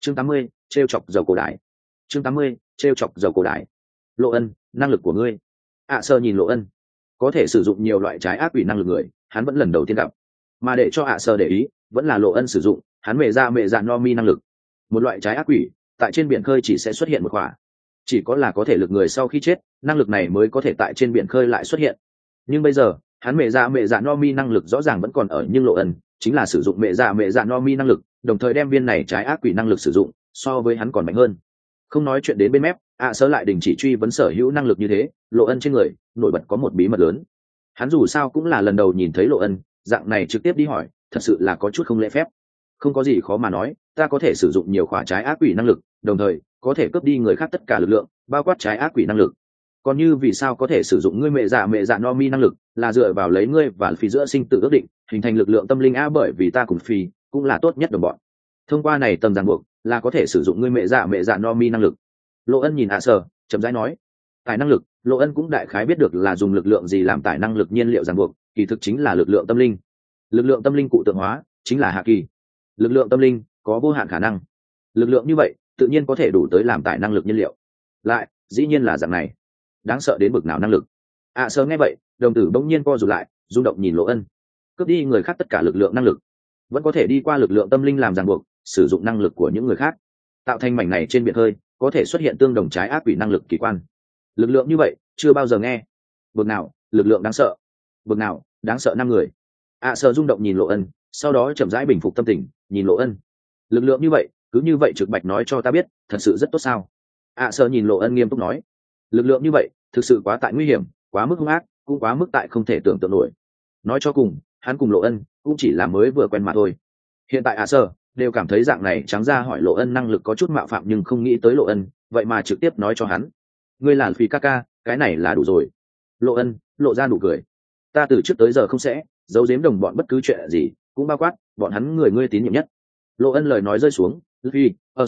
chương 80, trêu chọc dầu cổ đại. chương 80, trêu chọc dầu cổ đại. Lộ Ân, năng lực của ngươi. Sơ nhìn Lộ Ân, có thể sử dụng nhiều loại trái ác quỷ năng lực người, hắn vẫn lần đầu tiên gặp. Mà để cho Sơ để ý, vẫn là Lộ Ân sử dụng, hắn mẹ dạ no mi năng lực. Một loại trái ác quỷ, tại trên biển khơi chỉ sẽ xuất hiện một khỏa. Chỉ có là có thể lực người sau khi chết, năng lực này mới có thể tại trên biển khơi lại xuất hiện. Nhưng bây giờ, hắn mẹ dạ no mi năng lực rõ ràng vẫn còn ở, nhưng Lộ Ân chính là sử dụng mẹ dạ no mi năng lực, đồng thời đem viên này trái ác quỷ năng lực sử dụng so với hắn còn mạnh hơn. Không nói chuyện đến bên mép, Sơ lại đình chỉ truy vấn sở hữu năng lực như thế. Lộ Ân trên người nổi bật có một bí mật lớn. Hắn dù sao cũng là lần đầu nhìn thấy Lộ Ân dạng này trực tiếp đi hỏi, thật sự là có chút không lễ phép. Không có gì khó mà nói, ta có thể sử dụng nhiều khỏa trái ác quỷ năng lực, đồng thời có thể cướp đi người khác tất cả lực lượng, bao quát trái ác quỷ năng lực. Còn như vì sao có thể sử dụng ngươi mẹ dạ no mi năng lực, là dựa vào lấy ngươi và Phi giữa sinh tử ước định, hình thành lực lượng tâm linh bởi vì ta cùng Phi cũng là tốt nhất đồng bọn. Thông qua này tầm ràng buộc, là có thể sử dụng ngươi mẹ dạ no mi năng lực. Lộ Ân nhìn Sơ, chậm rãi nói. Tài năng lực, Lộ Ân cũng đại khái biết được là dùng lực lượng gì làm tài năng lực nhiên liệu ràng buộc, kỳ thực chính là lực lượng tâm linh. Lực lượng tâm linh cụ tượng hóa chính là hạ kỳ. Lực lượng tâm linh có vô hạn khả năng. Lực lượng như vậy tự nhiên có thể đủ tới làm tài năng lực nhiên liệu. Lại, dĩ nhiên là dạng này. Đáng sợ đến bực nào năng lực. Sơ nghe vậy, đồng tử bỗng nhiên co rụt lại, rung động nhìn Lộ Ân. Cướp đi người khác tất cả lực lượng năng lực, vẫn có thể đi qua lực lượng tâm linh làm ràng buộc, sử dụng năng lực của những người khác, tạo thành mảnh này trên biển hơi có thể xuất hiện tương đồng trái ác quỷ năng lực kỳ quan. Lực lượng như vậy chưa bao giờ nghe. Bực nào lực lượng đáng sợ, bực nào đáng sợ năm người. Sơ rung động nhìn Lộ Ân, sau đó chậm rãi bình phục tâm tình, nhìn Lộ Ân. Lực lượng như vậy, cứ như vậy trực bạch nói cho ta biết, thật sự rất tốt sao? Sơ nhìn Lộ Ân nghiêm túc nói, lực lượng như vậy thực sự quá tại nguy hiểm, quá mức hung ác, cũng quá mức tại không thể tưởng tượng nổi. Nói cho cùng, hắn cùng Lộ Ân cũng chỉ là mới vừa quen mà thôi. Hiện tại Sơ đều cảm thấy dạng này trắng ra hỏi Lộ Ân năng lực có chút mạo phạm, nhưng không nghĩ tới Lộ Ân vậy mà trực tiếp nói cho hắn, ngươi là Phi ca ca, cái này là đủ rồi. Lộ Ân lộ ra nụ cười, ta từ trước tới giờ không sẽ giấu giếm đồng bọn bất cứ chuyện gì, cũng bao quát bọn hắn người ngươi tín nhiệm nhất. Lộ Ân lời nói rơi xuống, Phi,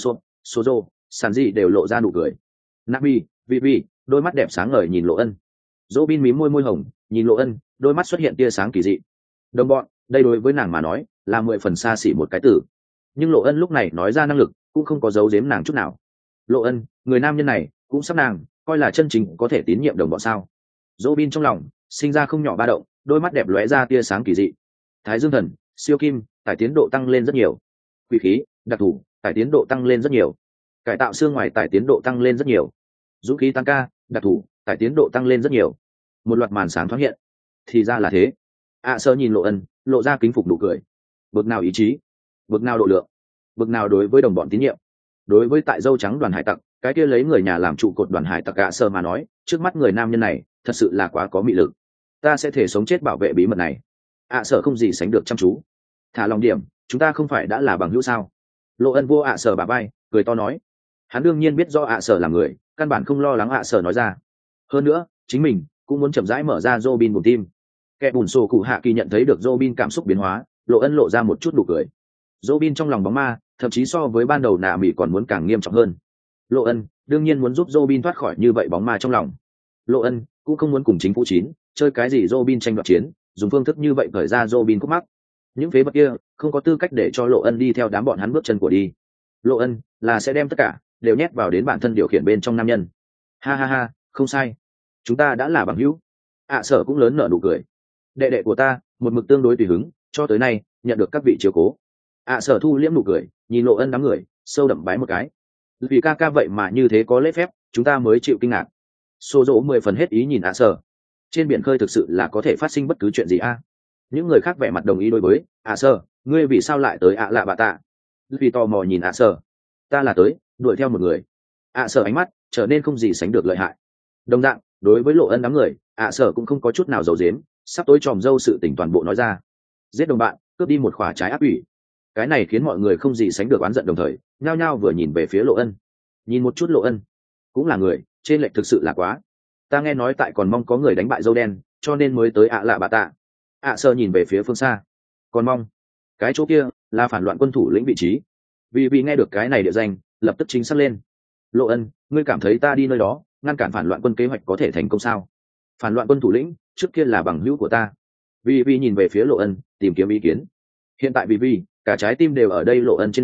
Sozo, Sản Dị đều lộ ra nụ cười. Nabi, Vivi, đôi mắt đẹp sáng ngời nhìn Lộ Ân. Robin mím môi hồng, nhìn Lộ Ân, đôi mắt xuất hiện tia sáng kỳ dị. Đồng bọn, đây đối với nàng mà nói là 10 phần xa xỉ một cái từ. Nhưng Lộ Ân lúc này nói ra năng lực cũng không có giấu giếm nàng chút nào. Lộ Ân, người nam nhân này cũng sắp nàng coi là chân chính có thể tín nhiệm đồng bọn sao? Robin trong lòng sinh ra không nhỏ ba động, đôi mắt đẹp lóe ra tia sáng kỳ dị. Thái Dương Thần, siêu kim, tải tiến độ tăng lên rất nhiều. Quỷ khí, đặc thù, tải tiến độ tăng lên rất nhiều. Cải tạo xương ngoài tải tiến độ tăng lên rất nhiều. Dũng khí tăng ca, đặc thù, tải tiến độ tăng lên rất nhiều. Một loạt màn sáng thoáng hiện. Thì ra là thế. Sơ nhìn Lộ Ân, lộ ra kính phục nụ cười. Bực nào ý chí, bực nào độ lượng, bực nào đối với đồng bọn tín nhiệm. Đối với tại dâu trắng đoàn hải tặc, cái kia lấy người nhà làm trụ cột đoàn hải tặc Sơ mà nói, trước mắt người nam nhân này thật sự là quá có mị lực. Ta sẽ thể sống chết bảo vệ bí mật này. Sơ không gì sánh được chăm chú. Thả lòng điểm, chúng ta không phải đã là bằng hữu sao? Lộ Ân vô Sơ bà bay, cười to nói. Hắn đương nhiên biết do Sơ là người, căn bản không lo lắng Sơ nói ra. Hơn nữa, chính mình cũng muốn chậm rãi mở ra Robin bùn tim. Kẻ bùn sổ cụ hạ kỳ nhận thấy được Robin cảm xúc biến hóa, Lộ Ân lộ ra một chút nụ cười. Robin trong lòng bóng ma, thậm chí so với ban đầu nạ mỉ còn muốn càng nghiêm trọng hơn. Lộ Ân đương nhiên muốn giúp Robin thoát khỏi như vậy bóng ma trong lòng. Lộ Ân cũng không muốn cùng chính phủ chín chơi cái gì Robin tranh đoạt chiến, dùng phương thức như vậy khởi ra Robin khúc mắc. Những phế vật kia không có tư cách để cho Lộ Ân đi theo đám bọn hắn bước chân của đi. Lộ Ân là sẽ đem tất cả đều nhét vào đến bản thân điều khiển bên trong nam nhân. Ha ha ha, không sai, chúng ta đã là bằng hữu. Sở cũng lớn nở nụ cười. Đệ đệ của ta một mực tương đối tùy hứng, cho tới nay nhận được các vị chiếu cố. Sở thu liễm nụ cười, nhìn Lộ Ân đám người, sâu đậm bái một cái. Vì ca ca vậy mà như thế có lễ phép, chúng ta mới chịu kinh ngạc. Xô dỗ 10 phần hết ý nhìn Sở. Trên biển khơi thực sự là có thể phát sinh bất cứ chuyện gì a? Những người khác vẻ mặt đồng ý đối với Sở, ngươi vì sao lại tới lạ bà tạ? Vì tò mò nhìn Sở. Ta là tới đuổi theo một người. Sở ánh mắt trở nên không gì sánh được lợi hại. Đồng dạng, đối với Lộ Ân đám người, Sở cũng không có chút nào giấu giếm, sắp tối tròm dâu sự tình toàn bộ nói ra. Giết đồng bạn, cướp đi một khỏa trái ác quỷ. Cái này khiến mọi người không gì sánh được oán giận, đồng thời nhao nhao vừa nhìn về phía Lộ Ân. Nhìn một chút Lộ Ân, cũng là người, trên lệch thực sự là quá. Ta nghe nói tại còn mong có người đánh bại dâu đen, cho nên mới tới lạ bà tạ. Sơ nhìn về phía phương xa. Còn mong, cái chỗ kia là phản loạn quân thủ lĩnh vị trí. Vì nghe được cái này địa danh, lập tức chính xác lên. Lộ Ân, ngươi cảm thấy ta đi nơi đó ngăn cản phản loạn quân kế hoạch có thể thành công sao? Phản loạn quân thủ lĩnh trước kia là bằng hữu của ta. Vì nhìn về phía Lộ Ân, tìm kiếm ý kiến. Hiện tại vì cả trái tim đều ở đây Lộ Ân trên người,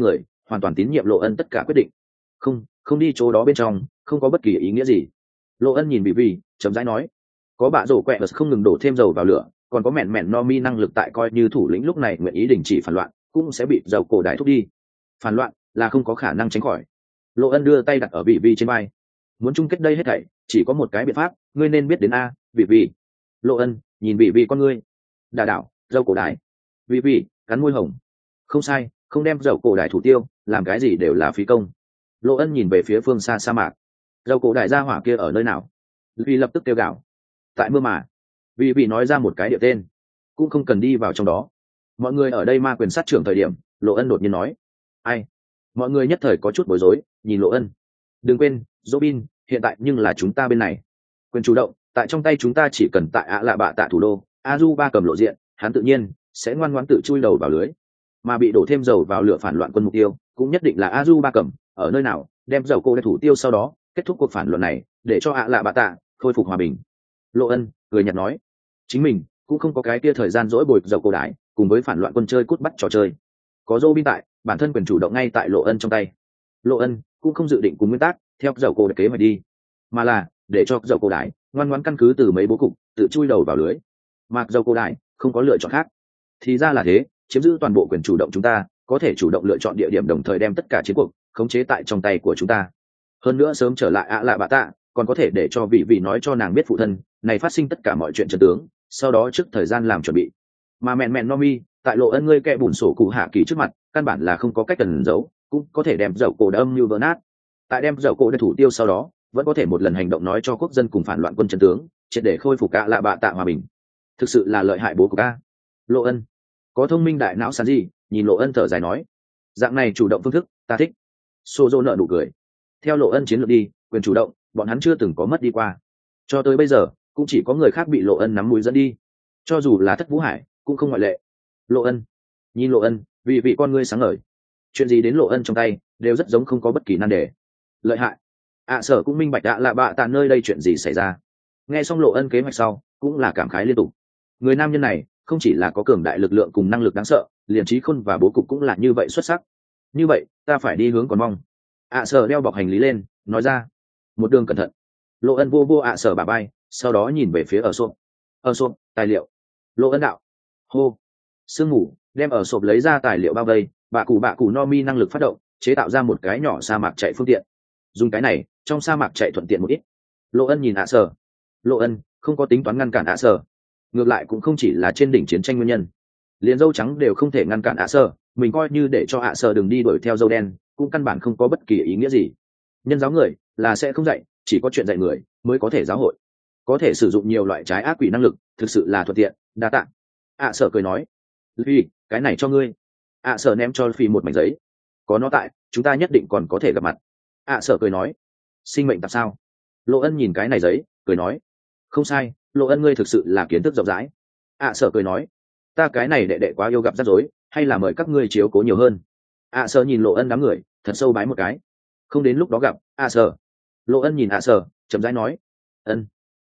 hoàn toàn tín nhiệm lộ ân tất cả quyết định. Không đi chỗ đó bên trong không có bất kỳ ý nghĩa gì. Lộ ân nhìn vì chấm dãi nói, có bạ rổ quẹ và không ngừng đổ thêm dầu vào lửa, còn có mẹn mẹn no mi năng lực tại, coi như thủ lĩnh lúc này nguyện ý đình chỉ phản loạn cũng sẽ bị dầu cổ đại thúc đi. Phản loạn là không có khả năng tránh khỏi. Lộ ân đưa tay đặt ở vị trên vai. Muốn chung kết đây hết thảy chỉ có một cái biện pháp, ngươi nên biết đến a, vị. Lộ ân nhìn vị con ngươi. Đà đảo dầu cổ đại. Vị cắn môi hồng. Không sai, không đem dầu cổ đại thủ tiêu làm cái gì đều là phí công. Lộ ân nhìn về phía phương xa sa mạc. Dầu cổ đại gia hỏa kia ở nơi nào? Vì lập tức kêu gào. Tại mưa mà. Vì nói ra một cái địa tên, cũng không cần đi vào trong đó. Mọi người ở đây ma quyền sát trưởng thời điểm, Lộ ân đột nhiên nói, ai? Mọi người nhất thời có chút bối rối, nhìn Lộ ân. Đừng quên, Robin, hiện tại nhưng là chúng ta bên này. Quyền chủ động tại trong tay chúng ta, chỉ cần tại ạ lạ bạ tạ thủ đô Aruba cầm lộ diện, hắn tự nhiên sẽ ngoan ngoãn tự chui đầu vào lưới. Mà bị đổ thêm dầu vào lửa phản loạn quân mục tiêu cũng nhất định là Aruba cầm, ở nơi nào đem dầu cô để thủ tiêu, sau đó kết thúc cuộc phản loạn này, để cho ạ lạ bạ tạ khôi phục hòa bình. Lộ ân cười nhạt nói, chính mình cũng không có cái kia thời gian dỗi bồi dầu cổ đái cùng với phản loạn quân chơi cút bắt trò chơi. Có Robin tại, bản thân quyền chủ động ngay tại Lộ ân trong tay. Lộ ân cũng không dự định cùng nguyên tắc theo dầu cổ để kế hoạch đi, mà là để cho dầu cổ đái ngoan ngoãn căn cứ từ mấy bố cục tự chui đầu vào lưới. Mặc dầu cổ đái không có lựa chọn khác. Thì ra là thế, chiếm giữ toàn bộ quyền chủ động, chúng ta có thể chủ động lựa chọn địa điểm, đồng thời đem tất cả chiến cuộc khống chế tại trong tay của chúng ta. Hơn nữa sớm trở lại ạ lạ bạ tạ, còn có thể để cho vị nói cho nàng biết phụ thân này phát sinh tất cả mọi chuyện chân tướng, sau đó trước thời gian làm chuẩn bị. Mà mẹn Nomi tại Lộ ân ngươi kẻ bùn sổ cụ hạ kỳ trước mặt, căn bản là không có cách cần giấu, cũng có thể đem dầu cổ âm như vỡ nát. Tại đem dầu cổ để thủ tiêu sau đó, vẫn có thể một lần hành động nói cho quốc dân cùng phản loạn quân chân tướng, triệt để khôi phục ạ lạ bạ tạ hòa bình. Thực sự là lợi hại bố của ca. Lộ ân có thông minh đại não sán gì, nhìn Lộ ân thở dài nói, dạng này chủ động phương thức ta thích. Sozo nợ nụ cười. Theo Lộ ân chiến lược đi, quyền chủ động bọn hắn chưa từng có mất đi qua, cho tới bây giờ cũng chỉ có người khác bị Lộ ân nắm mũi dẫn đi, cho dù là Thất Vũ Hải cũng không ngoại lệ. Lộ ân nhìn Lộ ân, vị con ngươi sáng ngời, chuyện gì đến Lộ ân trong tay đều rất giống không có bất kỳ nan đề. Lợi hại. Sở cũng minh bạch đã là bạ tạ nơi đây chuyện gì xảy ra. Nghe xong Lộ ân kế hoạch sau cũng là cảm khái liên tục. Người nam nhân này không chỉ là có cường đại lực lượng cùng năng lực đáng sợ, liền trí khôn và bố cục cũng là như vậy xuất sắc. Như vậy ta phải đi hướng còn mong. Sở đeo bọc hành lý lên nói ra, một đường cẩn thận. Lộ ân vô Sở bà bay, sau đó nhìn về phía ở sộp tài liệu. Lộ ân đạo, hô. Sương ngủ đem ở sộp lấy ra tài liệu bao vây, bạ cụ no mi năng lực phát động, chế tạo ra một cái nhỏ sa mạc chạy phương tiện. Dùng cái này trong sa mạc chạy thuận tiện một ít. Lộ ân nhìn Sở. Lộ ân không có tính toán ngăn cản Sở, ngược lại cũng không chỉ là trên đỉnh chiến tranh nguyên nhân, liền dâu trắng đều không thể ngăn cản Sở, mình coi như để cho Sở đừng đi đuổi theo dâu đen cũng căn bản không có bất kỳ ý nghĩa gì. Nhân giáo người là sẽ không dạy, chỉ có chuyện dạy người mới có thể giáo hội. Có thể sử dụng nhiều loại trái ác quỷ năng lực, thực sự là thuận tiện, đa tạ. Sở cười nói, Phi, cái này cho ngươi. Sở ném cho Phi một mảnh giấy, có nó tại chúng ta nhất định còn có thể gặp mặt. Sở cười nói, sinh mệnh tạp sao? Lộ ân nhìn cái này giấy cười nói, không sai, Lộ ân ngươi thực sự là kiến thức rộng rãi. Sở cười nói, ta cái này đệ quá yêu gặp rắc rối, hay là mời các ngươi chiếu cố nhiều hơn. Sở nhìn Lộ ân đám người thật sâu bái một cái, không đến lúc đó gặp. Sở. Lộ ân nhìn Sở chậm rãi nói, ân.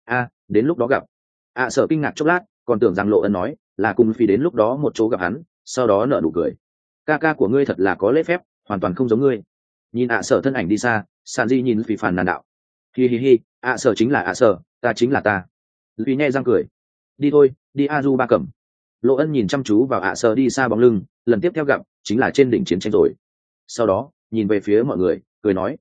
Đến lúc đó gặp. Sở kinh ngạc chốc lát, còn tưởng rằng Lộ ân nói là cùng Phi đến lúc đó một chỗ gặp hắn, sau đó nở nụ cười. Ca của ngươi thật là có lễ phép, hoàn toàn không giống ngươi. Nhìn Sở thân ảnh đi xa, Sàn Di nhìn Phi phàn nàn đạo, hi, Sở chính là Sở, ta chính là ta. Phi nghe răng cười, đi thôi, đi Aruba cầm. Lộ ân nhìn chăm chú vào Sở đi xa bóng lưng, lần tiếp theo gặp chính là trên đỉnh chiến tranh rồi. Sau đó nhìn về phía mọi người cười nói,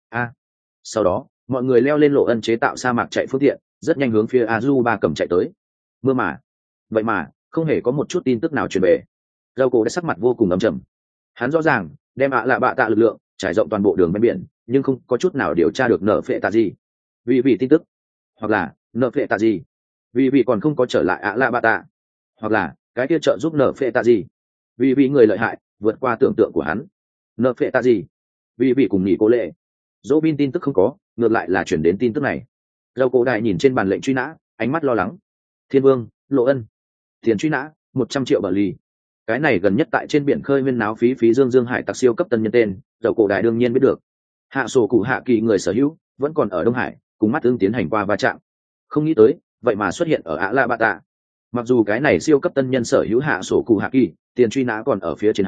sau đó mọi người leo lên Lộ ân chế tạo sa mạc chạy phương tiện, rất nhanh hướng phía Aruba cầm chạy tới. Mưa mà vậy mà không hề có một chút tin tức nào truyền về. Râu cổ đã sắc mặt vô cùng ấm trầm, hắn rõ ràng đem ạ lạ bạ tạ lực lượng trải rộng toàn bộ đường ven biển, nhưng không có chút nào điều tra được nợ phệ tạ gì vì tin tức, hoặc là nợ phệ tạ gì vì còn không có trở lại ạ lạ bạ tạ, hoặc là cái kia trợ giúp nợ phệ tạ gì vì người lợi hại vượt qua tưởng tượng của hắn. Nợ phệ tạ gì vì cùng nghỉ cố lệ dỗ bin tin tức không có, ngược lại là chuyển đến tin tức này. Râu cổ đại nhìn trên bàn lệnh truy nã, ánh mắt lo lắng. Thiên vương Lộ ân, tiền truy nã 100 triệu bờ ly. Cái này gần nhất tại trên biển khơi nguyên náo phí dương hải tặc siêu cấp tân nhân tên, Râu cổ đại đương nhiên biết được. Hạ sổ cụ hạ kỳ người sở hữu vẫn còn ở Đông Hải, cùng mắt tương tiến hành qua va chạm. Không nghĩ tới vậy mà xuất hiện ở Ả La Bạ Tạ. Mặc dù cái này siêu cấp tân nhân sở hữu hạ sổ cụ hạ kỳ, tiền truy nã còn ở phía trên hắn,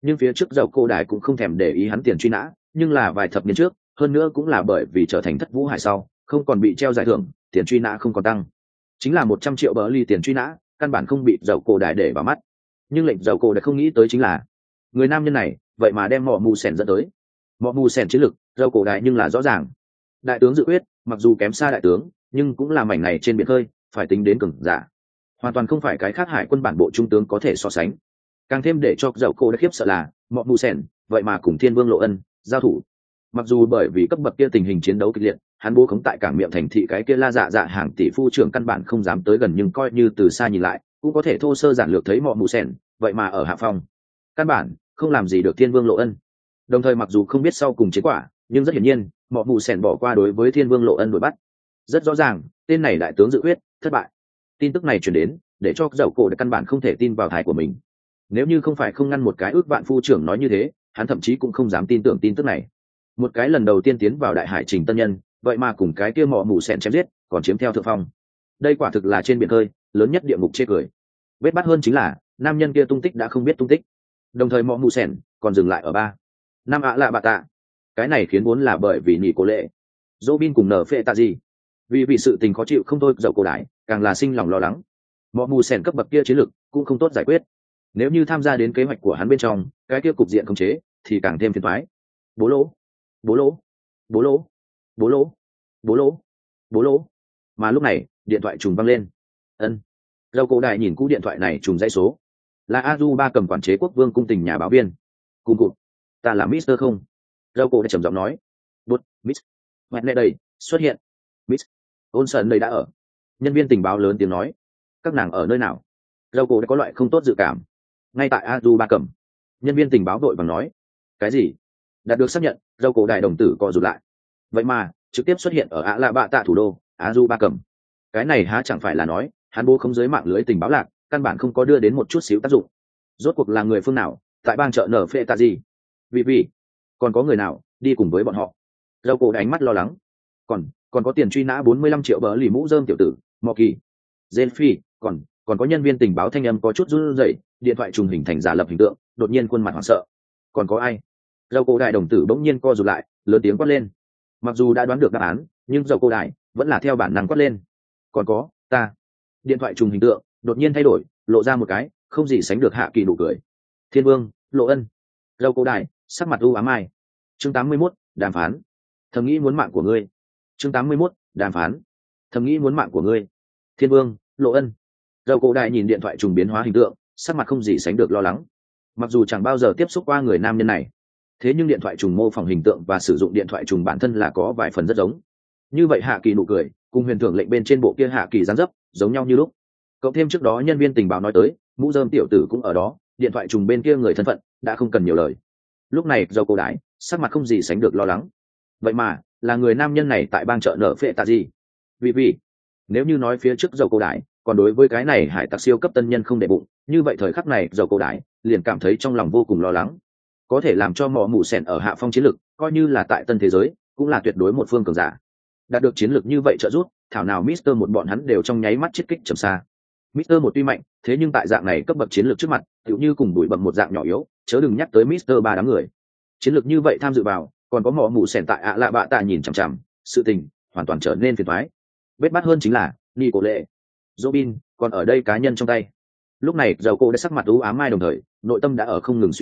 nhưng phía trước dầu cổ đại cũng không thèm để ý hắn tiền truy nã, nhưng là vài thập niên trước, hơn nữa cũng là bởi vì trở thành thất vũ hải sau không còn bị treo giải thưởng, tiền truy nã không còn tăng, chính là 100 triệu bờ ly tiền truy nã, căn bản không bị dầu cổ đại để vào mắt. Nhưng lệnh dầu cổ đại không nghĩ tới chính là người nam nhân này vậy mà đem mọ mù sèn dẫn tới. Mọ mù sèn chiến lực dầu cổ đại nhưng là rõ ràng. Đại tướng Dự Quyết mặc dù kém xa đại tướng, nhưng cũng là mảnh này trên biển khơi phải tính đến cường giả, hoàn toàn không phải cái khác hải quân bản bộ trung tướng có thể so sánh. Càng thêm để cho dầu cổ đại khiếp sợ là mọ mù sèn vậy mà cùng Thiên Vương Lộ Ân giao thủ. Mặc dù bởi vì cấp bậc kia tình hình chiến đấu kịch liệt, hắn bố khống tại cảng miệng thành thị cái kia la dạ hàng tỷ phu trưởng căn bản không dám tới gần, nhưng coi như từ xa nhìn lại cũng có thể thô sơ giản lược thấy mọ mù sèn vậy mà ở hạ phòng, căn bản không làm gì được Thiên Vương Lộ Ân. Đồng thời mặc dù không biết sau cùng kết quả, nhưng rất hiển nhiên mọ mù sèn bỏ qua đối với Thiên Vương Lộ Ân đuổi bắt. Rất rõ ràng tên này đại tướng Dự Quyết thất bại. Tin tức này truyền đến để cho dầu cổ đại căn bản không thể tin vào thái của mình. Nếu như không phải không ngăn một cái ước vạn phu trưởng nói như thế, hắn thậm chí cũng không dám tin tưởng tin tức này. Một cái lần đầu tiên tiến vào đại hải trình tân nhân, vậy mà cùng cái kia mọ mù sèn chém giết, còn chiếm theo thượng phong. Đây quả thực là trên biển khơi lớn nhất địa ngục chê cười. Vết bắt hơn chính là nam nhân kia tung tích đã không biết tung tích, đồng thời mọ mù sèn còn dừng lại ở 3 năm ạ lạ bạ tạ. Cái này khiến vốn là bởi vì nhị cố lệ Robin cùng nở phệ tạ gì, vì sự tình khó chịu không thôi dậu cổ đại càng là sinh lòng lo lắng. Mọ mù sèn cấp bậc kia chiến lược cũng không tốt giải quyết, nếu như tham gia đến kế hoạch của hắn bên trong, cái kia cục diện khống chế thì càng thêm phiền toái. Bố lỗ, bố lỗ, bố lỗ, bố lỗ, bố lỗ, bố lỗ. Mà lúc này điện thoại trùng vang lên. Ân. Dầu cổ đại nhìn cú điện thoại này trùng dãy số, là Azu Ba cầm quản chế quốc vương cung tình nhà báo viên. Cùng cụt, ta là Mister không? Dầu cổ đại trầm giọng nói. Bút, Miss. Mẹ này đây, xuất hiện. Miss. Olsen đây đã ở. Nhân viên tình báo lớn tiếng nói. Các nàng ở nơi nào? Dầu cổ đã có loại không tốt dự cảm. Ngay tại Azu Ba cầm. Nhân viên tình báo đội vàng nói. Cái gì? Đạt được xác nhận, dầu cổ đại đồng tử co rụt lại. Vậy mà trực tiếp xuất hiện ở ạ lạ bạ tạ thủ đô Azu Ba cầm. Cái này há chẳng phải là nói hắn bố không giới mạng lưới tình báo lạc, căn bản không có đưa đến một chút xíu tác dụng. Rốt cuộc là người phương nào tại bang chợ nở phệ tạ gì? Vì còn có người nào đi cùng với bọn họ? Dầu cổ đánh mắt lo lắng. Còn có tiền truy nã 45 triệu bờ lì mũ rơm tiểu tử Mọ Kỳ, Zelphi, còn có nhân viên tình báo thanh âm có chút run rẩy, điện thoại trùng hình thành giả lập hình tượng, đột nhiên khuôn mặt hoảng sợ. Còn có ai? Dầu cổ đại đồng tử bỗng nhiên co rụt lại, lớn tiếng quát lên. Mặc dù đã đoán được đáp án, nhưng dầu cổ đại vẫn là theo bản năng quát lên. Còn có ta. Điện thoại trùng hình tượng đột nhiên thay đổi, lộ ra một cái không gì sánh được hạ kỳ nụ cười. Thiên Vương Lộ Ân. Dầu cổ đại sắc mặt u ám ai. Chương 81, đàm phán. Thầm nghĩ muốn mạng của ngươi. Chương 81, đàm phán. Thầm nghĩ muốn mạng của ngươi. Thiên Vương Lộ Ân. Dầu cổ đại nhìn điện thoại trùng biến hóa hình tượng, sắc mặt không gì sánh được lo lắng. Mặc dù chẳng bao giờ tiếp xúc qua người nam nhân này, thế nhưng điện thoại trùng mô phỏng hình tượng và sử dụng điện thoại trùng bản thân là có vài phần rất giống. Như vậy hạ kỳ nụ cười cùng huyền thưởng lệnh bên trên bộ kia hạ kỳ dáng dấp giống nhau như lúc. Cộng thêm trước đó nhân viên tình báo nói tới mũ rơm tiểu tử cũng ở đó, điện thoại trùng bên kia người thân phận đã không cần nhiều lời. Lúc này dầu cổ đại sắc mặt không gì sánh được lo lắng. Vậy mà là người nam nhân này tại bang chợ nở phệ tạ gì? Vì nếu như nói phía trước dầu cổ đại còn đối với cái này hải tặc siêu cấp tân nhân không để bụng, như vậy thời khắc này dầu cổ đại liền cảm thấy trong lòng vô cùng lo lắng. Có thể làm cho mỏ mù sèn ở hạ phong chiến lực, coi như là tại tân thế giới cũng là tuyệt đối một phương cường giả. Đạt được chiến lược như vậy trợ giúp, thảo nào Mister một bọn hắn đều trong nháy mắt chết kích trầm xa. Mister một tuy mạnh, thế nhưng tại dạng này cấp bậc chiến lược trước mặt, tựu như cùng đuổi bầm một dạng nhỏ yếu, chớ đừng nhắc tới Mister ba đám người. Chiến lược như vậy tham dự vào, còn có mỏ mù sèn tại ạ lạ bạ tạ nhìn chằm chằm, sự tình hoàn toàn trở nên phiền toái. Vết bát hơn chính là Ni Cổ Lệ, Robin còn ở đây cá nhân trong tay. Lúc này dầu cô đã sắc mặt u ám ai, đồng thời nội tâm đã ở không ngừng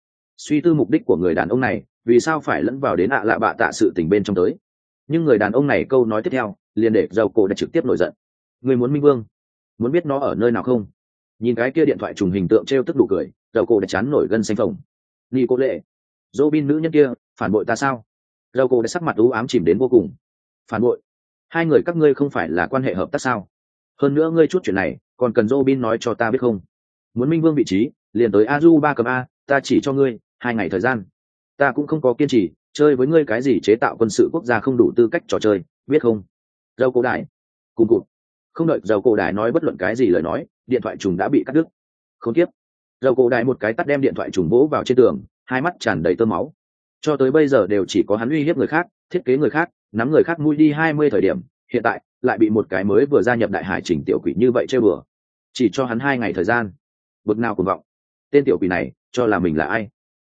suy tư mục đích của người đàn ông này vì sao phải lẫn vào đến ạ lạ bạ tạ sự tình bên trong tới. Nhưng người đàn ông này câu nói tiếp theo liền để dầu cổ đã trực tiếp nổi giận. Người muốn Minh Vương, muốn biết nó ở nơi nào không? Nhìn cái kia điện thoại trùng hình tượng trêu tức đủ cười, dầu cổ đã chán nổi gân xanh phồng. Ni Cô Lệ, Robin nữ nhân kia phản bội ta sao? Dầu cổ đã sắc mặt u ám chìm đến vô cùng. Phản bội? Hai người các ngươi không phải là quan hệ hợp tác sao? Hơn nữa ngươi chút chuyện này còn cần Robin nói cho ta biết không? Muốn Minh Vương vị trí liền tới Azu Ba cầm A, ta chỉ cho ngươi 2 ngày thời gian. Ta cũng không có kiên trì chơi với ngươi cái gì chế tạo quân sự quốc gia không đủ tư cách trò chơi, biết không? Dầu cổ đại cùng cụt. Không đợi dầu cổ đại nói bất luận cái gì lời nói, điện thoại trùng đã bị cắt đứt. Không tiếp. Dầu cổ đại một cái tắt đem điện thoại trùng vỗ vào trên tường, hai mắt tràn đầy tơ máu. Cho tới bây giờ đều chỉ có hắn uy hiếp người khác, thiết kế người khác, nắm người khác mũi đi 20 thời điểm, hiện tại lại bị một cái mới vừa gia nhập đại hải chỉnh tiểu quỷ như vậy chơi bừa. Chỉ cho hắn 2 ngày thời gian. Bực nào cuồng vọng. Tên tiểu quỷ này cho là mình là ai?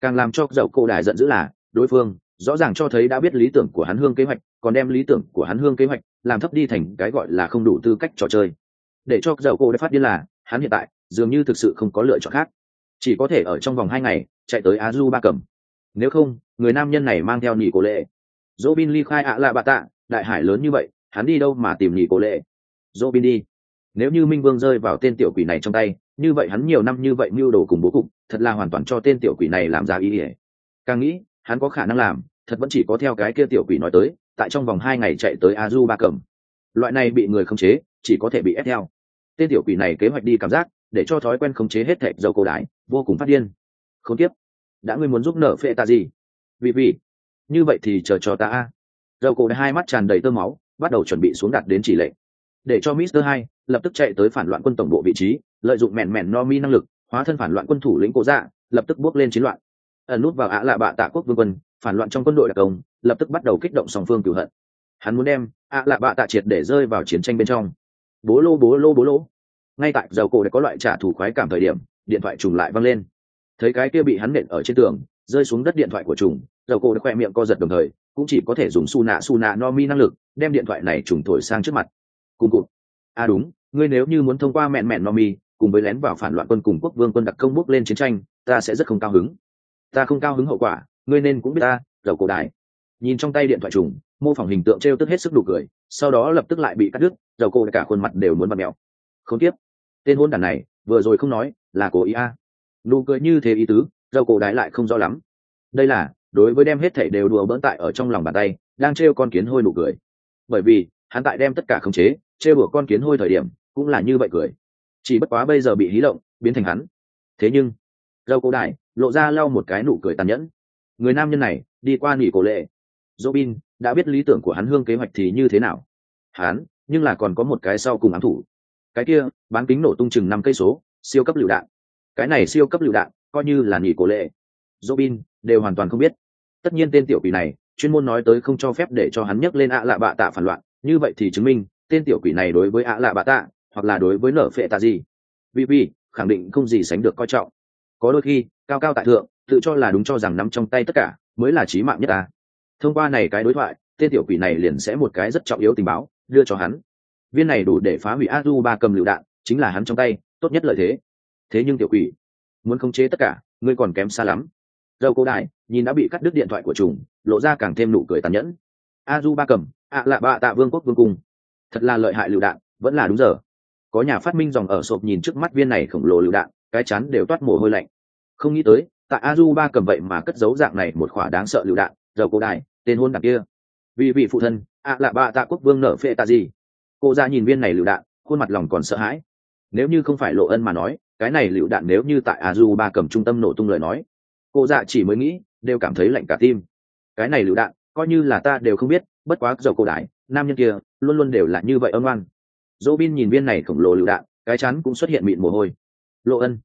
Càng làm cho dầu cổ đại giận dữ là đối phương rõ ràng cho thấy đã biết lý tưởng của hắn hương kế hoạch, còn đem lý tưởng của hắn hương kế hoạch làm thấp đi thành cái gọi là không đủ tư cách trò chơi. Để cho dầu cổ đại phát điên là hắn hiện tại dường như thực sự không có lựa chọn khác, chỉ có thể ở trong vòng 2 ngày chạy tới Azu Ba Cầm. Nếu không, người nam nhân này mang theo nhị cổ lệ. Robin ly khai ạ lạ bạ tạ, đại hải lớn như vậy, hắn đi đâu mà tìm nhị cổ lệ? Robin đi. Nếu như Minh Vương rơi vào tên tiểu quỷ này trong tay, như vậy hắn nhiều năm như vậy mưu đồ cùng bố cục, thật là hoàn toàn cho tên tiểu quỷ này làm ra ý nghĩa. Càng nghĩ, hắn có khả năng làm, thật vẫn chỉ có theo cái kia tiểu quỷ nói tới, tại trong vòng 2 ngày chạy tới Azu Ba Cầm. Loại này bị người khống chế, chỉ có thể bị ép theo. Tên tiểu quỷ này kế hoạch đi cảm giác, để cho thói quen khống chế hết thảy dầu cổ đại, vô cùng phát điên. Không tiếp, đã ngươi muốn giúp nợ phệ ta gì? Vì như vậy thì chờ cho ta a. Dầu cổ đại hai mắt tràn đầy tơ máu, bắt đầu chuẩn bị xuống đặt đến chỉ lệnh, để cho Mister Hai lập tức chạy tới phản loạn quân tổng bộ vị trí, lợi dụng mẹn Nomi năng lực, hóa thân phản loạn quân thủ lĩnh Cố Dạ, lập tức bước lên chiến loạn. Ẩn nút vào ạ lạ bạ tạ quốc vương quân, phản loạn trong quân đội đặc công, lập tức bắt đầu kích động song phương cửu hận. Hắn muốn đem ạ lạ bạ tạ triệt để rơi vào chiến tranh bên trong. Bố lô. Ngay tại dầu cổ đã có loại trả thù khoái cảm thời điểm, điện thoại trùng lại vang lên. Thấy cái kia bị hắn nện ở trên tường, rơi xuống đất điện thoại của trùng, dầu cổ đã khoe miệng co giật đồng thời, cũng chỉ có thể dùng su nạ Nomi năng lực, đem điện thoại này trùng thổi sang trước mặt. Cùng cụt. À đúng, ngươi nếu như muốn thông qua mẹn Nomi, cùng với lén vào phản loạn quân cùng quốc vương quân đặc công bước lên chiến tranh, ta sẽ rất không cao hứng. Ta không cao hứng hậu quả, ngươi nên cũng biết ta, dầu cổ đại. Nhìn trong tay điện thoại trùng, mô phỏng hình tượng trêu tức hết sức đủ cười, sau đó lập tức lại bị cắt đứt, dầu cổ cả khuôn mặt đều muốn bật mèo. Không tiếp, tên hôn đản này vừa rồi không nói là cố ý à? Nụ cười như thế ý tứ, dầu cổ đại lại không rõ lắm. Đây là đối với đem hết thảy đều đùa bỡn tại ở trong lòng bàn tay, đang trêu con kiến hôi nụ cười. Bởi vì hắn tại đem tất cả khống chế, trêu đùa con kiến hôi thời điểm cũng là như vậy cười. Chỉ bất quá bây giờ bị hí động, biến thành hắn. Thế nhưng dầu cổ đại lộ ra lau một cái nụ cười tàn nhẫn. Người nam nhân này đi qua nỉ cổ lệ. Robin đã biết lý tưởng của hắn hương kế hoạch thì như thế nào. Hắn nhưng là còn có một cái sau cùng ám thủ. Cái kia bán kính nổ tung chừng 5 cây số, siêu cấp lựu đạn. Cái này siêu cấp lựu đạn coi như là nỉ cổ lệ, Robin đều hoàn toàn không biết. Tất nhiên tên tiểu quỷ này chuyên môn nói tới không cho phép để cho hắn nhắc lên ạ lạ bạ tạ phản loạn, như vậy thì chứng minh tên tiểu quỷ này đối với ạ lạ bạ tạ hoặc là đối với nở phệ tạ gì, vì khẳng định không gì sánh được coi trọng. Có đôi khi cao cao tại thượng, tự cho là đúng cho rằng nắm trong tay tất cả mới là chí mạng nhất ta. Thông qua này cái đối thoại, tên tiểu quỷ này liền sẽ một cái rất trọng yếu tình báo đưa cho hắn. Viên này đủ để phá hủy Azu Ba Cầm lựu đạn, chính là hắn trong tay tốt nhất lợi thế. Thế nhưng tiểu quỷ muốn khống chế tất cả, ngươi còn kém xa lắm. Dầu cổ đại nhìn đã bị cắt đứt điện thoại của trùng, lộ ra càng thêm nụ cười tàn nhẫn. Azu Ba Cầm, ạ lạ bạ tạ vương quốc vương cung, thật là lợi hại lựu đạn, vẫn là đúng giờ. Có nhà phát minh dòng ở sộp nhìn trước mắt viên này khổng lồ lựu đạn, cái chán đều toát mồ hôi lạnh. Không nghĩ tới tại Azu Ba Cầm vậy mà cất giấu dạng này một khỏa đáng sợ lựu đạn. Dầu cổ đại tên hôn đảng kia, vì vị phụ thân ạ lạ bạ tạ quốc vương nở phệ tạ gì. Cô ra nhìn viên này lựu đạn, khuôn mặt lòng còn sợ hãi. Nếu như không phải Lộ Ân mà nói, cái này lựu đạn nếu như tại Azu Ba Cầm trung tâm nổ tung lời nói, cô dạ chỉ mới nghĩ đều cảm thấy lạnh cả tim. Cái này lựu đạn coi như là ta đều không biết, bất quá dầu cổ đại nam nhân kia luôn luôn đều là như vậy ân oan. Robin nhìn viên này khổng lồ lựu đạn, cái chắn cũng xuất hiện mịn mồ hôi. Lộ Ân,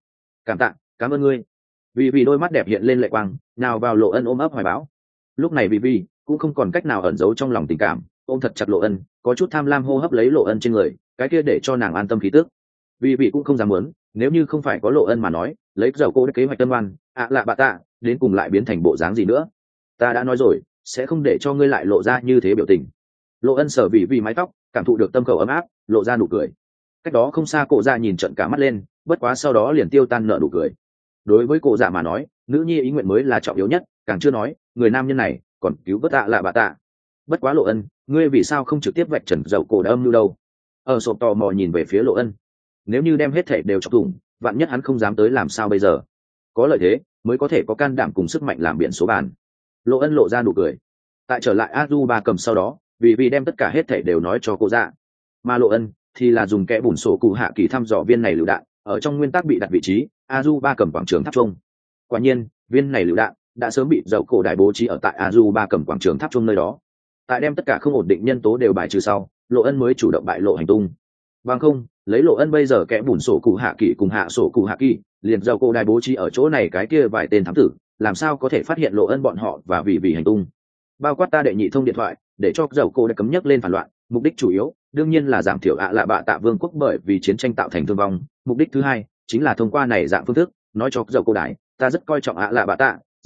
cảm ơn ngươi. Vì đôi mắt đẹp hiện lên lệ quang, nào vào Lộ Ân ôm ấp hoài bão. Lúc này vì cũng không còn cách nào ẩn giấu trong lòng tình cảm, ôm thật chặt Lộ Ân, có chút tham lam hô hấp lấy Lộ Ân trên người, cái kia để cho nàng an tâm khí tức. Vì cũng không dám muốn, nếu như không phải có Lộ Ân mà nói, lấy dầu cô kế hoạch tân ngoan, lạ bạ tạ, đến cùng lại biến thành bộ dáng gì nữa. Ta đã nói rồi, sẽ không để cho ngươi lại lộ ra như thế biểu tình. Lộ Ân sờ vì mái tóc, cảm thụ được tâm khẩu ấm áp, lộ ra nụ cười. Cách đó không xa Cổ Dạ nhìn trận cả mắt lên, bất quá sau đó liền tiêu tan nở nụ cười. Đối với Cổ Dạ mà nói, nữ nhi ý nguyện mới là trọng yếu nhất, càng chưa nói người nam nhân này còn cứu vớt lạ bạ tạ. Bất quá Lộ Ân, ngươi vì sao không trực tiếp vạch trần dầu cổ đã âm mưu đâu? Ở sộp tò mò nhìn về phía Lộ Ân. Nếu như đem hết thảy đều chọc thủng, vạn nhất hắn không dám tới làm sao bây giờ? Có lợi thế mới có thể có can đảm cùng sức mạnh làm biển số bàn. Lộ Ân lộ ra nụ cười. Tại trở lại Azu Ba Cầm sau đó, vì đem tất cả hết thảy đều nói cho cô dạ. Mà Lộ Ân thì là dùng kẽ bùn sổ cụ hạ kỳ thăm dò viên này lựu đạn, ở trong nguyên tắc bị đặt vị trí Azu Ba Cầm quảng trường tháp trung. Quả nhiên, viên này lựu đạn đã sớm bị dầu cổ đại bố trí ở tại Azu Ba Cầm quảng trường tháp trung nơi đó. Tại đem tất cả không ổn định nhân tố đều bài trừ sau, Lộ Ân mới chủ động bại lộ hành tung. Bằng không, lấy Lộ Ân bây giờ kẽ bùn sổ cụ hạ kỳ cùng hạ sổ cụ hạ kỳ, liền dầu cổ đại bố trí ở chỗ này cái kia vài tên thám tử, làm sao có thể phát hiện Lộ Ân bọn họ và vì hành tung. Bao quát ta đệ nhị thông điện thoại, để cho dầu cổ đại cấm nhắc lên phản loạn, mục đích chủ yếu đương nhiên là giảm thiểu lạ bạ tạ vương quốc bởi vì chiến tranh tạo thành thương vong, mục đích thứ hai chính là thông qua này dạng phương thức nói cho dầu cổ đại ta rất coi trọng lạ bạ tạ,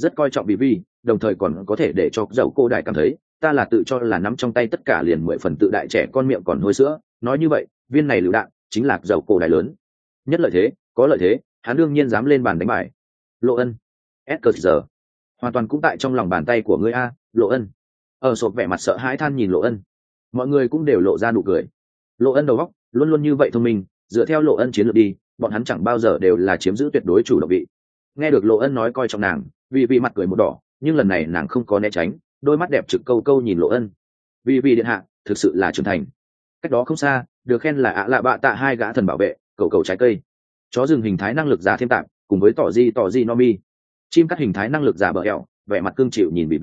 rất coi trọng vì đồng thời còn có thể để cho dầu cô đại cảm thấy ta là tự cho là nắm trong tay tất cả liền 10 phần tự đại trẻ con miệng còn hôi sữa. Nói như vậy viên này lựu đạn chính là dầu cô đại lớn nhất. Lợi thế có lợi thế, hắn đương nhiên dám lên bàn đánh bài. Lộ Ân, giờ hoàn toàn cũng tại trong lòng bàn tay của ngươi a. Lộ Ân ở sộp vẻ mặt sợ hãi than nhìn Lộ Ân, mọi người cũng đều lộ ra nụ cười. Lộ Ân đầu óc luôn luôn như vậy thông minh, dựa theo Lộ Ân chiến lược đi, bọn hắn chẳng bao giờ đều là chiếm giữ tuyệt đối chủ động vị. Nghe được Lộ Ân nói coi trọng nàng, vì mặt cười một đỏ, nhưng lần này nàng không có né tránh, đôi mắt đẹp trực câu câu nhìn Lộ Ân. Vì điện hạ thực sự là trưởng thành. Cách đó không xa, được khen là ạ lạ bạ tạ hai gã thần bảo vệ, cầu trái cây, chó rừng hình thái năng lực giả thêm tạm, cùng với tỏ di nomi, chim cắt hình thái năng lực giả bờ ẻo, vẻ mặt cương chịu nhìn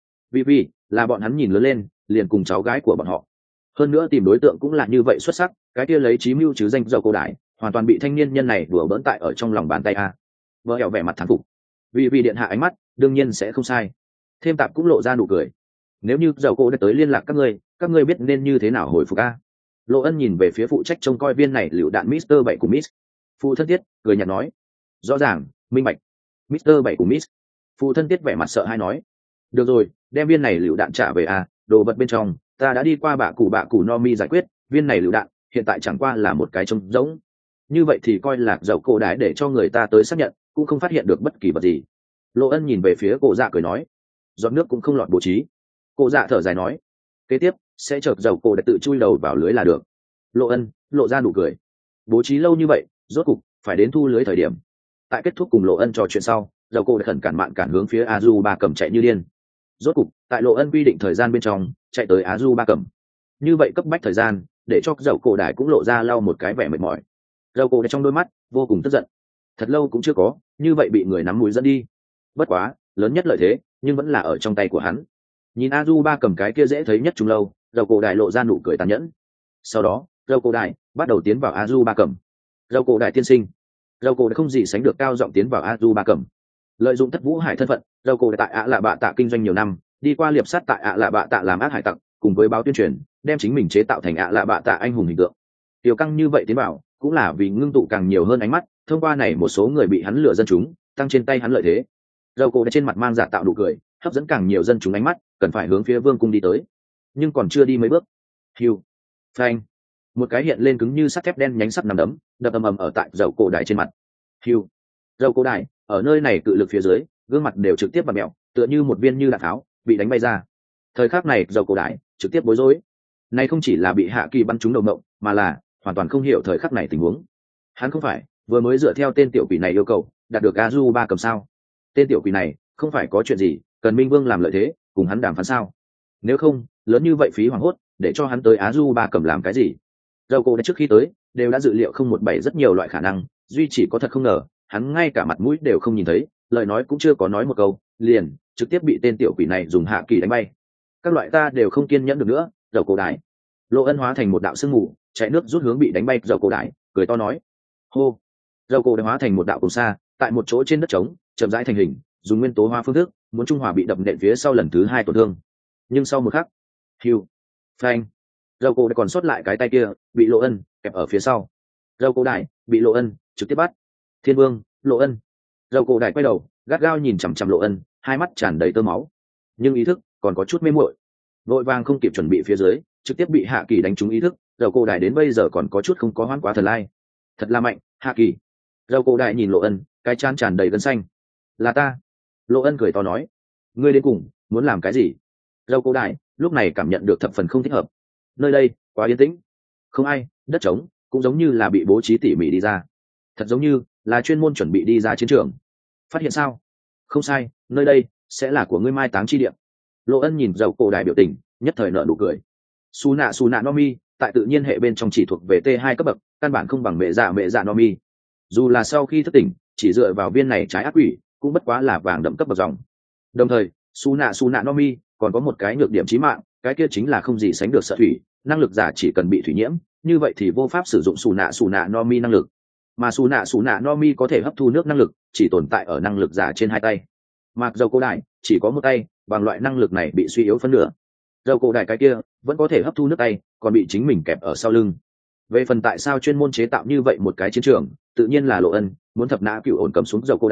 vì là bọn hắn nhìn lớn lên liền cùng cháu gái của bọn họ. Hơn nữa tìm đối tượng cũng là như vậy xuất sắc, cái kia lấy chí mưu chứ danh dầu cô đại hoàn toàn bị thanh niên nhân này đùa bỡn tại ở trong lòng bàn tay a. Bờ ẻo vẻ mặt thán phục, vì điện hạ ánh mắt đương nhiên sẽ không sai. Thêm tạp cũng lộ ra nụ cười. Nếu như dầu cô đã tới liên lạc các ngươi biết nên như thế nào hồi phục a. Lộ Ân nhìn về phía phụ trách trông coi viên này lựu đạn Mister 7 của Miss. Phụ thân Tiết cười nhạt nói, rõ ràng minh bạch. Mister 7 của Miss. Phụ thân Tiết vẻ mặt sợ hãi nói, được rồi, đem viên này lựu đạn trả về a. Đồ vật bên trong ta đã đi qua bạ củ Nomi giải quyết, viên này lựu đạn hiện tại chẳng qua là một cái trống rỗng. Như vậy thì coi là dầu cổ đái để cho người ta tới xác nhận, cũng không phát hiện được bất kỳ vật gì. Lộ Ân nhìn về phía cổ dạ cười nói, giọt nước cũng không lọt bố trí. Cổ dạ thở dài nói, kế tiếp sẽ chợt dầu cổ đã tự chui đầu vào lưới là được. Lộ Ân lộ ra nụ cười, bố trí lâu như vậy rốt cục phải đến thu lưới thời điểm. Tại kết thúc cùng Lộ Ân trò chuyện sau, dầu cổ đã khẩn cản mạn cản hướng phía Azu Ba Cầm chạy như điên. Rốt cục tại Lộ Ân quy định thời gian bên trong chạy tới Azu Ba Cầm. Như vậy cấp bách thời gian để cho dầu cổ đài cũng lộ ra lau một cái vẻ mệt mỏi. Dầu cổ đài trong đôi mắt vô cùng tức giận, thật lâu cũng chưa có như vậy bị người nắm mũi dẫn đi. Bất quá lớn nhất lợi thế nhưng vẫn là ở trong tay của hắn. Nhìn Azu Ba Cầm cái kia dễ thấy nhất trung lâu, dầu cổ đài lộ ra nụ cười tàn nhẫn. Sau đó dầu cổ đài bắt đầu tiến vào Azu Ba Cầm. Dầu cổ đài tiên sinh. Dầu cổ đài không gì sánh được cao giọng tiến vào Azu Ba Cầm. Lợi dụng Thất Vũ Hải thân phận, dầu cổ đài tại ạ lạ bạ tạ kinh doanh nhiều năm, đi qua liệp sát tại ạ lạ bạ tạ làm ác hải tặc, cùng với báo tuyên truyền đem chính mình chế tạo thành ạ lạ bạ tạ anh hùng hình tượng. Tiểu căng như vậy tiến vào cũng là vì ngưng tụ càng nhiều hơn ánh mắt, thông qua này một số người bị hắn lừa dân chúng tăng trên tay hắn lợi thế. Dầu cổ đài trên mặt mang giả tạo nụ cười, hấp dẫn càng nhiều dân chúng ánh mắt, cần phải hướng phía vương cung đi tới. Nhưng còn chưa đi mấy bước, hiu, phanh, một cái hiện lên cứng như sắt thép đen nhánh sắt nằm đấm đập ầm ầm ở tại dầu cổ đài trên mặt. Hiu, dầu cổ đài ở nơi này cự lực phía dưới, gương mặt đều trực tiếp bật mẹo, tựa như một viên như đạn tháo bị đánh bay ra. Thời khắc này dầu cổ đài trực tiếp bối rối. Này không chỉ là bị Hạ Kỳ bắn trúng đầu mộng, mà là hoàn toàn không hiểu thời khắc này tình huống. Hắn không phải vừa mới dựa theo tên tiểu quỷ này yêu cầu đạt được Azu Ba Cầm sao? Tên tiểu quỷ này không phải có chuyện gì cần Minh Vương làm lợi thế cùng hắn đàm phán sao? Nếu không lớn như vậy phí hoảng hốt để cho hắn tới Azu Ba Cầm làm cái gì? Dầu cổ đã trước khi tới đều đã dự liệu không một bảy rất nhiều loại khả năng, duy chỉ có thật không ngờ hắn ngay cả mặt mũi đều không nhìn thấy, lời nói cũng chưa có nói một câu liền trực tiếp bị tên tiểu quỷ này dùng Hạ Kỳ đánh bay. Các loại ta đều không kiên nhẫn được nữa. Dầu cổ đài. Lộ Ân hóa thành một đạo sương mù chạy nước rút hướng bị đánh bay dầu cổ đài, cười to nói, hô. Dầu cổ đài hóa thành một đạo cùng xa tại một chỗ trên đất trống chậm rãi thành hình, dùng nguyên tố hóa phương thức muốn trung hòa bị đập nện phía sau lần thứ hai tổn thương. Nhưng sau một khắc, hiu, phanh, dầu cổ đài còn sót lại cái tay kia bị Lộ Ân kẹp ở phía sau. Dầu cổ đài bị Lộ Ân trực tiếp bắt. Thiên Vương, Lộ Ân. Dầu cổ đài quay đầu gắt gao nhìn chằm chằm Lộ Ân, hai mắt tràn đầy tơ máu, nhưng ý thức còn có chút mê muội, vội vàng không kịp chuẩn bị phía dưới trực tiếp bị Hạ Kỳ đánh trúng ý thức. Dầu cổ đài đến bây giờ còn có chút không có hoãn quá thần lai, thật là mạnh. Hạ Kỳ. Dầu cổ đài nhìn Lộ Ân, cái trán tràn đầy gân xanh. Là ta. Lộ Ân cười to nói, ngươi đến cùng muốn làm cái gì? Dầu cổ đài lúc này cảm nhận được thập phần không thích hợp. Nơi đây quá yên tĩnh, không ai, đất trống cũng giống như là bị bố trí tỉ mỉ đi ra, thật giống như là chuyên môn chuẩn bị đi ra chiến trường. Phát hiện sao? Không sai, nơi đây sẽ là của ngươi mai táng chi địa. Lộ Ân nhìn dầu cổ đài biểu tình nhất thời nở nụ cười. Su nạ Nomi tại tự nhiên hệ bên trong chỉ thuộc về T2 cấp bậc, căn bản không bằng mẹ dạ Nomi. Dù là sau khi thức tỉnh chỉ dựa vào viên này trái ác quỷ cũng bất quá là vàng đậm cấp bậc dòng. Đồng thời Su nạ Nomi còn có một cái nhược điểm chí mạng, cái kia chính là không gì sánh được sợ thủy, năng lực giả chỉ cần bị thủy nhiễm như vậy thì vô pháp sử dụng Su nạ Nomi năng lực, mà Su nạ Nomi có thể hấp thu nước năng lực chỉ tồn tại ở năng lực giả trên hai tay. Mặc dầu cổ đại chỉ có một tay, bằng loại năng lực này bị suy yếu phân nửa. Dầu cổ đại cái kia vẫn có thể hấp thu nước tay, còn bị chính mình kẹp ở sau lưng. Về phần tại sao chuyên môn chế tạo như vậy một cái chiến trường, tự nhiên là Lộ Ân muốn thập nã cựu ổn cầm xuống dầu cổ đại,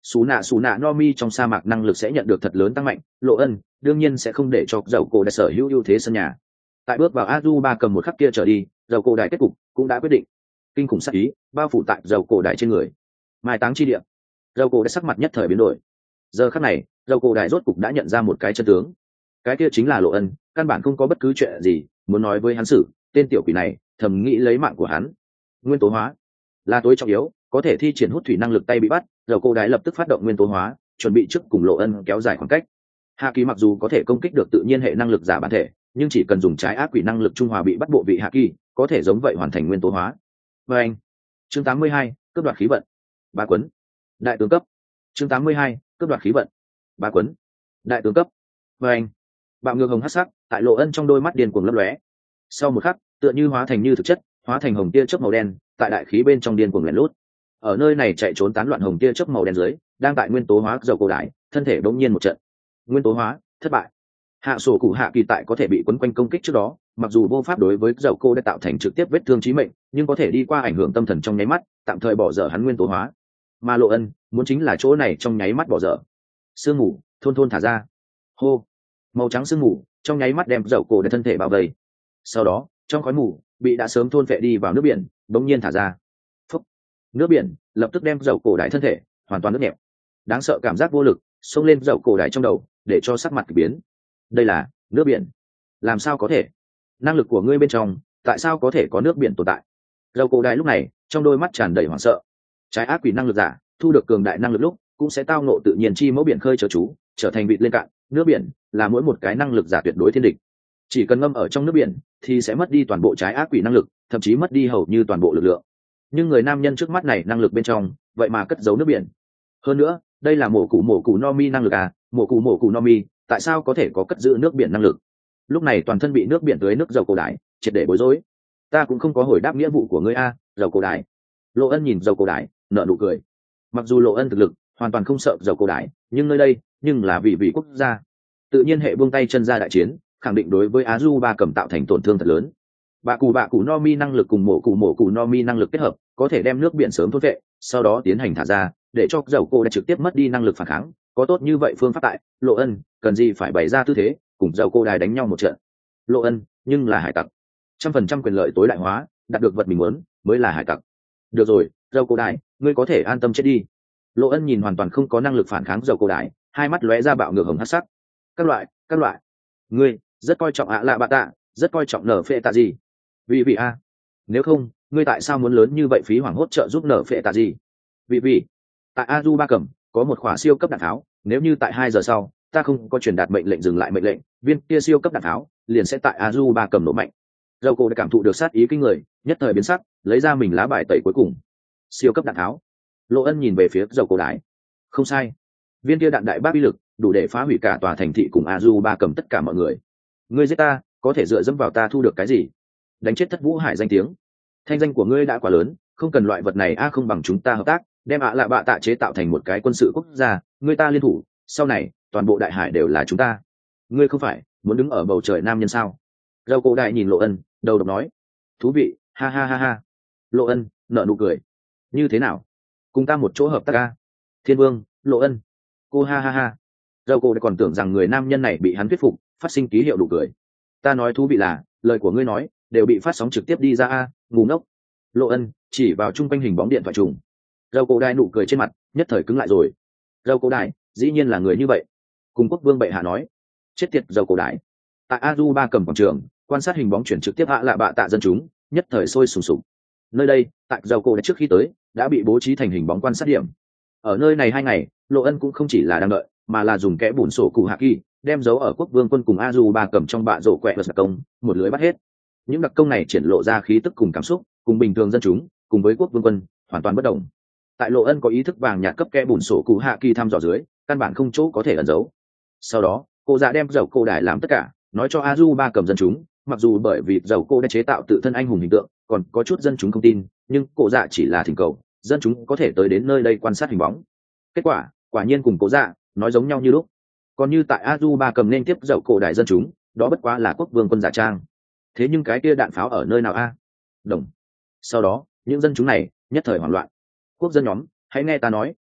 Xù nạ no mi trong sa mạc năng lực sẽ nhận được thật lớn tăng mạnh, Lộ Ân đương nhiên sẽ không để cho dầu cổ đại sở hữu ưu thế sân nhà. Tại bước vào Azu ba cầm một khắc kia trở đi, dầu cổ đại kết cục cũng đã quyết định. Kinh khủng sát ý bao phủ tại dầu cổ đại trên người. Mai táng chi địa, dầu cổ đại sắc mặt nhất thời biến đổi. Giờ khắc này, dầu cổ đại rốt cục đã nhận ra một cái chân tướng. Cái kia chính là Lộ Ân, căn bản không có bất cứ chuyện gì muốn nói với hắn xử, tên tiểu quỷ này thầm nghĩ lấy mạng của hắn. Nguyên tố hóa là tối trọng yếu, có thể thi triển hút thủy năng lực tay bị bắt, dầu cổ đại lập tức phát động nguyên tố hóa, chuẩn bị trước cùng Lộ Ân kéo dài khoảng cách. Hạ kỳ mặc dù có thể công kích được tự nhiên hệ năng lực giả bản thể, nhưng chỉ cần dùng trái ác quỷ năng lực trung hòa bị bắt bộ vị hạ kỳ, có thể giống vậy hoàn thành nguyên tố hóa. Và anh, chương 82, cướp đoạt khí vận. Ba quấn, đại tướng cấp. Chương 82, cướp đoạt khí vận. Ba quấn, đại tướng cấp. Và anh, bạo ngược hồng hắc sắc tại Lộ Ân trong đôi mắt điên cuồng lấp lóe. Sau một khắc, tựa như hóa thành như thực chất, hóa thành hồng tia chớp màu đen, tại đại khí bên trong điên cuồng lẻn lút. Ở nơi này chạy trốn tán loạn hồng tia chớp màu đen dưới, đang tại nguyên tố hóa dầu cổ đại, thân thể đống nhiên một trận. Nguyên tố hóa thất bại. Hạ sổ cụ hạ kỳ tại có thể bị quấn quanh công kích trước đó, mặc dù vô pháp đối với dầu cô đã tạo thành trực tiếp vết thương chí mệnh, nhưng có thể đi qua ảnh hưởng tâm thần trong nháy mắt, tạm thời bỏ dở hắn nguyên tố hóa. Mà Lộ Ân muốn chính là chỗ này trong nháy mắt bỏ dở. Sương mù thôn thôn thả ra. Hô, màu trắng sương mù trong nháy mắt đem dầu cổ để thân thể bao vây. Sau đó trong khói mù bị đã sớm thôn vệ đi vào nước biển bỗng nhiên thả ra. Phúc. Nước biển lập tức đem dầu cổ đại thân thể hoàn toàn nước nhẹp. Đáng sợ cảm giác vô lực xông lên dầu cổ đại trong đầu, để cho sắc mặt kỳ biến. Đây là nước biển? Làm sao có thể? Năng lực của ngươi bên trong tại sao có thể có nước biển tồn tại? Dầu cổ đại lúc này trong đôi mắt tràn đầy hoảng sợ. Trái ác quỷ năng lực giả thu được cường đại năng lực lúc cũng sẽ tao nộ tự nhiên chi mẫu biển khơi chớ chú, trở thành vịt lên cạn. Nước biển là mỗi một cái năng lực giả tuyệt đối thiên địch. Chỉ cần ngâm ở trong nước biển thì sẽ mất đi toàn bộ trái ác quỷ năng lực, thậm chí mất đi hầu như toàn bộ lực lượng. Nhưng người nam nhân trước mắt này năng lực bên trong vậy mà cất giấu nước biển. Hơn nữa đây là mổ cụ no mi năng lực à? Mổ cụ no mi tại sao có thể có cất giữ nước biển năng lực? Lúc này toàn thân bị nước biển tưới nước dầu cổ đại triệt để bối rối. Ta cũng không có hồi đáp nghĩa vụ của ngươi a, dầu cổ đại. Lộ Ân nhìn dầu cổ đại nở nụ cười. Mặc dù Lộ Ân thực lực hoàn toàn không sợ dầu cổ đại, nhưng nơi đây nhưng là vì quốc gia, tự nhiên hệ buông tay chân ra đại chiến, khẳng định đối với Azu ba cầm tạo thành tổn thương thật lớn. Bạ cụ no mi năng lực cùng mổ cụ no mi năng lực kết hợp, có thể đem nước biển sớm thôn vệ, sau đó tiến hành thả ra, để cho dầu cổ đã trực tiếp mất đi năng lực phản kháng. Có tốt như vậy phương pháp tại, Lộ Ân cần gì phải bày ra tư thế cùng dầu cổ đài đánh nhau một trận? Lộ Ân nhưng là hải tặc, 100% quyền lợi tối đại hóa, đạt được vật mình muốn mới là hải tặc. Được rồi, dầu cổ đài, ngươi có thể an tâm chết đi. Lộ Ân nhìn hoàn toàn không có năng lực phản kháng dầu cổ đài, hai mắt lóe ra bạo ngược hồng hắc sắc. Các loại, ngươi rất coi trọng ạ lạ bạ tạ, rất coi trọng nở phệ tạ gì? Vì a, nếu không ngươi tại sao muốn lớn như vậy phí hoảng hốt trợ giúp nở phệ tạ gì? Vì tại Azu ba cầm có một khỏa siêu cấp đạn tháo, nếu như tại 2 giờ sau ta không có truyền đạt mệnh lệnh dừng lại mệnh lệnh, viên kia siêu cấp đạn tháo liền sẽ tại Azu ba cầm nổ mạnh. Dầu cổ đã cảm thụ được sát ý kinh người, nhất thời biến sắc, lấy ra mình lá bài tẩy cuối cùng. Siêu cấp đạn tháo. Lộ Ân nhìn về phía dầu cổ đái. Không sai, viên kia đạn đại bác uy lực đủ để phá hủy cả tòa thành thị cùng Azu ba cầm tất cả mọi người. Ngươi giết ta có thể dựa dẫm vào ta thu được cái gì? Đánh chết Thất Vũ Hải danh tiếng. Thanh danh của ngươi đã quá lớn, không cần loại vật này a, không bằng chúng ta hợp tác, đem ạ lạ bạ tạ chế tạo thành một cái quân sự quốc gia, ngươi ta liên thủ, sau này toàn bộ đại hải đều là chúng ta. Ngươi không phải muốn đứng ở bầu trời nam nhân sao? Dầu cổ đại nhìn Lộ Ân, đầu độc nói. Thú vị, ha ha ha ha. Lộ Ân nở nụ cười. Như thế nào, cùng ta một chỗ hợp tác a? Thiên Vương, Lộ Ân. Cô ha ha ha. Dầu cổ đại còn tưởng rằng người nam nhân này bị hắn thuyết phục, phát sinh ký hiệu nụ cười. Ta nói thú vị là lời của ngươi nói đều bị phát sóng trực tiếp đi ra a, ngu ngốc. Lộ Ân chỉ vào trung quanh hình bóng điện thoại trùng. Dầu cổ đại nụ cười trên mặt nhất thời cứng lại rồi. Dầu cổ đại dĩ nhiên là người như vậy. Cùng quốc vương bệ hạ nói. Chết tiệt dầu cổ đại. Tại Azu ba cầm quảng trường quan sát hình bóng chuyển trực tiếp hạ lạ bạ tạ dân chúng nhất thời sôi sùng sục. Nơi đây tại dầu cổ đại trước khi tới đã bị bố trí thành hình bóng quan sát điểm. Ở nơi này 2 ngày, Lộ Ân cũng không chỉ là đang đợi, mà là dùng kẽ bùn sổ cụ hạ kỳ đem dấu ở quốc vương quân cùng Azu ba cầm trong bạ rổ quẹ và đặc công, một lưới bắt hết. Những đặc công này triển lộ ra khí tức cùng cảm xúc, cùng bình thường dân chúng, cùng với quốc vương quân hoàn toàn bất đồng. Tại Lộ Ân có ý thức vàng nhạt cấp kẽ bùn sổ cụ hạ kỳ thăm dò dưới, căn bản không chỗ có thể ẩn giấu. Sau đó cô dạ đem dầu cô đài làm tất cả, nói cho Azu ba cầm dân chúng, mặc dù bởi vì dầu cô đã chế tạo tự thân anh hùng hình tượng, còn có chút dân chúng không tin, nhưng cô dạ chỉ là thỉnh cầu dân chúng có thể tới đến nơi đây quan sát hình bóng. Kết quả quả nhiên cùng cô dạ nói giống nhau như lúc. Còn như tại Azu ba cầm nên tiếp dậu cổ đại dân chúng, đó bất quá là quốc vương quân giả trang. Thế nhưng cái kia đạn pháo ở nơi nào a? Đồng. Sau đó những dân chúng này nhất thời hoảng loạn. Quốc dân nhóm, hãy nghe ta nói.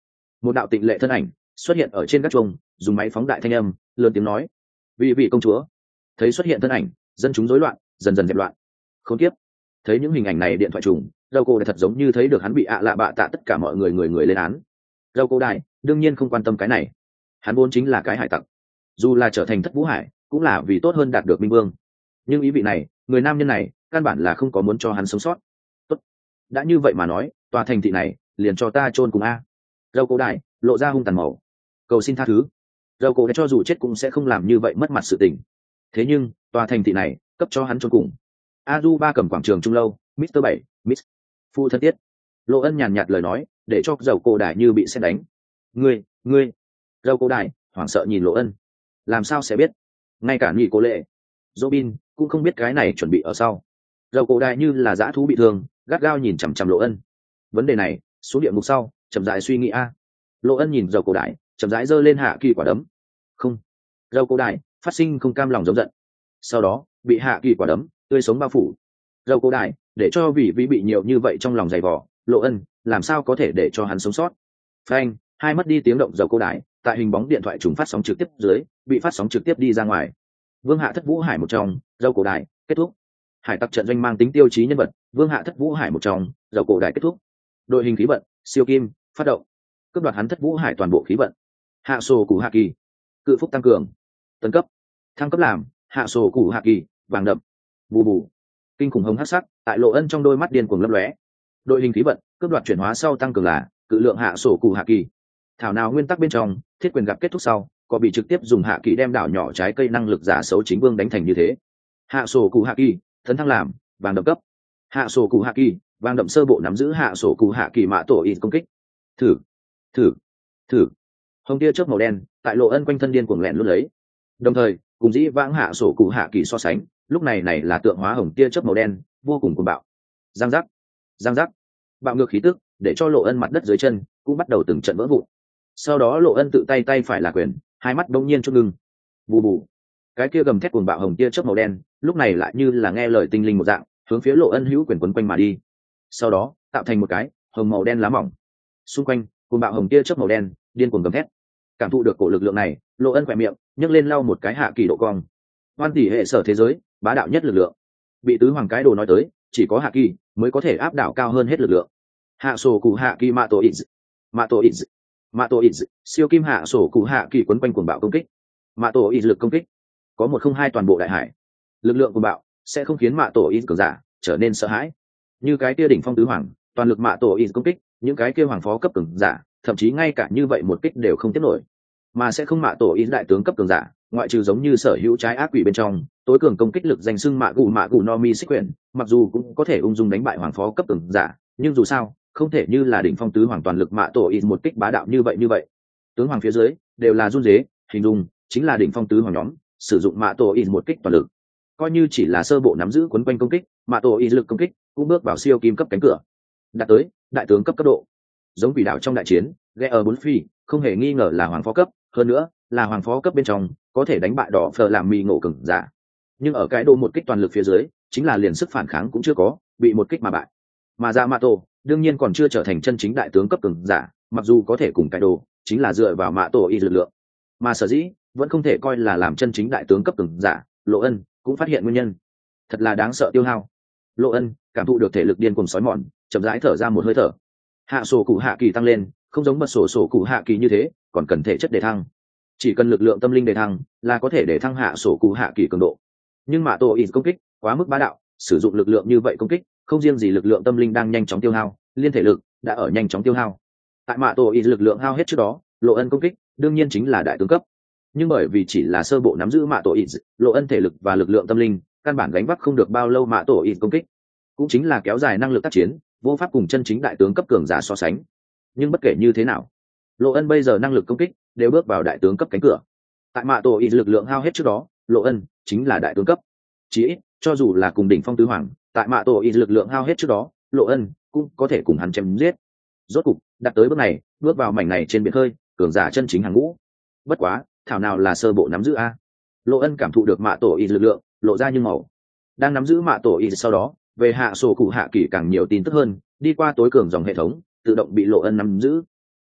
một đạo tịnh lệ thân ảnh xuất hiện ở trên các chuông, dùng máy phóng đại thanh âm lớn tiếng nói: vị công chúa. Thấy xuất hiện thân ảnh, dân chúng rối loạn dần dần dẹp loạn. Không tiếp, thấy những hình ảnh này điện thoại trùng, râu cô đại thật giống như thấy được hắn bị lạ bạ tạ tất cả mọi người lên án. Râu cô đại đương nhiên không quan tâm cái này, hắn vốn chính là cái hải tặc, dù là trở thành thất vũ hải cũng là vì tốt hơn đạt được minh vương. Nhưng ý vị này, người nam nhân này căn bản là không có muốn cho hắn sống sót. Tốt, đã như vậy mà nói, tòa thành thị này liền cho ta chôn cùng a. Râu cô đại lộ ra hung tàn màu, cầu xin tha thứ. Râu cô đại cho dù chết cũng sẽ không làm như vậy mất mặt sự tình. Thế nhưng tòa thành thị này cấp cho hắn chôn cùng. Azu ba cầm quảng trường trung lâu, Mr. 7, Miss phu thân tiết. Lộ Ân nhàn nhạt lời nói, để cho dầu cô đại như bị sét đánh. Ngươi. Dầu cô đại hoảng sợ nhìn Lộ Ân. Làm sao sẽ biết? Ngay cả nhị cô lệ, Robin cũng không biết cái này chuẩn bị ở sau. Dầu cô đại như là dã thú bị thương, gắt gao nhìn chằm chằm Lộ Ân. Vấn đề này, xuống địa ngục sau, chậm rãi suy nghĩ a. Lộ Ân nhìn dầu cô đại, chậm rãi giơ lên hạ kỳ quả đấm. Không. Dầu cô đại phát sinh không cam lòng giống giận. Sau đó, bị hạ kỳ quả đấm tươi sống bao phủ. Dầu cô đại để cho vị bị nhiều như vậy trong lòng dày vò, Lộ Ân làm sao có thể để cho hắn sống sót. Phanh, hai mất đi tiếng động dầu cô đại tại hình bóng điện thoại trùng phát sóng trực tiếp dưới bị phát sóng trực tiếp đi ra ngoài. Vương hạ thất vũ hải một trong, dầu cổ đại kết thúc. Hải tặc trận doanh mang tính tiêu chí nhân vật, vương hạ thất vũ hải một trong, dầu cổ đại kết thúc. Đội hình khí vận siêu kim phát động, cướp đoạt hắn thất vũ hải toàn bộ khí vận. Hạ sổ củ hạ kỳ, cự phúc tăng cường, tấn cấp, thăng cấp làm hạ sổ củ hạ kỳ vàng đậm. Bù bù, kinh khủng hồng hắc sắc tại Lộ Ân trong đôi mắt điên cuồng lấp lóe. Đội hình khí vận cướp đoạt chuyển hóa sau tăng cường là cự lượng hạ sổ củ hạ kỳ. Thảo nào nguyên tắc bên trong thiết quyền gặp kết thúc sau có bị trực tiếp dùng hạ kỳ đem đảo nhỏ trái cây năng lực giả xấu chính vương đánh thành như thế. Hạ sổ củ hạ kỳ tấn thăng làm vàng đậm cấp. Hạ sổ củ hạ kỳ vàng đậm sơ bộ nắm giữ hạ sổ củ hạ kỳ mã tổ ít công kích. Thử hồng tia chớp màu đen tại Lộ Ân quanh thân điên cuồng lẹn lút lấy, đồng thời cùng dĩ vãng hạ sổ củ hạ kỳ so sánh, lúc này là tượng hóa hồng tia chớp màu đen vô cùng cuồng bạo. Giang giác bạo ngược khí tức để cho Lộ Ân mặt đất dưới chân cũng bắt đầu từng trận vỡ vụn. Sau đó Lộ Ân tự tay phải là quyền, hai mắt đông nhiên chốt ngưng. Bù bù, cái kia gầm thét cuồng bạo hồng tia chớp màu đen lúc này lại như là nghe lời tinh linh một dạng hướng phía Lộ Ân hữu quyền quấn quanh mà đi. Sau đó tạo thành một cái hồng màu đen lá mỏng, xung quanh cuồng bạo hồng tia chớp màu đen điên cuồng gầm thét. Cảm thụ được cổ lực lượng này, Lộ Ân khỏe miệng nhấc lên lau một cái hạ kỳ độ cong. Hoan tỷ hệ sở thế giới bá đạo nhất lực lượng, bị tứ hoàng cái đồ nói tới, chỉ có hạ kỳ mới có thể áp đảo cao hơn hết lực lượng. Hạ sổ cụ hạ kỳ mạ tổ ít siêu kim hạ sổ cụ hạ kỳ quấn quanh cuồng bạo công kích. Mạ tổ ít lực công kích có 102 toàn bộ đại hải. Lực lượng cuồng bạo sẽ không khiến mạ tổ ít cường giả trở nên sợ hãi. Như cái kia đỉnh phong tứ hoàng, toàn lực mạ tổ ít công kích, những cái kia hoàng phó cấp cường giả thậm chí ngay cả như vậy một kích đều không tiếp nổi. Mà sẽ không mạ tổ ít đại tướng cấp cường giả, ngoại trừ giống như sở hữu trái ác quỷ bên trong tối cường công kích lực danh xưng mạ gù no mi xích quyển, mặc dù cũng có thể ung dung đánh bại hoàng phó cấp cường giả, nhưng dù sao không thể như là đỉnh phong tứ hoàng toàn lực mạ tổ ít một kích bá đạo như vậy. Tướng hoàng phía dưới đều là run rế, hình dung chính là đỉnh phong tứ hoàng nhóm sử dụng mạ tổ ít một kích toàn lực, coi như chỉ là sơ bộ nắm giữ quấn quanh công kích, mạ tổ ít lực công kích cũng bước vào siêu kim cấp cánh cửa, đạt tới đại tướng cấp độ. Giống quỷ đạo trong đại chiến, ghe ở bốn phi không hề nghi ngờ là hoàng phó cấp, hơn nữa là hoàng phó cấp bên trong có thể đánh bại đỏ phờ làm mì ngộ cường giả. Nhưng ở cái độ một kích toàn lực phía dưới, chính là liền sức phản kháng cũng chưa có, bị một kích mà bại. Mà Yamato đương nhiên còn chưa trở thành chân chính đại tướng cấp cường giả, mặc dù có thể cùng cái đồ chính là dựa vào mạ tổ y lực lượng, mà sở dĩ vẫn không thể coi là làm chân chính đại tướng cấp cường giả. Lộ Ân cũng phát hiện nguyên nhân, thật là đáng sợ tiêu hao. Lộ Ân cảm thụ được thể lực điên cuồng sói mòn, chậm rãi thở ra một hơi thở. Hạ sổ cụ hạ kỳ tăng lên, không giống bật sổ cụ hạ kỳ như thế còn cần thể chất để thăng, chỉ cần lực lượng tâm linh để thăng là có thể để thăng hạ sổ cụ hạ kỳ cường độ. Nhưng mạ tổ y công kích quá mức bá đạo, sử dụng lực lượng như vậy công kích không riêng gì lực lượng tâm linh đang nhanh chóng tiêu hao, liên thể lực đã ở nhanh chóng tiêu hao. Tại mạ tổ y lực lượng hao hết trước đó, Lộ Ân công kích đương nhiên chính là đại tướng cấp, nhưng bởi vì chỉ là sơ bộ nắm giữ mạ tổ y, Lộ Ân thể lực và lực lượng tâm linh căn bản gánh vác không được bao lâu mạ tổ y công kích, cũng chính là kéo dài năng lực tác chiến, vô pháp cùng chân chính đại tướng cấp cường giả so sánh. Nhưng bất kể như thế nào, Lộ Ân bây giờ năng lực công kích đều bước vào đại tướng cấp cánh cửa. Tại mạ tổ y lực lượng hao hết trước đó, Lộ Ân chính là đại tướng cấp. Chỉ ít cho dù là cùng đỉnh phong tứ hoàng, tại mạ tổ y lực lượng hao hết trước đó, Lộ Ân cũng có thể cùng hắn chém giết. Rốt cục đạt tới bước này, bước vào mảnh này trên biển khơi, cường giả chân chính hàng ngũ. Bất quá thảo nào là sơ bộ nắm giữ a. Lộ Ân cảm thụ được mạ tổ y lực lượng lộ ra như màu. Đang nắm giữ mạ tổ y sau đó, về hạ sổ cụ hạ kỳ càng nhiều tin tức hơn, đi qua tối cường dòng hệ thống tự động bị Lộ Ân nắm giữ.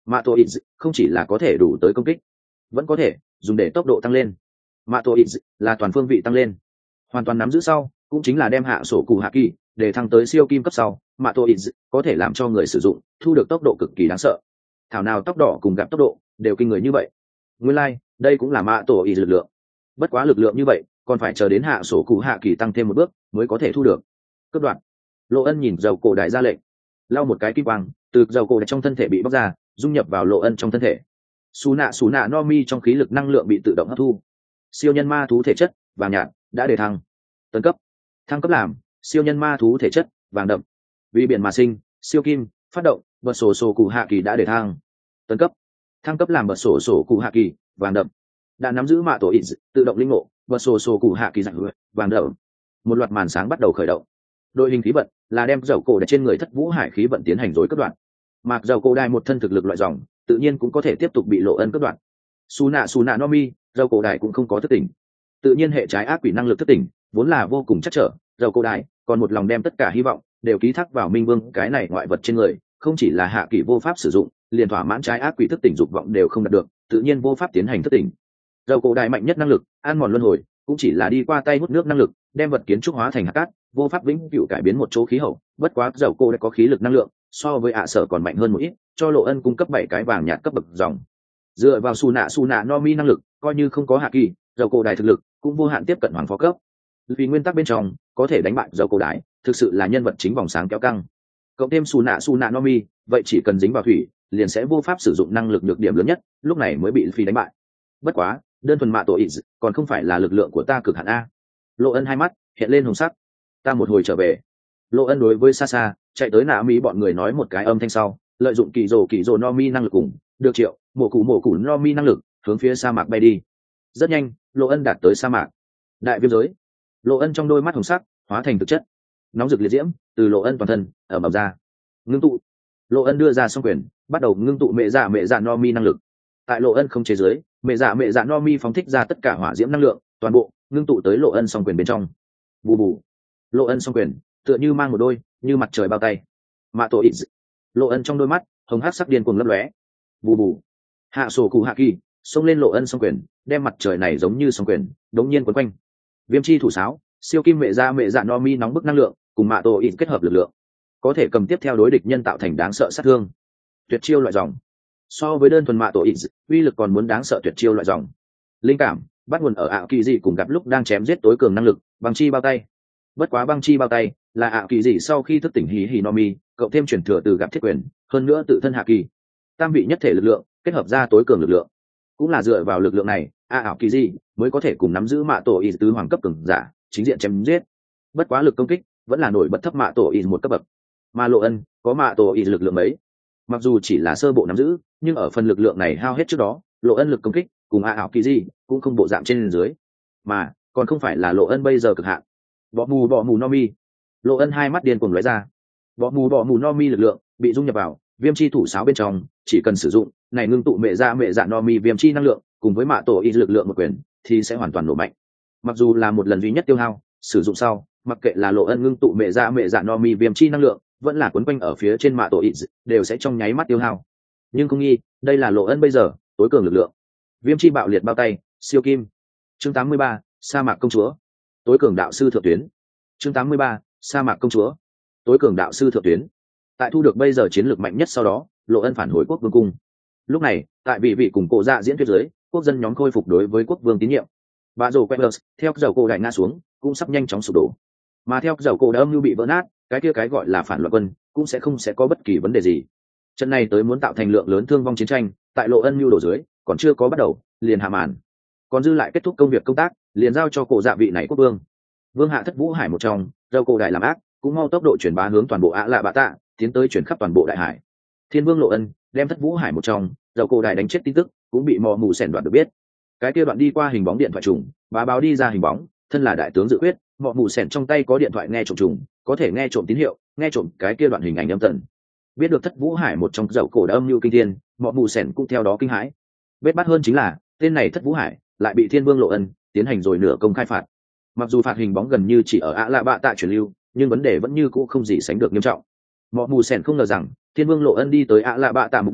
mạ tổ ít không chỉ là có thể đủ tới công kích, vẫn có thể dùng để tốc độ tăng lên. Mạ tổ ít là toàn phương vị tăng lên, hoàn toàn nắm giữ sau cũng chính là đem hạ sổ cụ hạ kỳ để thăng tới siêu kim cấp sau. Mạ tổ ít có thể làm cho người sử dụng thu được tốc độ cực kỳ đáng sợ. Thảo nào tóc đỏ cùng gặp tốc độ đều kinh người như vậy. Nguyên lai đây cũng là mạ tổ ít lực lượng. Bất quá lực lượng như vậy còn phải chờ đến hạ sổ cụ hạ kỳ tăng thêm một bước mới có thể thu được. Cấp đoạn, Lộ Ân nhìn dầu cổ đại ra lệnh, lau một cái kim quang từ dầu cổ đại trong thân thể bị bóc ra, dung nhập vào Lộ Ân trong thân thể. Xù nạ no mi trong khí lực năng lượng bị tự động hấp thu. Siêu nhân ma thú thể chất vàng nhạt đã đề thăng. Tấn cấp, thăng cấp làm siêu nhân ma thú thể chất vàng đậm. Vì biển mà sinh siêu kim phát động bật sổ cụ hạ kỳ đã đề thăng. Tấn cấp, thăng cấp làm bật sổ cụ hạ kỳ vàng đậm. Đã nắm giữ mạ tổ ít tự động linh ngộ bật sổ cụ hạ kỳ dạng vàng đậm. Một loạt màn sáng bắt đầu khởi động. Đội hình khí vận là đem dầu cổ đại trên người thất vũ hải khí vận tiến hành rối cắt đoạn. Mạc dầu cổ đại một thân thực lực loại dòng, tự nhiên cũng có thể tiếp tục bị Lộ Ân cắt đoạn. Su nạ no mi, dầu cổ đại cũng không có thức tỉnh. Tự nhiên hệ trái ác quỷ năng lực thức tỉnh vốn là vô cùng chắc trở. Dầu cổ đại còn một lòng đem tất cả hy vọng đều ký thác vào Minh Vương cái này ngoại vật trên người, không chỉ là hạ kỳ vô pháp sử dụng, liền thỏa mãn trái ác quỷ thức tỉnh dục vọng đều không đạt được, tự nhiên vô pháp tiến hành thức tỉnh. Dầu cổ đại mạnh nhất năng lực ăn mòn luân hồi cũng chỉ là đi qua tay hút nước năng lực, đem vật kiến trúc hóa thành hạt cát, vô pháp vĩnh cửu cải biến một chỗ khí hậu. Bất quá dầu cổ đại có khí lực năng lượng so với ạ sở còn mạnh hơn một ít, cho Lộ Ân cung cấp 7 cái vàng nhạt cấp bậc dòng. Dựa vào su nạ no mi năng lực, coi như không có hạ kỳ, dầu cổ đại thực lực cũng vô hạn tiếp cận hoàng phó cấp. Vì nguyên tắc bên trong có thể đánh bại dầu cổ đại thực sự là nhân vật chính vòng sáng kéo căng. Cộng thêm su nạ no mi, vậy chỉ cần dính vào thủy liền sẽ vô pháp sử dụng năng lực nhược điểm lớn nhất, lúc này mới bị phi đánh bại. Bất quá đơn thuần mạ tổ ít còn không phải là lực lượng của ta cực hạn a. Lộ Ân hai mắt hiện lên hồng sắc. Ta một hồi trở về. Lộ Ân đối với xa xa chạy tới nạ mỹ bọn người nói một cái âm thanh sau, lợi dụng kỳ rồ no mi năng lực cùng được triệu mổ cụ no mi năng lực hướng phía sa mạc bay đi. Rất nhanh Lộ Ân đạt tới sa mạc. Đại viêm giới. Lộ Ân trong đôi mắt hồng sắc hóa thành thực chất, nóng rực liệt diễm từ Lộ Ân toàn thân ở bầm ra ngưng tụ. Lộ Ân đưa ra song quyền bắt đầu ngưng tụ mẹ dạ no mi năng lực. Tại Lộ Ân không chế giới, mẹ dạ no mi phóng thích ra tất cả hỏa diễm năng lượng toàn bộ ngưng tụ tới Lộ Ân song quyền bên trong. Bù bù. Lộ Ân song quyền tựa như mang một đôi như mặt trời bao tay. Mạ tổ ít. Lộ Ân trong đôi mắt hồng hắc sắc điên cuồng lấp lóe. Bù bù. Hạ sổ cụ hạ kỳ xông lên Lộ Ân song quyền, đem mặt trời này giống như song quyền đống nhiên quấn quanh. Viêm chi thủ sáo, siêu kim mẹ dạ no mi nóng bức năng lượng cùng mạ tổ ít kết hợp lực lượng, có thể cầm tiếp theo đối địch nhân tạo thành đáng sợ sát thương. Tuyệt chiêu loại dòng. So với đơn thuần mạ tổ ít, uy lực còn muốn đáng sợ tuyệt chiêu loại dòng. Linh cảm bắt nguồn ở ảo kỳ dị cùng gặp lúc đang chém giết tối cường năng lực băng chi bao tay. Bất quá băng chi bao tay là ảo kỳ dị sau khi thức tỉnh hì no mi cộng thêm chuyển thừa từ gặp thiết quyền, hơn nữa tự thân hạ kỳ tam vị nhất thể lực lượng kết hợp ra tối cường lực lượng. Cũng là dựa vào lực lượng này ảo kỳ dị mới có thể cùng nắm giữ mạ tổ ít tứ hoàng cấp cường giả chính diện chém giết. Bất quá lực công kích vẫn là nổi bật thấp mạ tổ ít một cấp bậc, mà Lộ Ân có mạ tổ ít lực lượng mấy, mặc dù chỉ là sơ bộ nắm giữ, nhưng ở phần lực lượng này hao hết trước đó, Lộ Ân lực công kích cùng ảo kỳ dị cũng không bộ dạng trên dưới, mà còn không phải là Lộ Ân bây giờ cực hạn. Bỏ mù no mi. Lộ Ân hai mắt điên cuồng lóe ra. Bỏ mù no mi lực lượng bị dung nhập vào viêm chi thủ sáo bên trong, chỉ cần sử dụng này ngưng tụ mẹ dạ no mi viêm chi năng lượng cùng với mạ tổ ít lực lượng một quyền thì sẽ hoàn toàn nổ mạnh. Mặc dù là một lần duy nhất tiêu hao, sử dụng sau mặc kệ là Lộ Ân ngưng tụ mẹ dạ no mi viêm chi năng lượng vẫn là quấn quanh ở phía trên mạ tổ ít đều sẽ trong nháy mắt tiêu hao. Nhưng không nghi đây là Lộ Ân bây giờ tối cường lực lượng. Viêm chi bạo liệt bao tay siêu kim. Chương 83, sa mạc công chúa. Tối cường đạo sư thượng tuyến. Chương 83, sa mạc công chúa. Tối cường đạo sư thượng tuyến. Tại thu được bây giờ chiến lược mạnh nhất sau đó, Lộ Ân phản hồi quốc vương cung. Lúc này tại vị cùng cổ dạ diễn thuyết giới, quốc dân nhóm khôi phục đối với quốc vương tín nhiệm. Bà rồ Quebers theo dầu cổ đại nga xuống cũng sắp nhanh chóng sụp đổ, mà theo dầu cổ đã âm mưu bị vỡ nát, cái kia cái gọi là phản loạn quân cũng sẽ không có bất kỳ vấn đề gì. Trận này tới muốn tạo thành lượng lớn thương vong chiến tranh, tại Lộ Ân mưu đổ dưới còn chưa có bắt đầu liền hạ màn, còn dư lại kết thúc công việc công tác liền giao cho cổ dạ vị này quốc vương. Vương hạ thất vũ hải một trong, dầu cổ đại làm ác cũng mau tốc độ chuyển bá hướng toàn bộ ạ lạ bạ tạ, tiến tới chuyển khắp toàn bộ đại hải. Thiên vương Lộ Ân đem thất vũ hải một trong, dầu cổ đại đánh chết tin tức cũng bị mò mù sẻn đoạn được biết. Cái kia đoạn đi qua hình bóng điện thoại trùng bá báo đi ra hình bóng, thân là đại tướng dự quyết, mọ mù sẻn trong tay có điện thoại nghe trộm trùng, có thể nghe trộm tín hiệu, nghe trộm cái kia đoạn hình ảnh âm tần. Biết được thất vũ hải một trong dậu cổ đã âm mưu kinh thiên, mọ mù sẻn cũng theo đó kinh hãi. Bết bát hơn chính là tên này thất vũ hải lại bị thiên vương Lộ Ân tiến hành rồi nửa công khai phạt. Mặc dù phạt hình bóng gần như chỉ ở ạ lạ bạ tạ truyền lưu, nhưng vấn đề vẫn như cũ không gì sánh được nghiêm trọng. Mọ mù sẻn không ngờ rằng thiên vương Lộ Ân đi tới ạ lạ bạ tạ mục đích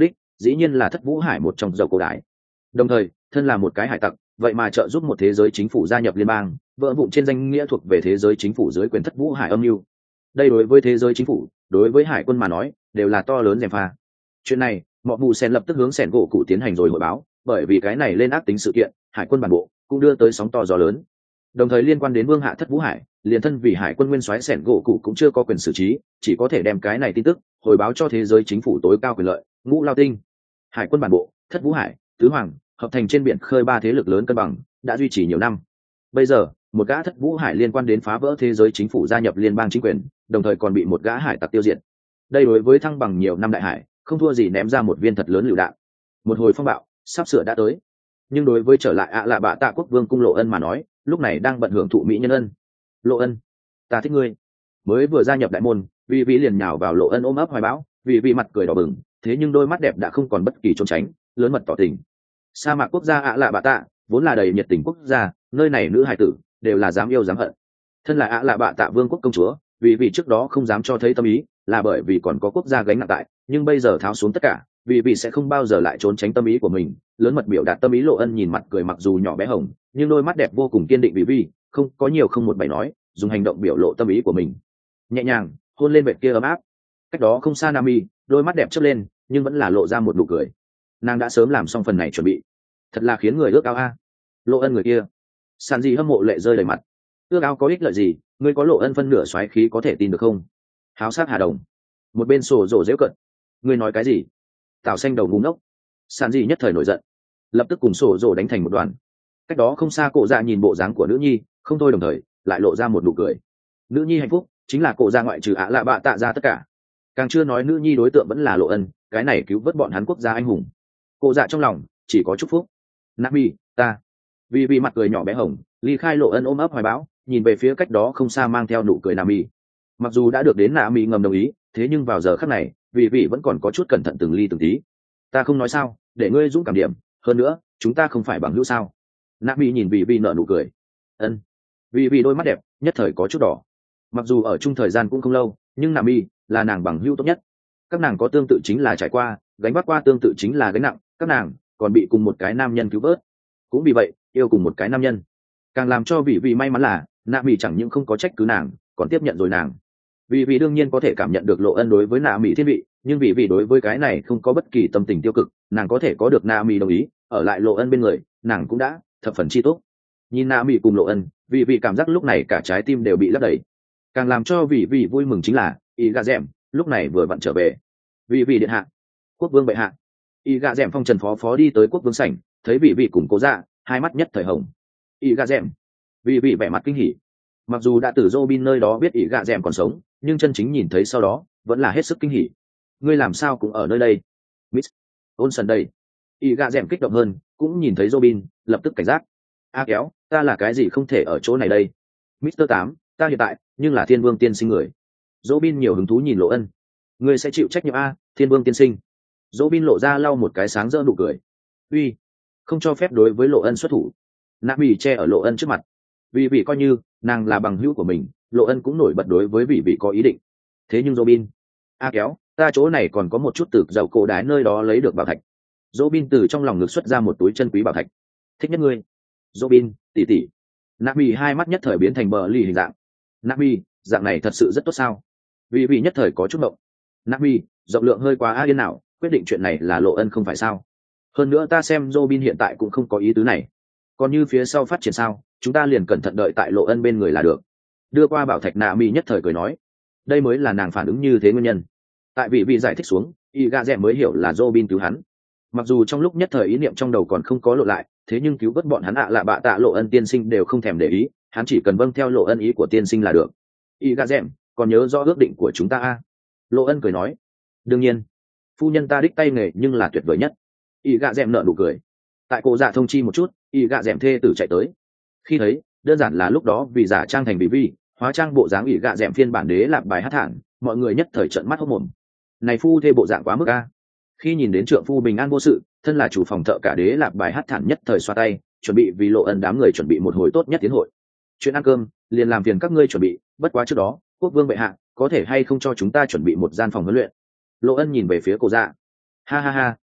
dĩ nhiên là Thất Vũ Hải một trong dầu cổ đại. Đồng thời thân là một cái hải tặc, vậy mà trợ giúp một thế giới chính phủ gia nhập liên bang, vỡ vụn trên danh nghĩa thuộc về thế giới chính phủ dưới quyền Thất Vũ Hải âm mưu. Đây đối với thế giới chính phủ, đối với hải quân mà nói đều là to lớn gièm pha. Chuyện này mọi vụ sen lập tức hướng sẻn gỗ cụ tiến hành rồi hội báo, bởi vì cái này lên ác tính sự kiện, hải quân bản bộ cũng đưa tới sóng to gió lớn. Đồng thời liên quan đến vương hạ Thất Vũ Hải, liền thân vì hải quân nguyên soái sẻn gỗ cụ cũng chưa có quyền xử trí, chỉ có thể đem cái này tin tức hồi báo cho thế giới chính phủ tối cao quyền lợi Ngũ Lao Tinh. Hải quân bản bộ, Thất Vũ Hải, tứ hoàng hợp thành trên biển khơi ba thế lực lớn cân bằng đã duy trì nhiều năm. Bây giờ một gã Thất Vũ Hải liên quan đến phá vỡ thế giới chính phủ gia nhập liên bang chính quyền, đồng thời còn bị một gã hải tặc tiêu diệt. Đây đối với thăng bằng nhiều năm đại hải không thua gì ném ra một viên thật lớn lựu đạn. Một hồi phong bạo sắp sửa đã tới, nhưng đối với trở lại lạ bạ tạ quốc vương cung Lộ Ân mà nói, lúc này đang bận hưởng thụ mỹ nhân ân. Lộ Ân, ta thích ngươi. Mới vừa gia nhập đại môn, vì liền nhào vào Lộ Ân ôm ấp hoài bão, vì mặt cười đỏ bừng, thế nhưng đôi mắt đẹp đã không còn bất kỳ trốn tránh, lớn mật tỏ tình. Sa mạc quốc gia lạ bạ tạ vốn là đầy nhiệt tình quốc gia, nơi này nữ hải tử đều là dám yêu dám hận. Thân là lạ bạ tạ vương quốc công chúa, vì trước đó không dám cho thấy tâm ý, là bởi vì còn có quốc gia gánh nặng tại, nhưng bây giờ tháo xuống tất cả, vì sẽ không bao giờ lại trốn tránh tâm ý của mình, lớn mật biểu đạt tâm ý. Lộ Ân nhìn mặt cười mặc dù nhỏ bé hồng, nhưng đôi mắt đẹp vô cùng kiên định. Vì không có nhiều không một bảy nói, dùng hành động biểu lộ tâm ý của mình, nhẹ nhàng hôn lên vệt kia ấm áp. Cách đó không xa Nami, đôi mắt đẹp chớp lên, nhưng vẫn là lộ ra một nụ cười. Nàng đã sớm làm xong phần này chuẩn bị, thật là khiến người ước ao a. Lộ Ân người kia, Sàn gì hâm mộ lệ rơi đầy mặt. Ước ao có ích lợi gì, ngươi có Lộ Ân phân nửa xoáy khí có thể tin được không? Háo sát Hà Đồng, một bên sổ rổ dễu cận. Ngươi nói cái gì? Tảo xanh đầu ngu ngốc. Sàn gì nhất thời nổi giận, lập tức cùng sổ rổ đánh thành một đoàn. Cách đó không xa Cổ Dạ nhìn bộ dáng của nữ nhi, không thôi đồng thời lại lộ ra một nụ cười. Nữ nhi hạnh phúc chính là Cổ Dạ ngoại trừ lạ bạ tạ ra tất cả. Càng chưa nói nữ nhi đối tượng vẫn là Lộ Ân, cái này cứu vớt bọn hắn quốc gia anh hùng. Cổ Dạ trong lòng chỉ có chúc phúc. Nami, ta. Vì mặt cười nhỏ bé hồng, ly khai Lộ Ân ôm ấp hoài bão, nhìn về phía cách đó không xa mang theo nụ cười Nami. Mặc dù đã được đến Nami ngầm đồng ý, thế nhưng vào giờ khắc này, vì vẫn còn có chút cẩn thận từng ly từng tí. Ta không nói sao, để ngươi dũng cảm điểm, hơn nữa chúng ta không phải bằng hữu sao? Nami nhìn vì nở nụ cười. Ân. Vì đôi mắt đẹp nhất thời có chút đỏ. Mặc dù ở chung thời gian cũng không lâu, nhưng Nami là nàng bằng hữu tốt nhất. Các nàng có tương tự chính là trải qua, gánh vác qua tương tự chính là gánh nặng, các nàng còn bị cùng một cái nam nhân cứu vớt. Cũng vì vậy, yêu cùng một cái nam nhân. Càng làm cho vì may mắn là Nami chẳng những không có trách cứ nàng, còn tiếp nhận rồi nàng. Vì đương nhiên có thể cảm nhận được Lộ Ân đối với Nami thiên vị, nhưng vì đối với cái này không có bất kỳ tâm tình tiêu cực, nàng có thể có được Nami đồng ý, ở lại Lộ Ân bên người, nàng cũng đã thập phần chi tốt. Nhìn Nami cùng Lộ Ân, vì cảm giác lúc này cả trái tim đều bị lấp đầy. Càng làm cho vì vui mừng chính là ý gà dẻm lúc này vừa vặn trở về. Vì điện hạ, quốc vương bệ hạ. Ý gà dẻm phong trần phó đi tới quốc vương sảnh, thấy vị cùng Cố Dạ, hai mắt nhất thời hồng. Ý gà dẻm, vì vẻ mặt kinh hỉ. Mặc dù đã từ Robin nơi đó biết ý gà dẻm còn sống, nhưng chân chính nhìn thấy sau đó vẫn là hết sức kinh hỉ. Ngươi làm sao cũng ở nơi đây? Miss Olsen đây. Ý gà dẻm kích động hơn, cũng nhìn thấy Robin, lập tức cảnh giác. Kéo, ta là cái gì không thể ở chỗ này đây? Mr. 8, ta hiện tại nhưng là Thiên Vương tiên sinh người. Robin nhiều hứng thú nhìn Lộ Ân. Ngươi sẽ chịu trách nhiệm Thiên Vương tiên sinh? Robin lộ ra lau một cái sáng rỡ nụ cười. Uy, không cho phép đối với Lộ Ân xuất thủ. Nami che ở Lộ Ân trước mặt. Vì coi như nàng là bằng hữu của mình, Lộ Ân cũng nổi bật đối với vì có ý định. Thế nhưng Robin, kéo, ta chỗ này còn có một chút từ dầu cổ đái nơi đó lấy được bảo thạch. Robin từ trong lòng ngực xuất ra một túi chân quý bảo thạch. Thích nhất ngươi. Robin, tỷ. Nami hai mắt nhất thời biến thành bờ lì hình dạng. Nami, dạng này thật sự rất tốt sao? Vì nhất thời có chút mộng. Nami, rộng lượng hơi quá yên nào, quyết định chuyện này là Lộ Ân không phải sao? Hơn nữa ta xem Robin hiện tại cũng không có ý tứ này. Còn như phía sau phát triển sao, chúng ta liền cẩn thận đợi tại Lộ Ân bên người là được. Đưa qua bảo thạch Nami nhất thời cười nói. Đây mới là nàng phản ứng như thế nguyên nhân. Tại vì giải thích xuống, Iga Dẹm mới hiểu là Robin cứu hắn. Mặc dù trong lúc nhất thời ý niệm trong đầu còn không có lộ lại, thế nhưng cứu vớt bọn hắn lạ bạ tạ Lộ Ân tiên sinh đều không thèm để ý, hắn chỉ cần vâng theo Lộ Ân ý của tiên sinh là được. Iga Dẹm, còn nhớ rõ ước định của chúng ta Lộ Ân cười nói. Đương nhiên, phu nhân ta đích tay nghề nhưng là tuyệt vời nhất. Iga Dẹm nở nụ cười. Tại Cổ Dạ thông chi một chút, Iga Dẹm thê tử chạy tới. Khi thấy, đơn giản là lúc đó vì giả trang thành vi hóa trang bộ dáng Iga Dẹm phiên bản đế lạp bài hát thản, mọi người nhất thời trợn mắt hốt mồm. Này phu thê bộ dạng quá mức Khi nhìn đến trượng phu bình an vô sự, thân là chủ phòng thợ cả đế lạp bài hát thản nhất thời xoa tay, chuẩn bị vì Lộ Ân đám người chuẩn bị một hồi tốt nhất tiến hội. Chuyện ăn cơm liền làm phiền các ngươi chuẩn bị, bất quá trước đó quốc vương bệ hạ có thể hay không cho chúng ta chuẩn bị một gian phòng huấn luyện? Lộ Ân nhìn về phía Cổ Dạ. Ha,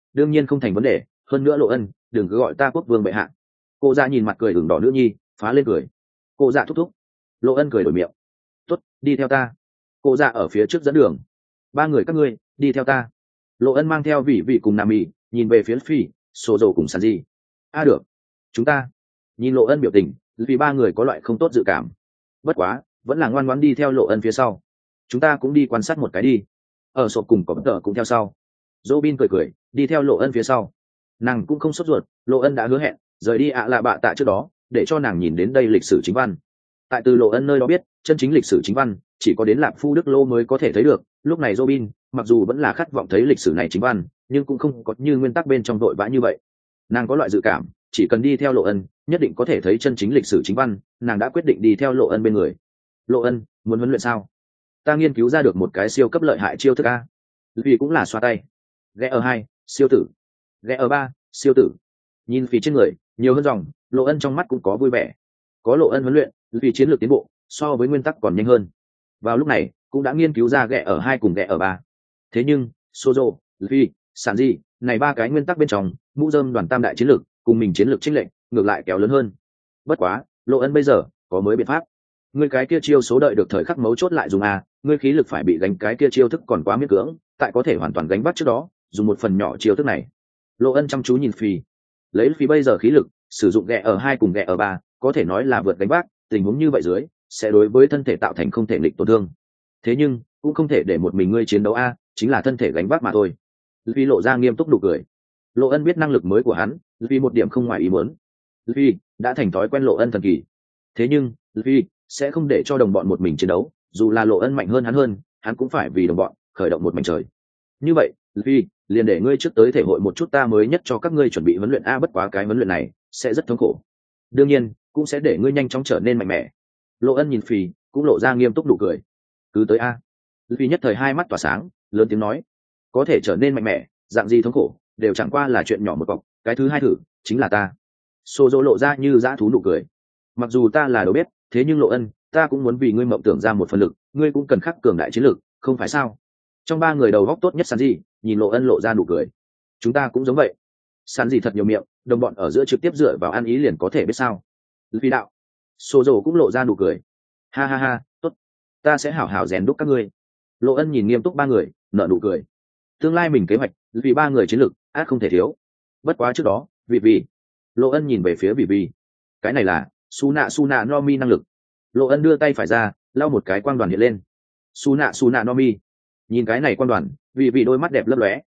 đương nhiên không thành vấn đề, hơn nữa Lộ Ân, đừng cứ gọi ta quốc vương bệ hạ. Cô dạ nhìn mặt cười ửng đỏ nữ nhi, phá lên cười. Cô dạ thúc thúc. Lộ Ân cười đổi miệng. Tốt, đi theo ta. Cô dạ ở phía trước dẫn đường. Ba người các ngươi, đi theo ta. Lộ Ân mang theo vị vị cùng Nami, nhìn về phía Phi, Sô Dầu cùng Sanji. Được. Chúng ta. Nhìn Lộ Ân biểu tình, vì ba người có loại không tốt dự cảm. Bất quá, vẫn là ngoan ngoãn đi theo Lộ Ân phía sau. Chúng ta cũng đi quan sát một cái đi. Ở sộp cùng có bất tờ cũng theo sau. Robin cười cười, đi theo Lộ Ân phía sau. Nàng cũng không sốt ruột, Lộ Ân đã hứa hẹn rời đi lạ bạ tạ trước đó, để cho nàng nhìn đến đây lịch sử chính văn. Tại từ Lộ Ân nơi đó biết, chân chính lịch sử chính văn chỉ có đến Lạp Phu Đức Lô mới có thể thấy được. Lúc này Robin, mặc dù vẫn là khát vọng thấy lịch sử này chính văn, nhưng cũng không có như nguyên tắc bên trong đội vã như vậy. Nàng có loại dự cảm, chỉ cần đi theo Lộ Ân, nhất định có thể thấy chân chính lịch sử chính văn. Nàng đã quyết định đi theo Lộ Ân bên người. Lộ Ân, muốn huấn luyện sao? Ta nghiên cứu ra được một cái siêu cấp lợi hại chiêu thức a. Vì cũng là xoa tay. Ghé ở 2, siêu tử. Ghé ở 3, siêu tử. Nhìn phí trên người nhiều hơn dòng, Lộ Ân trong mắt cũng có vui vẻ. Có Lộ Ân huấn luyện, vì chiến lược tiến bộ so với nguyên tắc còn nhanh hơn. Vào lúc này cũng đã nghiên cứu ra ghẹ ở 2 cùng ghẹ ở 3. Thế nhưng Sozo, Luffy, Sanji, này ba cái nguyên tắc bên trong, mũ rơm đoàn tam đại chiến lược cùng mình chiến lược chênh lệch ngược lại kéo lớn hơn. Bất quá, Lộ Ân bây giờ có mới biện pháp. Ngươi cái kia chiêu số đợi được thời khắc mấu chốt lại dùng ngươi khí lực phải bị gánh cái kia chiêu thức còn quá miễn cưỡng, tại có thể hoàn toàn gánh bắt trước đó, dùng một phần nhỏ chiêu thức này. Lộ Ân chăm chú nhìn Phi, lấy Phi bây giờ khí lực, sử dụng ghẹ ở 2 cùng ghẹ ở 3, có thể nói là vượt gánh vác, tình huống như vậy dưới, sẽ đối với thân thể tạo thành không thể nghịch tổn thương. Thế nhưng, cũng không thể để một mình ngươi chiến đấu chính là thân thể gánh vác mà thôi. Phi lộ ra nghiêm túc nụ cười. Lộ Ân biết năng lực mới của hắn, vì một điểm không ngoài ý muốn. Phi đã thành thói quen Lộ Ân thần kỳ. Thế nhưng, Phi sẽ không để cho đồng bọn một mình chiến đấu, dù là Lộ Ân mạnh hơn, hắn cũng phải vì đồng bọn khởi động một mảnh trời. Như vậy, Phi liền để ngươi trước tới thể hội một chút ta mới nhất cho các ngươi chuẩn bị huấn luyện bất quá cái huấn luyện này sẽ rất thống khổ. Đương nhiên, cũng sẽ để ngươi nhanh chóng trở nên mạnh mẽ. Lộ Ân nhìn Phi, cũng lộ ra nghiêm túc nụ cười. Cứ tới Phi nhất thời hai mắt tỏa sáng, lớn tiếng nói, có thể trở nên mạnh mẽ, dạng gì thống khổ đều chẳng qua là chuyện nhỏ một cọc, cái thứ hai thử chính là ta. Sô Dô lộ ra như dã thú nụ cười. Mặc dù ta là đầu bếp, thế nhưng Lộ Ân, ta cũng muốn vì ngươi mộng tưởng ra một phần lực, ngươi cũng cần khắc cường đại chiến lực, không phải sao? Trong ba người đầu góc tốt nhất Sanji, nhìn Lộ Ân lộ ra nụ cười. Chúng ta cũng giống vậy. Sanji thật nhiều miệng, đồng bọn ở giữa trực tiếp dựa vào ăn ý liền có thể biết sao? Vì đạo. Sô Dô cũng lộ ra nụ cười. Ha ha ha, tốt. Ta sẽ hảo hảo rèn đúc các ngươi. Lộ Ân nhìn nghiêm túc ba người, nở nụ cười. Tương lai mình kế hoạch, vì ba người chiến lực, không thể thiếu. Bất quá trước đó, vì Lộ Ân nhìn về phía vì cái này là Suna Nomi năng lực. Lộ Ân đưa tay phải ra, lau một cái quang đoàn hiện lên. Suna Nomi. Nhìn cái này quang đoàn, vì đôi mắt đẹp lấp lóe.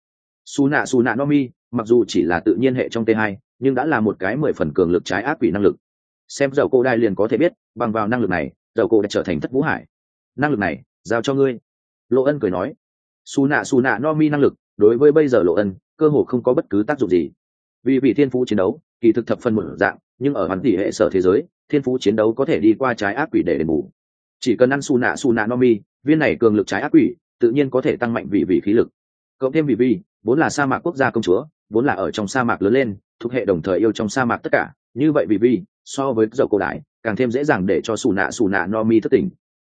Suna Nomi, mặc dù chỉ là tự nhiên hệ trong T2, nhưng đã là một cái 10 phần cường lực trái ác quỷ năng lực. Xem dầu cô đai liền có thể biết, bằng vào năng lực này, dầu cô đã trở thành Thất Vũ Hải. Năng lực này, giao cho ngươi. Lộ Ân cười nói. Suna Nomi năng lực, đối với bây giờ Lộ Ân, cơ hồ không có bất cứ tác dụng gì. Vì thiên phú chiến đấu, kỳ thực thập phần một dạng, nhưng ở hoàn tỷ hệ sở thế giới, thiên phú chiến đấu có thể đi qua trái ác quỷ để đền bù. Chỉ cần ăn Suna Nomi, viên này cường lực trái ác quỷ, tự nhiên có thể tăng mạnh vị khí lực. Cộng thêm vì vốn là sa mạc quốc gia công chúa, vốn là ở trong sa mạc lớn lên, thuộc hệ đồng thời yêu trong sa mạc tất cả, như vậy vì so với dầu cổ đại, càng thêm dễ dàng để cho Suna Nomi thức tỉnh.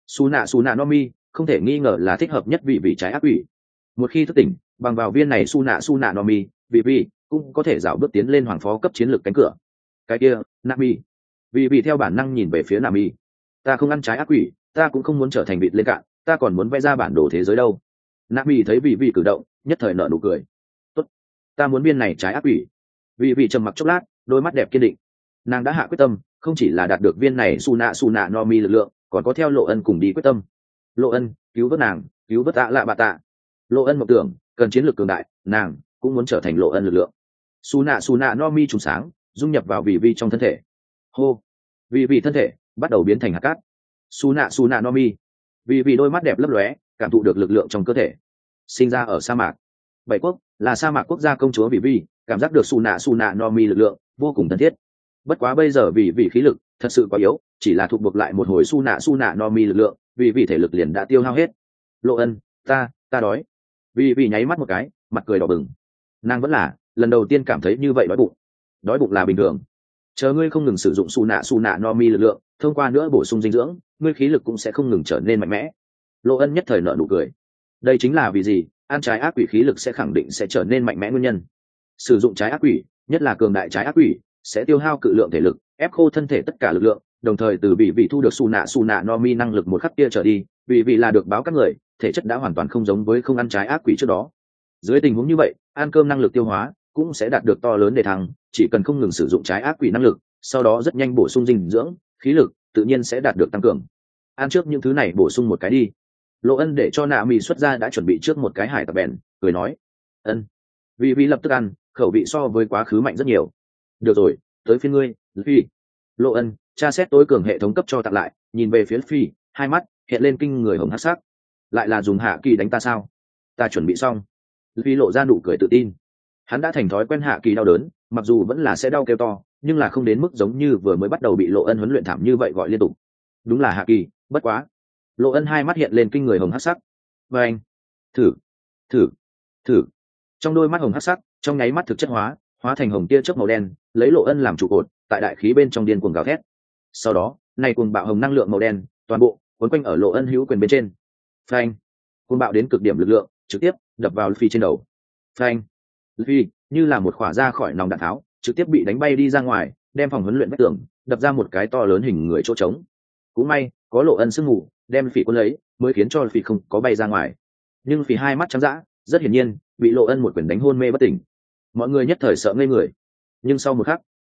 Suna Nomi không thể nghi ngờ là thích hợp nhất vị trái ác quỷ. Một khi thức tỉnh, bằng vào viên này Suna Nomi, vì cũng có thể dạo bước tiến lên hoàng phó cấp chiến lược cánh cửa. Cái kia, Nami. Vì theo bản năng nhìn về phía Nami. Ta không ăn trái ác quỷ, ta cũng không muốn trở thành vịt lên cạn, ta còn muốn vẽ ra bản đồ thế giới đâu. Nami thấy vì cử động, nhất thời nở nụ cười. Tốt, ta muốn viên này trái ác quỷ. Vì trầm mặc chốc lát, đôi mắt đẹp kiên định. Nàng đã hạ quyết tâm, không chỉ là đạt được viên này Suna Nomi lực lượng, còn có theo Lộ Ân cùng đi quyết tâm. Lộ Ân, cứu vớt nàng, cứu vớt lạ bà tạ. Lộ Ân mộng tưởng, cần chiến lược cường đại, nàng cũng muốn trở thành Lộ Ân lực lượng. Suna Nomi trùng sáng, dung nhập vào vì trong thân thể. Hô, vì thân thể bắt đầu biến thành hạt cát. Suna Nomi, vì đôi mắt đẹp lấp lóe, cảm thụ được lực lượng trong cơ thể. Sinh ra ở sa mạc, Bảy Quốc là sa mạc quốc gia công chúa vì cảm giác được Suna Nomi lực lượng vô cùng thân thiết. Bất quá bây giờ vì khí lực thật sự quá yếu, chỉ là thuộc buộc lại một hồi Suna Nomi lực lượng, vì thể lực liền đã tiêu hao hết. Lộ Ân, ta đói. Vì nháy mắt một cái, mặt cười đỏ bừng. Nàng vẫn là lần đầu tiên cảm thấy như vậy, đói bụng là bình thường. Chờ ngươi không ngừng sử dụng Suna Nomi lực lượng, thông qua nữa bổ sung dinh dưỡng, ngươi khí lực cũng sẽ không ngừng trở nên mạnh mẽ. Lộ Ân nhất thời nở nụ cười. Đây chính là vì gì ăn trái ác quỷ khí lực sẽ khẳng định sẽ trở nên mạnh mẽ nguyên nhân. sử dụng trái ác quỷ, nhất là cường đại trái ác quỷ, sẽ tiêu hao cự lượng thể lực, ép khô thân thể tất cả lực lượng, đồng thời từ vị thu được su nạ no mi năng lực một khắc kia trở đi, vì là được báo các người thể chất đã hoàn toàn không giống với không ăn trái ác quỷ trước đó. Dưới tình huống như vậy, ăn cơm năng lực tiêu hóa cũng sẽ đạt được to lớn để thăng, chỉ cần không ngừng sử dụng trái ác quỷ năng lực, sau đó rất nhanh bổ sung dinh dưỡng, khí lực tự nhiên sẽ đạt được tăng cường. Ăn trước những thứ này bổ sung một cái đi. Lộ Ân để cho nạ mì xuất ra đã chuẩn bị trước một cái hải tặc bèn, cười nói. Ân. Vì lập tức ăn, khẩu vị so với quá khứ mạnh rất nhiều. Được rồi, tới phiên ngươi, Phi. Lộ Ân tra xét tối cường hệ thống cấp cho tặng lại, nhìn về phía Phi, hai mắt hiện lên kinh người hồng hắc sắc. Lại là dùng hạ kỳ đánh ta sao? Ta chuẩn bị xong. Phi lộ ra nụ cười tự tin. Hắn đã thành thói quen hạ kỳ đau đớn, mặc dù vẫn là sẽ đau kêu to, nhưng là không đến mức giống như vừa mới bắt đầu bị Lộ Ân huấn luyện thảm như vậy gọi liên tục. Đúng là hạ kỳ, bất quá. Lộ Ân hai mắt hiện lên kinh người hồng hắc sắc. Và anh, thử, thử, thử. Trong đôi mắt hồng hắc sắc, trong nháy mắt thực chất hóa thành hồng tia chớp màu đen, lấy Lộ Ân làm trụ cột, tại đại khí bên trong điên cuồng gào thét. Sau đó, này cuồng bạo hồng năng lượng màu đen, toàn bộ cuốn quanh ở Lộ Ân hữu quyền bên trên. Phanh, cuồng bạo đến cực điểm lực lượng, trực tiếp đập vào Phi trên đầu. Phanh, Phi như là một khỏa ra khỏi nòng đạn tháo, trực tiếp bị đánh bay đi ra ngoài, đem phòng huấn luyện vách tường đập ra một cái to lớn hình người chỗ trống. Cũng may có Lộ Ân sương mù đem Phỉ cuốn lấy, mới khiến cho Phỉ không có bay ra ngoài. Nhưng Phỉ hai mắt trắng dã, rất hiển nhiên bị Lộ Ân một quyền đánh hôn mê bất tỉnh. Mọi người nhất thời sợ ngây người. Nhưng sau một khắc,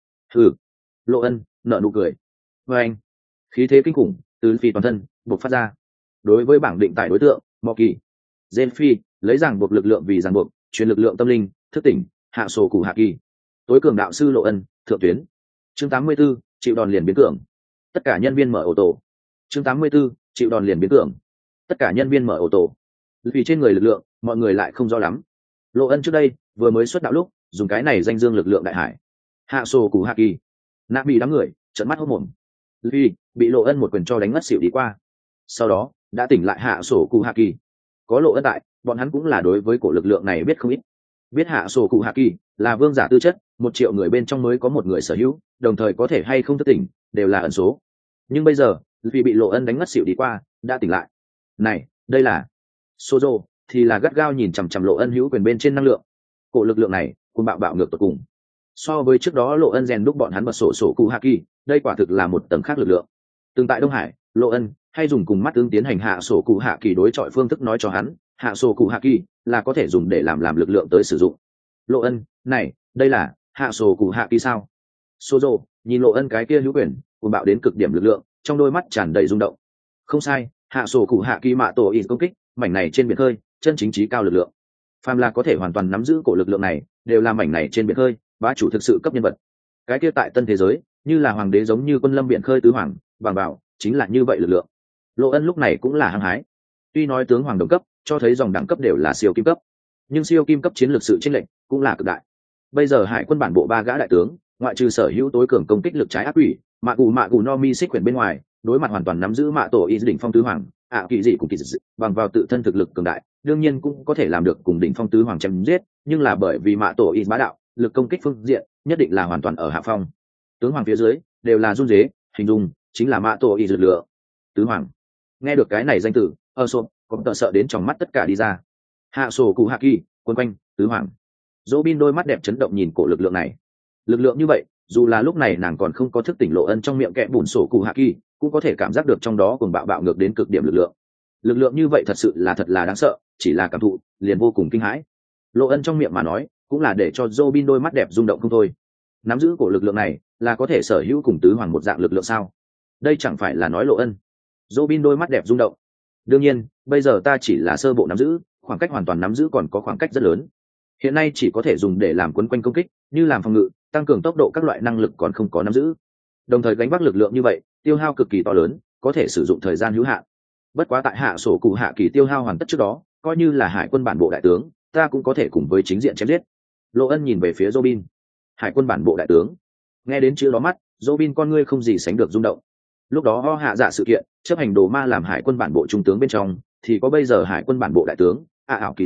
Lộ Ân nở nụ cười. Và anh, khí thế kinh khủng từ Phỉ toàn thân bộc phát ra. Đối với bảng định tại đối tượng Mọ Kỳ, Gen Phi lấy ràng buộc lực lượng vì ràng buộc, truyền lực lượng tâm linh, thức tỉnh, hạ sổ cụ hạ kỳ. Tối cường đạo sư Lộ Ân thượng tuyến. Chương 84, chịu đòn liền biến cường. Tất cả nhân viên mở ô tô. Chương 84, chịu đòn liền biến cường. Tất cả nhân viên mở ô tô. Vì trên người lực lượng, mọi người lại không rõ lắm. Lộ Ân trước đây vừa mới xuất đạo lúc, dùng cái này danh dương lực lượng đại hải. Hạ sổ cụ hạ kỳ. Nạ bị đám người trợn mắt hốt mồm. Vì bị Lộ Ân một quyền cho đánh ngất xỉu đi qua. Sau đó đã tỉnh lại hạ sổ cụ hạ kỳ. Có Lộ Ân tại, bọn hắn cũng là đối với cổ lực lượng này biết không ít. Biết hạ sổ cụ hạ kỳ là vương giả tư chất, 1 triệu người bên trong mới có một người sở hữu, đồng thời có thể hay không thức tỉnh đều là ẩn số. Nhưng bây giờ vì bị Lộ Ân đánh ngất xỉu đi qua đã tỉnh lại. Này, đây là Sozo thì là gắt gao nhìn chằm chằm Lộ Ân hữu quyền bên trên năng lượng. Cổ lực lượng này cuồng bạo ngược tột cùng. So với trước đó Lộ Ân rèn đúc bọn hắn bật sổ cụ hạ kỳ, đây quả thực là một tầng khác lực lượng. Từng tại Đông Hải, Lộ Ân hay dùng cùng mắt tương tiến hành hạ sổ cụ hạ kỳ đối chọi phương thức nói cho hắn, hạ sổ cụ hạ kỳ là có thể dùng để làm lực lượng tới sử dụng. Lộ Ân, này, đây là hạ sổ cụ hạ kỳ sao? Sozo nhìn Lộ Ân cái kia hữu quyền cuồng bạo đến cực điểm lực lượng, trong đôi mắt tràn đầy rung động. Không sai, hạ sổ cụ hạ kỳ mạ tổ ý công kích, mảnh này trên biển khơi, chân chính trí cao lực lượng. Phàm là có thể hoàn toàn nắm giữ cổ lực lượng này, đều là mảnh này trên biển khơi, bá chủ thực sự cấp nhân vật. Cái kia tại tân thế giới, như là hoàng đế giống như quân lâm biển khơi tứ hoàng, bằng bảo, chính là như vậy lực lượng. Lộ Ân lúc này cũng là hăng hái. Tuy nói tướng hoàng đồng cấp, cho thấy dòng đẳng cấp đều là siêu kim cấp, nhưng siêu kim cấp chiến lược sự chênh lệch cũng là cực đại. Bây giờ hải quân bản bộ 3 gã đại tướng, ngoại trừ sở hữu tối cường công kích lực trái ác quỷ, mạ gù no mi xích quyển bên ngoài, đối mặt hoàn toàn nắm giữ mạ tổ y đỉnh phong tứ hoàng, kỳ dị cùng kỳ dị, bằng vào tự thân thực lực cường đại, đương nhiên cũng có thể làm được cùng đỉnh phong tứ hoàng chém giết, nhưng là bởi vì mạ tổ y bá đạo, lực công kích phương diện nhất định là hoàn toàn ở hạ phong. Tướng hoàng phía dưới đều là run rế, hình dung chính là mạ tổ y lực lượng. Tứ hoàng. Nghe được cái này danh từ, sộp cũng tợ sợ đến trong mắt tất cả đi ra. Hạ sổ cụ hạ kỳ quân quanh tứ hoàng. Robin đôi mắt đẹp chấn động nhìn cổ lực lượng này. Lực lượng như vậy, dù là lúc này nàng còn không có thức tỉnh Lộ Ân trong miệng kẽ bùn sổ cụ hạ kỳ, cũng có thể cảm giác được trong đó cuồng bạo ngược đến cực điểm lực lượng. Lực lượng như vậy thật sự là thật là đáng sợ, chỉ là cảm thụ liền vô cùng kinh hãi. Lộ Ân trong miệng mà nói, cũng là để cho Robin đôi mắt đẹp rung động không thôi. Nắm giữ cổ lực lượng này, là có thể sở hữu cùng tứ hoàng một dạng lực lượng sao? Đây chẳng phải là nói Lộ Ân. Robin đôi mắt đẹp rung động. Đương nhiên, bây giờ ta chỉ là sơ bộ nắm giữ, khoảng cách hoàn toàn nắm giữ còn có khoảng cách rất lớn. Hiện nay chỉ có thể dùng để làm quấn quanh công kích, như làm phòng ngự, tăng cường tốc độ các loại năng lực còn không có nắm giữ. Đồng thời gánh vác lực lượng như vậy, tiêu hao cực kỳ to lớn, có thể sử dụng thời gian hữu hạn. Bất quá tại hạ sổ cụ hạ kỳ tiêu hao hoàn tất trước đó, coi như là hải quân bản bộ đại tướng, ta cũng có thể cùng với chính diện chém giết. Lộ Ân nhìn về phía Robin. Hải quân bản bộ đại tướng. Nghe đến chữ đó mắt, Robin con ngươi không gì sánh được rung động. Lúc đó ho hạ dạ sự kiện, chấp hành đồ ma làm hải quân bản bộ trung tướng bên trong, thì có bây giờ hải quân bản bộ đại tướng, kỳ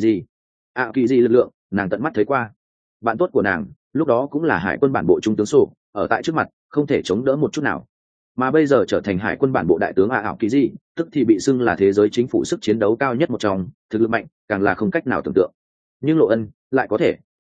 gì lực lượng, nàng tận mắt thấy qua. Bạn tốt của nàng, lúc đó cũng là hải quân bản bộ trung tướng sổ, ở tại trước mặt, không thể chống đỡ một chút nào. Mà bây giờ trở thành hải quân bản bộ đại tướng kỳ gì, tức thì bị xưng là thế giới chính phủ sức chiến đấu cao nhất một trong, thực lực mạnh, càng là không cách nào tưởng tượng. Nhưng Lộ Ân lại có thể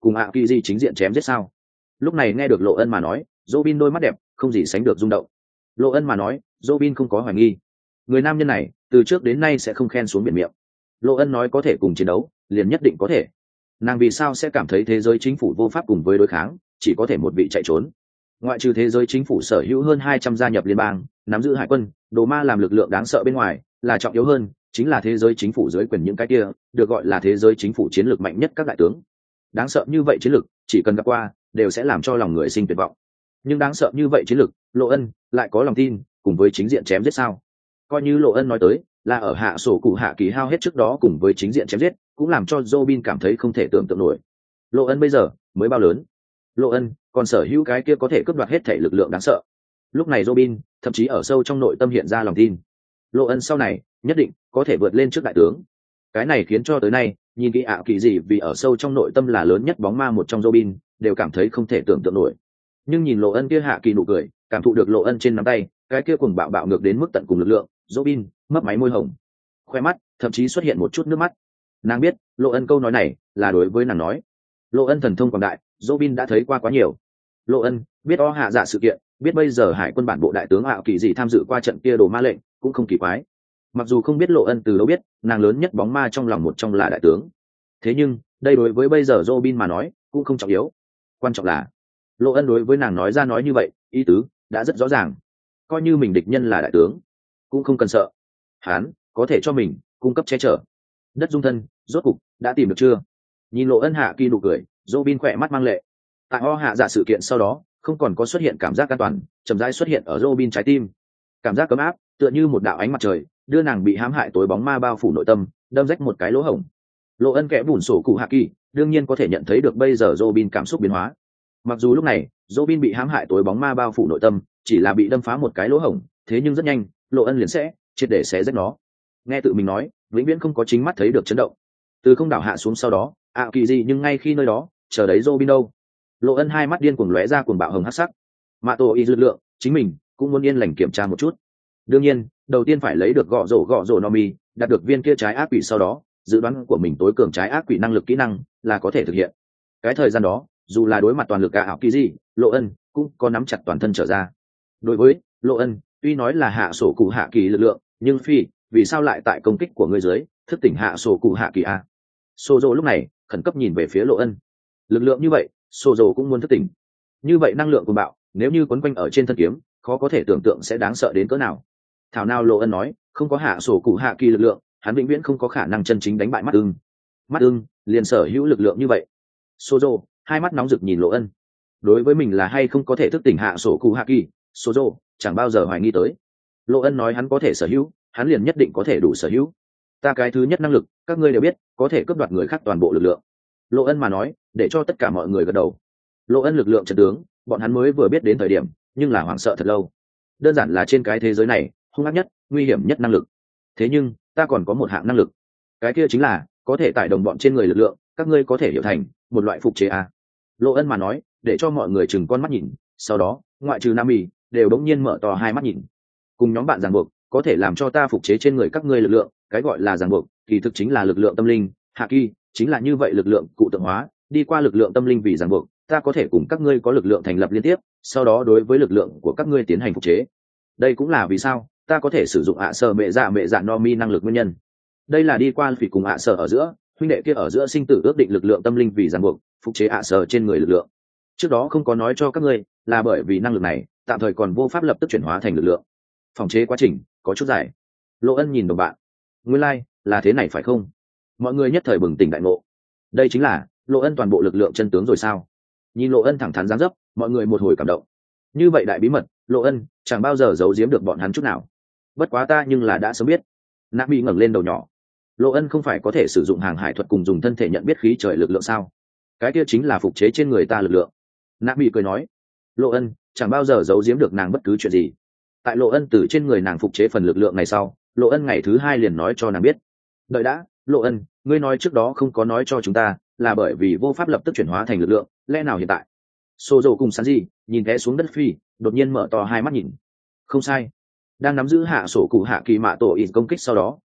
cùng ạ kỳ gì chính diện chém giết sao? Lúc này nghe được Lộ Ân mà nói, Robin đôi mắt đẹp không gì sánh được rung động. Lộ Ân mà nói, Robin không có hoài nghi. Người nam nhân này từ trước đến nay sẽ không khen xuống biển miệng. Lộ Ân nói có thể cùng chiến đấu, liền nhất định có thể. Nàng vì sao sẽ cảm thấy thế giới chính phủ vô pháp cùng với đối kháng, chỉ có thể một vị chạy trốn? Ngoại trừ thế giới chính phủ sở hữu hơn 200 gia nhập liên bang, nắm giữ hải quân, đồ ma làm lực lượng đáng sợ bên ngoài, là trọng yếu hơn, chính là thế giới chính phủ dưới quyền những cái kia, được gọi là thế giới chính phủ chiến lược mạnh nhất các đại tướng. Đáng sợ như vậy chiến lược, chỉ cần gặp qua, đều sẽ làm cho lòng người sinh tuyệt vọng. Nhưng đáng sợ như vậy chiến lược, Lộ Ân lại có lòng tin, cùng với chính diện chém giết sao? Coi như Lộ Ân nói tới, là ở hạ sổ cụ hạ kỳ hao hết trước đó cùng với chính diện chém giết, cũng làm cho Robin cảm thấy không thể tưởng tượng nổi. Lộ Ân bây giờ mới bao lớn? Lộ Ân còn sở hữu cái kia có thể cướp đoạt hết thể lực lượng đáng sợ. Lúc này Robin thậm chí ở sâu trong nội tâm hiện ra lòng tin. Lộ Ân sau này nhất định có thể vượt lên trước đại tướng. Cái này khiến cho tới nay, nhìn kỹ ạ kỳ gì vì ở sâu trong nội tâm là lớn nhất bóng ma một trong Robin, đều cảm thấy không thể tưởng tượng nổi. Nhưng nhìn Lộ Ân kia hạ kỳ nụ cười, cảm thụ được Lộ Ân trên nắm tay, cái kia cuồng bạo bạo ngược đến mức tận cùng lực lượng, Robin mấp máy môi hồng, khoe mắt thậm chí xuất hiện một chút nước mắt. Nàng biết, Lộ Ân câu nói này là đối với nàng nói. Lộ Ân thần thông quảng đại, Robin đã thấy qua quá nhiều. Lộ Ân biết o hạ dạ sự kiện, biết bây giờ hải quân bản bộ đại tướng ảo kỳ gì tham dự qua trận kia đồ ma lệnh, cũng không kỳ quái. Mặc dù không biết Lộ Ân từ đâu biết, nàng lớn nhất bóng ma trong lòng một trong là đại tướng. Thế nhưng, đây đối với bây giờ Robin mà nói, cũng không trọng yếu. Quan trọng là, Lộ Ân đối với nàng nói ra nói như vậy, ý tứ đã rất rõ ràng. Coi như mình địch nhân là đại tướng, cũng không cần sợ. Hắn có thể cho mình cung cấp che chở. Đất dung thân, rốt cục đã tìm được chưa? Nhìn Lộ Ân hạ kỳ nụ cười, Robin khỏe mắt mang lệ. Tại o hạ dạ sự kiện sau đó, không còn có xuất hiện cảm giác an toàn, chậm rãi xuất hiện ở Robin trái tim. Cảm giác cấm áp, tựa như một đạo ánh mặt trời, đưa nàng bị hãm hại tối bóng ma bao phủ nội tâm, đâm rách một cái lỗ hổng. Lộ Ân kẽ bùn sổ cụ hạ kỳ, đương nhiên có thể nhận thấy được bây giờ Robin cảm xúc biến hóa. Mặc dù lúc này, Robin bị hãm hại tối bóng ma bao phủ nội tâm, chỉ là bị đâm phá một cái lỗ hổng, thế nhưng rất nhanh, Lộ Ân liền sẽ triệt để xé rách nó. Nghe tự mình nói, vĩnh viễn không có chính mắt thấy được chấn động. Từ không đảo hạ xuống sau đó, ạ kỳ gì nhưng ngay khi nơi đó, chờ đấy Robin đâu. Lộ Ân hai mắt điên cuồng lóe ra cuồng bạo hồng hắc sắc. Mạ Tổ y lực lượng, chính mình cũng muốn yên lành kiểm tra một chút. Đương nhiên, đầu tiên phải lấy được gõ rổ Nomi, đạt được viên kia trái ác quỷ sau đó, dự đoán của mình tối cường trái ác quỷ năng lực kỹ năng là có thể thực hiện. Cái thời gian đó, dù là đối mặt toàn lực ảo kỳ gì, Lộ Ân cũng có nắm chặt toàn thân trở ra. Đối với Lộ Ân, tuy nói là hạ sổ cụ hạ kỳ lực lượng, nhưng vì sao lại tại công kích của ngươi dưới thức tỉnh hạ sổ cụ hạ kỳ a? Sozo lúc này khẩn cấp nhìn về phía Lộ Ân. Lực lượng như vậy, Sozo cũng muốn thức tỉnh. Như vậy năng lượng của bạo, nếu như quấn quanh ở trên thân kiếm, khó có thể tưởng tượng sẽ đáng sợ đến cỡ nào. Thảo nào Lộ Ân nói, không có hạ sổ cụ hạ kỳ lực lượng, hắn vĩnh viễn không có khả năng chân chính đánh bại mắt ưng. Mắt ưng liền sở hữu lực lượng như vậy. Sozo hai mắt nóng rực nhìn Lộ Ân. Đối với mình là hay không có thể thức tỉnh hạ sổ cụ hạ kỳ, Sozo chẳng bao giờ hoài nghi tới. Lộ Ân nói hắn có thể sở hữu, hắn liền nhất định có thể đủ sở hữu. Ta cái thứ nhất năng lực, các ngươi đều biết, có thể cướp đoạt người khác toàn bộ lực lượng. Lộ Ân mà nói, để cho tất cả mọi người gật đầu. Lộ Ân lực lượng trận tướng, bọn hắn mới vừa biết đến thời điểm, nhưng là hoảng sợ thật lâu. Đơn giản là trên cái thế giới này, hung ác nhất, nguy hiểm nhất năng lực. Thế nhưng, ta còn có một hạng năng lực. Cái kia chính là có thể tải đồng bọn trên người lực lượng, các ngươi có thể hiểu thành một loại phục chế a. Lộ Ân mà nói, để cho mọi người chừng con mắt nhìn, sau đó, ngoại trừ Nam Mì, đều đống nhiên mở to hai mắt nhìn. Cùng nhóm bạn ràng buộc, có thể làm cho ta phục chế trên người các ngươi lực lượng, cái gọi là ràng buộc, kỳ thực chính là lực lượng tâm linh, hạ kỳ, chính là như vậy lực lượng cụ tượng hóa, đi qua lực lượng tâm linh vì ràng buộc, ta có thể cùng các ngươi có lực lượng thành lập liên tiếp, sau đó đối với lực lượng của các ngươi tiến hành phục chế. Đây cũng là vì sao ta có thể sử dụng ạ sở mẹ dạ Nomi năng lực nguyên nhân. Đây là đi qua vì cùng ạ sở ở giữa, huynh đệ kia ở giữa sinh tử ước định lực lượng tâm linh vì ràng buộc, phục chế ạ sở trên người lực lượng. Trước đó không có nói cho các ngươi, là bởi vì năng lực này tạm thời còn vô pháp lập tức chuyển hóa thành lực lượng. Phòng chế quá trình có chút dài. Lộ Ân nhìn đồng bạn, nguyên lai là thế này phải không? Mọi người nhất thời bừng tỉnh đại ngộ. Đây chính là Lộ Ân toàn bộ lực lượng chân tướng rồi sao? Nhìn Lộ Ân thẳng thắn dáng dấp, mọi người một hồi cảm động. Như vậy đại bí mật, Lộ Ân chẳng bao giờ giấu giếm được bọn hắn chút nào. Bất quá ta nhưng là đã sớm biết. Nạp Bị ngẩng lên đầu nhỏ. Lộ Ân không phải có thể sử dụng hàng hải thuật cùng dùng thân thể nhận biết khí trời lực lượng sao? Cái kia chính là phục chế trên người ta lực lượng. Nạp Bị cười nói. Lộ Ân chẳng bao giờ giấu giếm được nàng bất cứ chuyện gì. Tại Lộ Ân từ trên người nàng phục chế phần lực lượng này sau, Lộ Ân ngày thứ hai liền nói cho nàng biết. Đợi đã, Lộ Ân, ngươi nói trước đó không có nói cho chúng ta, là bởi vì vô pháp lập tức chuyển hóa thành lực lượng, lẽ nào hiện tại? Sozo cùng Sanji nhìn té xuống đất phi, đột nhiên mở to hai mắt nhìn. Không sai, đang nắm giữ hạ sổ cụ hạ kỳ mạ tổ ít công kích sau đó,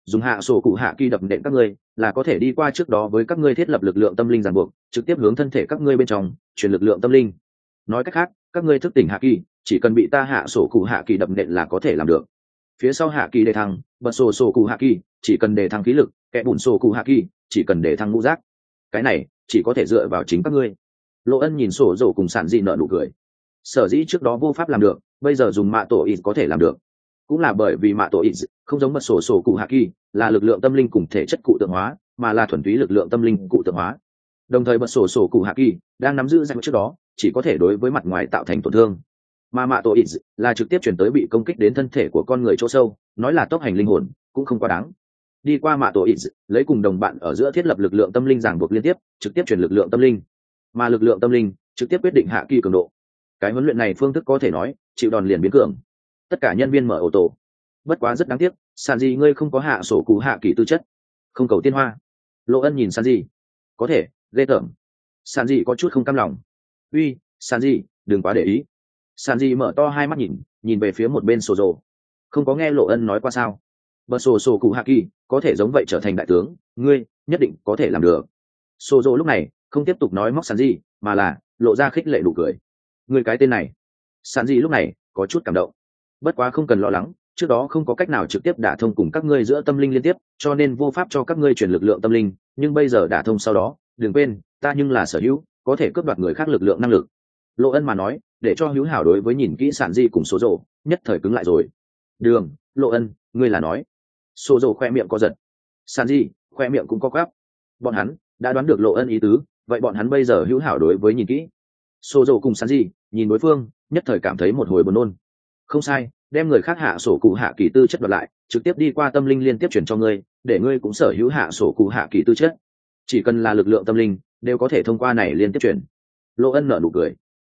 dùng hạ sổ cụ hạ kỳ đập nện các ngươi là có thể đi qua trước đó với các ngươi thiết lập lực lượng tâm linh ràng buộc, trực tiếp hướng thân thể các ngươi bên trong truyền lực lượng tâm linh. Nói cách khác, các ngươi thức tỉnh hạ kỳ chỉ cần bị ta hạ sổ cụ hạ kỳ đập nện là có thể làm được. Phía sau hạ kỳ đề thăng bật sổ cụ hạ kỳ chỉ cần đề thăng khí lực, kẻ bùn sổ cụ hạ kỳ chỉ cần đề thăng ngũ giác. Cái này chỉ có thể dựa vào chính các ngươi. Lộ Ân nhìn sổ dầu cùng sản dị nợ nụ cười. Sở dĩ trước đó vô pháp làm được, bây giờ dùng mạ tổ ít có thể làm được, cũng là bởi vì mạ tổ ít không giống bật sổ cụ hạ kỳ là lực lượng tâm linh cùng thể chất cụ tượng hóa, mà là thuần túy lực lượng tâm linh cụ tượng hóa. Đồng thời bật sổ cụ hạ kỳ đang nắm giữ danh trước đó chỉ có thể đối với mặt ngoài tạo thành tổn thương, mà mạ tổ ít là trực tiếp chuyển tới bị công kích đến thân thể của con người chỗ sâu, nói là tốc hành linh hồn cũng không quá đáng. Đi qua mạ tổ ít lấy cùng đồng bạn ở giữa thiết lập lực lượng tâm linh ràng buộc liên tiếp, trực tiếp truyền lực lượng tâm linh, mà lực lượng tâm linh trực tiếp quyết định hạ kỳ cường độ. Cái huấn luyện này phương thức có thể nói chịu đòn liền biến cường. Tất cả nhân viên mở ô tô. Bất quá rất đáng tiếc, sàn gì ngươi không có hạ sổ cụ hạ kỳ tư chất, không cầu tiên hoa. Lộ Ân nhìn sàn gì, có thể ghê tởm. Sàn gì có chút không cam lòng. Uy, sàn gì đừng quá để ý. Sàn gì mở to hai mắt nhìn về phía một bên sổ rồ. Không có nghe Lộ Ân nói qua sao? Bật sổ cụ hạ kỳ có thể giống vậy trở thành đại tướng, ngươi nhất định có thể làm được. Sổ rồ lúc này không tiếp tục nói móc sàn gì, mà là lộ ra khích lệ đủ cười. Ngươi cái tên này. Sàn gì lúc này có chút cảm động. Bất quá không cần lo lắng, trước đó không có cách nào trực tiếp đả thông cùng các ngươi giữa tâm linh liên tiếp, cho nên vô pháp cho các ngươi truyền lực lượng tâm linh, nhưng bây giờ đả thông sau đó, đừng quên, ta nhưng là sở hữu, có thể cướp đoạt người khác lực lượng năng lực. Lộ Ân mà nói, để cho hữu hảo đối với nhìn kỹ sản di cùng số rồ, nhất thời cứng lại rồi. Đường, Lộ Ân, ngươi là nói. Số rồ khoe miệng co giật. Sản di, khoe miệng cũng co quắp. Bọn hắn đã đoán được Lộ Ân ý tứ, vậy bọn hắn bây giờ hữu hảo đối với nhìn kỹ. Số rồ cùng sản di, nhìn đối phương, nhất thời cảm thấy một hồi buồn nôn. Không sai, đem người khác hạ sổ cụ hạ kỳ tư chất đoạt lại, trực tiếp đi qua tâm linh liên tiếp chuyển cho ngươi, để ngươi cũng sở hữu hạ sổ cụ hạ kỳ tư chất. Chỉ cần là lực lượng tâm linh đều có thể thông qua này liên tiếp chuyển. Lộ Ân nở nụ cười.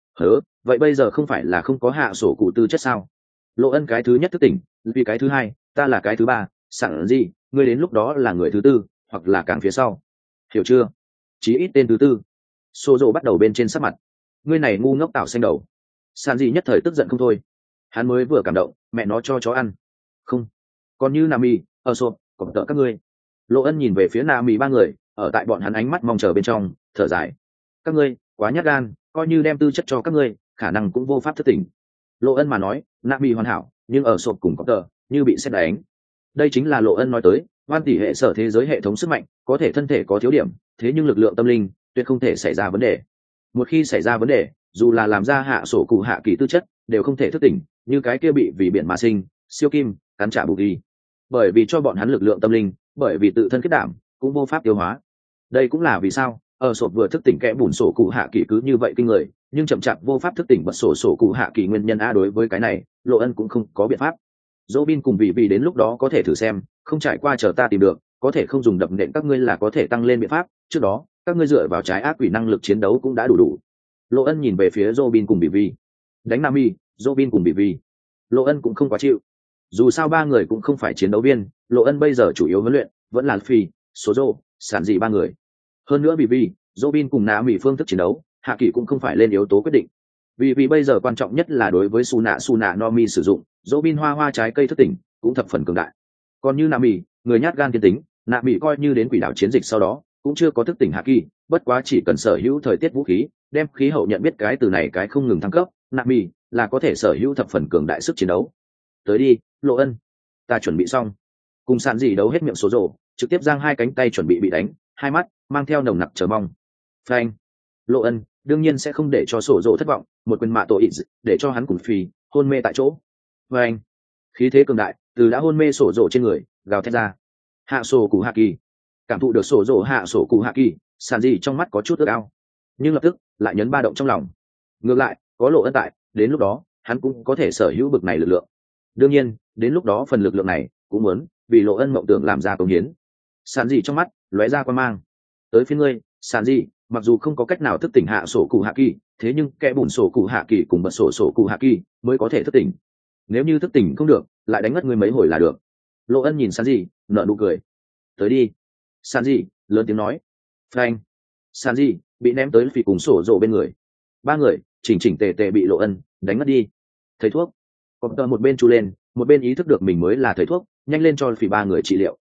Vậy bây giờ không phải là không có hạ sổ cụ tư chất sao? Lộ Ân cái thứ nhất thức tỉnh, vì cái thứ hai, ta là cái thứ ba, sẵn gì, ngươi đến lúc đó là người thứ tư, hoặc là càng phía sau. Hiểu chưa? Chí ít tên thứ tư. Sô dô bắt đầu bên trên sắc mặt. Ngươi này ngu ngốc tạo xanh đầu. Sàn gì nhất thời tức giận không thôi. Hắn mới vừa cảm động, mẹ nó cho chó ăn. Không. Còn như Nami, ở sộp, còn tợ các ngươi. Lộ Ân nhìn về phía Nami ba người, ở tại bọn hắn ánh mắt mong chờ bên trong, thở dài. Các ngươi, quá nhát gan, coi như đem tư chất cho các ngươi, khả năng cũng vô pháp thất tỉnh. Lộ Ân mà nói, Nami hoàn hảo, nhưng ở sộp cùng có tợ, như bị xét đánh. Đây chính là Lộ Ân nói tới, hoan tỷ hệ sở thế giới hệ thống sức mạnh, có thể thân thể có thiếu điểm, thế nhưng lực lượng tâm linh, tuyệt không thể xảy ra vấn đề. Một khi xảy ra vấn đề, dù là làm ra hạ sổ cụ hạ kỳ tư chất, đều không thể thức tỉnh, như cái kia bị vì biển mà sinh, siêu kim, cắn trả bù ghi. Bởi vì cho bọn hắn lực lượng tâm linh, bởi vì tự thân kết đảm, cũng vô pháp tiêu hóa. Đây cũng là vì sao, ở sộp vừa thức tỉnh kẽ bùn sổ cụ hạ kỳ cứ như vậy kinh người, nhưng chậm chạp vô pháp thức tỉnh bật sổ cụ hạ kỳ nguyên nhân a. Đối với cái này, Lộ Ân cũng không có biện pháp. Robin cùng vì đến lúc đó có thể thử xem, không trải qua chờ ta tìm được, có thể không dùng đập nện các ngươi là có thể tăng lên biện pháp, trước đó, các ngươi dựa vào trái ác quỷ năng lực chiến đấu cũng đã đủ. Lộ Ân nhìn về phía Robin cùng vì đánh Nami, Robin cùng vì Lộ Ân cũng không quá chịu. Dù sao ba người cũng không phải chiến đấu viên, Lộ Ân bây giờ chủ yếu huấn luyện vẫn là Phi, số rô, sản dị ba người. Hơn nữa vì Robin cùng Nami phương thức chiến đấu, hạ kỳ cũng không phải lên yếu tố quyết định. Vì bây giờ quan trọng nhất là đối với Suna Nomi sử dụng, Robin hoa trái cây thức tỉnh, cũng thập phần cường đại. Còn như Nami, người nhát gan thiên tính, Nami coi như đến quỷ đảo chiến dịch sau đó, cũng chưa có thức tỉnh hạ kỳ, bất quá chỉ cần sở hữu thời tiết vũ khí, đem khí hậu nhận biết cái từ này cái không ngừng thăng cấp, Nami là có thể sở hữu thập phần cường đại sức chiến đấu. Tới đi, Lộ Ân, ta chuẩn bị xong. Cùng sàn dị đấu hết miệng số rổ, trực tiếp giang hai cánh tay chuẩn bị bị đánh, hai mắt mang theo nồng nặc chờ mong. Phanh. Lộ Ân đương nhiên sẽ không để cho sổ rổ thất vọng, một quyền mạ tổ ít để cho hắn cùng Phi hôn mê tại chỗ. Phanh. Khí thế cường đại từ đã hôn mê sổ rổ trên người gào thét ra. Hạ sổ cụ hạ kỳ. Cảm thụ được sổ rổ hạ sổ cụ hạ kỳ, sàn dị trong mắt có chút ước ao, nhưng lập tức lại nhấn ba động trong lòng. Ngược lại, có Lộ Ân tại, đến lúc đó hắn cũng có thể sở hữu bực này lực lượng. Đương nhiên, đến lúc đó phần lực lượng này cũng muốn vì Lộ Ân mộng tưởng làm ra công hiến. Sàn dị trong mắt lóe ra quan mang. Tới phía ngươi, sàn dị, mặc dù không có cách nào thức tỉnh hạ sổ cụ hạ kỳ, thế nhưng kẻ bùn sổ cụ hạ kỳ cùng bật sổ cụ hạ kỳ mới có thể thức tỉnh. Nếu như thức tỉnh không được, lại đánh ngất ngươi mấy hồi là được. Lộ Ân nhìn sàn dị, nở nụ cười. Tới đi. Sàn dị lớn tiếng nói. Phanh. Sàn dị bị ném tới Phi cùng sổ rộ bên người. Ba người chỉnh tề bị Lộ Ân đánh ngất đi. Thầy thuốc. Còn tờ một bên chu lên, một bên ý thức được mình mới là thầy thuốc, nhanh lên cho Phi ba người trị liệu.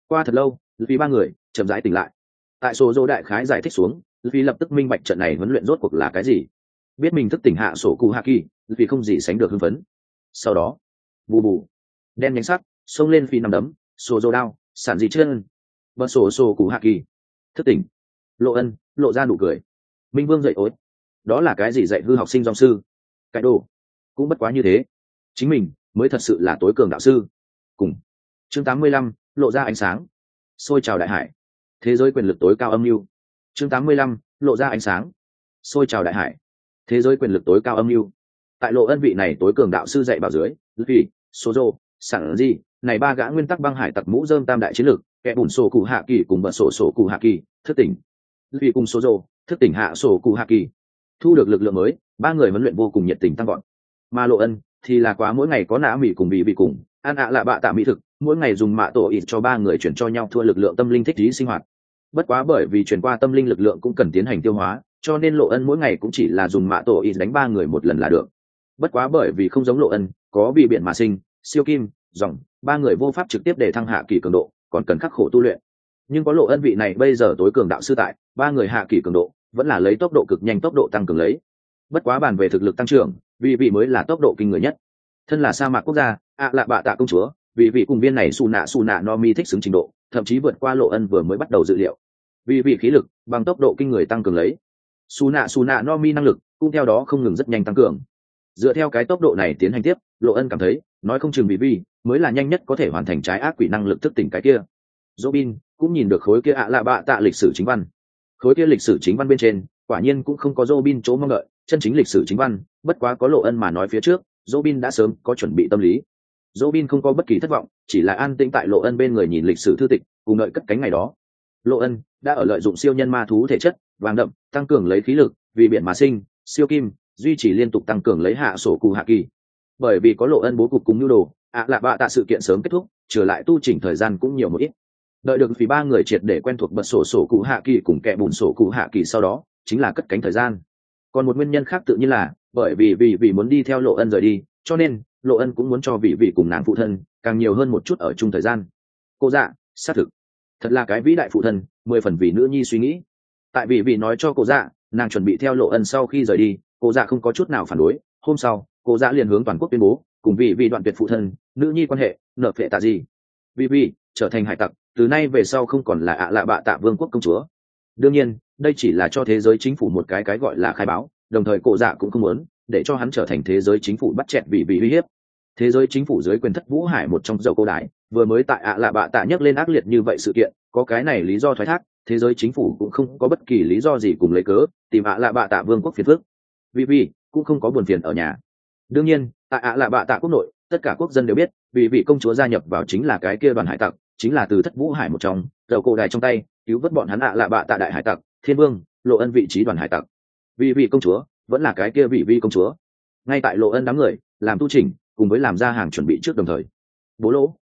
Qua thật lâu vì ba người chậm rãi tỉnh lại. Tại sổ dô đại khái giải thích xuống, vì lập tức minh bạch trận này huấn luyện rốt cuộc là cái gì. Biết mình thức tỉnh hạ sổ cụ hạ kỳ, vì không gì sánh được hưng phấn. Sau đó bù bù đen nhánh sắc xông lên phi nằm đấm sổ dô đao sản dị chân bật sổ cụ hạ kỳ thức tỉnh. Lộ Ân lộ ra nụ cười. Minh Vương dậy ối, đó là cái gì dạy hư học sinh dòng sư? Cái đồ cũng bất quá như thế, chính mình mới thật sự là tối cường đạo sư. Cùng chương 85, lộ ra ánh sáng. Xôi trào đại hải, thế giới quyền lực tối cao âm mưu. Chương 85, lộ ra ánh sáng. Xôi trào đại hải, thế giới quyền lực tối cao âm mưu. Tại Lộ Ân vị này tối cường đạo sư dạy bảo dưới, vì Sozo, sẵn gì này ba gã nguyên tắc băng hải tặc mũ rơm tam đại chiến lược, kẻ bùn sổ cụ hạ kỳ cùng bật sổ cụ hạ kỳ thức tỉnh. Vì cùng Sozo thức tỉnh hạ sổ cụ hạ kỳ, thu được lực lượng mới, ba người huấn luyện vô cùng nhiệt tình tăng gọn. Mà Lộ Ân thì là quá mỗi ngày có nã mì cùng bị cùng ăn lạ bạ tạ mỹ thực, mỗi ngày dùng mạ tổ ít cho ba người chuyển cho nhau thua lực lượng tâm linh thích trí sinh hoạt. Bất quá bởi vì chuyển qua tâm linh lực lượng cũng cần tiến hành tiêu hóa, cho nên Lộ Ân mỗi ngày cũng chỉ là dùng mạ tổ ít đánh ba người một lần là được. Bất quá bởi vì không giống Lộ Ân có bị biển mà sinh siêu kim dòng, ba người vô pháp trực tiếp để thăng hạ kỳ cường độ, còn cần khắc khổ tu luyện. Nhưng có Lộ Ân vị này bây giờ tối cường đạo sư tại, ba người hạ kỳ cường độ vẫn là lấy tốc độ cực nhanh tốc độ tăng cường lấy. Bất quá bàn về thực lực tăng trưởng, vị mới là tốc độ kinh người nhất. Thân là sa mạc quốc gia lạ bạ tạ công chúa, vị cùng viên này su nạ no mi thích xứng trình độ thậm chí vượt qua Lộ Ân vừa mới bắt đầu dự liệu. Vị khí lực bằng tốc độ kinh người tăng cường lấy, su nạ no mi năng lực cũng theo đó không ngừng rất nhanh tăng cường. Dựa theo cái tốc độ này tiến hành tiếp, Lộ Ân cảm thấy nói không chừng vị mới là nhanh nhất có thể hoàn thành trái ác quỷ năng lực thức tỉnh cái kia. Robin cũng nhìn được khối kia lạ bạ tạ lịch sử chính văn. Khối kia lịch sử chính văn bên trên quả nhiên cũng không có Robin chỗ mong đợi chân chính lịch sử chính văn, bất quá có Lộ Ân mà nói phía trước, Robin đã sớm có chuẩn bị tâm lý. Robin không có bất kỳ thất vọng, chỉ là an tĩnh tại Lộ Ân bên người nhìn lịch sử thư tịch, cùng đợi cất cánh ngày đó. Lộ Ân đã ở lợi dụng siêu nhân ma thú thể chất vàng đậm tăng cường lấy khí lực, vì biển mà sinh siêu kim duy trì liên tục tăng cường lấy hạ sổ cụ hạ kỳ. Bởi vì có Lộ Ân bố cục cùng nhu đồ, lạ bạ tạ sự kiện sớm kết thúc, trở lại tu chỉnh thời gian cũng nhiều một ít. Đợi được vì ba người triệt để quen thuộc bật sổ cụ hạ kỳ cùng kẻ bùn sổ cụ hạ kỳ sau đó, chính là cất cánh thời gian. Còn một nguyên nhân khác tự nhiên là bởi vì muốn đi theo Lộ Ân rời đi, cho nên Lộ Ân cũng muốn cho vị cùng nàng phụ thân càng nhiều hơn một chút ở chung thời gian. Cô dạ xác thực thật là cái vĩ đại phụ thân, 10 phần vì nữ nhi suy nghĩ. Tại vì nói cho cô dạ nàng chuẩn bị theo Lộ Ân sau khi rời đi, cô dạ không có chút nào phản đối. Hôm sau cô dạ liền hướng toàn quốc tuyên bố cùng vì đoạn tuyệt phụ thân nữ nhi quan hệ nợ phệ tạ gì. Vì trở thành hải tặc, từ nay về sau không còn là lạ bạ tạ vương quốc công chúa. Đương nhiên đây chỉ là cho thế giới chính phủ một cái gọi là khai báo, đồng thời cổ dạ cũng không muốn để cho hắn trở thành thế giới chính phủ bắt chẹt vì uy hiếp. Thế giới chính phủ dưới quyền thất Vũ Hải một trong dầu cô đái vừa mới tại lạ bạ tạ nhắc lên ác liệt như vậy sự kiện, có cái này lý do thoái thác, thế giới chính phủ cũng không có bất kỳ lý do gì cùng lấy cớ tìm lạ bạ tạ vương quốc phiền phức. Vì cũng không có buồn phiền ở nhà. Đương nhiên tại lạ bạ tạ quốc nội, tất cả quốc dân đều biết vì công chúa gia nhập vào chính là cái kia đoàn hải tặc, chính là từ thất Vũ Hải một trong dầu cô đái trong tay cứu vớt bọn hắn lạ bạ tạ đại hải tặc Thiên Vương Lộ Ân vị trí đoàn hải tặc. Vì công chúa vẫn là cái kia vị công chúa. Ngay tại Lộ Ân đám người làm tu chỉnh cùng với làm ra hàng chuẩn bị trước đồng thời, bố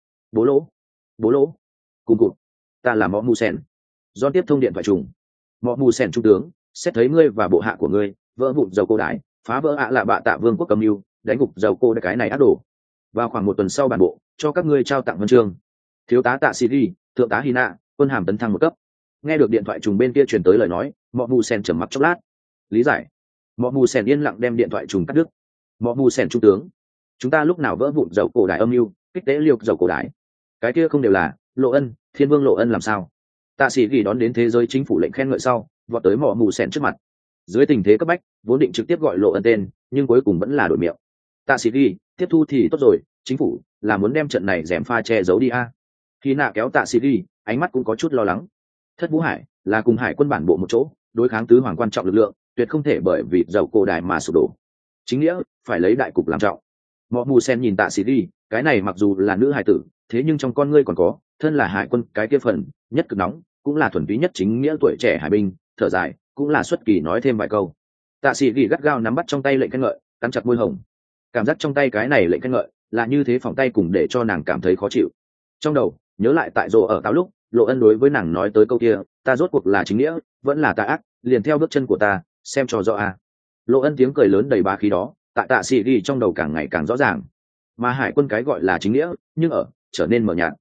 lỗ cùng cụt, ta là mọ mù sen. Do tiếp thông điện thoại trùng. Mọ mù sen trung tướng, xét thấy ngươi và bộ hạ của ngươi vỡ vụn dầu cô đái, phá vỡ lạ bạ tạ vương quốc cầm mưu, đánh gục dầu cô cái này ác đồ. Vào khoảng 1 tuần sau bản bộ cho các ngươi trao tặng huân chương. Thiếu tá Tạ Siri, thượng tá Hina, quân hàm tấn thăng 1 cấp. Nghe được điện thoại trùng bên kia truyền tới lời nói, mọ mù sen trầm mặc chốc lát. Lý giải. Mọ mù sen yên lặng đem điện thoại trùng cắt đứt. Mọ mù sen trung tướng, chúng ta lúc nào vỡ vụn dầu cổ đại âm mưu, kích tế liều dầu cổ đại, cái kia không đều là Lộ Ân, Thiên Vương Lộ Ân làm sao? Tạ Sĩ Ghi đón đến thế giới chính phủ lệnh khen ngợi sau, vọt tới mọ mù sen trước mặt. Dưới tình thế cấp bách, vốn định trực tiếp gọi Lộ Ân tên, nhưng cuối cùng vẫn là đổi miệng. Tạ Sĩ Ghi, tiếp thu thì tốt rồi, chính phủ là muốn đem trận này rèm pha che giấu đi a. Khi nạ kéo Tạ Sĩ Ghi, ánh mắt cũng có chút lo lắng. Thất Vũ Hải là cùng hải quân bản bộ một chỗ, đối kháng tứ hoàng quan trọng lực lượng, tuyệt không thể bởi vì dầu cổ đài mà sụp đổ. Chính nghĩa phải lấy đại cục làm trọng. Mọ mù sen nhìn Tạ Sĩ Ghi, cái này mặc dù là nữ hải tử, thế nhưng trong con ngươi còn có thân là hải quân cái kia phần nhất cực nóng, cũng là thuần túy nhất chính nghĩa tuổi trẻ hải binh, thở dài cũng là xuất kỳ nói thêm vài câu. Tạ Sĩ Ghi gắt gao nắm bắt trong tay lệnh khen ngợi, cắn chặt môi hồng. Cảm giác trong tay cái này lệnh khen ngợi là như thế phòng tay cùng để cho nàng cảm thấy khó chịu. Trong đầu nhớ lại tại rồ ở táo lúc Lộ Ân đối với nàng nói tới câu kia, ta rốt cuộc là chính nghĩa vẫn là tà ác, liền theo bước chân của ta xem cho rõ a. Lộ Ân tiếng cười lớn đầy bá khí đó tại Tạ Sĩ Ghi trong đầu càng ngày càng rõ ràng. Mà hải quân cái gọi là chính nghĩa nhưng ở trở nên mờ nhạt.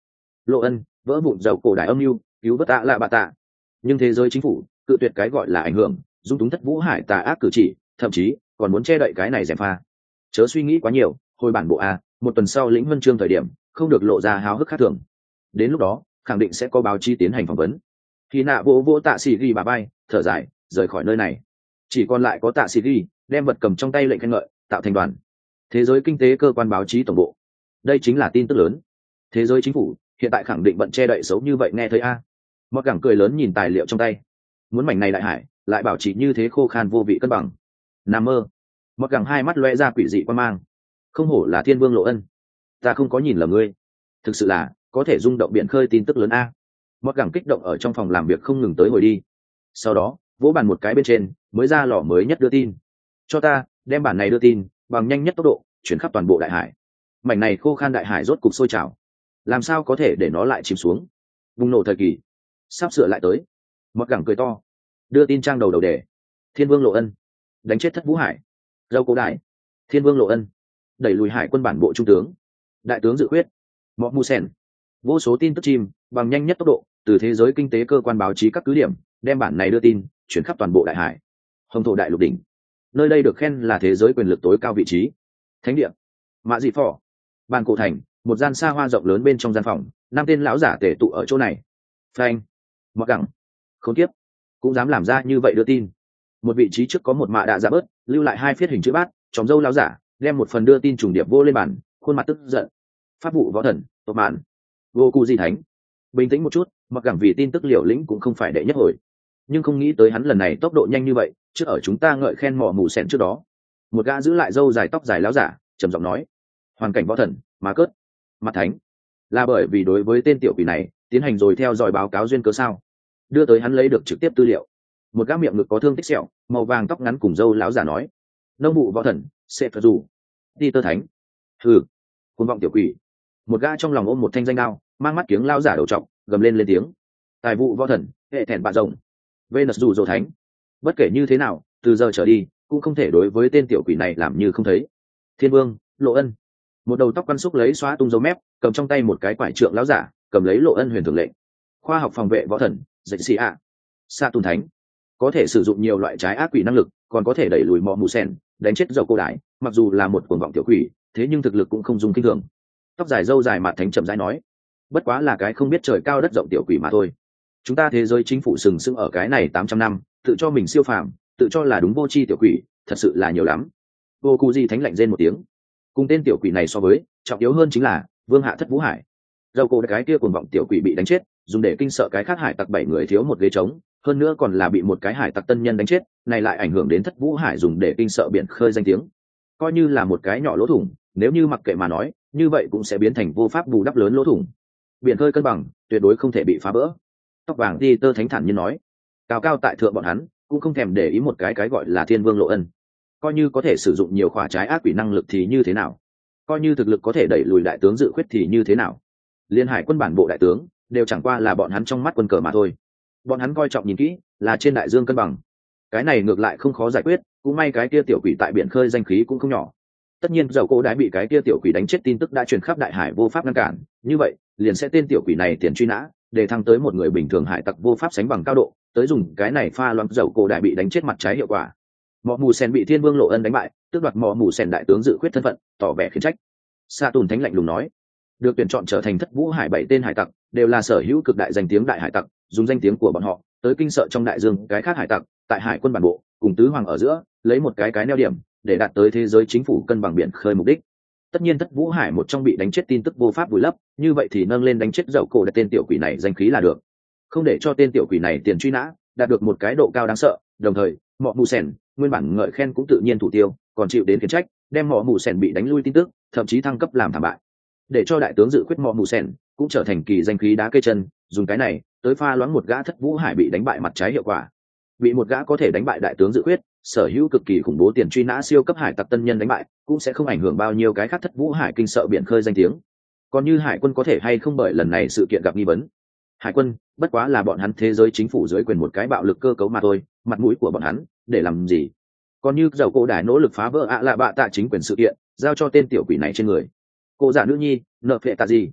Lộ ân vỡ vụn dầu cổ đại âm mưu cứu vớt ạ lạ bạ tạ, nhưng thế giới chính phủ cự tuyệt cái gọi là ảnh hưởng, dung túng thất vũ hải tà ác cử chỉ, thậm chí còn muốn che đậy cái này gièm pha. Chớ suy nghĩ quá nhiều, hồi bản bộ a một tuần sau lĩnh huân chương thời điểm không được lộ ra háo hức khác thường, đến lúc đó khẳng định sẽ có báo chí tiến hành phỏng vấn. Khi nạ vỗ vỗ tạ sĩ ghi bà bay thở dài rời khỏi nơi này, chỉ còn lại có tạ sĩ ghi đem vật cầm trong tay lệnh khen ngợi tạo thành đoàn. Thế giới kinh tế cơ quan báo chí tổng bộ, đây chính là tin tức lớn. Thế giới chính phủ hiện tại khẳng định bận che đậy xấu như vậy nghe thấy a. Mặc gẳng cười lớn nhìn tài liệu trong tay, muốn mảnh này đại hải lại bảo trì như thế khô khan vô vị cân bằng. Nằm mơ. Mặc gẳng hai mắt lóe ra quỷ dị quan mang, không hổ là thiên vương Lộ Ân, ta không có nhìn lầm ngươi, thực sự là có thể rung động biển khơi tin tức lớn a. Mặc gẳng kích động ở trong phòng làm việc không ngừng tới hồi đi, sau đó vỗ bàn một cái bên trên mới ra lò mới nhất đưa tin. Cho ta đem bản này đưa tin bằng nhanh nhất tốc độ chuyển khắp toàn bộ đại hải. Mảnh này khô khan đại hải rốt cục sôi trào, làm sao có thể để nó lại chìm xuống. Bùng nổ thời kỳ sắp sửa lại tới. Mặc gẳng cười to, đưa tin trang đầu đề: thiên vương Lộ Ân đánh chết thất vũ hải dâu cổ đại. Thiên vương Lộ Ân đẩy lùi hải quân bản bộ trung tướng, đại tướng dự khuyết mọc mu sen. Vô số tin tức chim bằng nhanh nhất tốc độ từ thế giới kinh tế cơ quan báo chí các cứ điểm đem bản này đưa tin chuyển khắp toàn bộ đại hải. Hồng thổ đại lục đỉnh, nơi đây được khen là thế giới quyền lực tối cao vị trí. Thánh địa mạ dị phỏ, bàn cổ thành, một gian xa hoa rộng lớn bên trong gian phòng, 5 tên lão giả tề tụ ở chỗ này. Phanh, mặc gẳng, khốn kiếp, cũng dám làm ra như vậy đưa tin. Một vị trí trước có một mạ đạ giả bớt lưu lại 2 phiết hình chữ bát, tròm dâu lão giả đem một phần đưa tin trùng điệp vô lên bàn, khuôn mặt tức giận. Pháp vụ võ thần tộc mạn vô cụ di thánh. Bình tĩnh một chút, mặc gẳng vì tin tức liều lĩnh cũng không phải đệ nhất hồi, nhưng không nghĩ tới hắn lần này tốc độ nhanh như vậy. Trước ở chúng ta ngợi khen mỏ mù sẹn trước đó, một gã giữ lại râu dài tóc dài lão giả trầm giọng nói: hoàn cảnh võ thần mà cớt mặt thánh, là bởi vì đối với tên tiểu quỷ này tiến hành rồi theo dõi báo cáo duyên cớ sao? Đưa tới hắn lấy được trực tiếp tư liệu. Một gã miệng ngực có thương tích sẹo, màu vàng tóc ngắn cùng râu lão giả nói: nông vụ võ thần sẽ phải dù đi tơ thánh. Hừ, cuồng vọng tiểu quỷ. Một gã trong lòng ôm một thanh danh đao, mang mắt kiếng lão giả đầu trọc gầm lên tiếng: tài vụ võ thần hệ thẹn bạ rồng Venus dù dỗ thánh. Bất kể như thế nào, từ giờ trở đi cũng không thể đối với tên tiểu quỷ này làm như không thấy. Thiên vương Lộ Ân. Một đầu tóc quăn xúc lấy xóa tung dấu mép, cầm trong tay một cái quải trượng lão giả cầm lấy Lộ Ân huyền thường lệnh. Khoa học phòng vệ võ thần dạy sĩ ạ sa tùn thánh, có thể sử dụng nhiều loại trái ác quỷ năng lực, còn có thể đẩy lùi mọ mù sen, đánh chết dầu cô đại. Mặc dù là một cuồng vọng tiểu quỷ, thế nhưng thực lực cũng không dùng kinh thường. Tóc dài râu dài mặt thánh chậm rãi nói: bất quá là cái không biết trời cao đất rộng tiểu quỷ mà thôi. Chúng ta thế giới chính phủ sừng sững ở cái này 800 năm, tự cho mình siêu phàm, tự cho là đúng vô tri tiểu quỷ, thật sự là nhiều lắm. Vô cụ di thánh lạnh rên một tiếng. Cùng tên tiểu quỷ này so với, trọng yếu hơn chính là vương hạ thất vũ hải. Dầu cổ cái kia cuồng vọng tiểu quỷ bị đánh chết, dùng để kinh sợ cái khác hải tặc 7 người thiếu một ghế trống, hơn nữa còn là bị một cái hải tặc tân nhân đánh chết, này lại ảnh hưởng đến thất vũ hải dùng để kinh sợ biển khơi danh tiếng. Coi như là một cái nhỏ lỗ thủng, nếu như mặc kệ mà nói, như vậy cũng sẽ biến thành vô pháp bù đắp lớn lỗ thủng. Biển khơi cân bằng tuyệt đối không thể bị phá vỡ. Tóc vàng đi tơ thánh thản nhiên nói. Cao cao tại thượng bọn hắn cũng không thèm để ý một cái gọi là thiên vương Lộ Ân. Coi như có thể sử dụng nhiều khỏa trái ác quỷ năng lực thì như thế nào, coi như thực lực có thể đẩy lùi đại tướng dự khuyết thì như thế nào, liên hải quân bản bộ đại tướng đều chẳng qua là bọn hắn trong mắt quân cờ mà thôi. Bọn hắn coi trọng nhìn kỹ là trên đại dương cân bằng, cái này ngược lại không khó giải quyết. Cũng may cái kia tiểu quỷ tại biển khơi danh khí cũng không nhỏ. Tất nhiên dầu cô đái bị cái kia tiểu quỷ đánh chết tin tức đã truyền khắp đại hải vô pháp ngăn cản, như vậy liền sẽ tên tiểu quỷ này tiền truy nã để thăng tới một người bình thường hải tặc vô pháp sánh bằng cao độ, tới dùng cái này pha loãng dầu cô đái bị đánh chết mặt trái hiệu quả. Mọ mù sen bị thiên vương Lộ Ân đánh bại, tước đoạt mọ mù sen đại tướng dự khuyết thân phận, tỏ vẻ khiển trách. Sa tùn thánh lạnh lùng nói: được tuyển chọn trở thành thất vũ hải 7 tên hải tặc đều là sở hữu cực đại danh tiếng đại hải tặc, dùng danh tiếng của bọn họ tới kinh sợ trong đại dương cái khác hải tặc, tại hải quân bản bộ cùng tứ hoàng ở giữa lấy một cái neo điểm để đạt tới thế giới chính phủ cân bằng biển khơi mục đích. Tất nhiên thất vũ hải một trong bị đánh chết tin tức vô pháp vùi lấp, như vậy thì nâng lên đánh chết dậu cổ để tên tiểu quỷ này danh khí là được, không để cho tên tiểu quỷ này tiền truy nã đạt được một cái độ cao đáng sợ. Đồng thời mọ mù sèn nguyên bản ngợi khen cũng tự nhiên thủ tiêu, còn chịu đến khiển trách, đem mọ mù sèn bị đánh lui tin tức thậm chí thăng cấp làm thảm bại, để cho đại tướng dự khuyết mọ mù sèn cũng trở thành kỳ danh khí đá cây chân, dùng cái này tới pha loãng một gã thất vũ hải bị đánh bại mặt trái hiệu quả. Bị một gã có thể đánh bại đại tướng dự khuyết, sở hữu cực kỳ khủng bố tiền truy nã siêu cấp hải tặc tân nhân đánh bại, cũng sẽ không ảnh hưởng bao nhiêu cái khác thất vũ hải kinh sợ biển khơi danh tiếng. Còn như hải quân có thể hay không bởi lần này sự kiện gặp nghi vấn, hải quân bất quá là bọn hắn thế giới chính phủ dưới quyền một cái bạo lực cơ cấu mà thôi, mặt mũi của bọn hắn để làm gì? Còn như dầu cổ đài nỗ lực phá vỡ ạ lạ bạ tạ chính quyền sự kiện, giao cho tên tiểu quỷ này trên người. Cô giả nữ nhi nợ phệ tạ gì?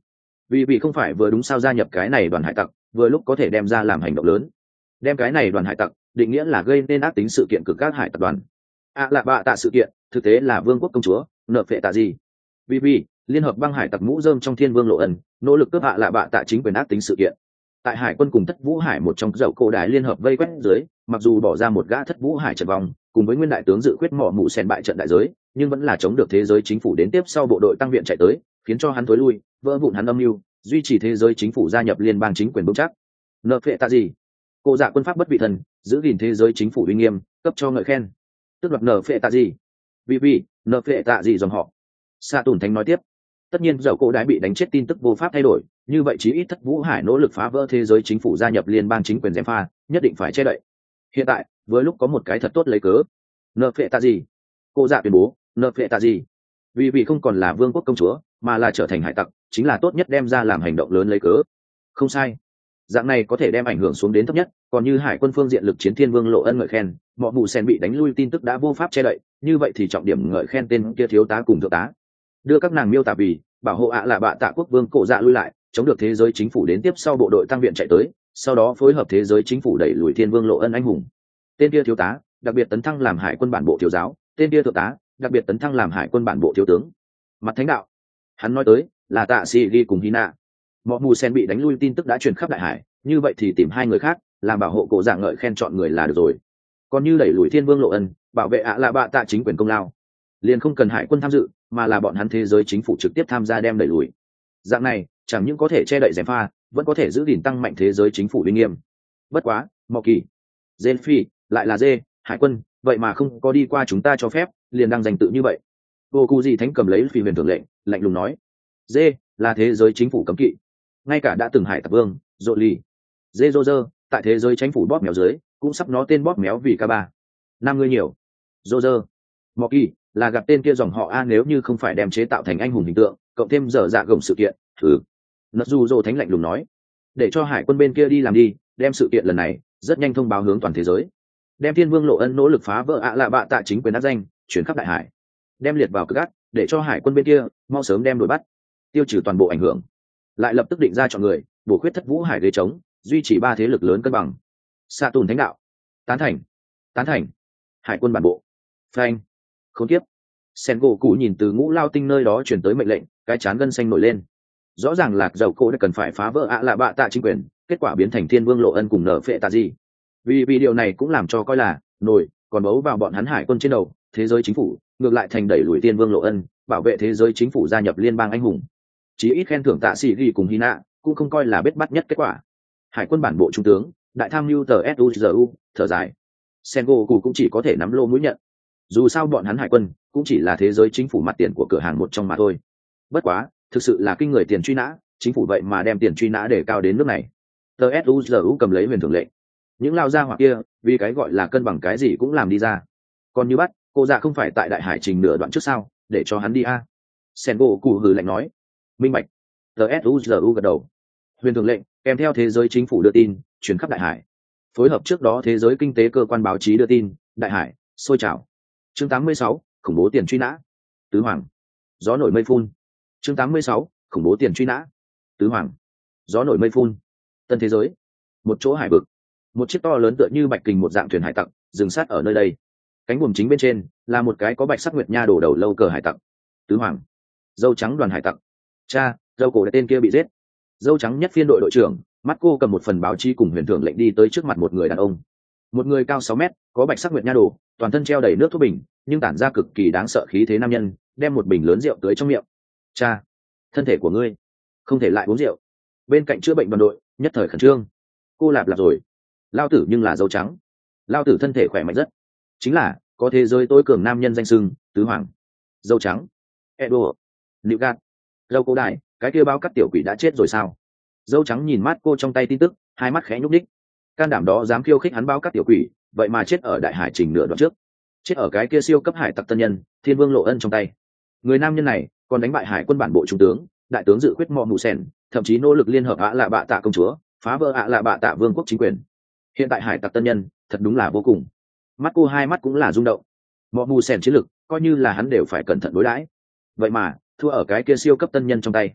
Vì không phải vừa đúng sao gia nhập cái này đoàn hải tặc vừa lúc có thể đem ra làm hành động lớn, đem cái này đoàn hải tặc định nghĩa là gây nên ác tính sự kiện cực các hải tập đoàn. Lạ bạ tạ sự kiện thực tế là vương quốc công chúa nợ phệ tạ gì. Vì liên hợp băng hải tặc mũ rơm trong thiên vương lộ ẩn nỗ lực cướp lạ bạ tạ chính quyền ác tính sự kiện. Tại hải quân cùng thất vũ hải một trong dậu cổ đài liên hợp vây quét dưới, mặc dù bỏ ra một gã thất vũ hải trận vòng cùng với nguyên đại tướng dự quyết mỏ mụ sen bại trận đại giới, nhưng vẫn là chống được thế giới chính phủ đến tiếp sau bộ đội tăng viện chạy tới, khiến cho hắn thối lui, vỡ vụn hắn âm mưu duy trì thế giới chính phủ gia nhập liên bang chính quyền vững chắc. Nợ phệ tạ gì, cô dạ quân pháp bất vị thần, giữ gìn thế giới chính phủ uy nghiêm, cấp cho ngợi khen. Tức đoạt nợ phệ tạ gì, vì nợ phệ tạ gì dòng họ. Sa Tùn Thánh nói tiếp, tất nhiên dầu cổ đái bị đánh chết tin tức vô pháp thay đổi, như vậy chí ít thất vũ hải nỗ lực phá vỡ thế giới chính phủ gia nhập liên bang chính quyền gièm pha nhất định phải che đậy. Hiện tại với lúc có một cái thật tốt lấy cớ. Nợ phệ tạ gì, cô dạ tuyên bố nợ phệ tạ gì vì không còn là vương quốc công chúa mà là trở thành hải tặc, chính là tốt nhất đem ra làm hành động lớn lấy cớ. Không sai, dạng này có thể đem ảnh hưởng xuống đến thấp nhất. Còn như hải quân phương diện lực chiến thiên vương lộ ân ngợi khen mọi vụ sen bị đánh lui tin tức đã vô pháp che đậy, như vậy thì trọng điểm ngợi khen tên kia thiếu tá cùng thượng tá, đưa các nàng miêu tả vì bảo hộ là bạ tạ quốc vương cổ dạ lui lại, chống được thế giới chính phủ đến tiếp sau bộ đội tăng viện chạy tới, sau đó phối hợp thế giới chính phủ đẩy lùi thiên vương lộ ân anh hùng. Tên kia thiếu tá đặc biệt tấn thăng làm hải quân bản bộ thiếu giáo, tên kia thượng tá đặc biệt tấn thăng làm hải quân bản bộ thiếu tướng. Mặt thánh đạo, hắn nói tới là tạ sĩ ghi cùng hina. Mọi mù sen bị đánh lui tin tức đã truyền khắp đại hải, như vậy thì tìm hai người khác làm bảo hộ cổ dạng ngợi khen chọn người là được rồi. Còn như đẩy lùi thiên vương lộ ân, bảo vệ là bạ tạ chính quyền công lao, liền không cần hải quân tham dự, mà là bọn hắn thế giới chính phủ trực tiếp tham gia đem đẩy lùi. Dạng này chẳng những có thể che đậy gièm pha, vẫn có thể giữ gìn tăng mạnh thế giới chính phủ uy nghiêm. Bất quá mò kỳ dê phi lại là dê hải quân, vậy mà không có đi qua chúng ta cho phép, liền đang giành tự như vậy. Vô cụ gì thánh cầm lấy phi huyền thượng lệnh, lạnh lùng nói, dê là thế giới chính phủ cấm kỵ, ngay cả đã từng hải tặc vương dội ly dê dô dơ tại thế giới chính phủ bóp méo dưới cũng sắp nó tên bóp méo vì ca ba năm người nhiều. Dô dơ mò kỳ là gặp tên kia dòng họ a, nếu như không phải đem chế tạo thành anh hùng hình tượng cộng thêm dở dạ gồng sự kiện nật dù dô thánh lạnh lùng nói, để cho hải quân bên kia đi làm đi, đem sự kiện lần này rất nhanh thông báo hướng toàn thế giới, đem thiên vương lộ ân nỗ lực phá vỡ là bạ tạ chính quyền áp danh chuyển khắp đại hải, đem liệt vào cực gắt, để cho hải quân bên kia mau sớm đem đuổi bắt, tiêu trừ toàn bộ ảnh hưởng. Lại lập tức định ra chọn người bổ khuyết thất vũ hải ghế trống, duy trì ba thế lực lớn cân bằng. Sa Tùn Thánh đạo, tán thành, tán thành. Hải quân bản bộ, phanh, khốn kiếp. Sen gỗ cụ nhìn từ Ngũ Lao Tinh nơi đó chuyển tới mệnh lệnh, cái chán gân xanh nổi lên. Rõ ràng lạc dầu cổ đã cần phải phá vỡ là bạ tạ chính quyền, kết quả biến thành thiên vương lộ ân cùng nở phệ tạ gì. Vì điều này cũng làm cho coi là nổi còn bấu vào bọn hắn hải quân trên đầu thế giới chính phủ, ngược lại thành đẩy lùi thiên vương lộ ân, bảo vệ thế giới chính phủ gia nhập liên bang anh hùng. Chí ít khen thưởng tạ sĩ ghi cùng hina cũng không coi là bết bắt nhất kết quả. Hải quân bản bộ trung tướng đại tham mưu tờ suzu thở dài, Sengo cụ cũng chỉ có thể nắm lô mũi nhận, dù sao bọn hắn hải quân cũng chỉ là thế giới chính phủ mặt tiền của cửa hàng một trong mà thôi. Bất quá thực sự là kinh người tiền truy nã, chính phủ vậy mà đem tiền truy nã để cao đến nước này. Tờ suzu cầm lấy huyền thường lệnh, những lao ra hoặc kia vì cái gọi là cân bằng cái gì cũng làm đi ra. Còn như bắt cô dạ không phải tại đại hải trình nửa đoạn trước sao, để cho hắn đi a. Sengo cụ hừ lạnh nói, minh bạch. Tờ suzu gật đầu. Huyền thường lệnh kèm theo thế giới chính phủ đưa tin chuyển khắp đại hải, phối hợp trước đó thế giới kinh tế cơ quan báo chí đưa tin, đại hải sôi trào. Chương 86, khủng bố tiền truy nã. Tứ hoàng, gió nổi mây phun. Chương 86, khủng bố tiền truy nã. Tứ hoàng, gió nổi mây phun. Tân thế giới, một chỗ hải vực, một chiếc to lớn tựa như bạch kình một dạng thuyền hải tặc dừng sát ở nơi đây. Cánh buồm chính bên trên là một cái có bạch sắc nguyệt nha đổ đầu lâu cờ hải tặc. Tứ hoàng, dâu trắng đoàn hải tặc. Cha, dâu cổ đại tên kia bị giết. Dâu trắng nhất phiên đội đội trưởng mắt cô cầm một phần báo chí cùng huyền thưởng lệnh đi tới trước mặt một người đàn ông, một người cao 6 mét, có bạch sắc nguyệt nha đồ, toàn thân treo đầy nước thuốc bình, nhưng tản ra cực kỳ đáng sợ khí thế nam nhân, đem một bình lớn rượu tưới trong miệng. Cha, thân thể của ngươi không thể lại uống rượu. Bên cạnh chữa bệnh đoàn đội nhất thời khẩn trương. Cô lạp rồi, lao tử nhưng là dâu trắng, lao tử thân thể khỏe mạnh rất, chính là có thế giới tối cường nam nhân danh sưng tứ hoàng. Dâu trắng, Edo, Nịu Gạt, dâu cổ đại, cái kia báo cắt tiểu quỷ đã chết rồi sao? Dâu trắng nhìn mắt cô trong tay tin tức, hai mắt khẽ nhúc nhích. Can đảm đó dám khiêu khích hắn báo cắt tiểu quỷ, vậy mà chết ở đại hải trình nửa đoạn trước, chết ở cái kia siêu cấp hải tặc tân nhân thiên vương lộ ân trong tay. Người nam nhân này còn đánh bại hải quân bản bộ trung tướng đại tướng dự quyết mọ mù sen, thậm chí nỗ lực liên hợp là bạ tạ công chúa phá vỡ là bạ tạ vương quốc chính quyền. Hiện tại hải tặc tân nhân thật đúng là vô cùng. Mắt cô hai mắt cũng là rung động. Mọ mù sen chiến lực coi như là hắn đều phải cẩn thận đối đãi, vậy mà thua ở cái kia siêu cấp tân nhân trong tay.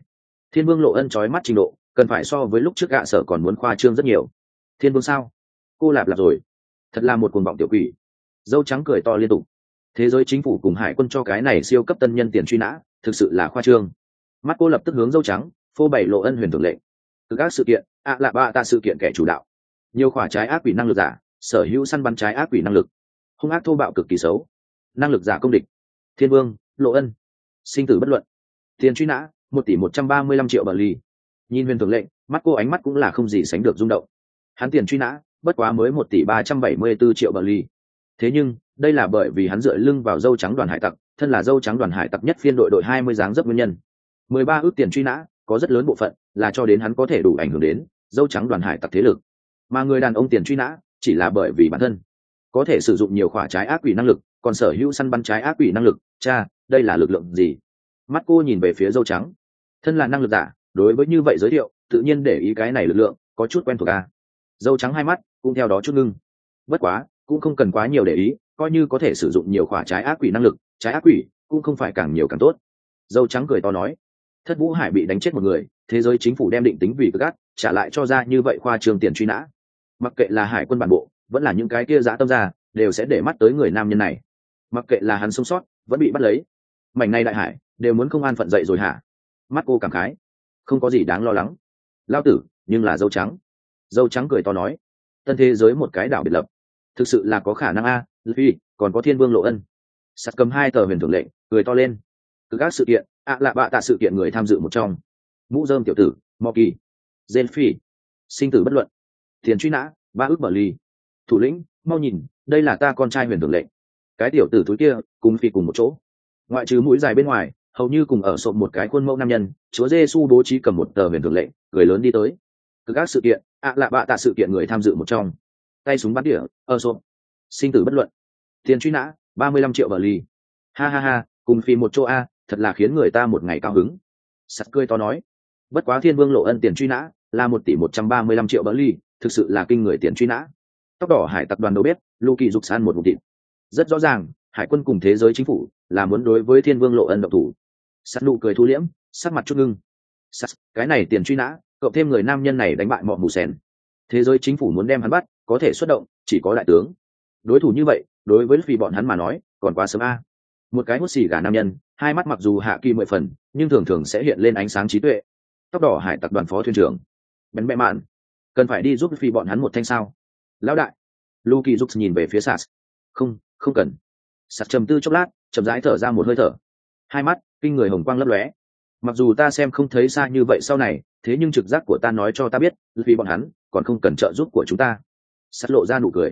Thiên Vương Lộ Ân chói mắt trình độ cần phải so với lúc trước gạ sở còn muốn khoa trương rất nhiều. Thiên Vương sao? Cô lạp lạp rồi, thật là một cuồng vọng tiểu quỷ. Dâu trắng cười to liên tục. Thế giới chính phủ cùng hải quân cho cái này siêu cấp tân nhân tiền truy nã, thực sự là khoa trương. Mắt cô lập tức hướng dâu trắng phô bày Lộ Ân huyền thường lệnh. Từ các sự kiện lạ bạ ta sự kiện kẻ chủ đạo, nhiều khỏa trái ác quỷ năng lực giả, sở hữu săn bắn trái ác quỷ năng lực, hung ác thô bạo cực kỳ xấu, năng lực giả công địch. Thiên Vương Lộ Ân sinh tử bất luận, tiền truy nã 1,135 tỷ bờ ly. Nhìn huyền thường lệnh, mắt cô ánh mắt cũng là không gì sánh được rung động. Hắn tiền truy nã bất quá mới 1,374 tỷ bờ ly. Thế nhưng đây là bởi vì hắn dựa lưng vào dâu trắng đoàn hải tặc, thân là dâu trắng đoàn hải tặc nhất phiên đội 20 dáng dấp nguyên nhân. 13 ước tiền truy nã có rất lớn bộ phận là cho đến hắn có thể đủ ảnh hưởng đến dâu trắng đoàn hải tặc thế lực, mà người đàn ông tiền truy nã chỉ là bởi vì bản thân có thể sử dụng nhiều khỏa trái ác quỷ năng lực, còn sở hữu săn bắn trái ác quỷ năng lực. Cha, đây là lực lượng gì? Mắt cô nhìn về phía dâu trắng, thân là năng lực giả, đối với như vậy giới thiệu tự nhiên để ý cái này lực lượng có chút quen thuộc a. Dâu trắng hai mắt cũng theo đó chút ngưng. Bất quá cũng không cần quá nhiều để ý, coi như có thể sử dụng nhiều khỏa trái ác quỷ năng lực, trái ác quỷ cũng không phải càng nhiều càng tốt. Dâu trắng cười to nói, Thất Vũ Hải bị đánh chết một người, thế giới chính phủ đem định tính vì cực gắt trả lại cho ra như vậy khoa trương tiền truy nã. Mặc kệ là hải quân bản bộ vẫn là những cái kia dã tâm ra, đều sẽ để mắt tới người nam nhân này. Mặc kệ là hắn sống sót vẫn bị bắt lấy, mảnh này đại hải đều muốn công an phận dậy rồi hả? Mắt cô cảm khái, không có gì đáng lo lắng. Lao tử nhưng là dâu trắng. Dâu trắng cười to nói, tân thế giới một cái đảo biệt lập, thực sự là có khả năng a. Luffy còn có Thiên Vương Lộ Ân. Sắt cầm hai tờ huyền thưởng lệnh cười to lên. Từ các sự kiện lạ bạ tạ sự kiện người tham dự một trong, mũ rơm tiểu tử Moki, Genfi sinh tử bất luận, tiền truy nã 3 ước bờ ly. Thủ lĩnh mau nhìn, đây là ta con trai huyền thưởng lệnh. Cái tiểu tử túi kia cùng phi cùng một chỗ, ngoại trừ mũi dài bên ngoài hầu như cùng ở sộp một cái khuôn mẫu nam nhân. Chúa Giêsu bố trí cầm một tờ huyền thưởng lệnh, cười lớn đi tới. Từ các sự kiện lạ bạ tạ sự kiện người tham dự một trong, tay súng bắn tỉa ở sộp, sinh tử bất luận, tiền truy nã 35 triệu bờ ly. Ha ha ha, cùng phi một chỗ a, thật là khiến người ta một ngày cao hứng. Sắt cười to nói, bất quá Thiên Vương Lộ Ân tiền truy nã là 1,135 tỷ bờ ly, thực sự là kinh người tiền truy nã. Tóc đỏ hải tập đoàn đầu bếp Lucky dục san một vùng thịt. Rất rõ ràng hải quân cùng thế giới chính phủ là muốn đối với Thiên Vương Lộ Ân độc thủ. Sắt nụ cười thu liễm, sắc mặt chút ngưng. Sắt, cái này tiền truy nã cộng thêm người nam nhân này đánh bại mọi mù sen, thế giới chính phủ muốn đem hắn bắt có thể xuất động chỉ có đại tướng. Đối thủ như vậy đối với vì bọn hắn mà nói còn quá sớm a. Một cái hút xì gà nam nhân, hai mắt mặc dù hạ kỳ 10 phần nhưng thường thường sẽ hiện lên ánh sáng trí tuệ. Tóc đỏ hải tặc đoàn phó thuyền trưởng bén bẹ mạn, cần phải đi giúp phi bọn hắn một thanh sao? Lão đại. Lucky giúp nhìn về phía Sas. Không cần. Sas trầm tư chốc lát, chậm rãi thở ra một hơi thở, hai mắt kinh người hồng quang lấp lóe. Mặc dù ta xem không thấy xa như vậy sau này, thế nhưng trực giác của ta nói cho ta biết vì bọn hắn còn không cần trợ giúp của chúng ta. Sas lộ ra nụ cười.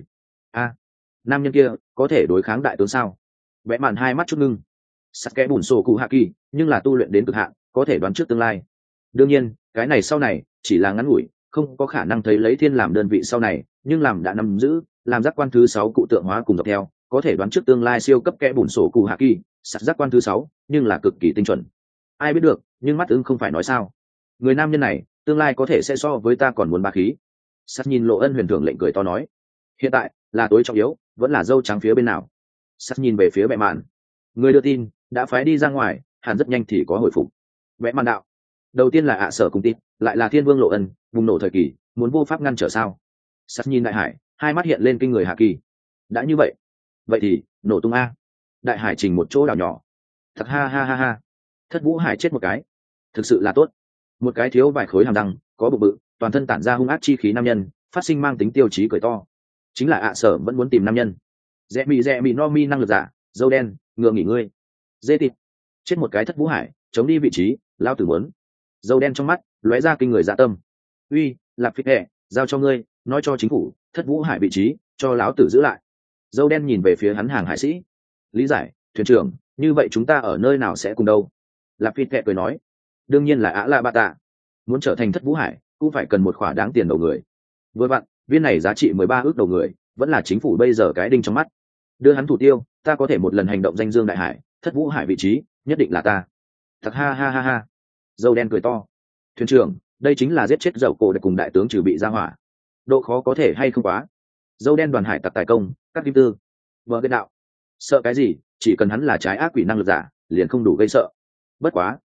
Nam nhân kia có thể đối kháng đại tướng sao? Vẽ màn hai mắt chút ngưng. Sắt kẽ bùn sổ cụ hạ kỳ nhưng là tu luyện đến cực hạn, có thể đoán trước tương lai. Đương nhiên cái này sau này chỉ là ngắn ngủi, không có khả năng thấy lấy thiên làm đơn vị sau này, nhưng làm đã nắm giữ làm giác quan thứ 6 cụ tượng hóa cùng dọc theo, có thể đoán trước tương lai siêu cấp kẽ bùn sổ cụ hạ kỳ. Sắt giác quan thứ 6 nhưng là cực kỳ tinh chuẩn. Ai biết được, nhưng mắt ứng không phải nói sao? Người nam nhân này tương lai có thể sẽ so với ta còn muốn bá khí. Sắt nhìn Lộ Ân huyền thưởng lệnh cười to nói, hiện tại là tối trọng yếu vẫn là dâu trắng phía bên nào? Sắt nhìn về phía bệ mạn, người đưa tin đã phái đi ra ngoài, hẳn rất nhanh thì có hồi phục. Vẽ mạn đạo, đầu tiên là sở cùng tin, lại là Thiên Vương Lộ Ân bùng nổ thời kỳ, muốn vô pháp ngăn trở sao? Sắt nhìn đại hải, hai mắt hiện lên kinh người hạ kỳ. Đã như vậy thì nổ tung a. Đại hải trình một chỗ đảo nhỏ. Thật ha ha ha ha. Thất Vũ Hải chết một cái, thực sự là tốt. Một cái thiếu vài khối hàm răng, có bụng bự, toàn thân tản ra hung ác chi khí nam nhân, phát sinh mang tính tiêu chí cười to. Chính là sở vẫn muốn tìm nam nhân. Rẽ mị no mi năng lực giả, dâu đen, ngựa nghỉ ngươi. Dê thịt. Chết một cái Thất Vũ Hải, chống đi vị trí, lao tử muốn. Dâu đen trong mắt lóe ra kinh người dạ tâm. Uy, Lạp Phích Hẹ, giao cho ngươi, nói cho chính phủ, Thất Vũ Hải vị trí cho lão tử giữ lại. Dâu đen nhìn về phía hắn hàng hải sĩ. Lý giải, thuyền trưởng, như vậy chúng ta ở nơi nào sẽ cùng đâu? Lạp Phích Hẹ cười nói, đương nhiên là La Ba Tạ. Muốn trở thành Thất Vũ Hải cũng phải cần một khoả đáng tiền đầu người. Vừa vặn viên này giá trị 13 ước đầu người, vẫn là chính phủ bây giờ cái đinh trong mắt. Đưa hắn thủ tiêu, ta có thể một lần hành động danh dương đại hải, Thất Vũ Hải vị trí nhất định là ta. Thật ha ha ha ha. Dâu đen cười to, thuyền trưởng, đây chính là giết chết dậu cổ để cùng đại tướng trừ bị ra hỏa, độ khó có thể hay không quá? Dâu đen đoàn hải tặc tài công các kim tư vợ cái đạo, sợ cái gì, chỉ cần hắn là trái ác quỷ năng lực giả liền không đủ gây sợ. Bất quá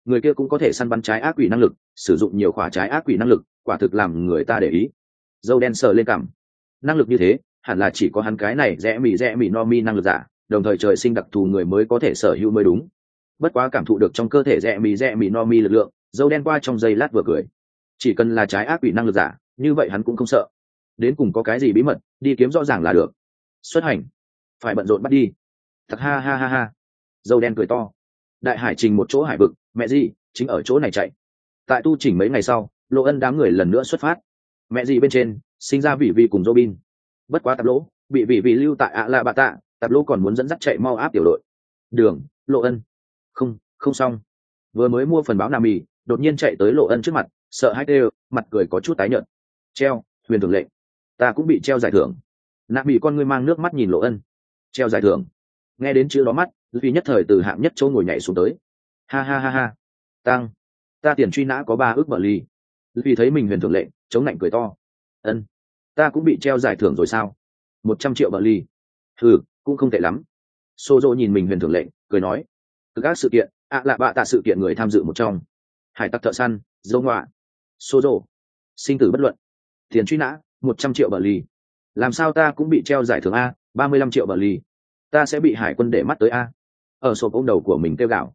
người kia cũng có thể săn bắn trái ác quỷ năng lực, sử dụng nhiều khỏa trái ác quỷ năng lực, quả thực làm người ta để ý. Dâu đen sờ lên cằm. Năng lực như thế hẳn là chỉ có hắn cái này rẽ mì no mi năng lực giả, đồng thời trời sinh đặc thù người mới có thể sở hữu mới đúng. Bất quá cảm thụ được trong cơ thể rẽ mì no mi lực lượng, dâu đen qua trong giây lát vừa cười. Chỉ cần là trái ác quỷ năng lực giả, như vậy hắn cũng không sợ. Đến cùng có cái gì bí mật, đi kiếm rõ ràng là được. Xuất hành, phải bận rộn bắt đi. Thật ha ha ha ha. Dâu đen cười to. Đại hải trình một chỗ hải vực, mẹ gì chính ở chỗ này chạy. Tại tu chỉnh mấy ngày sau, Lộ Ân đám người lần nữa xuất phát. Mẹ gì bên trên sinh ra vị cùng Robin. Bất quá tạp lỗ bị vị lưu tại ạ lạ bạ tạ, tạp lỗ còn muốn dẫn dắt chạy mau áp tiểu đội. Đường, Lộ Ân. Không xong. Vừa mới mua phần báo Nami, đột nhiên chạy tới Lộ Ân trước mặt, sợ hãi đều, mặt cười có chút tái nhợt. Treo, huyền thường lệnh. Ta cũng bị treo giải thưởng. Nami con ngươi mang nước mắt nhìn Lộ Ân. Treo giải thưởng. Nghe đến chữ đó mắt, vì nhất thời từ hạng nhất chỗ ngồi nhảy xuống tới. Ha ha ha ha. Tăng. Ta tiền truy nã có 3 ức bờ ly. Vì thấy mình huyền thường lệnh, chống lạnh cười to. Ân. Ta cũng bị treo giải thưởng rồi sao? 100 triệu bờ ly. Cũng không tệ lắm. Sozo nhìn mình huyền thường lệnh, cười nói. Từ các sự kiện, lạ bạ tạ sự kiện người tham dự một trong. Hải tặc thợ săn, dâu ngoạ. Sozo. Sinh tử bất luận. Tiền truy nã, 100 triệu bờ ly. Làm sao ta cũng bị treo giải thưởng A, 35 triệu bờ ly. Ta sẽ bị hải quân để mắt tới A. Ở sộp ôm đầu của mình kêu gạo.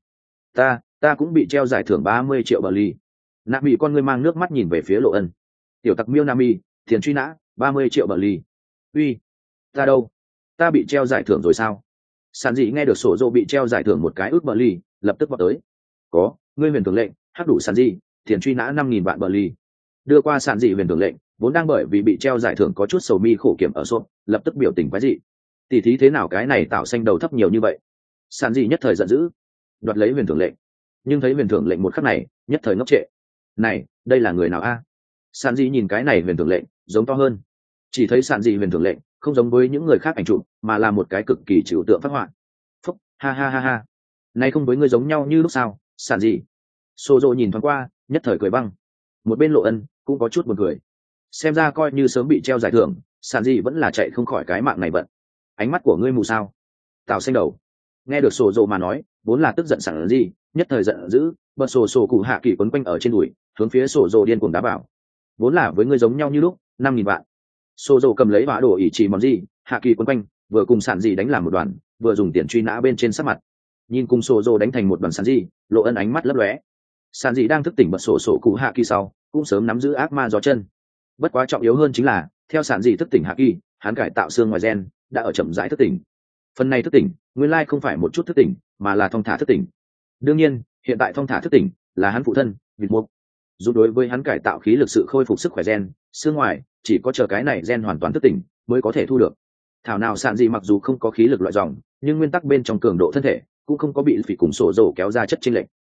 Ta cũng bị treo giải thưởng 30 triệu bờ ly. Nạ bị con ngươi mang nước mắt nhìn về phía Lộ Ân. Tiểu tặc miêu Nami, tiền truy nã, 30 triệu bờ ly. Uy, ta đâu? Ta bị treo giải thưởng rồi sao? Sản dị nghe được sổ dô bị treo giải thưởng một cái ước bờ ly, lập tức vào tới. Có, ngươi huyền thường lệnh, hắc đủ sản dị, tiền truy nã 5.000 vạn bờ ly. Đưa qua sản dị huyền thường lệnh, vốn đang bởi vì bị treo giải thưởng có chút sầu mi khổ kiểm ở sộp, lập tức biểu tình quái dị. Tỷ thí thế nào cái này tạo xanh đầu thấp nhiều như vậy? Sản dị nhất thời giận dữ, đoạt lấy huyền thường lệnh. Nhưng thấy huyền thường lệnh một khắc này, nhất thời ngốc trệ. Này, đây là người nào a? Sản dị nhìn cái này huyền thường lệnh, giống to hơn. Chỉ thấy sản dị huyền thường lệnh, không giống với những người khác ảnh chụp, mà là một cái cực kỳ trừu tượng phác họa. Phúc, ha ha ha ha. Này không với người giống nhau như lúc sao? Sản dị. Sozo nhìn thoáng qua, nhất thời cười băng. Một bên Lộ Ân cũng có chút buồn cười. Xem ra coi như sớm bị treo giải thưởng, sản dị vẫn là chạy không khỏi cái mạng này vận. Ánh mắt của ngươi mù sao? Tào xanh đầu. Nghe được Sozo mà nói, vốn là tức giận sản dị, nhất thời giận dữ, bật sổ cụ hạ kỳ quấn quanh ở trên đùi, hướng phía Sozo điên cuồng đá bảo. Vốn là với ngươi giống nhau như lúc, 5.000 vạn. Sozo cầm lấy vã đồ ỷ chỉ món gì, hạ kỳ quấn quanh, vừa cùng sản dị đánh làm một đoàn, vừa dùng tiền truy nã bên trên sắc mặt. Nhìn cùng Sozo đánh thành một đoàn sản dị, Lộ Ân ánh mắt lấp lóe. Sản dị đang thức tỉnh bật sổ cụ hạ kỳ sau, cũng sớm nắm giữ ác ma gió chân. Bất quá trọng yếu hơn chính là, theo sản dị thức tỉnh hạ kỳ, hắn cải tạo xương ngoài gen, đã ở chậm rãi thức tỉnh. Phần này thức tỉnh, nguyên lai không phải một chút thức tỉnh, mà là thong thả thức tỉnh. Đương nhiên, hiện tại thong thả thức tỉnh là hắn phụ thân, vịt mục. Dù đối với hắn cải tạo khí lực sự khôi phục sức khỏe gen, xương ngoài, chỉ có chờ cái này gen hoàn toàn thức tỉnh mới có thể thu được. Thảo nào sản dị mặc dù không có khí lực loại dòng, nhưng nguyên tắc bên trong cường độ thân thể cũng không có bị phỉ cùng sổ dầu kéo ra chất chênh lệch.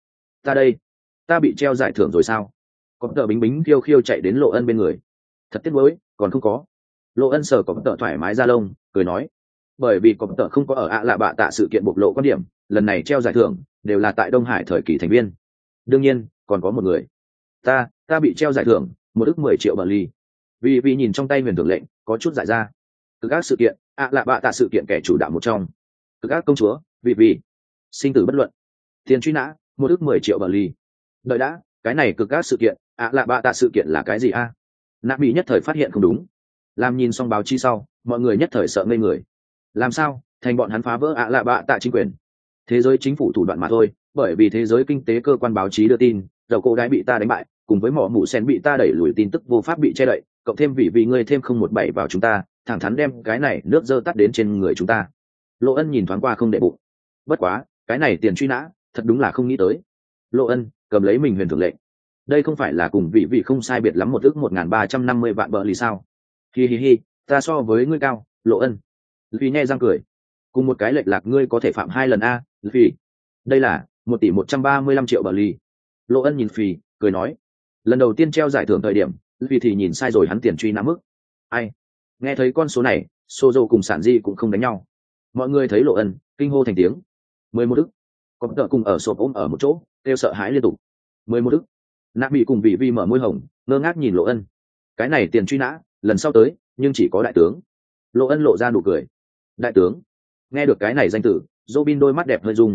Ta bị treo giải thưởng rồi sao? Có tờ bính bính khiêu khiêu chạy đến Lộ Ân bên người. Thật tiếc nuối, còn không có. Lộ Ân sờ có tờ thoải mái ra lông, cười nói, bởi vì có tờ không có ở lạ bạ tạ sự kiện bộc lộ quan điểm, lần này treo giải thưởng đều là tại Đông Hải thời kỳ thành viên. Đương nhiên, còn có một người. Ta bị treo giải thưởng 1 ức 10 triệu bờ ly. Vì nhìn trong tay huyền thường lệnh, có chút giải ra. Cực ác sự kiện, lạ bạ tạ sự kiện kẻ chủ đạo một trong. Cực ác công chúa, vì sinh tử bất luận. Tiền truy nã, 1 ức 10 triệu bờ ly. Đợi đã, cái này cực ác sự kiện, lạ bạ tạ sự kiện là cái gì a? Nạ bị nhất thời phát hiện không đúng. Làm nhìn xong báo chi sau, mọi người nhất thời sợ ngây người. Làm sao, thành bọn hắn phá vỡ lạ bạ tạ chính quyền. Thế giới chính phủ thủ đoạn mà thôi, bởi vì thế giới kinh tế cơ quan báo chí đưa tin, dầu cổ đái bị ta đánh bại, cùng với mỏ mụ sen bị ta đẩy lùi tin tức vô pháp bị che đậy, cộng thêm vì ngươi thêm 017 vào chúng ta, thẳng thắn đem cái này nước dơ tắt đến trên người chúng ta. Lộ Ân nhìn thoáng qua không để bụng. Bất quá, cái này tiền truy nã, thật đúng là không nghĩ tới. Lộ Ân cầm lấy mình huyền thường lệnh. Đây không phải là cùng vị không sai biệt lắm 1 ức 1.350 vạn bờ lì sao? Hi, ta so với ngươi cao, Lộ Ân. Vì nghe răng cười. Cùng một cái lệch lạc ngươi có thể phạm 2 lần a, vì đây là 1 tỷ 135 triệu bờ lì. Lộ Ân nhìn Phì, cười nói, lần đầu tiên treo giải thưởng thời điểm, vì thì nhìn sai rồi hắn tiền truy nã mức. Ai? Nghe thấy con số này, Sozo cùng sản di cũng không đánh nhau. Mọi người thấy Lộ Ân, kinh hô thành tiếng. 11 ức. Có tợ cùng ở sộp ôm ở một chỗ, kêu sợ hãi liên tục. 11 ức. Nạ bị cùng vị vi mở môi hồng, ngơ ngác nhìn Lộ Ân. Cái này tiền truy nã, lần sau tới, nhưng chỉ có đại tướng. Lộ Ân lộ ra nụ cười. Đại tướng. Nghe được cái này danh tử, Robin đôi mắt đẹp hơi rung.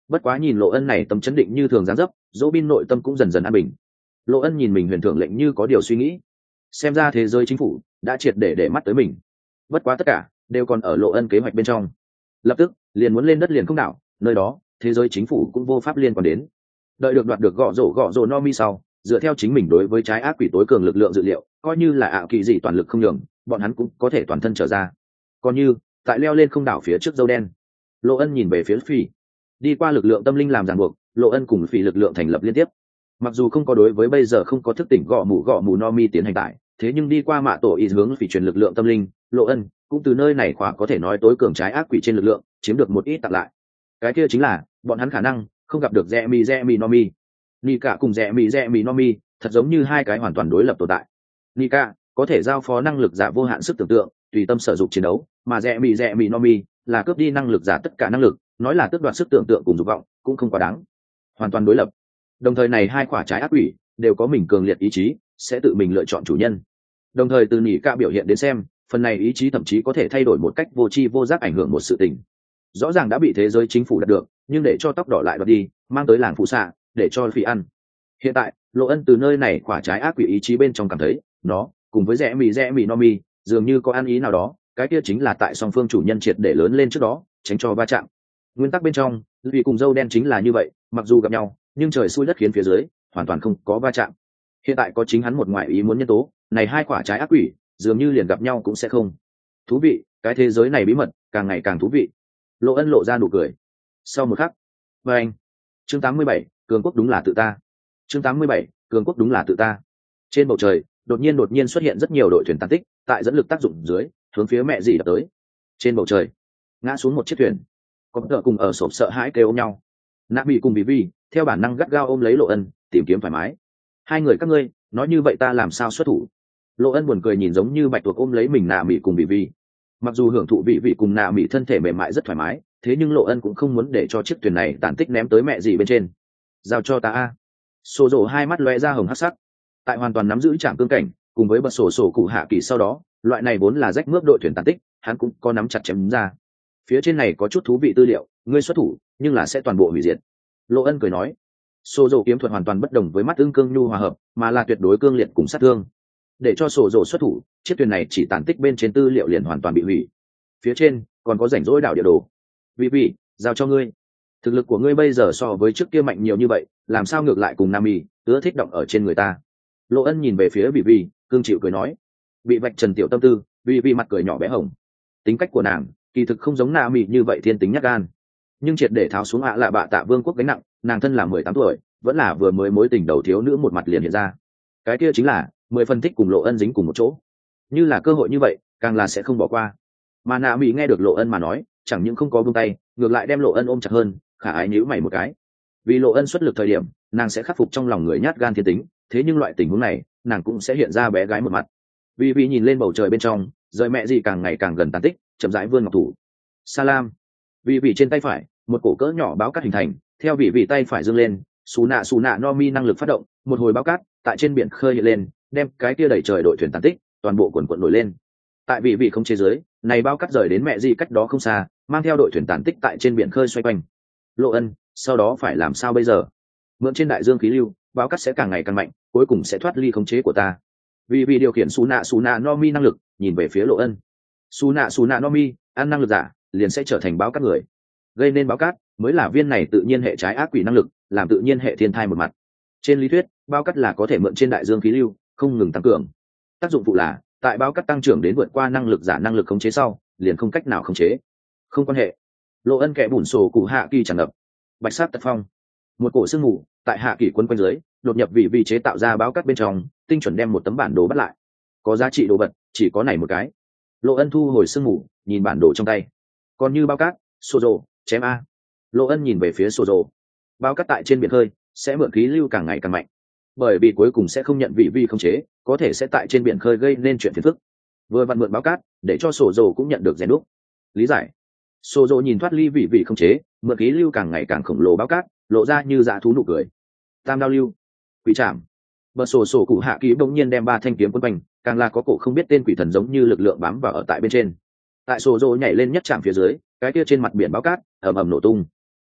Bất quá nhìn lộ ân này tâm chấn định như thường dáng dấp, dỗ bin nội tâm cũng dần dần an bình. Lộ ân nhìn mình huyền thưởng lệnh như có điều suy nghĩ, xem ra thế giới chính phủ đã triệt để mắt tới mình. Bất quá tất cả đều còn ở lộ ân kế hoạch bên trong. Lập tức liền muốn lên đất liền không đảo, nơi đó thế giới chính phủ cũng vô pháp liên quan đến. Đợi được đoạt được gõ rổ no mi sau, dựa theo chính mình đối với trái ác quỷ tối cường lực lượng dự liệu, coi như là ảo kỳ gì toàn lực không nhường, bọn hắn cũng có thể toàn thân trở ra. Còn như tại leo lên không đảo phía trước dâu đen, lộ ân nhìn về phía phi, đi qua lực lượng tâm linh làm ràng buộc, lộ ân cùng phi lực lượng thành lập liên tiếp. Mặc dù không có đối với bây giờ không có thức tỉnh gõ mù no mi tiến hành tại, thế nhưng đi qua mạ tổ ý hướng phi truyền lực lượng tâm linh, lộ ân cũng từ nơi này khóa có thể nói tối cường trái ác quỷ trên lực lượng chiếm được một ít tặng lại. Cái kia chính là bọn hắn khả năng không gặp được rẽ mi no mi. Nika cùng rẽ mi no mi thật giống như hai cái hoàn toàn đối lập tồn tại. Nika có thể giao phó năng lực giả vô hạn sức tưởng tượng, tùy tâm sử dụng chiến đấu, mà rẽ mi no mi là cướp đi năng lực giả tất cả năng lực, nói là tước đoạt sức tưởng tượng cùng dục vọng cũng không quá đáng. Hoàn toàn đối lập. Đồng thời này hai quả trái ác quỷ đều có mình cường liệt ý chí, sẽ tự mình lựa chọn chủ nhân. Đồng thời từ Nika biểu hiện đến xem, phần này ý chí thậm chí có thể thay đổi một cách vô tri vô giác ảnh hưởng một sự tình. Rõ ràng đã bị thế giới chính phủ đạt được, nhưng để cho tóc đỏ lại đoạt đi, mang tới làng phụ xạ để cho phi ăn. Hiện tại lộ ân từ nơi này quả trái ác quỷ ý chí bên trong cảm thấy nó cùng với rẽ mì no mi dường như có ăn ý nào đó, cái kia chính là tại song phương chủ nhân triệt để lớn lên trước đó tránh cho va chạm. Nguyên tắc bên trong vì cùng dâu đen chính là như vậy, mặc dù gặp nhau nhưng trời xui đất khiến phía dưới hoàn toàn không có va chạm. Hiện tại có chính hắn một ngoại ý muốn nhân tố, này hai quả trái ác quỷ dường như liền gặp nhau cũng sẽ không. Thú vị, cái thế giới này bí mật càng ngày càng thú vị. Lộ ân lộ ra nụ cười. Sau một khắc, và anh chương 87, cường quốc đúng là tự ta. chương 87, cường quốc đúng là tự ta. Trên bầu trời đột nhiên xuất hiện rất nhiều đội thuyền tàn tích, tại dẫn lực tác dụng dưới hướng phía mẹ dì đập tới. Trên bầu trời ngã xuống một chiếc thuyền, có tợ cùng ở sộp sợ hãi kêu ôm nhau. Nạ bị cùng vì theo bản năng gắt gao ôm lấy lộ ân, tìm kiếm thoải mái. Hai người các ngươi nói như vậy ta làm sao xuất thủ? Lộ ân buồn cười nhìn giống như bạch tuộc ôm lấy mình Nạ bị cùng vì mặc dù hưởng thụ vị cùng Nạ bị thân thể mềm mại rất thoải mái, thế nhưng lộ ân cũng không muốn để cho chiếc thuyền này tàn tích ném tới mẹ dì bên trên. Giao cho ta a. Sổ rổ hai mắt lóe ra hồng hắc sắc, tại hoàn toàn nắm giữ trạm cương cảnh cùng với bật sổ cụ hạ kỳ sau đó, loại này vốn là rách mướp đội thuyền tàn tích hắn cũng có nắm chặt chém ra. Phía trên này có chút thú vị tư liệu, ngươi xuất thủ nhưng là sẽ toàn bộ hủy diệt. Lộ ân cười nói. Sổ rổ kiếm thuật hoàn toàn bất đồng với mắt ưng cương nhu hòa hợp, mà là tuyệt đối cương liệt cùng sát thương. Để cho sổ rổ xuất thủ, chiếc thuyền này chỉ tàn tích bên trên tư liệu liền hoàn toàn bị hủy. Phía trên còn có rảnh rỗi đảo địa đồ. Vì giao cho ngươi. Thực lực của ngươi bây giờ so với trước kia mạnh nhiều như vậy, làm sao ngược lại cùng Nami ưa thích động ở trên người ta? Lộ ân nhìn về phía vì cương chịu cười nói. Bị vạch trần tiểu tâm tư, vì mặt cười nhỏ bé hồng. Tính cách của nàng kỳ thực không giống Nami như vậy thiên tính nhát gan, nhưng triệt để tháo xuống ạ lạ bạ tạ vương quốc gánh nặng, nàng thân là 18 tuổi, vẫn là vừa mới mối tình đầu thiếu nữ một mặt liền hiện ra. Cái kia chính là 10 phân thích cùng Lộ ân dính cùng một chỗ, như là cơ hội như vậy càng là sẽ không bỏ qua. Mà Nami nghe được Lộ ân mà nói, chẳng những không có buông tay, ngược lại đem Lộ ân ôm chặt hơn, khả ái nhíu mày một cái. Vì Lộ ân xuất lực thời điểm nàng sẽ khắc phục trong lòng người nhát gan thiên tính, thế nhưng loại tình huống này nàng cũng sẽ hiện ra bé gái một mặt. Vì nhìn lên bầu trời bên trong, rời mẹ gì càng ngày càng gần tàn tích, chậm rãi vươn ngọc thủ. Salam. Vì trên tay phải một cổ cỡ nhỏ báo cát hình thành, theo vị tay phải dương lên, xù nạ no mi năng lực phát động, một hồi báo cát tại trên biển khơi hiện lên, đem cái kia đẩy trời đội thuyền tàn tích toàn bộ cuộn nổi lên. Tại vị không chế giới, này báo cát rời đến mẹ gì cách đó không xa, mang theo đội thuyền tàn tích tại trên biển khơi xoay quanh. Lộ ân, sau đó phải làm sao bây giờ? Mượn trên đại dương khí lưu, báo cát sẽ càng ngày càng mạnh, cuối cùng sẽ thoát ly khống chế của ta. Vì điều khiển xù nạ no mi năng lực, nhìn về phía Lộ ân. Xù nạ no mi ăn năng lực giả liền sẽ trở thành báo cát người, gây nên báo cát mới là viên này tự nhiên hệ trái ác quỷ năng lực, làm tự nhiên hệ thiên thai một mặt. Trên lý thuyết báo cát là có thể mượn trên đại dương khí lưu không ngừng tăng cường, tác dụng phụ là tại báo cát tăng trưởng đến vượt qua năng lực giả năng lực khống chế sau liền không cách nào khống chế. Không quan hệ. Lộ ân kẻ bùn sổ cụ hạ kỳ tràn ngập bạch sắc tật phong, một cổ sương mù tại hạ kỳ quân quanh dưới đột nhập vì chế tạo ra báo cát bên trong, tinh chuẩn đem một tấm bản đồ bắt lại. Có giá trị đồ vật chỉ có này một cái. Lộ ân thu hồi sương mù, nhìn bản đồ trong tay. Còn như báo cát, Sozo, chém a. Lộ ân nhìn về phía Sozo. Báo cát tại trên biển khơi sẽ mượn khí lưu càng ngày càng mạnh, bởi vì cuối cùng sẽ không nhận vị khống chế, có thể sẽ tại trên biển khơi gây nên chuyện phiền phức. Vừa vặn mượn báo cát để cho Sozo cũng nhận được rèn đúc. Lý giải. Sozo nhìn thoát ly vị khống chế, mượn khí lưu càng ngày càng khổng lồ báo cát, lộ ra như dạ thú nụ cười. Tam đao lưu, quỷ trảm. Bờ sổ cụ hạ kỳ bỗng nhiên đem 3 thanh kiếm quấn quanh, càng là có cổ không biết tên quỷ thần giống như lực lượng bám vào ở tại bên trên. Tại Sozo nhảy lên nhất trạm phía dưới, cái kia trên mặt biển báo cát ầm ầm nổ tung.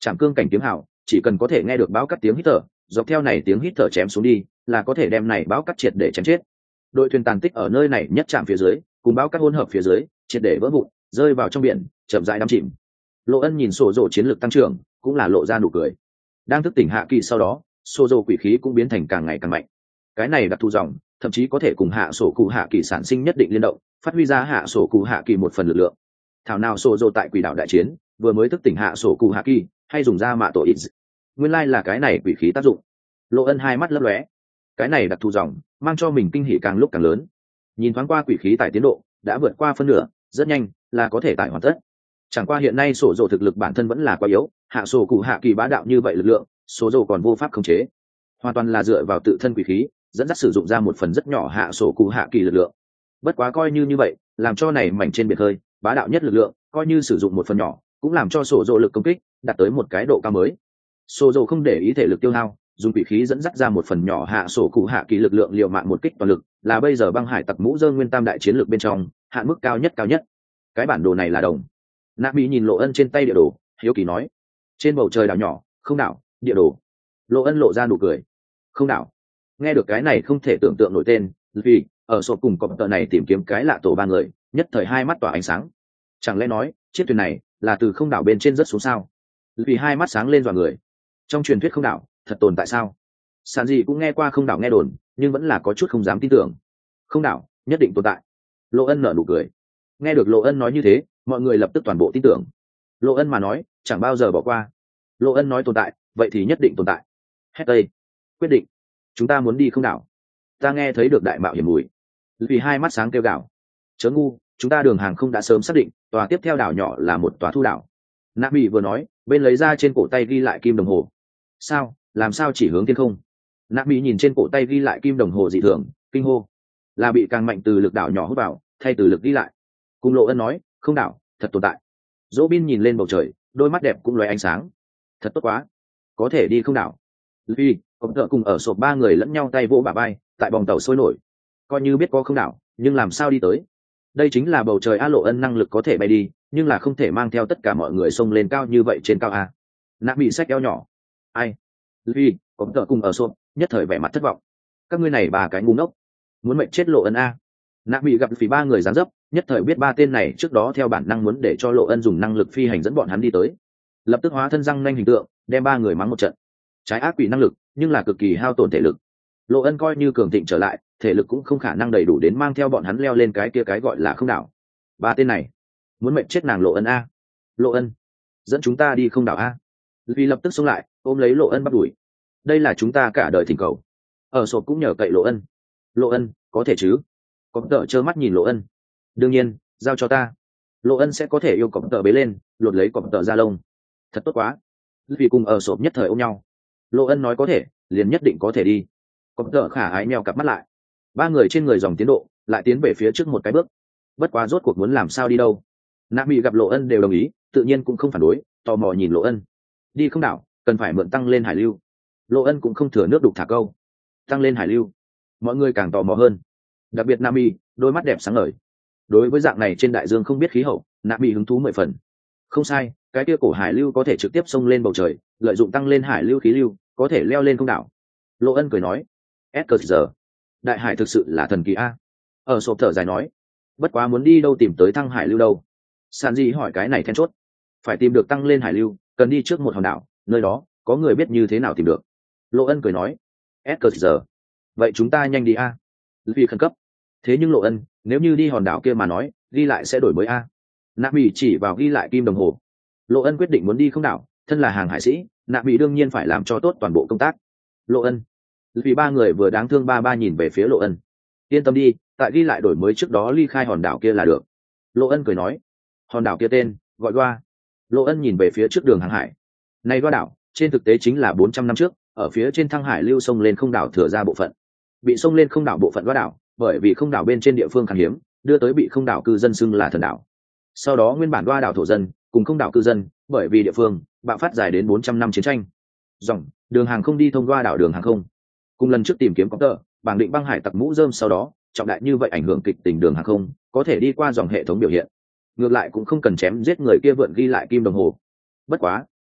Trảm cương cảnh kiếm hào chỉ cần có thể nghe được báo cắt tiếng hít thở, dọc theo này tiếng hít thở chém xuống đi là có thể đem này báo cắt triệt để chém chết. Đội thuyền tàn tích ở nơi này nhất chạm phía dưới, cùng báo cắt hỗn hợp phía dưới triệt để vỡ vụn, rơi vào trong biển chậm rãi đắm chìm. Lộ Ân nhìn sổ rộ chiến lược tăng trưởng, cũng là lộ ra nụ cười. Đang thức tỉnh hạ kỳ sau đó, sổ rộ quỷ khí cũng biến thành càng ngày càng mạnh. Cái này đặc thù dòng, thậm chí có thể cùng hạ sổ cụ hạ kỳ sản sinh nhất định liên động, phát huy ra hạ sổ cụ hạ kỳ một phần lực lượng. Thảo nào sổ rộ tại quỷ đạo đại chiến vừa mới thức tỉnh hạ sổ cụ hạ kỳ, hay dùng ra mạ tổ ít. Nguyên lai là cái này quỷ khí tác dụng. Lộ Ân hai mắt lấp lóe. Cái này đặc thù dòng, mang cho mình kinh hỉ càng lúc càng lớn. Nhìn thoáng qua quỷ khí tải tiến độ, đã vượt qua phân nửa, rất nhanh là có thể tải hoàn tất. Chẳng qua hiện nay sổ rộ thực lực bản thân vẫn là quá yếu, hạ sổ cụ hạ kỳ bá đạo như vậy lực lượng, sổ rộ còn vô pháp khống chế, hoàn toàn là dựa vào tự thân quỷ khí dẫn dắt sử dụng ra một phần rất nhỏ hạ sổ cụ hạ kỳ lực lượng. Bất quá coi như vậy, làm cho này mảnh trên biển hơi bá đạo nhất lực lượng, coi như sử dụng một phần nhỏ, cũng làm cho sổ rộ lực công kích đạt tới một cái độ cao mới. Sổ rộ không để ý thể lực tiêu hao, dùng quỷ khí dẫn dắt ra một phần nhỏ hạ sổ cụ hạ kỳ lực lượng liều mạng một kích toàn lực, là bây giờ băng hải tặc mũ dơ nguyên tam đại chiến lược bên trong hạn mức cao nhất. Cái bản đồ này là đồng. Nabi nhìn Lộ Ân trên tay địa đồ, hiếu kỳ nói: trên bầu trời đảo nhỏ, không đảo, địa đồ. Lộ Ân lộ ra nụ cười: không đảo. Nghe được cái này không thể tưởng tượng nổi tên, vì ở sổ cùng cọp tợ này tìm kiếm cái lạ tổ ba người, nhất thời hai mắt tỏa ánh sáng. Chẳng lẽ nói chiếc thuyền này là từ không đảo bên trên rớt xuống sao? Vì hai mắt sáng lên dọa người. Trong truyền thuyết không đảo thật tồn tại sao? Sản gì cũng nghe qua không đảo nghe đồn, nhưng vẫn là có chút không dám tin tưởng. Không đảo nhất định tồn tại. Lộ Ân nở nụ cười. Nghe được Lộ Ân nói như thế, mọi người lập tức toàn bộ tin tưởng. Lộ Ân mà nói chẳng bao giờ bỏ qua. Lộ Ân nói tồn tại, vậy thì nhất định tồn tại. Hét tây, quyết định, chúng ta muốn đi không đảo. Ta nghe thấy được đại mạo hiểm mùi. Vì hai mắt sáng kêu gào: chớ ngu, chúng ta đường hàng không đã sớm xác định tòa tiếp theo đảo nhỏ là một tòa thu đảo. Nabi vừa nói bên lấy ra trên cổ tay ghi lại kim đồng hồ. Sao, làm sao chỉ hướng thiên không? Nabi nhìn trên cổ tay ghi lại kim đồng hồ dị thường, kinh hô: là bị càng mạnh từ lực đảo nhỏ hút vào, thay từ lực ghi lại. Cùng Lộ Ân nói không đảo thật tồn tại. Dỗ Bin nhìn lên bầu trời, đôi mắt đẹp cũng lóe ánh sáng. Thật tốt quá, có thể đi không đảo. Vì có thợ cùng ở sộp ba người lẫn nhau tay vỗ bả vai, tại bòng tàu sôi nổi. Coi như biết có không đảo, nhưng làm sao đi tới? Đây chính là bầu trời. A. Lộ Ân năng lực có thể bay đi, nhưng là không thể mang theo tất cả mọi người xông lên cao như vậy trên cao a. Nã bị sách eo nhỏ. Ai? Vì có thợ cùng ở sộp nhất thời vẻ mặt thất vọng. Các ngươi này ba cái ngu ngốc, muốn mệnh chết Lộ Ân a. Nã bị gặp phí ba người dán dấp, nhất thời biết ba tên này trước đó theo bản năng muốn để cho Lộ Ân dùng năng lực phi hành dẫn bọn hắn đi tới, lập tức hóa thân răng nanh hình tượng, đem ba người mắng một trận. Trái ác quỷ năng lực, nhưng là cực kỳ hao tổn thể lực. Lộ Ân coi như cường thịnh trở lại, thể lực cũng không khả năng đầy đủ đến mang theo bọn hắn leo lên cái kia cái gọi là không đảo. Ba tên này muốn mệnh chết nàng Lộ Ân a. Lộ Ân, dẫn chúng ta đi không đảo a. Vì lập tức xông lại, ôm lấy Lộ Ân bắt đuổi. Đây là chúng ta cả đời thỉnh cầu. Ở sộp cũng nhờ cậy Lộ Ân. Lộ Ân, có thể chứ? Có tợ trơ mắt nhìn Lộ Ân. Đương nhiên, giao cho ta. Lộ Ân sẽ có thể yêu cọp tợ bế lên, lột lấy cọp tợ ra lông. Thật tốt quá. Vì cùng ở sộp nhất thời ôm nhau. Lộ Ân nói có thể, liền nhất định có thể đi. Cọp tợ khả ái mèo cặp mắt lại. Ba người trên người dòng tiến độ lại tiến về phía trước một cái bước. Bất quá rốt cuộc muốn làm sao đi đâu. Nabi gặp Lộ Ân đều đồng ý, tự nhiên cũng không phản đối, tò mò nhìn Lộ Ân. Đi không đảo, cần phải mượn tăng lên hải lưu. Lộ Ân cũng không thừa nước đục thả câu. Tăng lên hải lưu, mọi người càng tò mò hơn. Đặc biệt Nabi, đôi mắt đẹp sáng ngời. Đối với dạng này trên đại dương không biết khí hậu, Nabi hứng thú 10 phần. Không sai, cái kia cổ hải lưu có thể trực tiếp xông lên bầu trời, lợi dụng tăng lên hải lưu khí lưu, có thể leo lên không đảo. Lộ Ân cười nói: giờ đại hải thực sự là thần kỳ a. Ở sộp thở dài nói: bất quá muốn đi đâu tìm tới thăng hải lưu đâu? Sản Di hỏi cái này then chốt. Phải tìm được tăng lên hải lưu, cần đi trước một hòn đảo, nơi đó có người biết như thế nào tìm được. Lộ Ân cười nói: giờ vậy chúng ta nhanh đi a. Vì khẩn cấp. Thế nhưng Lộ Ân, nếu như đi hòn đảo kia mà nói, ghi lại sẽ đổi mới a. Nabi chỉ vào ghi lại kim đồng hồ. Lộ Ân quyết định muốn đi không đảo, thân là hàng hải sĩ, Nabi đương nhiên phải làm cho tốt toàn bộ công tác. Lộ Ân, vì ba người vừa đáng thương ba nhìn về phía Lộ Ân. Yên tâm đi, tại ghi lại đổi mới trước đó ly khai hòn đảo kia là được. Lộ Ân cười nói: hòn đảo kia tên gọi Goa. Lộ Ân nhìn về phía trước đường hàng hải. Này Goa đảo, trên thực tế chính là 400 năm trước, ở phía trên thăng hải lưu sông lên không đảo thừa ra bộ phận. Bị sông lên không đảo bộ phận Goa đảo, bởi vì không đảo bên trên địa phương khan hiếm, đưa tới bị không đảo cư dân xưng là thần đảo. Sau đó nguyên bản Goa đảo thổ dân cùng không đảo cư dân, bởi vì địa phương bạo phát dài đến 400 năm chiến tranh. Dòng đường hàng không đi thông Goa đảo đường hàng không. Cùng lần trước tìm kiếm có tờ, bảng định băng hải tặc mũ rơm sau đó, trọng đại như vậy ảnh hưởng kịch tình đường hàng không, có thể đi qua dòng hệ thống biểu hiện. Ngược lại cũng không cần chém giết người kia vượn ghi lại kim đồng hồ. Bất quá,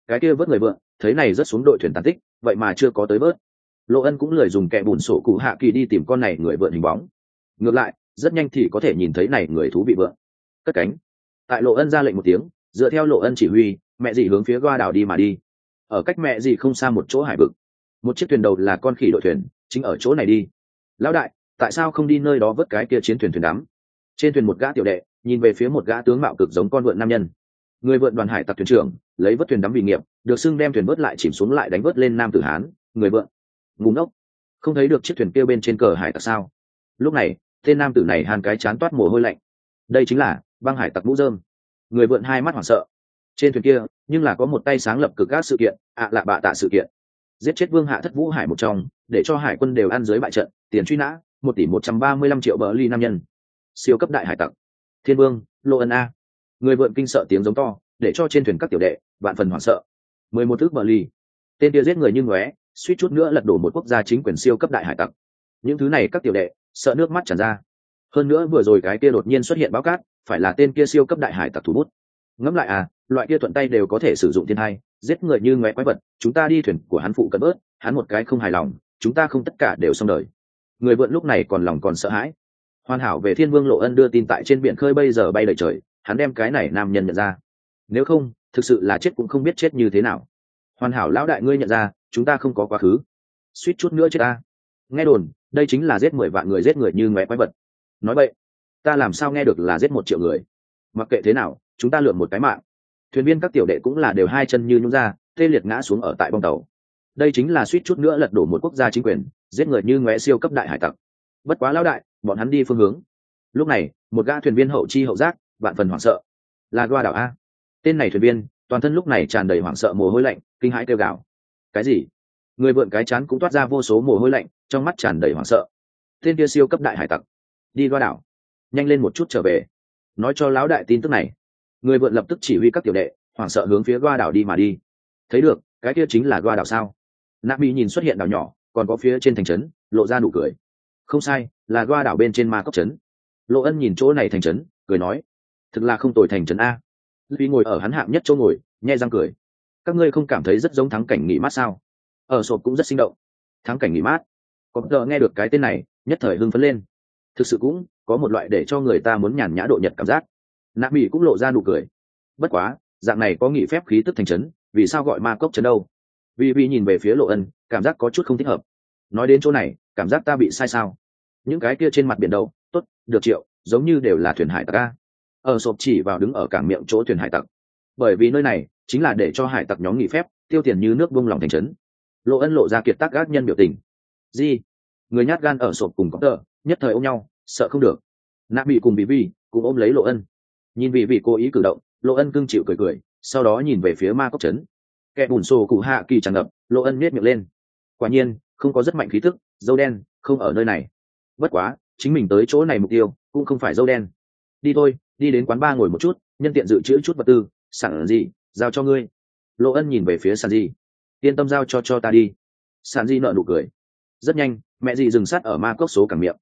cái kia vớt người vượn thấy này rất xuống đội thuyền tàn tích, vậy mà chưa có tới vớt. Lộ Ân cũng lười dùng kẹ bùn sổ cụ hạ kỳ đi tìm con này người vượn hình bóng, ngược lại rất nhanh thì có thể nhìn thấy này người thú bị vượn cất cánh. Tại Lộ Ân ra lệnh một tiếng, dựa theo Lộ Ân chỉ huy, mẹ dì hướng phía Goa đảo đi mà đi. Ở cách mẹ dì không xa một chỗ hải vực, một chiếc thuyền đầu là con khỉ đội thuyền chính ở chỗ này đi. Lão đại, tại sao không đi nơi đó vớt cái kia chiến thuyền thuyền đắm? Trên thuyền một gã tiểu đệ nhìn về phía một gã tướng mạo cực giống con vượn nam nhân. Người vượn đoàn hải tặc thuyền trưởng lấy vớt thuyền đắm vì nghiệp, được xưng đem thuyền vớt lại chìm xuống lại đánh vớt lên nam tử hán. Người vượn ngu ngốc, không thấy được chiếc thuyền kia bên trên cờ hải tặc sao? Lúc này tên nam tử này hàn cái chán toát mồ hôi lạnh. Đây chính là băng hải tặc mũ rơm. Người vượn hai mắt hoảng sợ. Trên thuyền kia nhưng là có một tay sáng lập cực các sự kiện, lạ bạ tạ sự kiện, giết chết vương hạ thất vũ hải một trong, để cho hải quân đều ăn dưới bại trận, tiền truy nã 1,135 tỷ bờ ly nam nhân, siêu cấp đại hải tặc thiên vương Lộ Ân a. Người vượn kinh sợ tiếng giống to, để cho trên thuyền các tiểu đệ vạn phần hoảng sợ. 11 thước bờ ly, tên kia giết người như ngóe, suýt chút nữa lật đổ một quốc gia chính quyền siêu cấp đại hải tặc. Những thứ này các tiểu đệ sợ nước mắt tràn ra. Hơn nữa vừa rồi cái kia đột nhiên xuất hiện báo cát, phải là tên kia siêu cấp đại hải tặc thủ bút. Ngẫm lại à, loại kia thuận tay đều có thể sử dụng thiên hai, giết người như ngóe quái vật, chúng ta đi thuyền của hắn phụ cận bớt, hắn một cái không hài lòng, chúng ta không tất cả đều xong đời. Người vượn lúc này còn lòng còn sợ hãi. Hoàn hảo về thiên vương Lộ Ân đưa tin tại trên biển khơi bây giờ bay đầy trời, hắn đem cái này nam nhân nhận ra. Nếu không thực sự là chết cũng không biết chết như thế nào. Hoàn hảo lão đại ngươi nhận ra chúng ta không có quá khứ, suýt chút nữa chết ta. Nghe đồn đây chính là giết 10 vạn người, giết người như ngóe quái vật. Nói vậy ta làm sao nghe được là giết 1 triệu người? Mặc kệ thế nào chúng ta lượm một cái mạng. Thuyền viên các tiểu đệ cũng là đều hai chân như nhún ra, tê liệt ngã xuống ở tại bong tàu. Đây chính là suýt chút nữa lật đổ một quốc gia chính quyền, giết người như ngóe siêu cấp đại hải tặc. Bất quá lão đại, bọn hắn đi phương hướng. Lúc này một gã thuyền viên hậu chi hậu giác vạn phần hoảng sợ. Là Goa đảo a. Tên này thuyền viên toàn thân lúc này tràn đầy hoảng sợ mồ hôi lạnh, kinh hãi kêu gào. Cái gì? Người vượn cái chán cũng toát ra vô số mồ hôi lạnh, trong mắt tràn đầy hoảng sợ. Tên kia siêu cấp đại hải tặc đi Goa đảo, nhanh lên một chút trở về, nói cho lão đại tin tức này. Người vượn lập tức chỉ huy các tiểu đệ hoảng sợ hướng phía Goa đảo đi mà đi. Thấy được cái kia chính là Goa đảo sao? Nabi nhìn xuất hiện đảo nhỏ còn có phía trên thành trấn, lộ ra nụ cười. Không sai, là Goa đảo bên trên ma cốc trấn. Lộ Ân nhìn chỗ này thành trấn, cười nói, thực là không tồi thành trấn a. Vì ngồi ở hắn hạng nhất chỗ ngồi, nhe răng cười. Các ngươi không cảm thấy rất giống thắng cảnh nghỉ mát sao? Ở sộp cũng rất sinh động. Thắng cảnh nghỉ mát. Có giờ nghe được cái tên này nhất thời hưng phấn lên. Thực sự cũng có một loại để cho người ta muốn nhàn nhã độ nhật cảm giác. Nabi cũng lộ ra nụ cười. Bất quá dạng này có nghỉ phép khí tức thành trấn, vì sao gọi ma cốc trấn đâu? Vì nhìn về phía Lộ Ân, cảm giác có chút không thích hợp. Nói đến chỗ này cảm giác ta bị sai sao? Những cái kia trên mặt biển đâu? Tốt, được triệu, giống như đều là thuyền hải tặc a. Ở sộp chỉ vào đứng ở cảng miệng chỗ thuyền hải tặc, bởi vì nơi này chính là để cho hải tặc nhóm nghỉ phép tiêu tiền như nước buông lòng thành trấn. Lộ Ân lộ ra kiệt tác gác nhân biểu tình. Gì? Người nhát gan ở sộp cùng có tờ nhất thời ôm nhau, sợ không được. Nạ bị cùng vì cũng ôm lấy Lộ Ân. Nhìn vì cố ý cử động, Lộ Ân cưng chịu cười cười, sau đó nhìn về phía ma cốc trấn. Kẻ bùn xô cụ hạ kỳ tràn ngập, Lộ Ân nhếch miệng lên. Quả nhiên không có rất mạnh khí tức, dâu đen không ở nơi này. Bất quá chính mình tới chỗ này mục tiêu cũng không phải dâu đen. Đi thôi, đi đến quán bar ngồi một chút, nhân tiện dự trữ chút vật tư. Sẵn gì giao cho ngươi. Lộ Ân nhìn về phía Sàn Di. Yên tâm giao cho ta đi. Sàn Di nợ nụ cười. Rất nhanh mẹ dì dừng sát ở ma cốc số cảng miệng.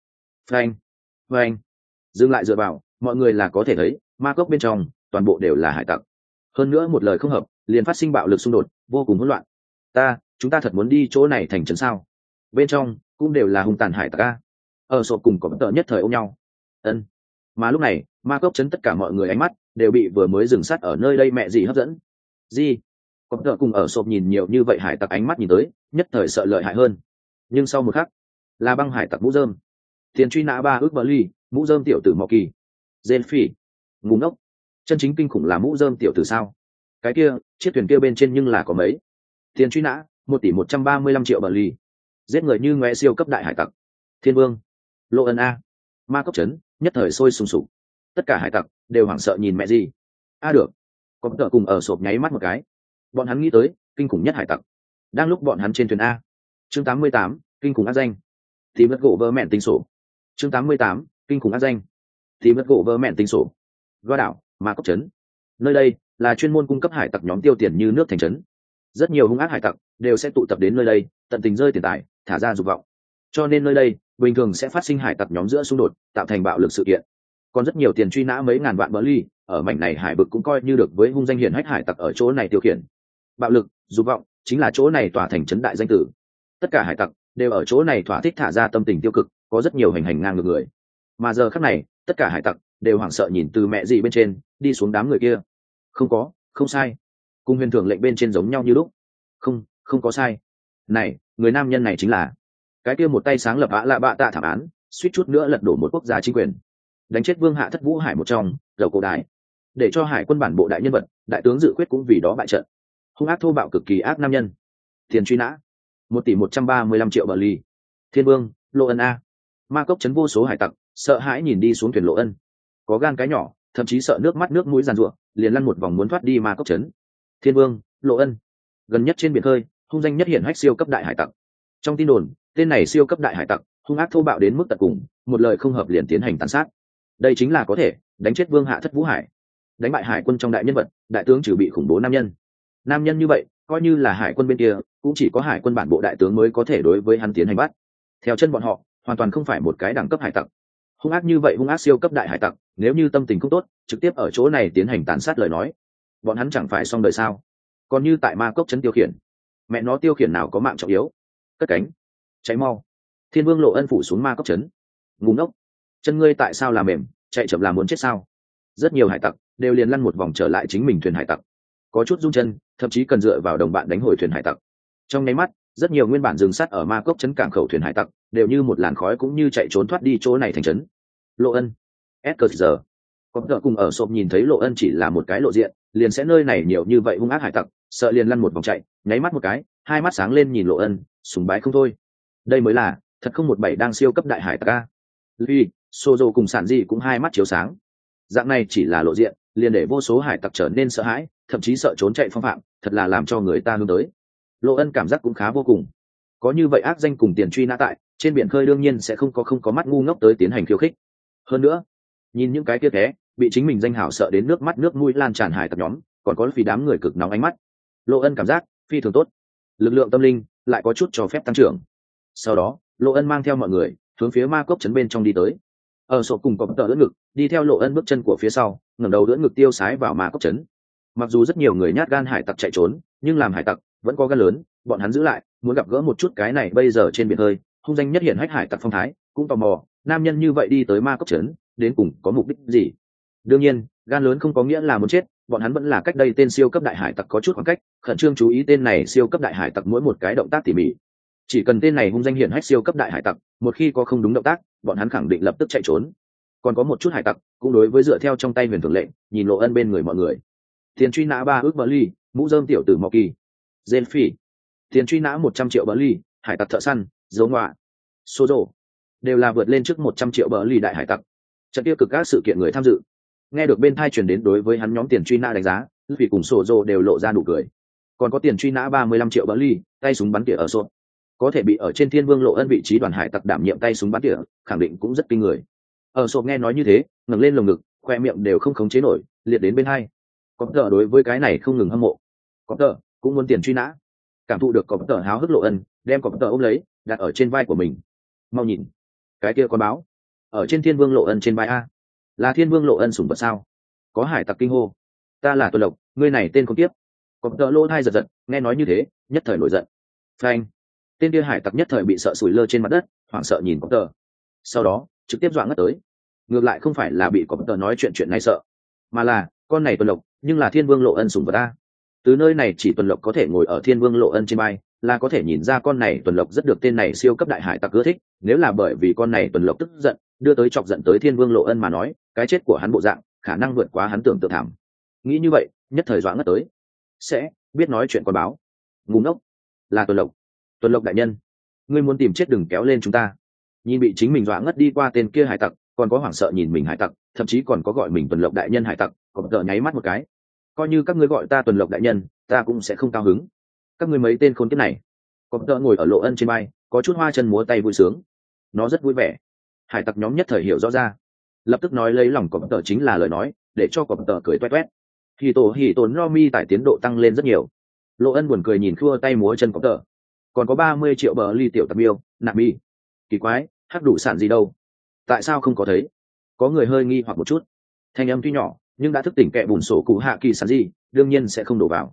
Phanh dừng lại dựa vào, mọi người là có thể thấy ma cốc bên trong toàn bộ đều là hải tặc. Hơn nữa một lời không hợp liền phát sinh bạo lực xung đột, vô cùng hỗn loạn. Chúng ta thật muốn đi chỗ này thành trấn sao? Bên trong cũng đều là hung tàn hải tặc a. Ở sộp cùng có tợ nhất thời ôm nhau. Ân. Mà lúc này ma cốc trấn tất cả mọi người ánh mắt đều bị vừa mới dừng sát ở nơi đây mẹ dì hấp dẫn. Gì? Có tợ cùng ở sộp nhìn nhiều như vậy hải tặc ánh mắt nhìn tới, nhất thời sợ lợi hại hơn. Nhưng sau một khắc là băng hải tặc mũ rơm. Tiền truy nã 3 ước bờ ly, mũ rơm tiểu tử mọ kỳ. Dên phỉ. Ngu ngốc. Chân chính kinh khủng là mũ rơm tiểu tử sao? Cái kia chiếc thuyền kia bên trên nhưng là có mấy? Tiền truy nã 1,135 tỷ bờ ly, giết người như ngoe siêu cấp đại hải tặc thiên vương Lộ Ân a. Ma cốc trấn nhất thời sôi sùng sục, tất cả hải tặc đều hoảng sợ nhìn mẹ gì. Được. Có tợ cùng ở sộp nháy mắt một cái, bọn hắn nghĩ tới kinh khủng nhất hải tặc đang lúc bọn hắn trên thuyền a. Chương 88, kinh khủng ác danh. Tìm mất gỗ vơ mẹn tính sổ. Chương 88, kinh khủng ác danh. Tìm mất gỗ vơ mẹn tính sổ. Goa đảo, ma cốc trấn. Nơi đây là chuyên môn cung cấp hải tặc nhóm tiêu tiền như nước thành trấn. Rất nhiều hung ác hải tặc đều sẽ tụ tập đến nơi đây, tận tình rơi tiền tài, thả ra dục vọng. Cho nên nơi đây bình thường sẽ phát sinh hải tặc nhóm giữa xung đột, tạo thành bạo lực sự kiện. Còn rất nhiều tiền truy nã mấy ngàn vạn bờ ly, ở mảnh này hải vực cũng coi như được với hung danh hiển hách hải tặc ở chỗ này tiêu khiển. bạo lực, dục vọng chính là chỗ này tỏa thành trấn đại danh tử. Tất cả hải tặc đều ở chỗ này thỏa thích thả ra tâm tình tiêu cực, có rất nhiều hành hành ngang ngược người. Mà giờ khắc này, tất cả hải tặc đều hoảng sợ nhìn từ mẹ gì bên trên đi xuống đám người kia. Không sai, cùng huyền thưởng lệnh bên trên giống nhau như lúc. Không có sai. Này, người nam nhân này chính là cái kia một tay sáng lập ạ lạ bạ tạ thảm án, suýt chút nữa lật đổ một quốc gia chính quyền, đánh chết vương hạ thất vũ hải một trong dầu cổ đại, để cho hải quân bản bộ đại nhân vật đại tướng dự quyết cũng vì đó bại trận. Hung ác thô bạo cực kỳ ác nam nhân. Tiền truy nã 1,135 tỷ bờ ly. Thiên vương Lộ Ân a. Ma cốc chấn vô số hải tặc sợ hãi nhìn đi xuống thuyền Lộ Ân, có gan cái nhỏ thậm chí sợ nước mắt nước mũi giàn ruộng, liền lăn một vòng muốn thoát đi ma cốc chấn. Thiên vương Lộ Ân gần nhất trên biển khơi, hung danh nhất hiển hách siêu cấp đại hải tặc. Trong tin đồn, tên này siêu cấp đại hải tặc hung ác thô bạo đến mức tận cùng, một lời không hợp liền tiến hành tàn sát. Đây chính là có thể đánh chết vương hạ thất vũ hải, đánh bại hải quân trong đại nhân vật, đại tướng trừ bị khủng bố nam nhân. Nam nhân như vậy, coi như là hải quân bên kia, cũng chỉ có hải quân bản bộ đại tướng mới có thể đối với hắn tiến hành bắt. Theo chân bọn họ, hoàn toàn không phải một cái đẳng cấp hải tặc. Hung ác như vậy, hung ác siêu cấp đại hải tặc, nếu như tâm tình không tốt, trực tiếp ở chỗ này tiến hành tàn sát lời nói, bọn hắn chẳng phải xong đời sao? Còn như tại ma cốc trấn tiêu khiển, mẹ nó tiêu khiển nào có mạng trọng yếu. Cất cánh, cháy mau. Thiên vương Lộ Ân phủ xuống ma cốc trấn. Ngu ngốc, chân ngươi tại sao làm mềm, chạy chậm là muốn chết sao? Rất nhiều hải tặc đều liền lăn một vòng trở lại chính mình thuyền hải tặc, có chút rung chân, thậm chí cần dựa vào đồng bạn đánh hồi thuyền hải tặc. Trong nháy mắt, rất nhiều nguyên bản dừng sát ở ma cốc trấn cảng khẩu thuyền hải tặc đều như một làn khói cũng như chạy trốn thoát đi chỗ này thành trấn. Lộ Ân, giờ có vợ cùng ở sộp nhìn thấy Lộ Ân chỉ là một cái lộ diện, liền sẽ nơi này nhiều như vậy hung ác hải tặc, sợ liền lăn một vòng chạy, nháy mắt một cái, hai mắt sáng lên nhìn Lộ Ân, sùng bái không thôi. Đây mới là thật không một bảy đang siêu cấp đại hải tặc a. Luffy, Sozo cùng sản dị cũng hai mắt chiếu sáng. Dạng này chỉ là lộ diện, liền để vô số hải tặc trở nên sợ hãi, thậm chí sợ trốn chạy phong phạm, thật là làm cho người ta hướng tới. Lộ Ân cảm giác cũng khá vô cùng. Có như vậy ác danh cùng tiền truy nã tại, trên biển khơi đương nhiên sẽ không có mắt ngu ngốc tới tiến hành khiêu khích. Hơn nữa, nhìn những cái kia té, bị chính mình danh hảo sợ đến nước mắt nước mũi lan tràn hải tặc nhóm, còn có vì đám người cực nóng ánh mắt. Lộ Ân cảm giác phi thường tốt, lực lượng tâm linh lại có chút cho phép tăng trưởng. Sau đó, Lộ Ân mang theo mọi người hướng phía ma cốc trấn bên trong đi tới. Ở sổ cùng có tờ đỡ ngực đi theo Lộ Ân bước chân của phía sau, ngẩng đầu đỡ ngực tiêu sái vào ma cốc trấn. Mặc dù rất nhiều người nhát gan hải tặc chạy trốn, nhưng làm hải tặc vẫn có gan lớn, bọn hắn giữ lại muốn gặp gỡ một chút cái này bây giờ trên biển hơi hung danh nhất hiển hách hải tặc phong thái, cũng tò mò nam nhân như vậy đi tới ma cốc trấn đến cùng có mục đích gì. Đương nhiên, gan lớn không có nghĩa là muốn chết, bọn hắn vẫn là cách đây tên siêu cấp đại hải tặc có chút khoảng cách, khẩn trương chú ý tên này siêu cấp đại hải tặc mỗi một cái động tác tỉ mỉ. Chỉ cần tên này hung danh hiển hách siêu cấp đại hải tặc, một khi có không đúng động tác, bọn hắn khẳng định lập tức chạy trốn. Còn có một chút hải tặc cũng đối với dựa theo trong tay huyền thường lệnh, nhìn Lộ Ân bên người mọi người. Tiền truy nã 3 ước bờ ly, mũ rơm tiểu tử mọc kỳ, Gen Phi. Tiền truy nã 100 triệu bờ ly, hải tặc thợ săn, dấu ngoạ, Sozo, đều là vượt lên trước 100 triệu bờ ly đại hải tặc. Trận tiêu cực các sự kiện người tham dự. Nghe được bên thai truyền đến đối với hắn nhóm tiền truy nã đánh giá, vì cùng Sozo đều lộ ra nụ cười. Còn có tiền truy nã 35 triệu bờ ly, tay súng bắn tỉa ở sộp, có thể bị ở trên Thiên Vương Lộ Ân vị trí đoàn hải tặc đảm nhiệm tay súng bắn tỉa, khẳng định cũng rất kinh người. Ở sộp nghe nói như thế, ngẩng lên lồng ngực, khoe miệng đều không khống chế nổi, liệt đến bên hai. Có tờ đối với cái này không ngừng hâm mộ. Có tờ cũng muốn tiền truy nã. Cảm thụ được có tờ háo hức Lộ Ân, đem có tờ ôm lấy, đặt ở trên vai của mình. Mau nhìn, cái kia có báo, ở trên Thiên Vương Lộ Ân trên vai a, là Thiên Vương Lộ Ân sủng vật sao? Có hải tặc kinh hô, ta là Tuần Lộc, ngươi này tên không tiếp. Có tờ lỗ hai giật giật, nghe nói như thế, nhất thời nổi giận. Phanh, tên kia hải tặc nhất thời bị sợ sủi lơ trên mặt đất, hoảng sợ nhìn có tờ, sau đó trực tiếp dọa ngất tới. Ngược lại không phải là bị có tờ nói chuyện này sợ, mà là con này Tuần Lộc nhưng là Thiên Vương Lộ Ân sủng vật ta. Từ nơi này chỉ Tuần Lộc có thể ngồi ở Thiên Vương Lộ Ân trên vai, là có thể nhìn ra con này Tuần Lộc rất được tên này siêu cấp đại hải tặc ưa thích. Nếu là bởi vì con này Tuần Lộc tức giận, đưa tới chọc giận tới Thiên Vương Lộ Ân mà nói, cái chết của hắn bộ dạng khả năng vượt quá hắn tưởng tượng thảm. Nghĩ như vậy, nhất thời dọa ngất tới. Sẽ biết nói chuyện con báo. Ngu ngốc, là Tuần Lộc. Tuần Lộc đại nhân, ngươi muốn tìm chết đừng kéo lên chúng ta. Nhìn bị chính mình dọa ngất đi qua tên kia hải tặc, còn có hoảng sợ nhìn mình hải tặc, thậm chí còn có gọi mình Tuần Lộc đại nhân hải tặc, còn tờ nháy mắt một cái. Coi như các ngươi gọi ta Tuần Lộc đại nhân, ta cũng sẽ không cao hứng. Các ngươi mấy tên khốn kiếp này. Còn tờ ngồi ở Lộ Ân trên vai, có chút hoa chân múa tay vui sướng. Nó rất vui vẻ. Hải tặc nhóm nhất thời hiểu rõ ra, lập tức nói lấy lòng còn tờ chính là lời nói, để cho còn tờ cười toét toét. Hỉ tổ no mi tại tiến độ tăng lên rất nhiều. Lộ Ân buồn cười nhìn khua tay múa chân còn tờ. Còn có 30 triệu bờ ly tiểu tạp miêu, nạp mi. Kỳ quái, hắc đủ sản gì đâu? Tại sao không có thấy? Có người hơi nghi hoặc một chút. Thanh âm tuy nhỏ, nhưng đã thức tỉnh kẻ bùn sổ cụ hạ kỳ sản gì, đương nhiên sẽ không đổ vào.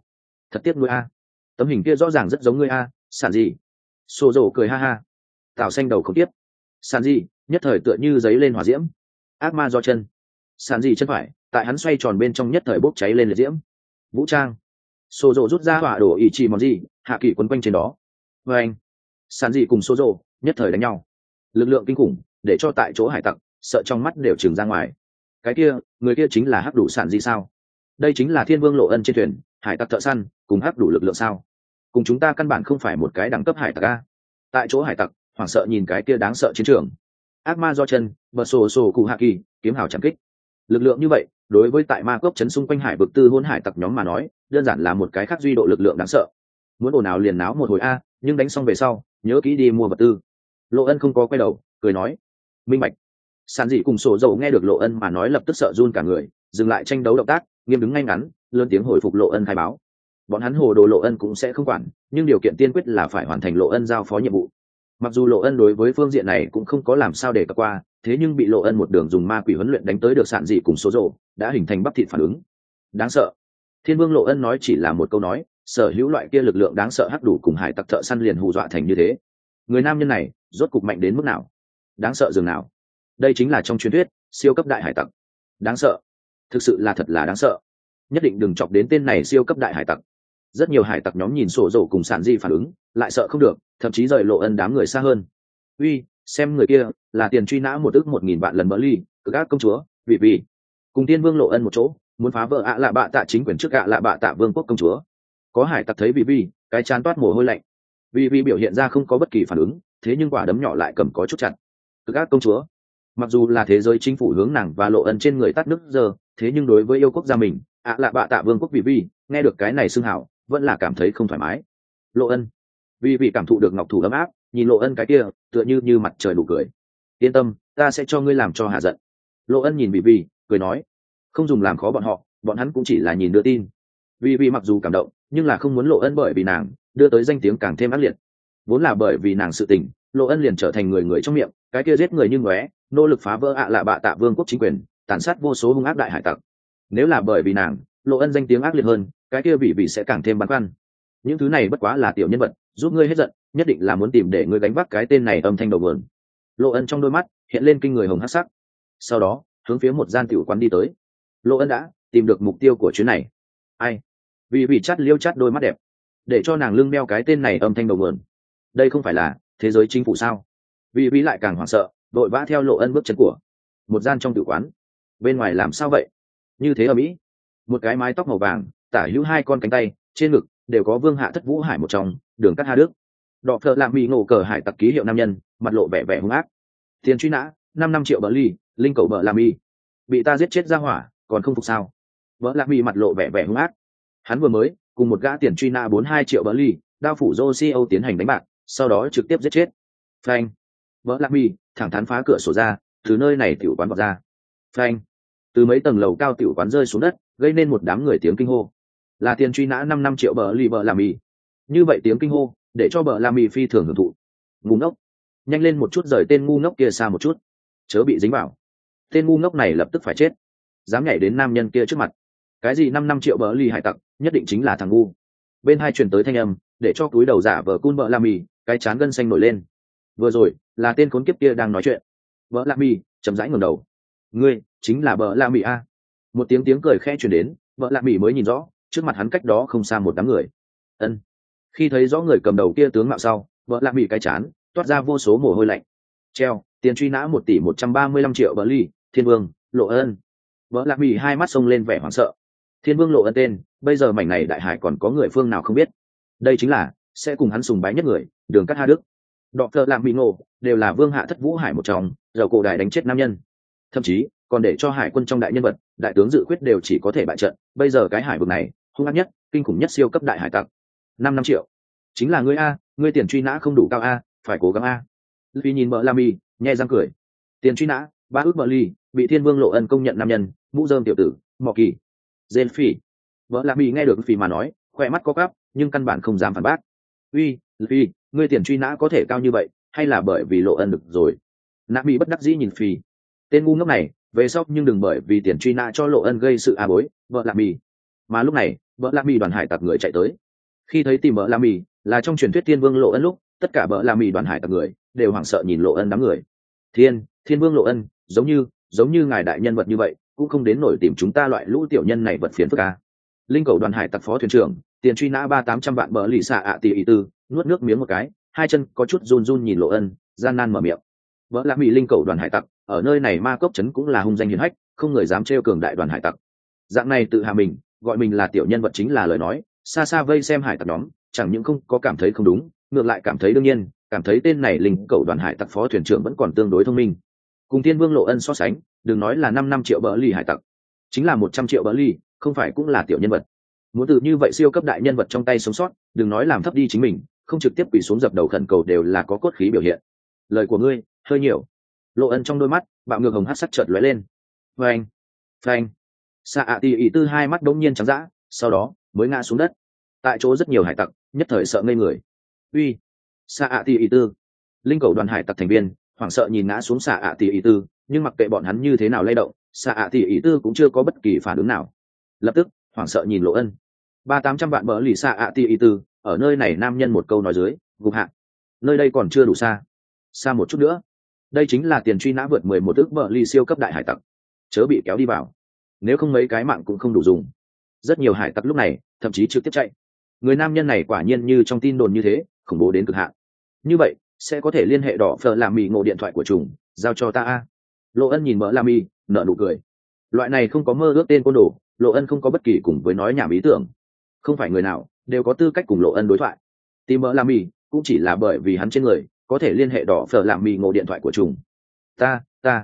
thật tiếc nuôi a. Tấm hình kia rõ ràng rất giống ngươi a, sản gì. Xô rồ cười ha ha. Tào xanh đầu không tiếp. Sản gì nhất thời tựa như giấy lên hỏa diễm. Ác ma do chân. Sản gì chân phải tại hắn xoay tròn bên trong nhất thời bốc cháy lên liệt diễm. Vũ trang. Xô rồ rút ra hỏa đổ ỷ chỉ mòn gì, hạ kỳ quấn quanh trên đó. Và anh. Sản gì cùng xô rồ nhất thời đánh nhau. Lực lượng kinh khủng để cho tại chỗ hải tặc sợ trong mắt đều trừng ra ngoài. Cái kia người kia chính là hắc đủ sản gì sao? Đây chính là thiên vương lộ ân trên thuyền hải tặc thợ săn cùng hắc đủ lực lượng sao? Cùng chúng ta căn bản không phải một cái đẳng cấp hải tặc a. Tại chỗ hải tặc hoảng sợ nhìn cái kia đáng sợ chiến trường. Ác ma do chân, bờ sổ sổ cụ hạ kỳ kiếm hào chạm kích. Lực lượng như vậy đối với tại ma cốc chấn xung quanh hải vực tư hôn hải tặc nhóm mà nói đơn giản là một cái khác duy độ lực lượng đáng sợ. Muốn ồn ào liền náo một hồi a, nhưng đánh xong về sau nhớ kỹ đi mua vật tư. Lộ ân không có quay đầu cười nói minh bạch. Sản dị cùng sổ dầu nghe được lộ ân mà nói lập tức sợ run cả người, dừng lại tranh đấu động tác, nghiêm đứng ngay ngắn lớn tiếng hồi phục lộ ân khai báo. Bọn hắn hồ đồ lộ ân cũng sẽ không quản, nhưng điều kiện tiên quyết là phải hoàn thành lộ ân giao phó nhiệm vụ. Mặc dù lộ ân đối với phương diện này cũng không có làm sao để cập qua, thế nhưng bị lộ ân một đường dùng ma quỷ huấn luyện đánh tới được sản dị cùng số rồ đã hình thành bắp thịt phản ứng đáng sợ. Thiên vương lộ ân nói chỉ là một câu nói, sở hữu loại kia lực lượng đáng sợ hắc đủ cùng hải tặc thợ săn liền hù dọa thành như thế. Người nam nhân này rốt cục mạnh đến mức nào, đáng sợ dường nào. Đây chính là trong truyền thuyết siêu cấp đại hải tặc. Đáng sợ, thực sự là thật là đáng sợ. Nhất định đừng chọc đến tên này siêu cấp đại hải tặc. Rất nhiều hải tặc nhóm nhìn sổ dầu cùng sản di phản ứng lại sợ không được, thậm chí rời lộ ân đám người xa hơn. Uy, xem người kia là tiền truy nã 1.000.000 vạn lần mỡ ly cực ác công chúa vì cùng tiên vương lộ ân một chỗ muốn phá vỡ ạ lạ bạ tạ chính quyền trước ạ lạ bạ tạ vương quốc công chúa. Có hải tặc thấy vì cái chán toát mồ hôi lạnh. Vì biểu hiện ra không có bất kỳ phản ứng, thế nhưng quả đấm nhỏ lại cầm có chút chặt. Cực ác công chúa, mặc dù là thế giới chính phủ hướng nàng và lộ ân trên người tắt nước giờ, thế nhưng đối với yêu quốc gia mình ạ lạ bạ tạ vương quốc vì nghe được cái này xưng hảo vẫn là cảm thấy không thoải mái. Lộ ân vì cảm thụ được ngọc thủ ấm áp, nhìn lộ ân cái kia tựa như mặt trời nụ cười. Yên tâm, ta sẽ cho ngươi làm cho hạ giận. Lộ ân nhìn vì cười nói, không dùng làm khó bọn họ, bọn hắn cũng chỉ là nhìn đưa tin. Vì mặc dù cảm động nhưng là không muốn lộ ân bởi vì nàng đưa tới danh tiếng càng thêm ác liệt. Vốn là bởi vì nàng sự tình, lộ ân liền trở thành người trong miệng cái kia giết người như ngóe, nỗ lực phá vỡ ạ lạ bạ tạ vương quốc chính quyền, tàn sát vô số hung ác đại hải tặc. Nếu là bởi vì nàng, lộ ân danh tiếng ác liệt hơn, cái kia vì sẽ càng thêm băn khoăn. Những thứ này bất quá là tiểu nhân vật, giúp ngươi hết giận nhất định là muốn tìm để ngươi gánh vác cái tên này âm thanh đầu vườn. Lộ ân trong đôi mắt hiện lên kinh người hồng hắc sắc, sau đó hướng phía một gian tiểu quán đi tới. Lộ ân đã tìm được mục tiêu của chuyến này. Ai? Vì chắt liêu chắt đôi mắt đẹp, để cho nàng lưng đeo cái tên này âm thanh đầu vườn. Đây không phải là thế giới chính phủ sao? Vì lại càng hoảng sợ, đội vã theo lộ ân bước chân của một gian trong tiểu quán. Bên ngoài làm sao vậy? Như thế ở Mỹ, một cái mái tóc màu vàng, tả hữu hai con cánh tay, trên ngực đều có vương hạ thất vũ hải một trong, đường cắt hà đức. Đọ phợ làm bị ngộ cờ hải tặc ký hiệu nam nhân, mặt lộ vẻ hung ác. Tiền truy nã 5 triệu bờ ly, linh cầu bờ làm y. Bị ta giết chết ra hỏa, còn không phục sao? Bờ làm y mặt lộ vẻ hung ác. Hắn vừa mới cùng một gã tiền truy nã 42 triệu bờ ly, đao phủ Jocio tiến hành đánh bạc, sau đó trực tiếp giết chết. Phanh. Bờ làm y thẳng thắn phá cửa sổ ra, từ nơi này tiểu quán vọt ra. Phanh. Từ mấy tầng lầu cao tiểu quán rơi xuống đất, gây nên một đám người tiếng kinh hô. Là tiền truy nã 5 triệu bờ ly bờ làm y. Như vậy tiếng kinh hô để cho bờ làm y phi thường hưởng thụ. Ngu ngốc, nhanh lên một chút rời tên ngu ngốc kia xa một chút, chớ bị dính vào. Tên ngu ngốc này lập tức phải chết, dám nhảy đến nam nhân kia trước mặt. Cái gì 5 triệu bờ ly hải tặc, nhất định chính là thằng ngu. Bên hai truyền tới thanh âm để cho túi đầu giả vờ cun bờ làm y cái chán gân xanh nổi lên. Vừa rồi là tên khốn kiếp kia đang nói chuyện. Bờ làm y chậm rãi ngẩng đầu. Ngươi chính là bờ làm y a? Một tiếng cười khẽ truyền đến, bờ làm y mới nhìn rõ trước mặt hắn cách đó không xa một đám người. Ân. Khi thấy rõ người cầm đầu kia tướng mạo sau, vợ lạc bị cái chán toát ra vô số mồ hôi lạnh. Treo tiền truy nã 1.135 triệu bờ ly, thiên vương lộ ân. Vợ lạc bị hai mắt sông lên vẻ hoảng sợ. Thiên vương lộ ân tên, bây giờ mảnh này đại hải còn có người phương nào không biết. Đây chính là sẽ cùng hắn sùng bái nhất người, đường cắt ha đức. Đọ phợ làm bị ngộ đều là vương hạ thất vũ hải một trong, dầu cổ đại đánh chết nam nhân, thậm chí còn để cho hải quân trong đại nhân vật đại tướng dự quyết đều chỉ có thể bại trận. Bây giờ cái hải vực này hung ác nhất, kinh khủng nhất siêu cấp đại hải tặc. 5 triệu chính là ngươi a, ngươi tiền truy nã không đủ cao a, phải cố gắng a. Vì nhìn mợ Lamy nhẹ răng cười. Tiền truy nã 3 ước bờ ly, bị thiên vương lộ ân công nhận nam nhân, mũ rơm tiểu tử mò kỳ Gen Phi. Vợ Lamy nghe được Phi mà nói khoe mắt có cắp, nhưng căn bản không dám phản bác. Uy Phi, ngươi tiền truy nã có thể cao như vậy hay là bởi vì lộ ân được rồi? Nami bất đắc dĩ nhìn Phi. Tên ngu ngốc này về sau nhưng đừng bởi vì tiền truy nã cho lộ ân gây sự a bối. Vợ Lamy Mà lúc này bợ lạ mì đoàn hải tặc người chạy tới. Khi thấy tìm bợ lạ mì là trong truyền thuyết thiên vương Lộ Ân lúc, tất cả bợ lạ mì đoàn hải tặc người đều hoảng sợ nhìn Lộ Ân đám người. Thiên vương Lộ Ân, giống như ngài đại nhân vật như vậy cũng không đến nổi tìm chúng ta loại lũ tiểu nhân này vật phiền phức à. Linh cầu đoàn hải tặc phó thuyền trưởng tiền truy nã 300-800 vạn bờ lì xạ ạ tỷ ý tư nuốt nước miếng một cái, hai chân có chút run run nhìn Lộ Ân, gian nan mở miệng. Vợ lạ mỹ linh cầu đoàn hải tặc ở nơi này ma cốc trấn cũng là hung danh hiển hách, không người dám trêu cường đại đoàn hải tặc. Dạng này tự hạ mình gọi mình là tiểu nhân vật chính là lời nói, xa xa vây xem hải tặc nhóm chẳng những không có cảm thấy không đúng, ngược lại cảm thấy đương nhiên, cảm thấy tên này linh cầu đoàn hải tặc phó thuyền trưởng vẫn còn tương đối thông minh. Cùng thiên vương Lộ Ân so sánh, đừng nói là 5 triệu bờ lì hải tặc, chính là 100 triệu bờ lì không phải cũng là tiểu nhân vật. Muốn từ như vậy siêu cấp đại nhân vật trong tay sống sót, đừng nói làm thấp đi chính mình, không trực tiếp quỳ xuống dập đầu khẩn cầu đều là có cốt khí biểu hiện. Lời của ngươi hơi nhiều. Lộ Ân trong đôi mắt bạo ngược hồng hắc sắc chợt lóe lên. Phanh. Xạ ạ tỷ ý tư hai mắt đống nhiên trắng dã, sau đó mới ngã xuống đất. Tại chỗ rất nhiều hải tặc nhất thời sợ ngây người. Uy, xạ ạ tỷ ý tư. Linh cầu đoàn hải tặc thành viên hoảng sợ nhìn ngã xuống xạ ạ tỷ ý tư, nhưng mặc kệ bọn hắn như thế nào lay động, xạ ạ tỷ ý tư cũng chưa có bất kỳ phản ứng nào. Lập tức hoảng sợ nhìn Lộ Ân. 300-800 vạn bờ lì xạ ạ tỷ ý tư, ở nơi này nam nhân một câu nói dưới gục hạ. Nơi đây còn chưa đủ xa một chút nữa. Đây chính là tiền truy nã vượt 11 ức bờ lì siêu cấp đại hải tặc, chớ bị kéo đi vào, nếu không mấy cái mạng cũng không đủ dùng. Rất nhiều hải tặc lúc này thậm chí trực tiếp chạy. Người nam nhân này quả nhiên như trong tin đồn như thế khủng bố đến cực hạn. Như vậy sẽ có thể liên hệ đỏ phở làm mì ngộ điện thoại của trùng giao cho ta a. Lộ Ân nhìn mỡ làm mì nở nụ cười. Loại này không có mơ ước tên côn đồ, Lộ Ân không có bất kỳ cùng với nói nhảm ý tưởng. Không phải người nào đều có tư cách cùng Lộ Ân đối thoại. Tìm mỡ làm mì cũng chỉ là bởi vì hắn trên người có thể liên hệ đỏ phở làm mì ngộ điện thoại của trùng. Ta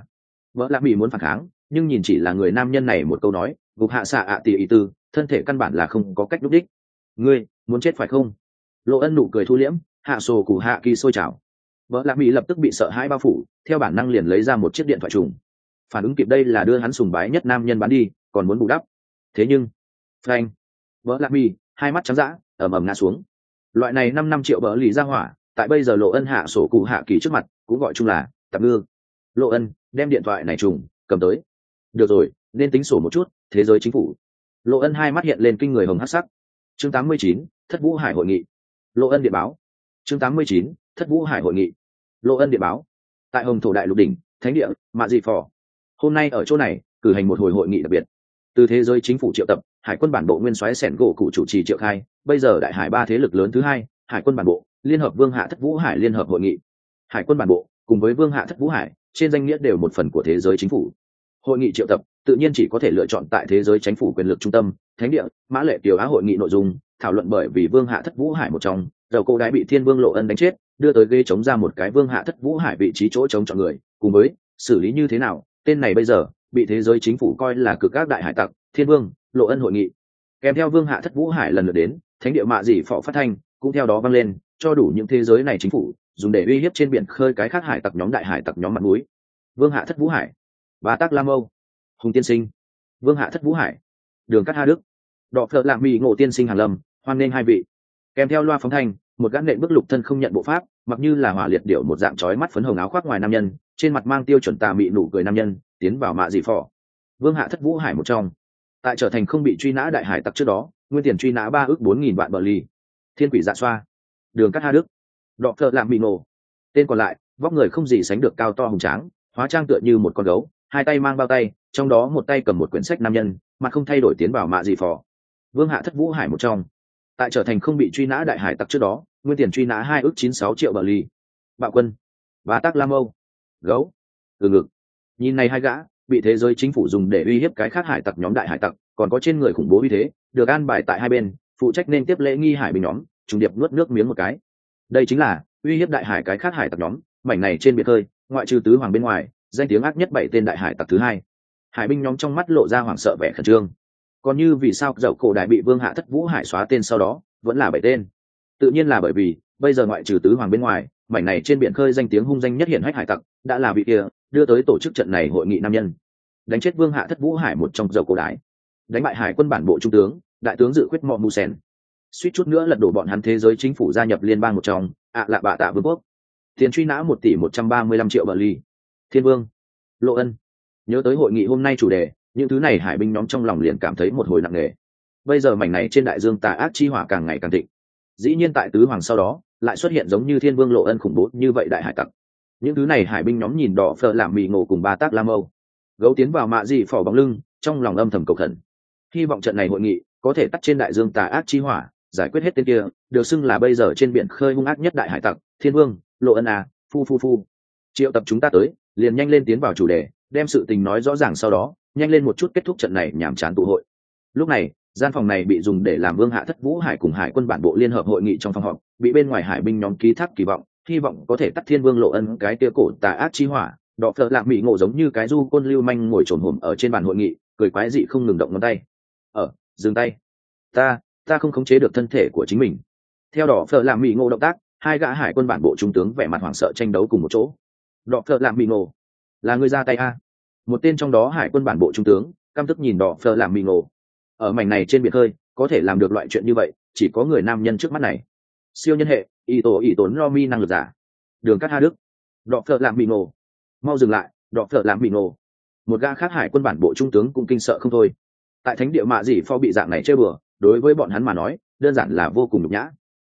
mỡ làm mì muốn phản kháng, nhưng nhìn chỉ là người nam nhân này một câu nói gục hạ xạ ạ tỷ ý tư, thân thể căn bản là không có cách đúc đích. Ngươi muốn chết phải không? Lộ Ân nụ cười thu liễm, hạ sổ củ hạ kỳ sôi trào. Vợ lạc mỹ lập tức bị sợ hãi bao phủ, theo bản năng liền lấy ra một chiếc điện thoại trùng. Phản ứng kịp đây là đưa hắn sùng bái nhất nam nhân bán đi, còn muốn bù đắp. Thế nhưng phanh, vợ lạc mỹ hai mắt trắng dã ầm ầm ngã xuống. Loại này 5 triệu bờ lì ra hỏa, tại bây giờ Lộ Ân hạ sổ cụ hạ kỳ trước mặt cũng gọi chung là tạp ngư. Lộ Ân đem điện thoại này trùng cầm tới. Được rồi, nên tính sổ một chút. Thế giới chính phủ. Lộ Ân hai mắt hiện lên kinh người hồng hắc sắc. Chương 89, Thất Vũ Hải hội nghị. Lộ Ân điện báo. Chương 89, Thất Vũ Hải hội nghị. Lộ Ân điện báo. Tại Hồng Thổ Đại Lục đỉnh thánh địa Mạ Dị Phò, hôm nay ở chỗ này cử hành một hồi hội nghị đặc biệt. Từ thế giới chính phủ triệu tập, hải quân bản bộ nguyên soái sẻn gỗ cụ chủ trì triệu khai, bây giờ đại hải ba thế lực lớn thứ hai, hải quân bản bộ, liên hợp vương hạ Thất Vũ Hải liên hợp hội nghị. Hải quân bản bộ cùng với vương hạ Thất Vũ Hải trên danh nghĩa đều một phần của thế giới chính phủ. Hội nghị triệu tập tự nhiên chỉ có thể lựa chọn tại thế giới chính phủ quyền lực trung tâm thánh địa Mã Lệ Kiều Á. Hội nghị nội dung thảo luận bởi vì vương hạ Thất Vũ Hải một trong dầu cô đái bị thiên vương Lộ Ân đánh chết, đưa tới ghế chống ra một cái vương hạ Thất Vũ Hải vị trí chỗ chống chọn người, cùng với xử lý như thế nào tên này bây giờ bị thế giới chính phủ coi là cực các đại hải tặc thiên vương Lộ Ân. Hội nghị kèm theo vương hạ Thất Vũ Hải lần lượt đến, thánh địa Mạ Dị Phò phát thanh cũng theo đó vang lên, cho đủ những thế giới này chính phủ dùng để uy hiếp trên biển khơi cái khác hải tặc nhóm đại hải tặc nhóm mặt mũi. Vương hạ Thất Vũ Hải, Bá Tắc Lam Âu, Hùng tiên sinh, vương hạ Thất Vũ Hải, Đường Cát Ha Đức, Đọ Phợ Lạng Mỹ Ngộ tiên sinh Hàn Lâm, hoan nghênh hai vị. Kèm theo loa phóng thanh, một gã nện bước lục thân không nhận bộ pháp, mặc như là hỏa liệt điểu một dạng chói mắt phấn hồng áo khoác ngoài nam nhân, trên mặt mang tiêu chuẩn tà mị nụ cười nam nhân, tiến vào Mạ Dị Phò. Vương hạ Thất Vũ Hải một trong, tại trở thành không bị truy nã đại hải tặc trước đó, nguyên tiền truy nã 3 ức 4.000 vạn bờ ly. Thiên quỷ dạ xoa, Đường Cát Ha Đức, Đọ Phợ Lạng Mỹ Ngộ. Tên còn lại, vóc người không gì sánh được cao to hùng tráng, hóa trang tựa như một con gấu, hai tay mang bao tay, trong đó một tay cầm một quyển sách nam nhân, mặt không thay đổi tiến vào Mạ Dị Phò. Vương hạ Thất Vũ Hải một trong, tại trở thành không bị truy nã đại hải tặc trước đó, nguyên tiền truy nã 2 ức 96 triệu bờ ly. Bạo quân, Bá Tắc Lam Âu, gấu, từ ngực. Nhìn này hai gã bị thế giới chính phủ dùng để uy hiếp cái khác hải tặc nhóm đại hải tặc, còn có trên người khủng bố uy thế, được an bài tại hai bên, phụ trách nên tiếp lễ nghi hải binh nhóm, trùng điệp nuốt nước miếng một cái. Đây chính là uy hiếp đại hải cái khác hải tặc nhóm, mảnh này trên biển khơi, ngoại trừ tứ hoàng bên ngoài, danh tiếng ác nhất 7 tên đại hải tặc thứ hai. Hải binh nhóm trong mắt lộ ra hoảng sợ vẻ khẩn trương. Còn như vì sao dậu cổ đại bị vương hạ Thất Vũ Hải xóa tên sau đó vẫn là 7 tên, tự nhiên là bởi vì bây giờ ngoại trừ tứ hoàng bên ngoài, mảnh này trên biển khơi danh tiếng hung danh nhất hiển hách hải tặc đã là vị kia đưa tới tổ chức trận này hội nghị nam nhân. Đánh chết vương hạ Thất Vũ Hải một trong dậu cổ đại, đánh bại hải quân bản bộ trung tướng đại tướng Dự Khuyết Mọ Mù Sen, suýt chút nữa lật đổ bọn hắn thế giới chính phủ gia nhập liên bang một trong lạ bạ tạ vương quốc. Tiền truy nã 1 tỷ 135 triệu bờ ly. Thiên vương Lộ Ân. Nhớ tới hội nghị hôm nay chủ đề, những thứ này hải binh nhóm trong lòng liền cảm thấy một hồi nặng nề. bây giờ mảnh này trên đại dương tà ác chi hỏa càng ngày càng thịnh. Dĩ nhiên tại tứ hoàng sau đó lại xuất hiện giống như thiên vương lộ ân khủng bố như vậy đại hải tặc. Những thứ này hải binh nhóm nhìn đỏ phở làm mì ngộ cùng ba tác lam âu gấu tiến vào mạ dị phỏ bóng lưng, trong lòng âm thầm cầu khẩn, hy vọng trận này hội nghị có thể tắt trên đại dương tà ác chi hỏa, giải quyết hết tên kia được xưng là bây giờ trên biển khơi hung ác nhất đại hải tặc thiên vương lộ ân à. Phu triệu tập chúng ta tới, liền nhanh lên tiến vào chủ đề, đem sự tình nói rõ ràng, sau đó nhanh lên một chút kết thúc trận này nhàm chán tụ hội. Lúc này gian phòng này bị dùng để làm vương hạ thất vũ hải cùng hải quân bản bộ liên hợp hội nghị trong phòng họp, bị bên ngoài hải binh nhóm ký thác kỳ vọng, hy vọng có thể tắt thiên vương lộ ân cái tia cổ tà ác chi hỏa. Đọ phợ lạ mỹ ngộ giống như cái du côn lưu manh ngồi trồn hổm ở trên bàn hội nghị, cười quái dị không ngừng động ngón tay. Dừng tay. Ta không khống chế được thân thể của chính mình. Theo đỏ phở làm mỹ ngộ động tác, hai gã hải quân bản bộ trung tướng vẻ mặt hoảng sợ tranh đấu cùng một chỗ. Đỏ phở làm mỹ ngộ, là người ra tay a? Một tên trong đó hải quân bản bộ trung tướng căm tức nhìn đỏ phở làm mỹ ngộ. Ở mảnh này trên biển khơi, có thể làm được loại chuyện như vậy chỉ có người nam nhân trước mắt này. Siêu nhân hệ ỷ tổ no mi năng lực giả Đường Cát Ha Đức. Đỏ phở làm mỹ ngộ, mau dừng lại. Đỏ phở làm mỹ ngộ. Một gã khác hải quân bản bộ trung tướng cũng kinh sợ không thôi. Tại thánh địa mạ dị phò bị dạng này chơi bừa, đối với bọn hắn mà nói đơn giản là vô cùng nhục nhã.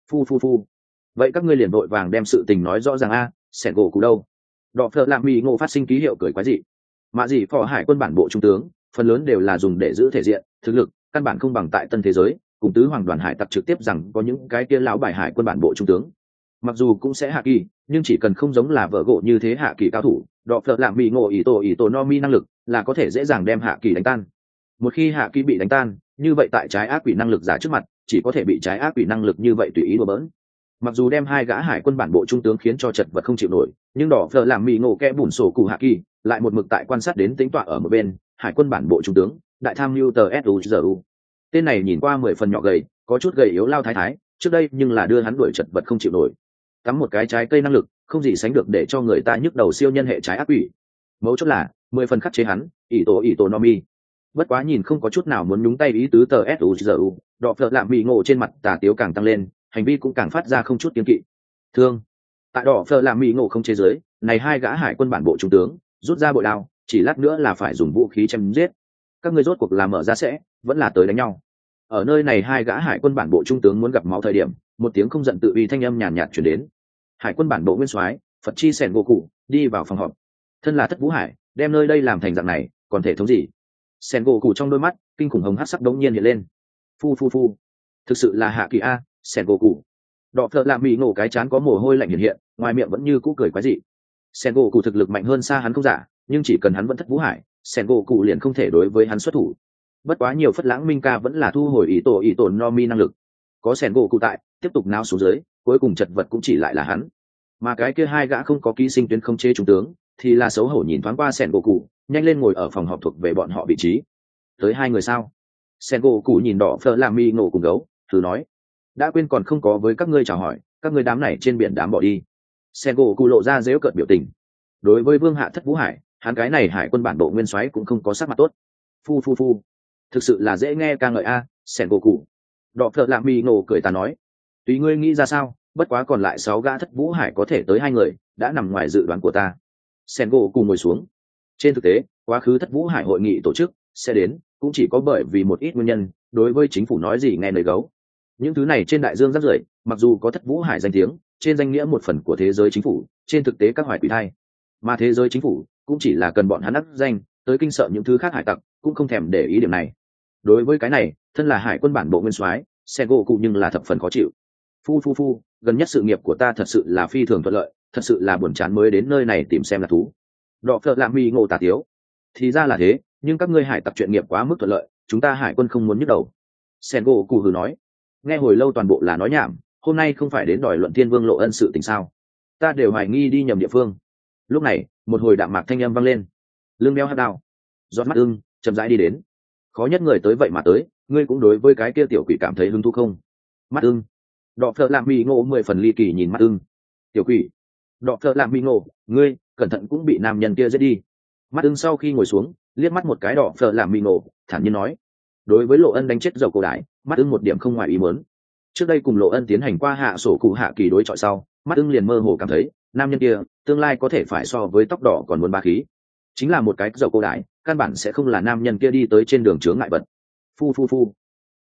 Phu vậy các ngươi liền vội vàng đem sự tình nói rõ ràng a. Sẻn gỗ cụ đâu? Đọ phợ lạm mỹ ngộ phát sinh ký hiệu cười quái dị. Mạ dị phò hải quân bản bộ trung tướng phần lớn đều là dùng để giữ thể diện thực lực, căn bản không bằng tại tân thế giới cùng tứ hoàng đoàn hải tặc trực tiếp rằng có những cái kia lão bài hải quân bản bộ trung tướng mặc dù cũng sẽ hạ kỳ, nhưng chỉ cần không giống là vợ gỗ như thế hạ kỳ cao thủ, đọ phợ lạm mỹ ngộ ỷ tổ no mi năng lực là có thể dễ dàng đem hạ kỳ đánh tan. Một khi hạ kỳ bị đánh tan, như vậy tại trái ác quỷ năng lực giả trước mặt chỉ có thể bị trái ác quỷ năng lực như vậy tùy ý đùa bỡn. Mặc dù đem hai gã hải quân bản bộ trung tướng khiến cho chật vật không chịu nổi, nhưng đỏ phở làm mỹ ngộ kẽ bùn sổ cụ hạ kỳ lại một mực tại quan sát đến tính tọa ở một bên hải quân bản bộ trung tướng đại tham mưu tờ suzu. Tên này nhìn qua 10 phần nhỏ gầy, có chút gầy yếu lao thái thái, trước đây nhưng là đưa hắn đuổi chật vật không chịu nổi. Tắm một cái trái cây năng lực không gì sánh được để cho người ta nhức đầu siêu nhân hệ trái ác quỷ. Mấu chốt là 10 phần khắc chế hắn ỷ tổ no mi. Bất quá nhìn không có chút nào muốn nhúng tay ý tứ tờ suzu, đọ phợ lạm mỹ ngộ trên mặt tà tiếu càng tăng lên, hành vi cũng càng phát ra không chút kiên kỵ. Thương. Tại đỏ phở làm mỹ ngộ không chế giới, này hai gã hải quân bản bộ trung tướng rút ra bội đao, chỉ lát nữa là phải dùng vũ khí chém giết. Các ngươi rốt cuộc làm mở ra sẽ vẫn là tới đánh nhau. Ở nơi này hai gã hải quân bản bộ trung tướng muốn gặp máu thời điểm, một tiếng không giận tự uy thanh âm nhàn nhạt truyền đến. Hải quân bản bộ nguyên soái Phật chi sẻn gỗ cụ đi vào phòng họp. Thân là Thất Vũ Hải, đem nơi đây làm thành dạng này, còn thể thống gì? Sẻn gỗ cụ trong đôi mắt kinh khủng hồng hắc sắc đống nhiên hiện lên. Phu, thực sự là hạ kỳ a. Sẻn gỗ cụ. Đọ phợ lạ mỹ ngộ cái chán có mồ hôi lạnh hiện, ngoài miệng vẫn như cũ cười quái dị. Sẻn gỗ cụ thực lực mạnh hơn xa hắn không giả, nhưng chỉ cần hắn vẫn Thất Vũ Hải, Sẻn gỗ cụ liền không thể đối với hắn xuất thủ. Bất quá nhiều phất lãng minh ca vẫn là thu hồi ý tổ no mi năng lực. Có Sẻn gỗ cụ tại, tiếp tục náo xuống dưới, cuối cùng chật vật cũng chỉ lại là hắn. Mà cái kia hai gã không có ký sinh tuyến không chế trung tướng, thì là xấu hổ nhìn thoáng qua Sẻn gỗ cụ, nhanh lên ngồi ở phòng họp thuộc về bọn họ vị trí. Tới hai người sao? Sẻn gỗ cụ nhìn đỏ phở làm mi ngộ cùng gấu, thử nói, đã quên còn không có với các ngươi chào hỏi, các ngươi đám này trên biển đám bỏ đi. Sẻn gỗ cụ lộ ra dễu cợt biểu tình. Đối với vương hạ Thất Vũ Hải, hắn cái này hải quân bản bộ nguyên soái cũng không có sắc mặt tốt. Phu, thực sự là dễ nghe ca ngợi a. Sẻn gỗ cụ. Đọ phở làm mi ngộ cười ta nói, tùy ngươi nghĩ ra sao, bất quá còn lại 6 gã Thất Vũ Hải có thể tới 2 người đã nằm ngoài dự đoán của ta. Sẻn gỗ cụ ngồi xuống. Trên thực tế, quá khứ Thất Vũ Hải hội nghị tổ chức sẽ đến cũng chỉ có bởi vì một ít nguyên nhân, đối với chính phủ nói gì nghe lời gấu. Những thứ này trên đại dương rác rưởi, mặc dù có Thất Vũ Hải danh tiếng, trên danh nghĩa một phần của thế giới chính phủ, trên thực tế các hoài quỷ thai, mà thế giới chính phủ cũng chỉ là cần bọn hắn đắc danh tới kinh sợ những thứ khác hải tặc, cũng không thèm để ý điểm này. Đối với cái này, thân là hải quân bản bộ nguyên soái, Sẻn gỗ cụ nhưng là thập phần khó chịu. Phu, gần nhất sự nghiệp của ta thật sự là phi thường thuận lợi, thật sự là buồn chán mới đến nơi này tìm xem là thú. Đọ phợ lạm mi ngộ tà tiếu. Thì ra là thế, nhưng các ngươi hải tặc chuyện nghiệp quá mức thuận lợi, chúng ta hải quân không muốn nhức đầu. Sẻn gỗ cụ hừ nói. Nghe hồi lâu toàn bộ là nói nhảm, hôm nay không phải đến đòi luận thiên vương lộ ân sự tình sao? Ta đều hoài nghi đi nhầm địa phương. Lúc này, một hồi đạm mạc thanh âm vang lên. Lưng đeo hắc đao, giọt mắt ưng chậm rãi đi đến. Khó nhất người tới vậy mà tới, ngươi cũng đối với cái kia tiểu quỷ cảm thấy hứng thú không? Mắt ưng. Đọ phợ lạm mi ngộ 10 phần ly kỳ nhìn mắt ưng. Tiểu quỷ. Đọ phợ lạm mi ngộ, ngươi cẩn thận cũng bị nam nhân kia giết đi. Mắt ưng sau khi ngồi xuống, liếc mắt một cái đỏ phở làm mì ngộ, thản nhiên nói, đối với lộ ân đánh chết dầu cổ đại, mắt ưng một điểm không ngoài ý muốn. Trước đây cùng lộ ân tiến hành qua hạ sổ cụ hạ kỳ đối chọi sau, mắt ưng liền mơ hồ cảm thấy nam nhân kia tương lai có thể phải so với tóc đỏ còn muốn ba khí, chính là một cái dầu cổ đại, căn bản sẽ không là nam nhân kia đi tới trên đường chướng ngại vật. Phu,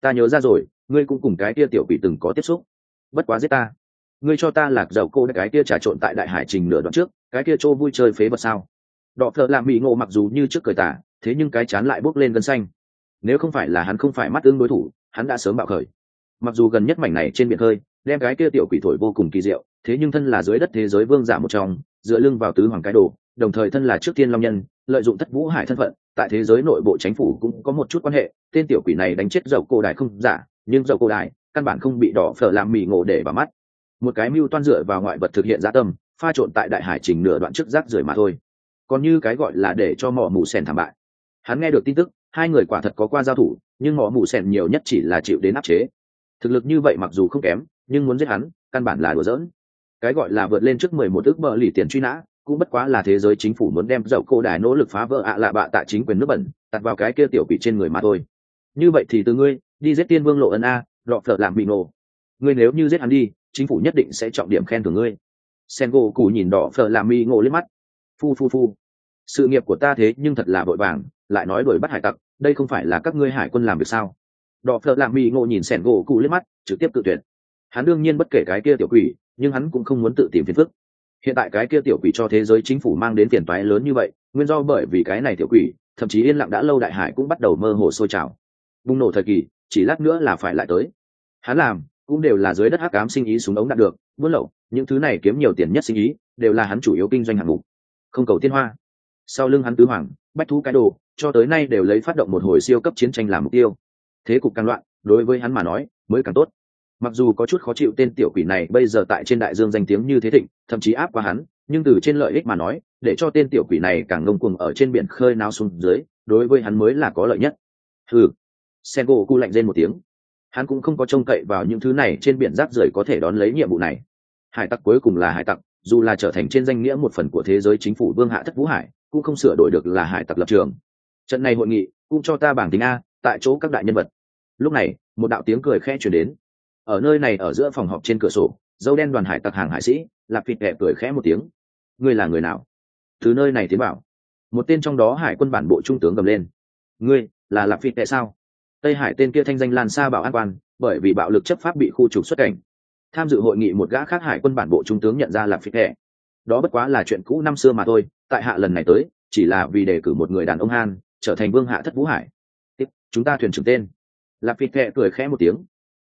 ta nhớ ra rồi, ngươi cũng cùng cái kia tiểu quỷ từng có tiếp xúc. Bất quá giết ta, ngươi cho ta lạc dầu cô cái kia trà trộn tại đại hải trình nửa đoạn trước, cái kia trô vui chơi phế vật sao? Đọ phợ lạ mỹ ngộ mặc dù như trước cười tả, thế nhưng cái chán lại bốc lên gân xanh. Nếu không phải là hắn không phải mắt ương đối thủ, hắn đã sớm bạo khởi. Mặc dù gần nhất mảnh này trên biển khơi, đem cái kia tiểu quỷ thổi vô cùng kỳ diệu, thế nhưng thân là dưới đất thế giới vương giả một trong, dựa lưng vào tứ hoàng cái đồ, đồng thời thân là trước tiên long nhân, lợi dụng thất vũ hải thân phận, tại thế giới nội bộ chính phủ cũng có một chút quan hệ. Tên tiểu quỷ này đánh chết dầu cổ đại không giả, nhưng dầu cổ đại căn bản không bị đỏ phở làm mì ngộ để vào mắt. Một cái mưu toan dựa vào ngoại vật thực hiện dã tâm, pha trộn tại đại hải trình nửa đoạn trước rác rưởi mà thôi. Còn như cái gọi là để cho mỏ mù sèn thảm bại, hắn nghe được tin tức, hai người quả thật có qua giao thủ, nhưng mỏ mù sèn nhiều nhất chỉ là chịu đến áp chế. Thực lực như vậy mặc dù không kém, nhưng muốn giết hắn, căn bản là đùa giỡn. Cái gọi là vượt lên trước 11 ức bờ lì tiền truy nã, cũng bất quá là thế giới chính phủ muốn đem dậu cô đài nỗ lực phá vỡ lạ bạ tại chính quyền nước bẩn, đặt vào cái kia tiểu quỷ trên người mà thôi. Như vậy thì từ ngươi đi giết tiên vương lộ ân a, đọ phở làm bị nổ. Ngươi nếu như giết hắn đi, chính phủ nhất định sẽ trọng điểm khen thưởng ngươi. Sengo cụ nhìn đỏ phở làm mi ngộ liếc mắt. Phu, sự nghiệp của ta thế nhưng thật là vội vàng, lại nói đuổi bắt hải tặc, đây không phải là các ngươi hải quân làm việc sao? Đỏ phở làm mi ngộ nhìn Sengo cụ liếc mắt, trực tiếp cự tuyệt. Hắn đương nhiên bất kể cái kia tiểu quỷ, nhưng hắn cũng không muốn tự tìm phiền phức. Hiện tại cái kia tiểu quỷ cho thế giới chính phủ mang đến phiền toái lớn như vậy, nguyên do bởi vì cái này tiểu quỷ, thậm chí yên lặng đã lâu đại hải cũng bắt đầu mơ hồ sôi trào. Bùng nổ thời kỳ, chỉ lát nữa là phải lại tới. Hắn làm cũng đều là dưới đất hắc ám sinh ý súng ống đạt được, buôn lậu, những thứ này kiếm nhiều tiền nhất sinh ý, đều là hắn chủ yếu kinh doanh hạng mục. Không cầu tiên hoa. Sau lưng hắn tứ hoàng, bách thú cái đồ, cho tới nay đều lấy phát động một hồi siêu cấp chiến tranh làm mục tiêu. Thế cục càng loạn, đối với hắn mà nói, mới càng tốt. Mặc dù có chút khó chịu tên tiểu quỷ này bây giờ tại trên đại dương danh tiếng như thế thịnh, thậm chí áp qua hắn, nhưng từ trên lợi ích mà nói, để cho tên tiểu quỷ này càng ngông cuồng ở trên biển khơi nao xuống dưới, đối với hắn mới là có lợi nhất. Hừ. Sengo cu lạnh rên một tiếng. Hắn cũng không có trông cậy vào những thứ này trên biển rác rưởi có thể đón lấy nhiệm vụ này. Hải tặc cuối cùng là hải tặc, dù là trở thành trên danh nghĩa một phần của thế giới chính phủ vương hạ thất vũ hải, cũng không sửa đổi được là hải tặc lập trường. Trận này hội nghị cũng cho ta bảng tính a, tại chỗ các đại nhân vật. Lúc này, một đạo tiếng cười khẽ truyền đến. Ở nơi này ở giữa phòng họp trên cửa sổ, dâu đen đoàn hải tặc hàng hải sĩ lạp phịt kẹ cười khẽ một tiếng. Ngươi là người nào? Từ nơi này tiến bảo. Một tên trong đó hải quân bản bộ trung tướng gầm lên. Ngươi là lạp phịt kẹ sao? Tây Hải tên kia thanh danh lan xa bảo an quan, bởi vì bạo lực chấp pháp bị khu trục xuất cảnh. Tham dự hội nghị một gã khác hải quân bản bộ trung tướng nhận ra lạp phịt kẹ. Đó bất quá là chuyện cũ năm xưa mà thôi, tại hạ lần này tới chỉ là vì đề cử một người đàn ông Han trở thành vương hạ thất vũ hải. Tiếp, chúng ta thuyền trưởng tên. Lạp phịt kẹ cười khẽ một tiếng.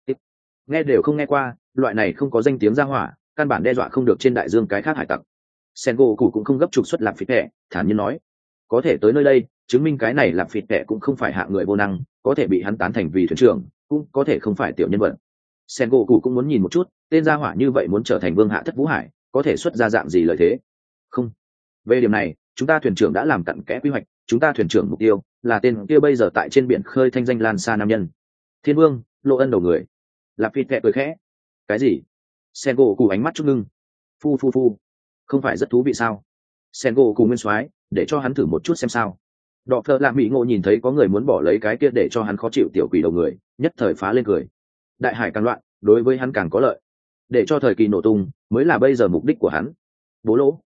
Nghe đều không nghe qua, loại này không có danh tiếng ra hỏa, căn bản đe dọa không được trên đại dương cái khác hải tặc. Sengo cụ cũng không gấp trục xuất Lạp phịt kẹ, thản nhiên nói, có thể tới nơi đây, chứng minh cái này Lạp phịt kẹ cũng không phải hạng người vô năng, có thể bị hắn tán thành vì thuyền trưởng, cũng có thể không phải tiểu nhân vật. Sengo cụ cũng muốn nhìn một chút, tên gia hỏa như vậy muốn trở thành vương hạ thất vũ hải, có thể xuất ra dạng gì lợi thế. Không, về điểm này, chúng ta thuyền trưởng đã làm cặn kẽ quy hoạch, chúng ta thuyền trưởng mục tiêu là tên kia bây giờ tại trên biển khơi thanh danh lan xa nam nhân, Thiên Vương Lộ Ân đầu người. Lạp phịt kẹ cười khẽ. Cái gì? Sengo cụ ánh mắt chút ngưng. Phu, không phải rất thú vị sao? Sengo cụ nguyên soái, để cho hắn thử một chút xem sao. Đọ phợ lạ mỹ ngộ nhìn thấy có người muốn bỏ lấy cái kia để cho hắn khó chịu tiểu quỷ đầu người, nhất thời phá lên cười. Đại hải càng loạn, đối với hắn càng có lợi. Để cho thời kỳ nổ tung mới là bây giờ mục đích của hắn. Bố lỗ.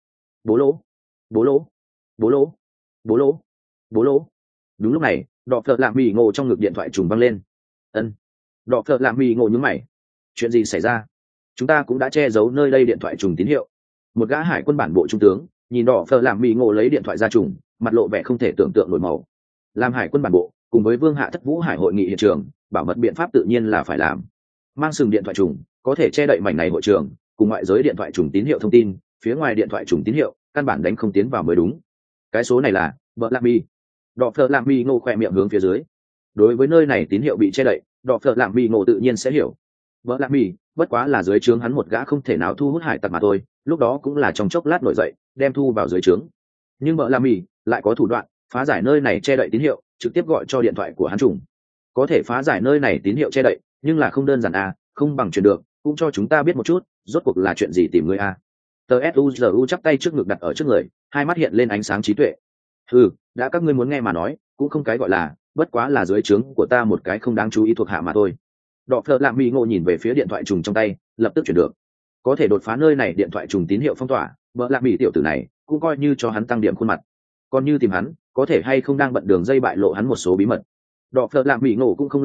Đúng lúc này, đọ phợ lạ mỹ ngộ trong ngực điện thoại trùng văng lên. Ân. Đọ phợ lạ mỹ ngộ nhướng mày. Chuyện gì xảy ra? Chúng ta cũng đã che giấu nơi đây điện thoại trùng tín hiệu. Một gã hải quân bản bộ trung tướng nhìn đỏ phở làm mỹ ngộ lấy điện thoại ra trùng, mặt lộ vẻ không thể tưởng tượng nổi màu. Làm hải quân bản bộ cùng với vương hạ thất vũ hải hội nghị hiện trường, bảo mật biện pháp tự nhiên là phải làm. Mang sừng điện thoại trùng có thể che đậy mảnh này hội trường, cùng ngoại giới điện thoại trùng tín hiệu thông tin, phía ngoài điện thoại trùng tín hiệu căn bản đánh không tiến vào mới đúng. Cái số này là vợ làm mi. Đỏ phở làm mi ngộ khỏe miệng hướng phía dưới. Đối với nơi này tín hiệu bị che đậy, đỏ phở làm mi ngộ tự nhiên sẽ hiểu. Vợ lạc mì bất quá là dưới trướng hắn một gã không thể nào thu hút hải tặc mà thôi, lúc đó cũng là trong chốc lát nổi dậy đem thu vào dưới trướng. Nhưng vợ lạc mì lại có thủ đoạn phá giải nơi này che đậy tín hiệu, trực tiếp gọi cho điện thoại của hắn trùng. Có thể phá giải nơi này tín hiệu che đậy, nhưng là không đơn giản à, không bằng truyền được, cũng cho chúng ta biết một chút rốt cuộc là chuyện gì tìm người à. Tờ suzu chắp tay trước ngực đặt ở trước người, hai mắt hiện lên ánh sáng trí tuệ. Đã các ngươi muốn nghe mà nói, cũng không cái gọi là, bất quá là dưới trướng của ta một cái không đáng chú ý thuộc hạ mà thôi. Đọ phợ lạ mỹ ngộ nhìn về phía điện thoại trùng trong tay, lập tức chuyển được. Có thể đột phá nơi này điện thoại trùng tín hiệu phong tỏa, vợ lạ mỹ tiểu tử này cũng coi như cho hắn tăng điểm khuôn mặt. Còn như tìm hắn, có thể hay không đang bận đường dây bại lộ hắn một số bí mật. Đọ phợ lạ mỹ ngộ cũng không lo lắng,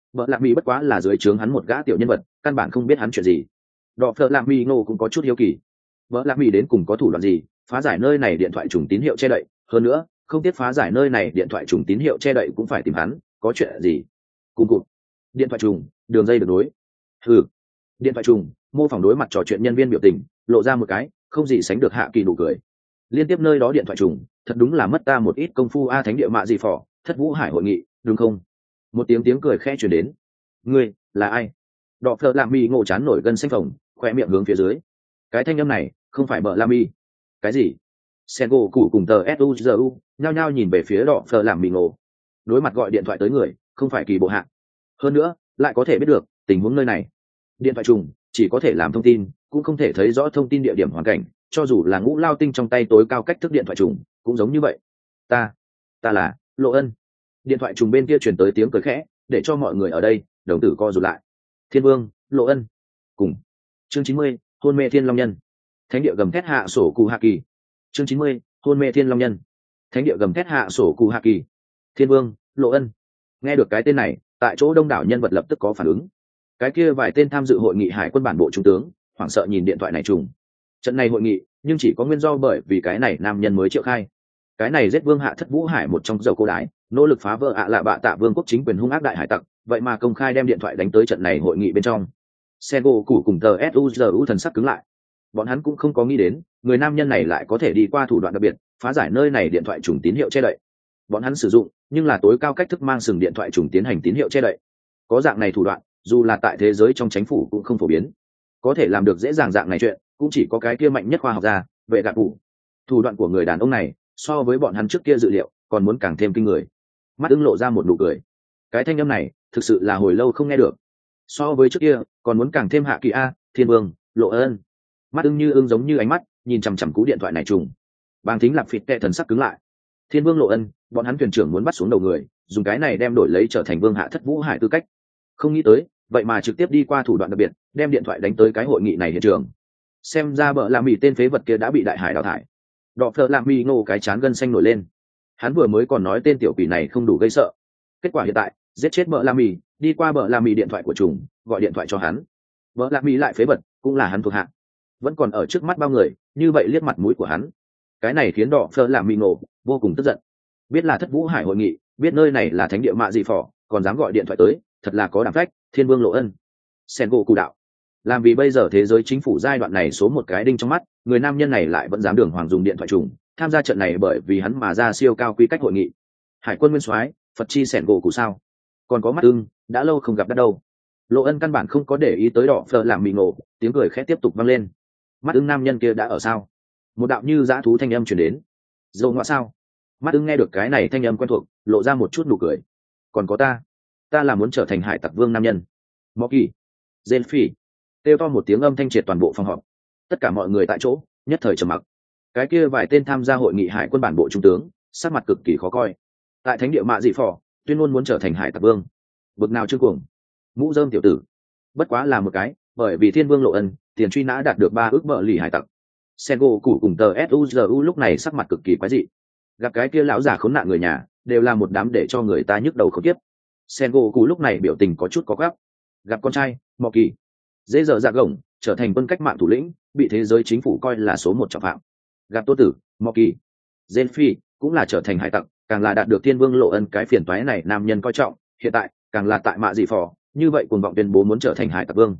vợ lạc mỹ bất quá là dưới trướng hắn một gã tiểu nhân vật, căn bản không biết hắn chuyện gì. Đọ phợ lạc mỹ ngộ cũng có chút hiếu kỳ, vợ lạc mỹ đến cùng có thủ đoạn gì phá giải nơi này điện thoại trùng tín hiệu che đậy, hơn nữa không tiếc phá giải nơi này điện thoại trùng tín hiệu che đậy cũng phải tìm hắn, có chuyện gì? Cùng cụt điện thoại trùng, đường dây được đối. Ừ, điện thoại trùng mô phỏng đối mặt trò chuyện nhân viên biểu tình, lộ ra một cái không gì sánh được hạ kỳ nụ cười. Liên tiếp nơi đó điện thoại trùng, thật đúng là mất ta một ít công phu a. Thánh địa mạ gì phỏ thất vũ hải hội nghị đúng không? Một tiếng cười khẽ chuyển đến. Ngươi là ai? Đọ phợ lạ mi ngộ chán nổi gân xanh phồng, khoe miệng hướng phía dưới. Cái thanh âm này không phải bợ la mi. Cái gì? Sengo cụ cùng tờ suzu nhao nhao nhìn về phía đọ phợ lạ mi ngộ. Đối mặt gọi điện thoại tới người không phải kỳ bộ hạ, hơn nữa lại có thể biết được tình huống nơi này. Điện thoại trùng chỉ có thể làm thông tin, cũng không thể thấy rõ thông tin địa điểm hoàn cảnh, cho dù là ngũ lao tinh trong tay tối cao cách thức điện thoại trùng cũng giống như vậy. Ta là Lộ Ân. Điện thoại trùng bên kia truyền tới tiếng cười khẽ, để cho mọi người ở đây đồng tử co rụt lại. Thiên Vương Lộ Ân cùng chương 90, hôn mê thiên long nhân. Thánh địa gầm thét hạ sổ cụ hạ kỳ. Chương 90, hôn mê thiên long nhân. Thánh địa gầm thét hạ sổ cụ hạ kỳ. Thiên Vương Lộ Ân. Nghe được cái tên này, tại chỗ đông đảo nhân vật lập tức có phản ứng. Cái kia vài tên tham dự hội nghị hải quân bản bộ trung tướng hoảng sợ nhìn điện thoại này trùng. Trận này hội nghị nhưng chỉ có nguyên do bởi vì cái này nam nhân mới triệu khai. Cái này giết vương hạ thất vũ hải một trong dầu cô đái, nỗ lực phá vỡ ạ lạ bạ tạ vương quốc chính quyền hung ác đại hải tặc, vậy mà công khai đem điện thoại đánh tới trận này hội nghị bên trong. Sengo cụ cùng tờ suzu thần sắc cứng lại. Bọn hắn cũng không có nghĩ đến người nam nhân này lại có thể đi qua thủ đoạn đặc biệt phá giải nơi này điện thoại trùng tín hiệu che đậy. Bọn hắn sử dụng nhưng là tối cao cách thức mang sừng điện thoại trùng tiến hành tín hiệu che đậy. Có dạng này thủ đoạn, dù là tại thế giới trong chính phủ cũng không phổ biến. Có thể làm được dễ dàng dạng này chuyện cũng chỉ có cái kia mạnh nhất khoa học gia vệ gạt phủ. Thủ đoạn của người đàn ông này so với bọn hắn trước kia dự liệu còn muốn càng thêm kinh người. Mắt ưng lộ ra một nụ cười. Cái thanh âm này thực sự là hồi lâu không nghe được, so với trước kia còn muốn càng thêm hạ kỳ a. Thiên Vương Lộ Ân. Mắt ưng như ưng giống như ánh mắt nhìn chằm chằm cú điện thoại này trùng. Bàng Thính Lạp phịt tệ thần sắc cứng lại. Thiên Vương Lộ Ân, bọn hắn thuyền trưởng muốn bắt xuống đầu người, dùng cái này đem đổi lấy trở thành vương hạ thất vũ hải tư cách. Không nghĩ tới vậy mà trực tiếp đi qua thủ đoạn đặc biệt đem điện thoại đánh tới cái hội nghị này hiện trường. Xem ra bợ làm mì tên phế vật kia đã bị đại hải đào thải. Đọ phợ làm mì ngô cái chán gân xanh nổi lên. Hắn vừa mới còn nói tên tiểu quỷ này không đủ gây sợ, kết quả hiện tại giết chết bợ làm mì, đi qua bợ làm mì điện thoại của trùng gọi điện thoại cho hắn. Bợ làm mì lại phế vật cũng là hắn thuộc hạ, vẫn còn ở trước mắt bao người như vậy liếc mặt mũi của hắn. Cái này khiến đọ phợ làm mì ngô vô cùng tức giận. Biết là thất vũ hải hội nghị, biết nơi này là thánh địa mạ dị phỏ, còn dám gọi điện thoại tới, thật là có đảm phách. Thiên Vương Lộ Ân. Sengo cụ đạo. Làm vì bây giờ thế giới chính phủ giai đoạn này số một cái đinh trong mắt, người nam nhân này lại vẫn dám đường hoàng dùng điện thoại trùng tham gia trận này bởi vì hắn mà ra siêu cao quy cách hội nghị. Hải quân nguyên soái Phật chi Sengo cụ sao? Còn có mắt ưng, đã lâu không gặp đã đâu. Lộ Ân căn bản không có để ý tới đỏ phở làm mì ngộ, tiếng cười khẽ tiếp tục vang lên. Mắt ưng nam nhân kia đã ở sao? Một đạo như dã thú thanh âm truyền đến. Dâu ngọa sao? Mắt ưng nghe được cái này thanh âm quen thuộc, lộ ra một chút nụ cười. Còn có ta là muốn trở thành hải tặc vương nam nhân. Mọ kỳ, Gen Phi, kêu to một tiếng âm thanh triệt toàn bộ phòng họp. Tất cả mọi người tại chỗ nhất thời trầm mặc. Cái kia vài tên tham gia hội nghị hải quân bản bộ trung tướng sắc mặt cực kỳ khó coi. Tại thánh địa mạ dị phò tuyên ngôn muốn trở thành hải tặc vương, bực nào trương cuồng, mũ rơm tiểu tử, bất quá là một cái bởi vì Thiên Vương Lộ Ân tiền truy nã đạt được 3 ước bợ lì hải tặc. Sengo cụ cùng tờ suzu lúc này sắc mặt cực kỳ quái dị. Gặp cái kia lão già khốn nạn người nhà đều là một đám để cho người ta nhức đầu khốn kiếp. Sengo cụ lúc này biểu tình có chút có gấp. Gặp con trai Mọ Kỳ dễ dở dạ gồng trở thành quân cách mạng thủ lĩnh, bị thế giới chính phủ coi là số 1 trọng phạm. Gặp tô tử Mọ Kỳ Gen Phi cũng là trở thành hải tặc, càng là đạt được Thiên Vương Lộ Ân cái phiền toái này nam nhân coi trọng, hiện tại càng là tại mạ dị phò như vậy cuồng vọng tuyên bố muốn trở thành hải tặc vương.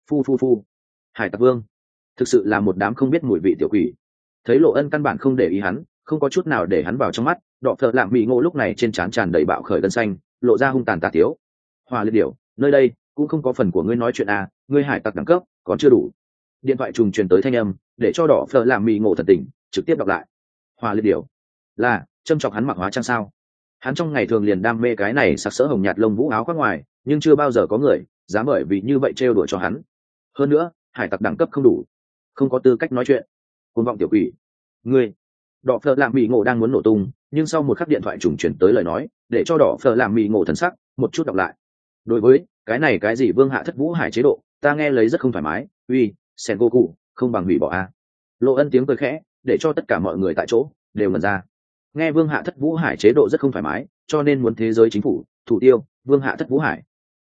Phu hải tặc vương thực sự là một đám không biết mùi vị tiểu quỷ. Thấy Lộ Ân căn bản không để ý hắn, không có chút nào để hắn vào trong mắt, đọ phợ lạm bị ngộ lúc này trên trán tràn đầy bạo khởi gân xanh, lộ ra hung tàn tà tiếu. Hòa liệt điểu, nơi đây cũng không có phần của ngươi nói chuyện à, ngươi hải tặc đẳng cấp còn chưa đủ. Điện thoại trùng truyền tới thanh âm, để cho đỏ phợ lạm bị ngộ thần tình, trực tiếp đọc lại. Hòa liệt điểu là châm chọc hắn mặc hóa trang sao? Hắn trong ngày thường liền đam mê cái này sặc sỡ hồng nhạt lông vũ áo khoác ngoài, nhưng chưa bao giờ có người dám bởi vì như vậy trêu đùa cho hắn. Hơn nữa hải tặc đẳng cấp không đủ, không có tư cách nói chuyện. Cuồng vọng tiểu quỷ, ngươi. Đỏ phở làm mì ngộ đang muốn nổ tung, nhưng sau một khắc điện thoại trùng chuyển tới lời nói, để cho đỏ phở làm mì ngộ thần sắc một chút đọc lại. Đối với cái này cái gì vương hạ thất vũ hải chế độ, ta nghe lấy rất không thoải mái. Uy, Sengoku, không bằng hủy bỏ a. Lộ Ân tiếng cười khẽ, để cho tất cả mọi người tại chỗ đều ngẩn ra. Nghe vương hạ thất vũ hải chế độ rất không thoải mái, cho nên muốn thế giới chính phủ thủ tiêu vương hạ thất vũ hải.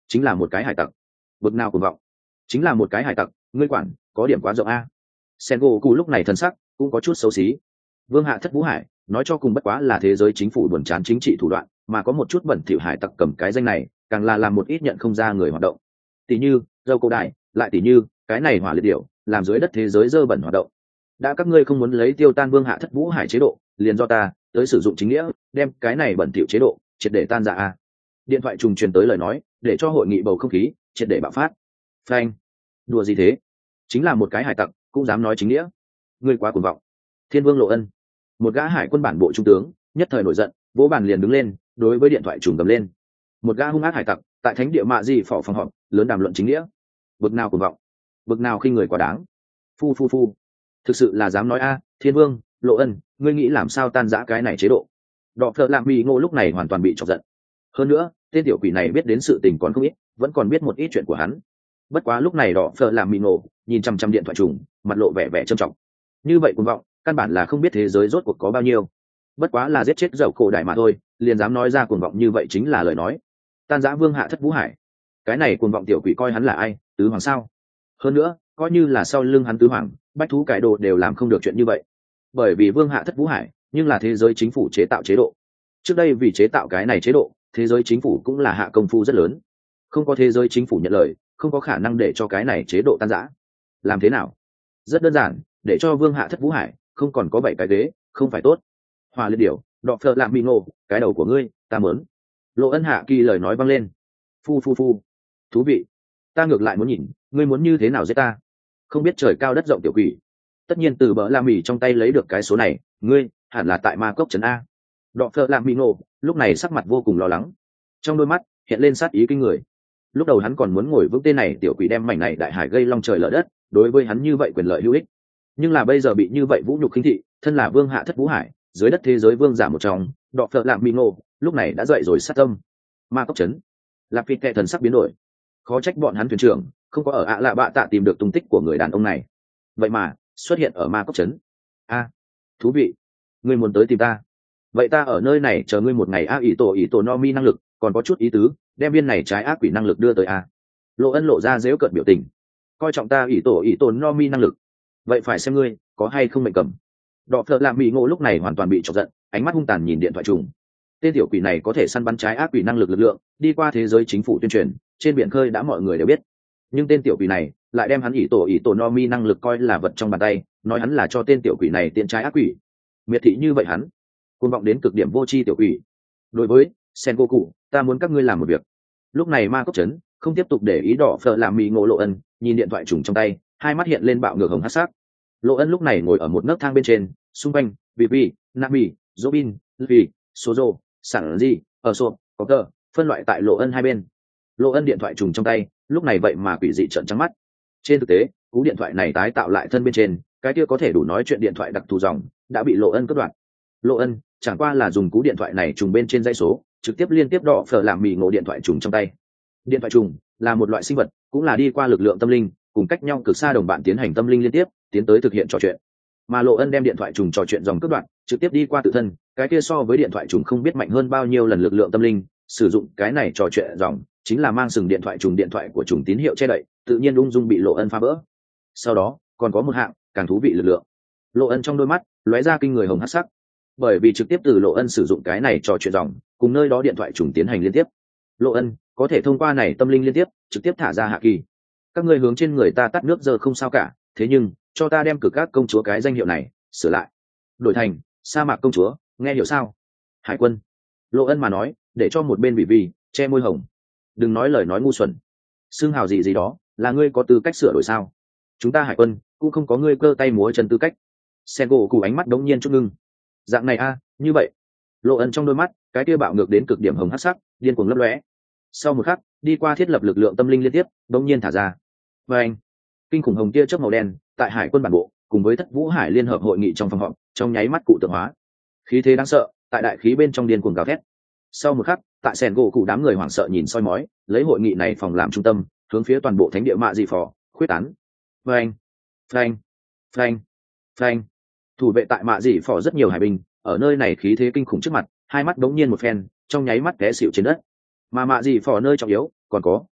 chính là một cái hải tặc. Bực nào cuồng vọng, chính là một cái hải tặc, ngươi quản có điểm quá rộng a. Sen gỗ cụ lúc này thân sắc cũng có chút xấu xí. Vương Hạ Thất Vũ Hải nói cho cùng bất quá là thế giới chính phủ buồn chán chính trị thủ đoạn, mà có một chút bẩn thỉu hải tặc cầm cái danh này càng là làm một ít nhận không ra người hoạt động, tỷ như dâu cổ đại, lại tỷ như cái này hỏa liệt điểu làm dưới đất thế giới dơ bẩn hoạt động. Đã các ngươi không muốn lấy tiêu tan Vương Hạ Thất Vũ Hải chế độ, liền do ta tới sử dụng chính nghĩa đem cái này bẩn thỉu chế độ triệt để tan ra a. Điện thoại trùng truyền tới lời nói để cho hội nghị bầu không khí triệt để bạo phát. Phanh, đùa gì thế, chính là một cái hải tặc cũng dám nói chính nghĩa, ngươi quá cuồng vọng. Thiên Vương Lộ Ân, một gã hải quân bản bộ trung tướng, nhất thời nổi giận, vỗ bàn liền đứng lên đối với điện thoại trùng gầm lên. Một gã hung ác hải tặc tại thánh địa mạ gì phỏ phòng họp lớn đàm luận chính nghĩa, bực nào cuồng vọng, bực nào khinh người quá đáng. Phu phu phu, thực sự là dám nói a. Thiên Vương Lộ Ân, ngươi nghĩ làm sao tan rã cái này chế độ? Đọ Phợ Lạm Mì Ngộ lúc này hoàn toàn bị chọc giận. Hơn nữa tên tiểu quỷ này biết đến sự tình còn không ít, vẫn còn biết một ít chuyện của hắn. Bất quá lúc này Đọ Phợ Lạm Mì Ngộ nhìn chăm chăm điện thoại trùng, mặt lộ vẻ vẻ trầm trọng. Như vậy cuồng vọng căn bản là không biết thế giới rốt cuộc có bao nhiêu, bất quá là giết chết dậu cổ đại mà thôi, liền dám nói ra cuồng vọng như vậy chính là lời nói tan rã Vương Hạ Thất Vũ Hải. Cái này cuồng vọng tiểu quỷ coi hắn là ai, tứ hoàng sao? Hơn nữa coi như là sau lưng hắn tứ hoàng bách thú cải đồ đều làm không được chuyện như vậy, bởi vì Vương Hạ Thất Vũ Hải nhưng là thế giới chính phủ chế tạo chế độ. Trước đây vì chế tạo cái này chế độ, thế giới chính phủ cũng là hạ công phu rất lớn, không có thế giới chính phủ nhận lời không có khả năng để cho cái này chế độ tan rã. Làm thế nào? Rất đơn giản, để cho Vương Hạ Thất Vũ Hải không còn có 7 cái ghế không phải tốt? Hỏa liệt điểu, Đọ Phợ Lạm Mì Ngộ, cái đầu của ngươi ta mớn. Lộ Ân hạ kỳ lời nói vang lên. Phu phu phu, thú vị, ta ngược lại muốn nhìn ngươi muốn như thế nào giết ta, không biết trời cao đất rộng tiểu quỷ. Tất nhiên từ bờ la mì trong tay lấy được cái số này, ngươi hẳn là tại ma cốc trấn a. Đọ Phợ Lạm Mì Ngộ lúc này sắc mặt vô cùng lo lắng, trong đôi mắt hiện lên sát ý kinh người. Lúc đầu hắn còn muốn ngồi vững tên này tiểu quỷ đem mảnh này đại hải gây long trời lở đất, đối với hắn như vậy quyền lợi hữu ích, nhưng là bây giờ bị như vậy vũ nhục khinh thị, thân là Vương Hạ Thất Vũ Hải dưới đất thế giới vương giả một trong, Đọ Phợ Lạm Mì Ngộ lúc này đã dậy rồi sát tâm. Ma cốc trấn, Lạp Phi Tệ thần sắc biến đổi, khó trách bọn hắn thuyền trưởng không có ở ạ lạ bạ tạ tìm được tung tích của người đàn ông này, vậy mà xuất hiện ở ma cốc trấn. A, thú vị, ngươi muốn tới tìm ta, vậy ta ở nơi này chờ ngươi một ngày a. Ý tổ no mi năng lực còn có chút ý tứ, đem viên này trái ác quỷ năng lực đưa tới a. Lộ Ân lộ ra dễu cợt biểu tình, coi trọng ta ý tổ no mi năng lực, vậy phải xem ngươi có hay không mệnh cầm. Đọ Phợ Lạm Mì Ngộ lúc này hoàn toàn bị chọc giận, ánh mắt hung tàn nhìn điện thoại trùng. Tên tiểu quỷ này có thể săn bắn trái ác quỷ năng lực lực lượng đi qua thế giới chính phủ tuyên truyền, trên biển khơi đã mọi người đều biết, nhưng tên tiểu quỷ này lại đem hắn ý tổ no mi năng lực coi là vật trong bàn tay, nói hắn là cho tên tiểu quỷ này tiện trái ác quỷ. Miệt thị như vậy hắn cuồng vọng đến cực điểm vô tri tiểu quỷ. Đối với Sen Goku, ta muốn các ngươi làm một việc. Lúc này ma cốc trấn không tiếp tục để ý Đọ Phợ Lạm Mì Ngộ. Lộ Ân nhìn điện thoại trùng trong tay, hai mắt hiện lên bạo ngược hồng hắc sắc. Lộ Ân lúc này ngồi ở một nấc thang bên trên, xung quanh Vivi, Nami, Robin, Luffy, Sozo, Sản Di, ở sộp, có tờ phân loại tại Lộ Ân hai bên. Lộ Ân điện thoại trùng trong tay lúc này vậy mà quỷ dị trợn trắng mắt. Trên thực tế cú điện thoại này tái tạo lại thân bên trên cái kia có thể đủ nói chuyện điện thoại đặc thù dòng đã bị Lộ Ân cắt đoạn. Lộ Ân chẳng qua là dùng cú điện thoại này trùng bên trên dãy số trực tiếp liên tiếp Đọ Phợ Lạm Mì Ngộ điện thoại trùng trong tay. Điện thoại trùng là một loại sinh vật, cũng là đi qua lực lượng tâm linh cùng cách nhau cực xa đồng bạn tiến hành tâm linh liên tiếp tiến tới thực hiện trò chuyện, mà Lộ Ân đem điện thoại trùng trò chuyện dòng cắt đoạn trực tiếp đi qua tự thân, cái kia so với điện thoại trùng không biết mạnh hơn bao nhiêu lần lực lượng tâm linh. Sử dụng cái này trò chuyện dòng chính là mang sừng điện thoại trùng, điện thoại của trùng tín hiệu che đậy tự nhiên ung dung bị Lộ Ân phá vỡ. Sau đó còn có một hạng càng thú vị lực lượng. Lộ Ân trong đôi mắt lóe ra kinh người hồng hắc sắc, bởi vì trực tiếp từ Lộ Ân sử dụng cái này trò chuyện dòng cùng nơi đó điện thoại trùng tiến hành liên tiếp, Lộ Ân có thể thông qua này tâm linh liên tiếp trực tiếp thả ra hạ kỳ. Các ngươi hướng trên người ta tắt nước giờ không sao cả, thế nhưng cho ta đem Cực Các công chúa cái danh hiệu này sửa lại, đổi thành Sa Mạc công chúa, nghe hiểu sao? Hải quân. Lộ Ân mà nói để cho một bên Vivi che môi hồng. Đừng nói lời nói ngu xuẩn, xưng hào gì gì đó là ngươi có tư cách sửa đổi sao? Chúng ta hải quân cũng không có ngươi cơ tay múa chân tư cách. Sen gỗ cụ ánh mắt đống nhiên chút ngưng. Dạng này a, như vậy. Lộ Ân trong đôi mắt cái kia bạo ngược đến cực điểm hồng hắc sắc điên cuồng lấp lóe. Sau một khắc đi qua thiết lập lực lượng tâm linh liên tiếp đống nhiên thả ra. Và anh kinh khủng hồng tia chớp màu đen tại hải quân bản bộ cùng với Thất Vũ Hải liên hợp hội nghị trong phòng họp trong nháy mắt cụ tượng hóa, khí thế đáng sợ tại đại khí bên trong điên cuồng gào thét. Sau một khắc tại Sen gỗ cụ đám người hoảng sợ nhìn soi mói, lấy hội nghị này phòng làm trung tâm hướng phía toàn bộ thánh địa mạ dị phò khuyết tán. Phanh phanh phanh phanh, thủ vệ tại mạ dị phò rất nhiều hải binh ở nơi này khí thế kinh khủng trước mặt hai mắt đống nhiên một phen trong nháy mắt té xịu trên đất, mà mạ dị phò nơi trọng yếu còn có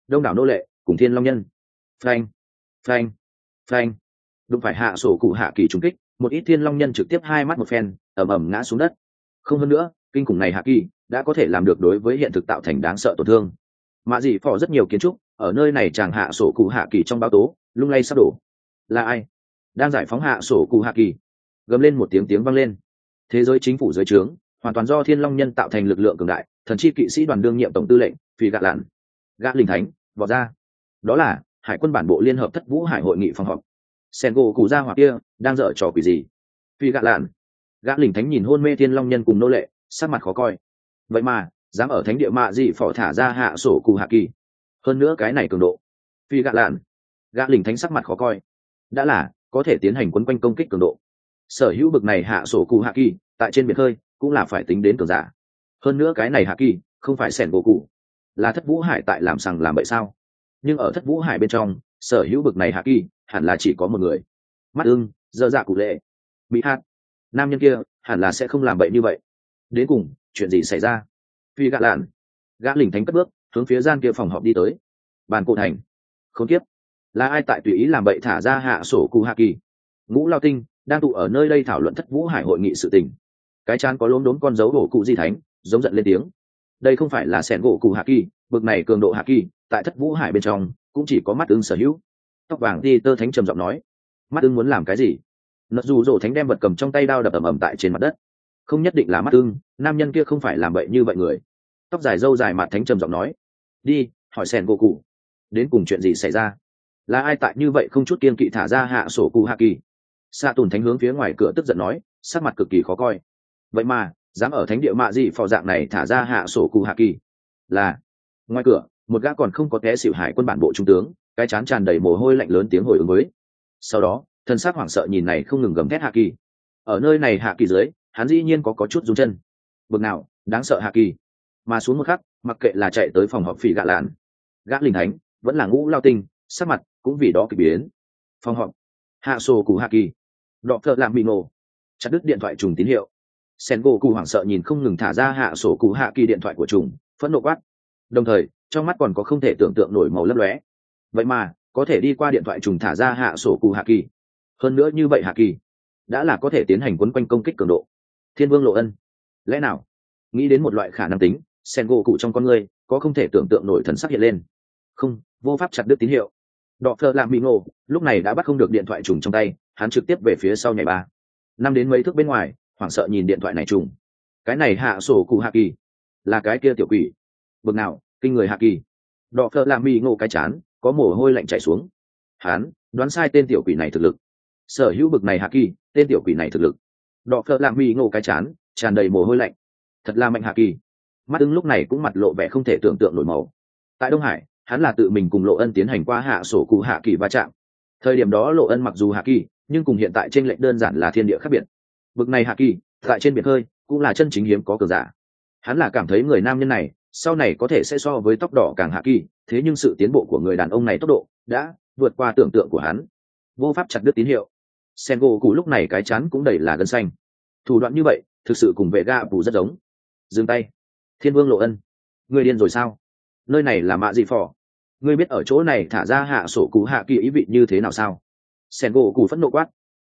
đông đảo nô lệ cùng thiên long nhân. Phanh, phanh, phanh, đụng phải hạ sổ cụ hạ kỳ trúng kích, một ít thiên long nhân trực tiếp hai mắt một phen ầm ầm ngã xuống đất. Không hơn nữa, kinh khủng này hạ kỳ đã có thể làm được đối với hiện thực tạo thành đáng sợ tổn thương. Mạ dị phò rất nhiều kiến trúc ở nơi này chàng hạ sổ cụ hạ kỳ trong báo tố lung lay sắp đổ. Là ai đang giải phóng hạ sổ cụ hạ kỳ? Gầm lên một tiếng vang lên. Thế giới chính phủ dưới trướng hoàn toàn do thiên long nhân tạo thành lực lượng cường đại, thần chi kỵ sĩ đoàn đương nhiệm tổng tư lệnh phi gạ lạn gã linh thánh vọt ra. Đó là hải quân bản bộ liên hợp thất vũ hải hội nghị phòng họp. Sen gỗ cụ ra hoặc kia đang dở trò quỷ gì? Phi gạ lạn gã linh thánh nhìn hôn mê thiên long nhân cùng nô lệ, sắc mặt khó coi. Vậy mà dám ở thánh địa mạ dị phò thả ra hạ sổ cụ hạ kỳ, hơn nữa cái này cường độ. Phi gạ lạn gã linh thánh sắc mặt khó coi. Đã là có thể tiến hành quấn quanh công kích cường độ, sở hữu bực này hạ sổ cụ hạ kỳ tại trên biển khơi cũng là phải tính đến cường giả. Hơn nữa cái này hạ kỳ không phải sẻn gỗ cụ, là thất vũ hải tại làm sằng làm bậy sao? Nhưng ở thất vũ hải bên trong, sở hữu bực này hạ kỳ hẳn là chỉ có một người. Mắt ưng dơ dạ cụ lệ bị hạt nam nhân kia hẳn là sẽ không làm bậy như vậy. Đến cùng chuyện gì xảy ra? Phi gạ lạn gã lỉnh thánh cất bước hướng phía gian kia phòng họp đi tới. Bàn cổ thành, khốn kiếp, là ai tại tùy ý làm bậy thả ra hạ sổ cụ hạ kỳ? Ngũ lao tinh đang tụ ở nơi đây thảo luận thất vũ hải hội nghị sự tình. Cái chán có lốm đốm con dấu đổ cụ di thánh giống giận lên tiếng. Đây không phải là sẻn gỗ cụ hạ kỳ, bực này cường độ hạ kỳ tại thất vũ hải bên trong cũng chỉ có mắt ưng sở hữu. Tóc vàng đi tơ thánh trầm giọng nói. Mắt ưng muốn làm cái gì? Nợ dù rổ thánh đem vật cầm trong tay đao đập ầm ầm tại trên mặt đất. Không nhất định là mắt ưng, nam nhân kia không phải làm bậy như vậy người. Tóc dài râu dài mặt thánh trầm giọng nói. Đi hỏi sẻn gỗ cụ, đến cùng chuyện gì xảy ra? Là ai tại như vậy không chút kiên kỵ thả ra hạ sổ cụ hạ kỳ? Xạ tùn thánh hướng phía ngoài cửa tức giận nói, sắc mặt cực kỳ khó coi. Vậy mà dám ở thánh địa mạ dị phò dạng này thả ra hạ sổ cụ hạ kỳ? Là ngoài cửa một gã còn không có té xỉu hải quân bản bộ trung tướng, cái chán tràn đầy mồ hôi lạnh lớn tiếng hồi ứng với. Sau đó thân xác hoảng sợ nhìn này không ngừng gầm thét hạ kỳ. Ở nơi này hạ kỳ dưới hắn dĩ nhiên có chút run chân. Bực nào đáng sợ hạ kỳ. Mà xuống một khắc, mặc kệ là chạy tới phòng họp phỉ gạ lạn gã linh thánh vẫn là ngũ lao tinh, sắc mặt cũng vì đó kỳ biến. Phòng họp hạ sổ cụ hạ kỳ, đọ phợ làm bị nổ, chặt đứt điện thoại trùng tín hiệu. Sen gỗ cụ hoảng sợ nhìn không ngừng thả ra hạ sổ cụ hạ kỳ điện thoại của trùng, phẫn nộ quát. Đồng thời trong mắt còn có không thể tưởng tượng nổi màu lấp lóe. Vậy mà có thể đi qua điện thoại trùng thả ra hạ sổ cụ hạ kỳ, hơn nữa như vậy hạ kỳ đã là có thể tiến hành quấn quanh công kích cường độ. Thiên vương lộ ân, lẽ nào nghĩ đến một loại khả năng tính? Sen gỗ cụ trong con người có không thể tưởng tượng nổi thần sắc hiện lên. Không, vô pháp chặt đứt tín hiệu. Đọ phợ làm bị nổ lúc này đã bắt không được điện thoại trùng trong tay, hắn trực tiếp về phía sau nhảy ba năm đến mấy thước bên ngoài, hoảng sợ nhìn điện thoại này trùng. Cái này hạ sổ cụ hạ kỳ là cái kia tiểu quỷ bực nào kinh người hạ kỳ. Đọ phợ làm bị nổ cái chán có mồ hôi lạnh chảy xuống. Hắn đoán sai tên tiểu quỷ này thực lực. Sở hữu bực này hạ kỳ, tên tiểu quỷ này thực lực. Đọ phợ làm bị nổ cái chán tràn đầy mồ hôi lạnh. Thật là mạnh hạ kỳ. Mắt ưng lúc này cũng mặt lộ vẻ không thể tưởng tượng nổi màu. Tại Đông Hải hắn là tự mình cùng Lộ Ân tiến hành qua hạ sổ cụ hạ kỳ va chạm. Thời điểm đó Lộ Ân mặc dù hạ kỳ, nhưng cùng hiện tại trên lệnh đơn giản là thiên địa khác biệt. Bực này hạ kỳ tại trên biển hơi cũng là chân chính hiếm có cường giả. Hắn là cảm thấy người nam nhân này sau này có thể sẽ so với tóc đỏ càng hạ kỳ, thế nhưng sự tiến bộ của người đàn ông này tốc độ đã vượt qua tưởng tượng của hắn. Vô pháp chặt đứt tín hiệu. Sen gỗ cụ lúc này cái chán cũng đầy là gân xanh. Thủ đoạn như vậy thực sự cùng vệ gạ bù rất giống. Dừng tay. Thiên vương Lộ Ân, ngươi điên rồi sao? Nơi này là mạ dị phò, ngươi biết ở chỗ này thả ra hạ sổ cụ hạ kỳ ý vị như thế nào sao? Sen gỗ cụ phẫn nộ quát.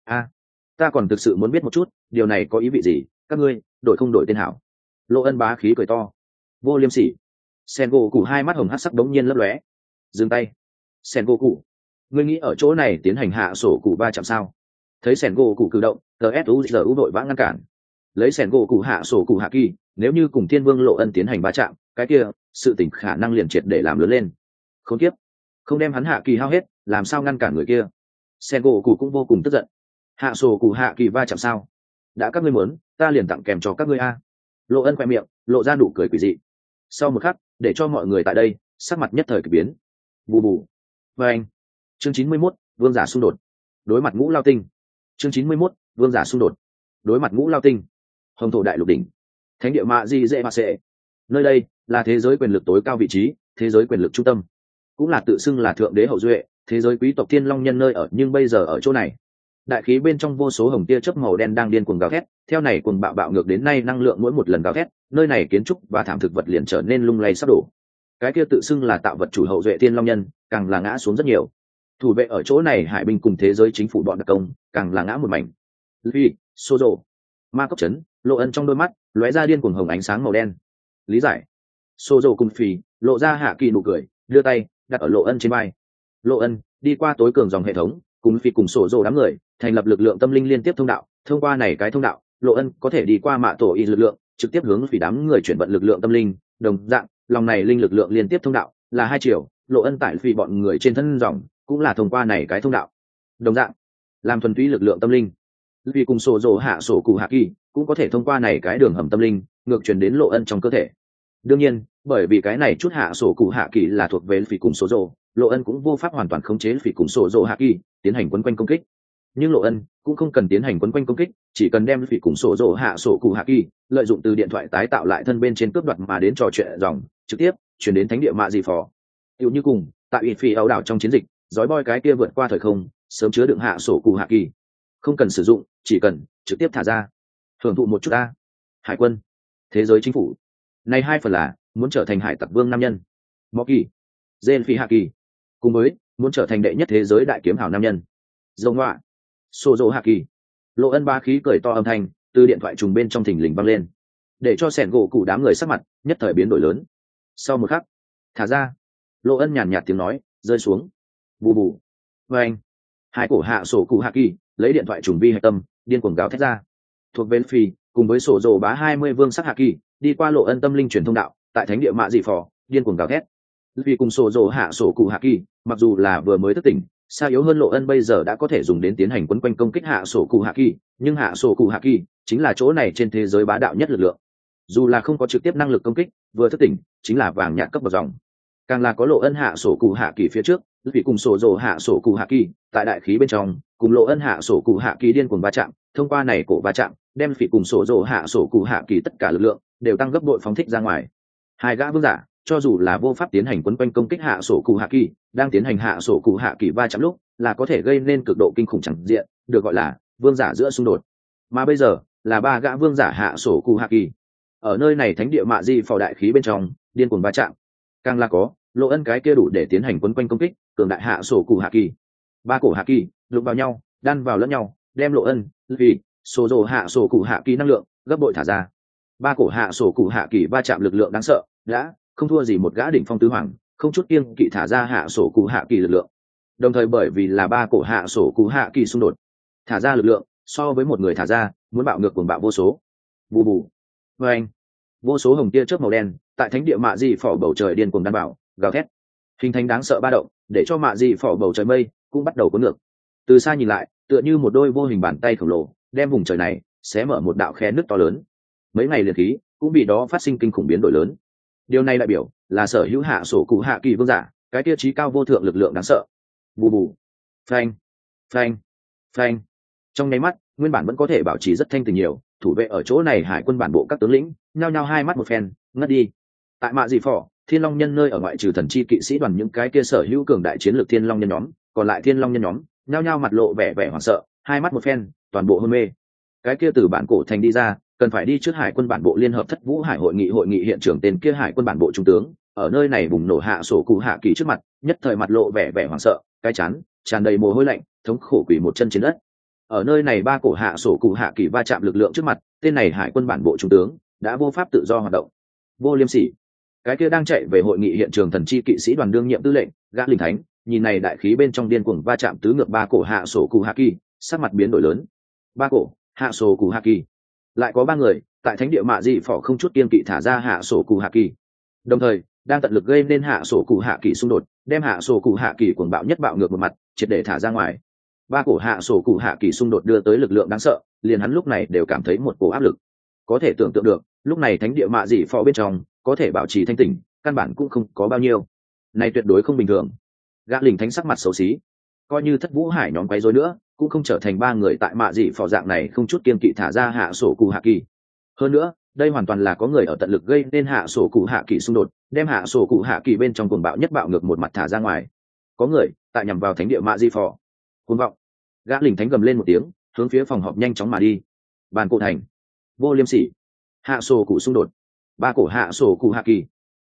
Ta còn thực sự muốn biết một chút điều này có ý vị gì, các ngươi đổi không đổi tên hảo? Lộ Ân bá khí cười to. Vô liêm sỉ. Sen gỗ cụ hai mắt hồng hắc sắc đống nhiên lấp lóe. Dừng tay. Sen gỗ cụ, ngươi nghĩ ở chỗ này tiến hành hạ sổ cụ va chạm sao? Thấy Sen gỗ cụ cử động, tsuzu đội vã ngăn cản. Lấy Sen gỗ cụ hạ sổ cụ hạ kỳ, nếu như cùng thiên vương Lộ Ân tiến hành va chạm, cái kia sự tình khả năng liền triệt để làm lớn lên. Khốn kiếp, không đem hắn hạ kỳ hao hết làm sao ngăn cản người kia? Sen gỗ cụ cũng vô cùng tức giận. Hạ sổ cụ hạ kỳ va chạm sao? Đã các ngươi muốn, ta liền tặng kèm cho các ngươi a. Lộ Ân khoe miệng lộ ra nụ cười quỷ dị. Sau một khắc, để cho mọi người tại đây sắc mặt nhất thời kỳ biến. Bù bù. Và anh. Chương 91, vương giả xung đột. Đối mặt ngũ lao tinh. Chương 91, vương giả xung đột. Đối mặt ngũ lao tinh. Hồng thổ đại lục đỉnh. Thánh địa mạ di dễ mà sệ. Nơi đây là thế giới quyền lực tối cao vị trí, thế giới quyền lực trung tâm, cũng là tự xưng là thượng đế hậu duệ, thế giới quý tộc thiên long nhân nơi ở. Nhưng bây giờ ở chỗ này, đại khí bên trong vô số hồng tia chớp màu đen đang điên cuồng gào thét, theo này cuồng bạo ngược đến nay năng lượng mỗi một lần gào thét, nơi này kiến trúc và thảm thực vật liền trở nên lung lay sắp đổ. cái kia tự xưng là tạo vật chủ hậu duệ thiên long nhân càng là ngã xuống rất nhiều. Thủ vệ ở chỗ này hải binh cùng thế giới chính phủ bọn đặc công càng là ngã một mảnh. Lý Sozo, ma cốc chấn, Lộ Ân trong đôi mắt lóe ra điên cuồng hồng ánh sáng màu đen. Lý giải. Sozo cùng Phi lộ ra hạ kỳ nụ cười, đưa tay đặt ở Lộ Ân trên vai. Lộ Ân đi qua tối cường dòng hệ thống, cùng Phi cùng Sozo đám người thành lập lực lượng tâm linh liên tiếp thông đạo. Thông qua này cái thông đạo, Lộ Ân có thể đi qua mạ tổ y lực lượng, trực tiếp hướng Phi đám người chuyển vận lực lượng tâm linh. Đồng dạng, lòng này linh lực lượng liên tiếp thông đạo là 2 chiều, Lộ Ân tại Phi bọn người trên thân dòng cũng là thông qua này cái thông đạo. Đồng dạng, làm thuần túy lực lượng tâm linh, vì cùng sổ rồ hạ sổ cụ hạ kỳ cũng có thể thông qua này cái đường hầm tâm linh ngược truyền đến Lộ Ân trong cơ thể. Đương nhiên, bởi vì cái này chút hạ sổ cụ hạ kỳ là thuộc về Phi cùng sổ rồ, Lộ Ân cũng vô pháp hoàn toàn khống chế Phi cùng sổ rồ hạ kỳ tiến hành quấn quanh công kích. Nhưng Lộ Ân cũng không cần tiến hành quấn quanh công kích, chỉ cần đem Phi cùng sổ rồ hạ sổ cụ hạ kỳ lợi dụng từ điện thoại tái tạo lại thân bên trên cướp đoạt mà đến trò chuyện dòng trực tiếp chuyển đến thánh địa mạ dị phò. Tựu như cùng tại ủy phi ấu đảo trong chiến dịch, dói boy cái kia vượt qua thời không sớm chứa đựng hạ sổ cụ hạ kỳ, không cần sử dụng, chỉ cần trực tiếp thả ra hưởng thụ một chút ta. Hải quân, thế giới chính phủ, này 2 phần là muốn trở thành hải tặc vương nam nhân mõ kỳ gen phi hạ kỳ, cùng với muốn trở thành đệ nhất thế giới đại kiếm hào nam nhân dầu ngoạ xô dỗ hạ kỳ. Lộ Ân ba khí cười to âm thanh từ điện thoại trùng bên trong thình lình vang lên, để cho sẻn gỗ cụ đám người sắc mặt nhất thời biến đổi lớn. Sau một khắc, thả ra. Lộ Ân nhàn nhạt tiếng nói rơi xuống. Bù bù. Và anh, 2 cổ hạ sổ cụ hạ kỳ lấy điện thoại trùng vi hạch tâm điên cuồng gào thét ra. Thuộc bên Phi cùng với sổ rồ bá 20 vương sắc hạ kỳ đi qua Lộ Ân tâm linh truyền thông đạo tại thánh địa mạ dị phò điên cuồng gào thét. Vì cùng sổ rồ hạ sổ cụ hạ kỳ mặc dù là vừa mới thức tỉnh, xa yếu hơn Lộ Ân bây giờ đã có thể dùng đến tiến hành quấn quanh công kích hạ sổ cụ hạ kỳ, nhưng hạ sổ cụ hạ kỳ chính là chỗ này trên thế giới bá đạo nhất lực lượng. Dù là không có trực tiếp năng lực công kích, vừa thức tỉnh chính là vàng nhạt cấp bậc dòng. Càng là có Lộ Ân hạ sổ cụ hạ kỳ phía trước, vì cùng sổ rồ hạ sổ cụ hạ kỳ tại đại khí bên trong cùng Lộ Ân hạ sổ cụ hạ kỳ điên cuồng va chạm, thông qua này cổ va chạm đem phỉ cùng sổ rồ hạ sổ cụ hạ kỳ tất cả lực lượng đều tăng gấp bội phóng thích ra ngoài. 2 gã vương giả cho dù là vô pháp tiến hành quấn quanh công kích hạ sổ cụ hạ kỳ, đang tiến hành hạ sổ cụ hạ kỳ va chạm lúc là có thể gây nên cực độ kinh khủng chẳng diện, được gọi là vương giả giữa xung đột. Mà bây giờ là 3 gã vương giả hạ sổ cụ hạ kỳ ở nơi này thánh địa mạ di phò đại khí bên trong điên cuồng va chạm. Càng là có Lộ Ân cái kia đủ để tiến hành quấn quanh công kích cường đại hạ sổ cụ hạ kỳ. 3 cổ hạ kỳ đụng vào nhau, đan vào lẫn nhau, đem Lộ Ân vì sổ rồ hạ sổ cụ hạ kỳ năng lượng gấp bội thả ra. 3 cổ hạ sổ cụ hạ kỳ va chạm lực lượng đáng sợ, đã không thua gì một gã đỉnh phong tứ hoàng, không chút kiêng kỵ thả ra hạ sổ cụ hạ kỳ lực lượng. Đồng thời bởi vì là 3 cổ hạ sổ cụ hạ kỳ xung đột, thả ra lực lượng so với một người thả ra muốn bạo ngược cuồng bạo vô số. Bù bù. Và anh, vô số hồng tia chớp màu đen tại thánh địa mạ di phò bầu trời điên cuồng đan bảo gào thét, hình thành đáng sợ ba động, để cho mạ di phò bầu trời mây cũng bắt đầu cuốn ngược. Từ xa nhìn lại, tựa như một đôi vô hình bàn tay khổng lồ đem vùng trời này xé mở một đạo khe nứt to lớn. Mấy ngày liệt khí cũng vì đó phát sinh kinh khủng biến đổi lớn. Điều này đại biểu là sở hữu hạ sổ cụ hạ kỳ vương giả cái tiêu chí cao vô thượng lực lượng đáng sợ. Bù bù. Phanh phanh phanh. Trong nháy mắt, nguyên bản vẫn có thể bảo trì rất thanh tình nhiều thủ vệ ở chỗ này hải quân bản bộ các tướng lĩnh nhao nhao hai mắt một phen ngất đi. Tại mạ dị phò thiên long nhân nơi ở ngoại trừ thần chi kỵ sĩ đoàn những cái kia sở hữu cường đại chiến lược thiên long nhân nhóm, còn lại thiên long nhân nhóm nhao nhao mặt lộ vẻ vẻ hoảng sợ, hai mắt một phen toàn bộ hôn mê. Cái kia từ bản cổ thành đi ra cần phải đi trước hải quân bản bộ liên hợp thất vũ hải hội nghị hiện trường tên kia hải quân bản bộ trung tướng ở nơi này bùng nổ hạ sổ cụ hạ kỳ trước mặt, nhất thời mặt lộ vẻ vẻ hoảng sợ, cái chán tràn đầy mồ hôi lạnh, thống khổ quỳ một chân trên đất. Ở nơi này 3 cổ hạ sổ cụ hạ kỳ va chạm lực lượng trước mặt, tên này hải quân bản bộ trung tướng đã vô pháp tự do hoạt động. Vô liêm sỉ. Cái kia đang chạy về hội nghị hiện trường thần chi kỵ sĩ đoàn đương nhiệm tư lệnh gã linh thánh nhìn này đại khí bên trong điên cuồng va chạm tứ ngược 3 cổ hạ sổ cụ hạ kỳ, sắc mặt biến đổi lớn. 3 cổ hạ sổ cụ hạ kỳ, lại có 3 người tại thánh địa mạ dị phò không chút kiên kỵ thả ra hạ sổ cụ hạ kỳ, đồng thời đang tận lực gây nên hạ sổ cụ hạ kỳ xung đột, đem hạ sổ cụ hạ kỳ cuồng bạo nhất bạo ngược một mặt triệt để thả ra ngoài. 3 cổ hạ sổ cụ hạ kỳ xung đột đưa tới lực lượng đáng sợ, liền hắn lúc này đều cảm thấy một cổ áp lực. Có thể tưởng tượng được lúc này thánh địa mạ dị phò bên trong có thể bảo trì thanh tỉnh căn bản cũng không có bao nhiêu, này tuyệt đối không bình thường. Gã linh thánh sắc mặt xấu xí, coi như thất vũ hải nhóm quấy rối nữa cũng không trở thành 3 người tại mạ dị phò dạng này không chút kiên kỵ thả ra hạ sổ cụ hạ kỳ. Hơn nữa đây hoàn toàn là có người ở tận lực gây nên hạ sổ cụ hạ kỳ xung đột, đem hạ sổ cụ hạ kỳ bên trong cuồng bạo nhất bạo ngược một mặt thả ra ngoài. Có người tại nhằm vào thánh địa mạ dị phò. Cuồng vọng. Gã linh thánh gầm lên một tiếng, hướng phía phòng họp nhanh chóng mà đi. Bàn cổ thành. Vô liêm sỉ. Hạ sổ cụ xung đột. 3 cổ hạ sổ cụ hạ kỳ.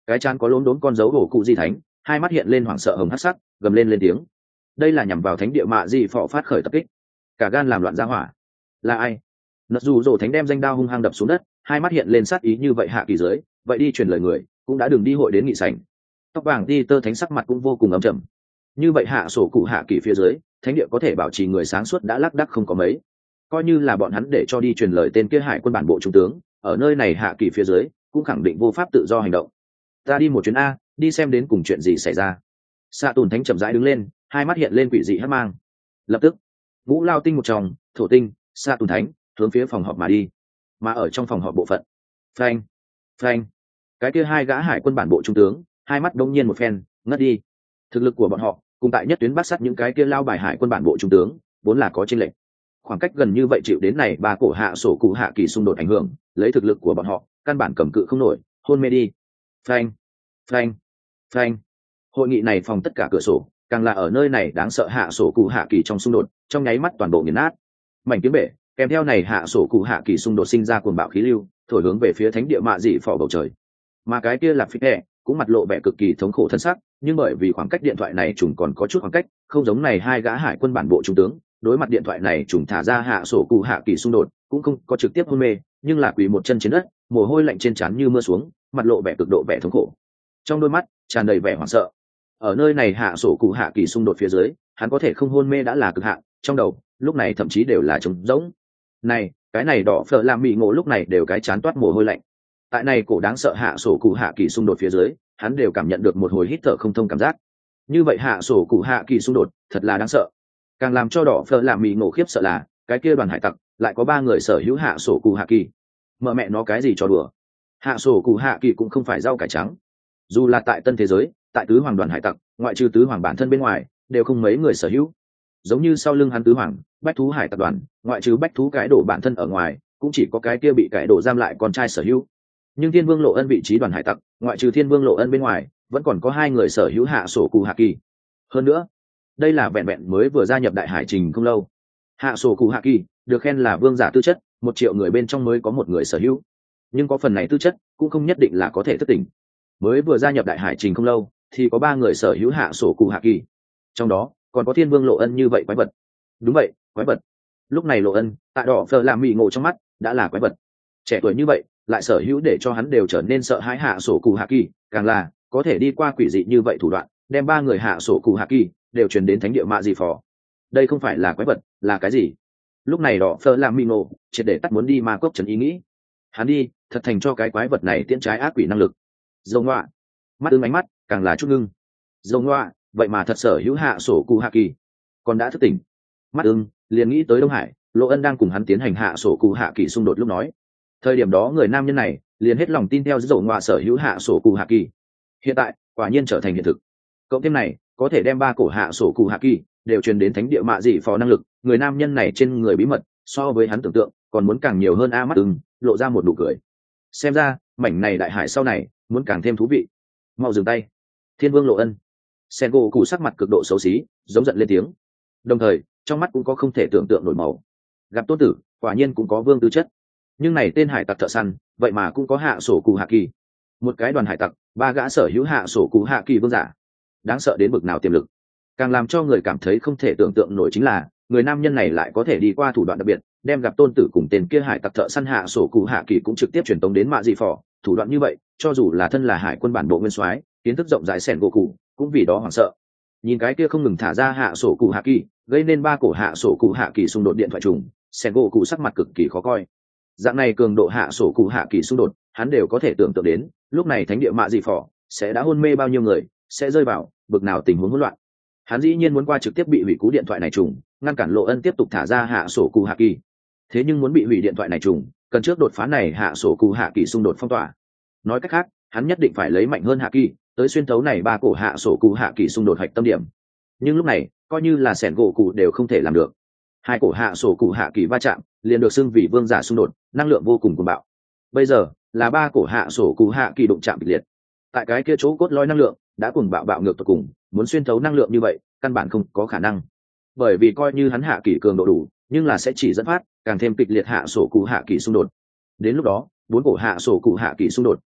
cái chán có lốm đốm con dấu hổ cụ di thánh, hai mắt hiện lên hoảng sợ hồng hắc sắc, gầm lên tiếng. Đây là nhằm vào thánh địa mạ di phò phát khởi tập kích, cả gan làm loạn ra hỏa. Là ai? Nật dù rồ thánh đem danh đao hung hăng đập xuống đất, hai mắt hiện lên sát ý như vậy hạ kỳ dưới, vậy đi truyền lời người, cũng đã đừng đi hội đến nghị sảnh. Tóc vàng đi tơ thánh sắc mặt cũng vô cùng ấm trầm. Như vậy hạ sổ cụ hạ kỳ phía dưới, thánh địa có thể bảo trì người sáng suốt đã lác đác không có mấy. Coi như là bọn hắn để cho đi truyền lời tên kia hải quân bản bộ trung tướng, ở nơi này hạ kỳ phía dưới, cũng khẳng định vô pháp tự do hành động. Ta đi một chuyến a, đi xem đến cùng chuyện gì xảy ra. Xạ Tùn thánh chậm rãi đứng lên, hai mắt hiện lên quỷ dị hắc mang. Lập tức, Vũ Lao tinh một tròng, thổ tinh, Xạ Tùn thánh hướng phía phòng họp mà đi. Mà ở trong phòng họp bộ phận, phanh, phanh, cái kia hai gã hải quân bản bộ trung tướng, hai mắt đông nhiên một phen, ngất đi. Thực lực của bọn họ, cùng tại nhất tuyến bắt sát những cái kia lao bài hải quân bản bộ trung tướng, vốn là có chênh lệch. Khoảng cách gần như vậy chịu đến này ba cổ hạ sổ cụ hạ kỳ xung đột ảnh hưởng, lấy thực lực của bọn họ, căn bản cầm cự không nổi, hôn mê đi. Phanh, phanh, phanh. Hội nghị này phòng tất cả cửa sổ, càng là ở nơi này đáng sợ hạ sổ cụ hạ kỳ trong xung đột, trong nháy mắt toàn bộ nghiền nát. Mảnh kiếm bể, kèm theo này hạ sổ cụ hạ kỳ xung đột sinh ra cuồng bạo khí lưu, thổi hướng về phía thánh địa mạ dị phò bầu trời. Mà cái kia là Phích Hẹ, cũng mặt lộ vẻ cực kỳ thống khổ thân sắc, nhưng bởi vì khoảng cách điện thoại này trùng còn có chút khoảng cách, không giống này hai gã hải quân bản bộ trung tướng, đối mặt điện thoại này trùng thả ra hạ sổ cụ hạ kỳ xung đột, cũng không có trực tiếp hôn mê, nhưng là quỳ một chân trên đất, mồ hôi lạnh trên trán như mưa xuống, mặt lộ vẻ cực độ vẻ thống khổ. Trong đôi mắt tràn đầy vẻ hoảng sợ. Ở nơi này hạ sổ cụ hạ kỳ xung đột phía dưới, hắn có thể không hôn mê đã là cực hạn, trong đầu lúc này thậm chí đều là trống rỗng. Này, cái này đỏ phở làm mị ngộ lúc này đều cái chán toát mồ hôi lạnh. Tại này cổ đáng sợ hạ sổ cụ hạ kỳ xung đột phía dưới, hắn đều cảm nhận được một hồi hít thở không thông cảm giác. Như vậy hạ sổ cụ hạ kỳ xung đột thật là đáng sợ. Càng làm cho đỏ phở làm mị ngộ khiếp sợ là cái kia đoàn hải tặc lại có ba người sở hữu hạ sổ cụ hạ kỳ. Mợ mẹ nó cái gì cho đùa. Hạ sổ cụ hạ kỳ cũng không phải rau cải trắng. Dù là tại tân thế giới, tại tứ hoàng đoàn hải tặc, ngoại trừ tứ hoàng bản thân bên ngoài, đều không mấy người sở hữu. Giống như sau lưng hắn tứ hoàng, bách thú hải tặc đoàn, ngoại trừ bách thú cái đổ bản thân ở ngoài, cũng chỉ có cái kia bị cái đổ giam lại con trai sở hữu. Nhưng Thiên Vương Lộ Ân vị trí đoàn hải tặc, ngoại trừ Thiên Vương Lộ Ân bên ngoài, vẫn còn có hai người sở hữu hạ sổ cụ hạ kỳ. Hơn nữa, đây là vẹn vẹn mới vừa gia nhập đại hải trình không lâu. Hạ sổ cụ hạ kỳ được khen là vương giả tư chất, 1 triệu người bên trong mới có một người sở hữu. Nhưng có phần này tư chất, cũng không nhất định là có thể thức tỉnh. Mới vừa gia nhập đại hải trình không lâu, thì có 3 người sở hữu hạ sổ cụ hạ kỳ. Trong đó, còn có Thiên Vương Lộ Ân như vậy quái vật. Đúng vậy, quái vật. Lúc này Lộ Ân, tại đỏ phở làm mị ngộ trong mắt, đã là quái vật. Trẻ tuổi như vậy, lại sở hữu để cho hắn đều trở nên sợ hãi hạ sổ cụ hạ kỳ, càng là có thể đi qua quỷ dị như vậy thủ đoạn, đem 3 người hạ sổ cụ hạ kỳ đều truyền đến thánh địa mạ dị phò. Đây không phải là quái vật, là cái gì? Lúc này đỏ phở làm mị ngộ triệt để tắt muốn đi ma cốc trấn ý nghĩ. Hắn đi, thật thành cho cái quái vật này tiễn trái ác quỷ năng lực. Dầu ngoạ, mắt ưng ánh mắt càng là chút ngưng. Dầu ngoạ, vậy mà thật sở hữu hạ sổ cụ hạ kỳ, còn đã thức tỉnh. Mắt ưng liền nghĩ tới Đông Hải, Lộ Ân đang cùng hắn tiến hành hạ sổ cụ hạ kỳ xung đột lúc nói. Thời điểm đó người nam nhân này liền hết lòng tin theo dầu ngoạ sở hữu hạ sổ cụ hạ kỳ. Hiện tại quả nhiên trở thành hiện thực. Cộng thêm này có thể đem 3 cổ hạ sổ cụ hạ kỳ đều truyền đến thánh địa mạ dị phò năng lực, người nam nhân này trên người bí mật so với hắn tưởng tượng còn muốn càng nhiều hơn. Mắt ưng lộ ra một nụ cười. Xem ra mảnh này đại hải sau này muốn càng thêm thú vị. Mau dừng tay. Thiên Vương Lộ Ân. Sen gỗ cụ sắc mặt cực độ xấu xí, giống giận lên tiếng, đồng thời trong mắt cũng có không thể tưởng tượng nổi màu. Gặp tôn tử quả nhiên cũng có vương tư chất, nhưng này tên hải tặc thợ săn vậy mà cũng có hạ sổ cụ hạ kỳ. Một cái đoàn hải tặc, 3 gã sở hữu hạ sổ cụ hạ kỳ vương giả, đáng sợ đến bực nào tiềm lực. Càng làm cho người cảm thấy không thể tưởng tượng nổi chính là người nam nhân này lại có thể đi qua thủ đoạn đặc biệt, đem gặp tôn tử cùng tên kia hải tặc thợ săn hạ sổ cụ hạ kỳ cũng trực tiếp truyền tống đến mạ dị phò. Thủ đoạn như vậy, cho dù là thân là hải quân bản bộ nguyên soái, kiến thức rộng rãi Sen gỗ cụ cũng vì đó hoảng sợ. Nhìn cái kia không ngừng thả ra hạ sổ cụ hạ kỳ, gây nên 3 cổ hạ sổ cụ hạ kỳ xung đột điện thoại trùng, Sen gỗ cụ sắc mặt cực kỳ khó coi. Dạng này cường độ hạ sổ cụ hạ kỳ xung đột, hắn đều có thể tưởng tượng đến, lúc này thánh địa mạ dị phò sẽ đã hôn mê bao nhiêu người, sẽ rơi vào bực nào tình huống hỗn loạn. Hắn dĩ nhiên muốn qua trực tiếp bị hủy cú điện thoại này trùng, ngăn cản Lộ Ân tiếp tục thả ra hạ sổ cụ hạ kỳ. Thế nhưng muốn bị hủy điện thoại này trùng, cần trước đột phá này hạ sổ cụ hạ kỳ xung đột phong tỏa. Nói cách khác, hắn nhất định phải lấy mạnh hơn hạ kỳ tới xuyên thấu này 3 cổ hạ sổ cụ hạ kỳ xung đột hạch tâm điểm. Nhưng lúc này coi như là Sen gỗ cụ đều không thể làm được. 2 cổ hạ sổ cụ hạ kỳ va chạm liền được xưng vì vương giả xung đột, năng lượng vô cùng cuồng bạo. Bây giờ là 3 cổ hạ sổ cụ hạ kỳ đụng chạm kịch liệt. Tại cái kia chỗ cốt lõi năng lượng đã cuồng bạo bạo ngược tột cùng, muốn xuyên thấu năng lượng như vậy căn bản không có khả năng. Bởi vì coi như hắn hạ kỳ cường độ đủ, nhưng là sẽ chỉ dẫn phát càng thêm kịch liệt hạ sổ cụ hạ kỳ xung đột. Đến lúc đó 4 cổ hạ sổ cụ hạ kỳ xung đột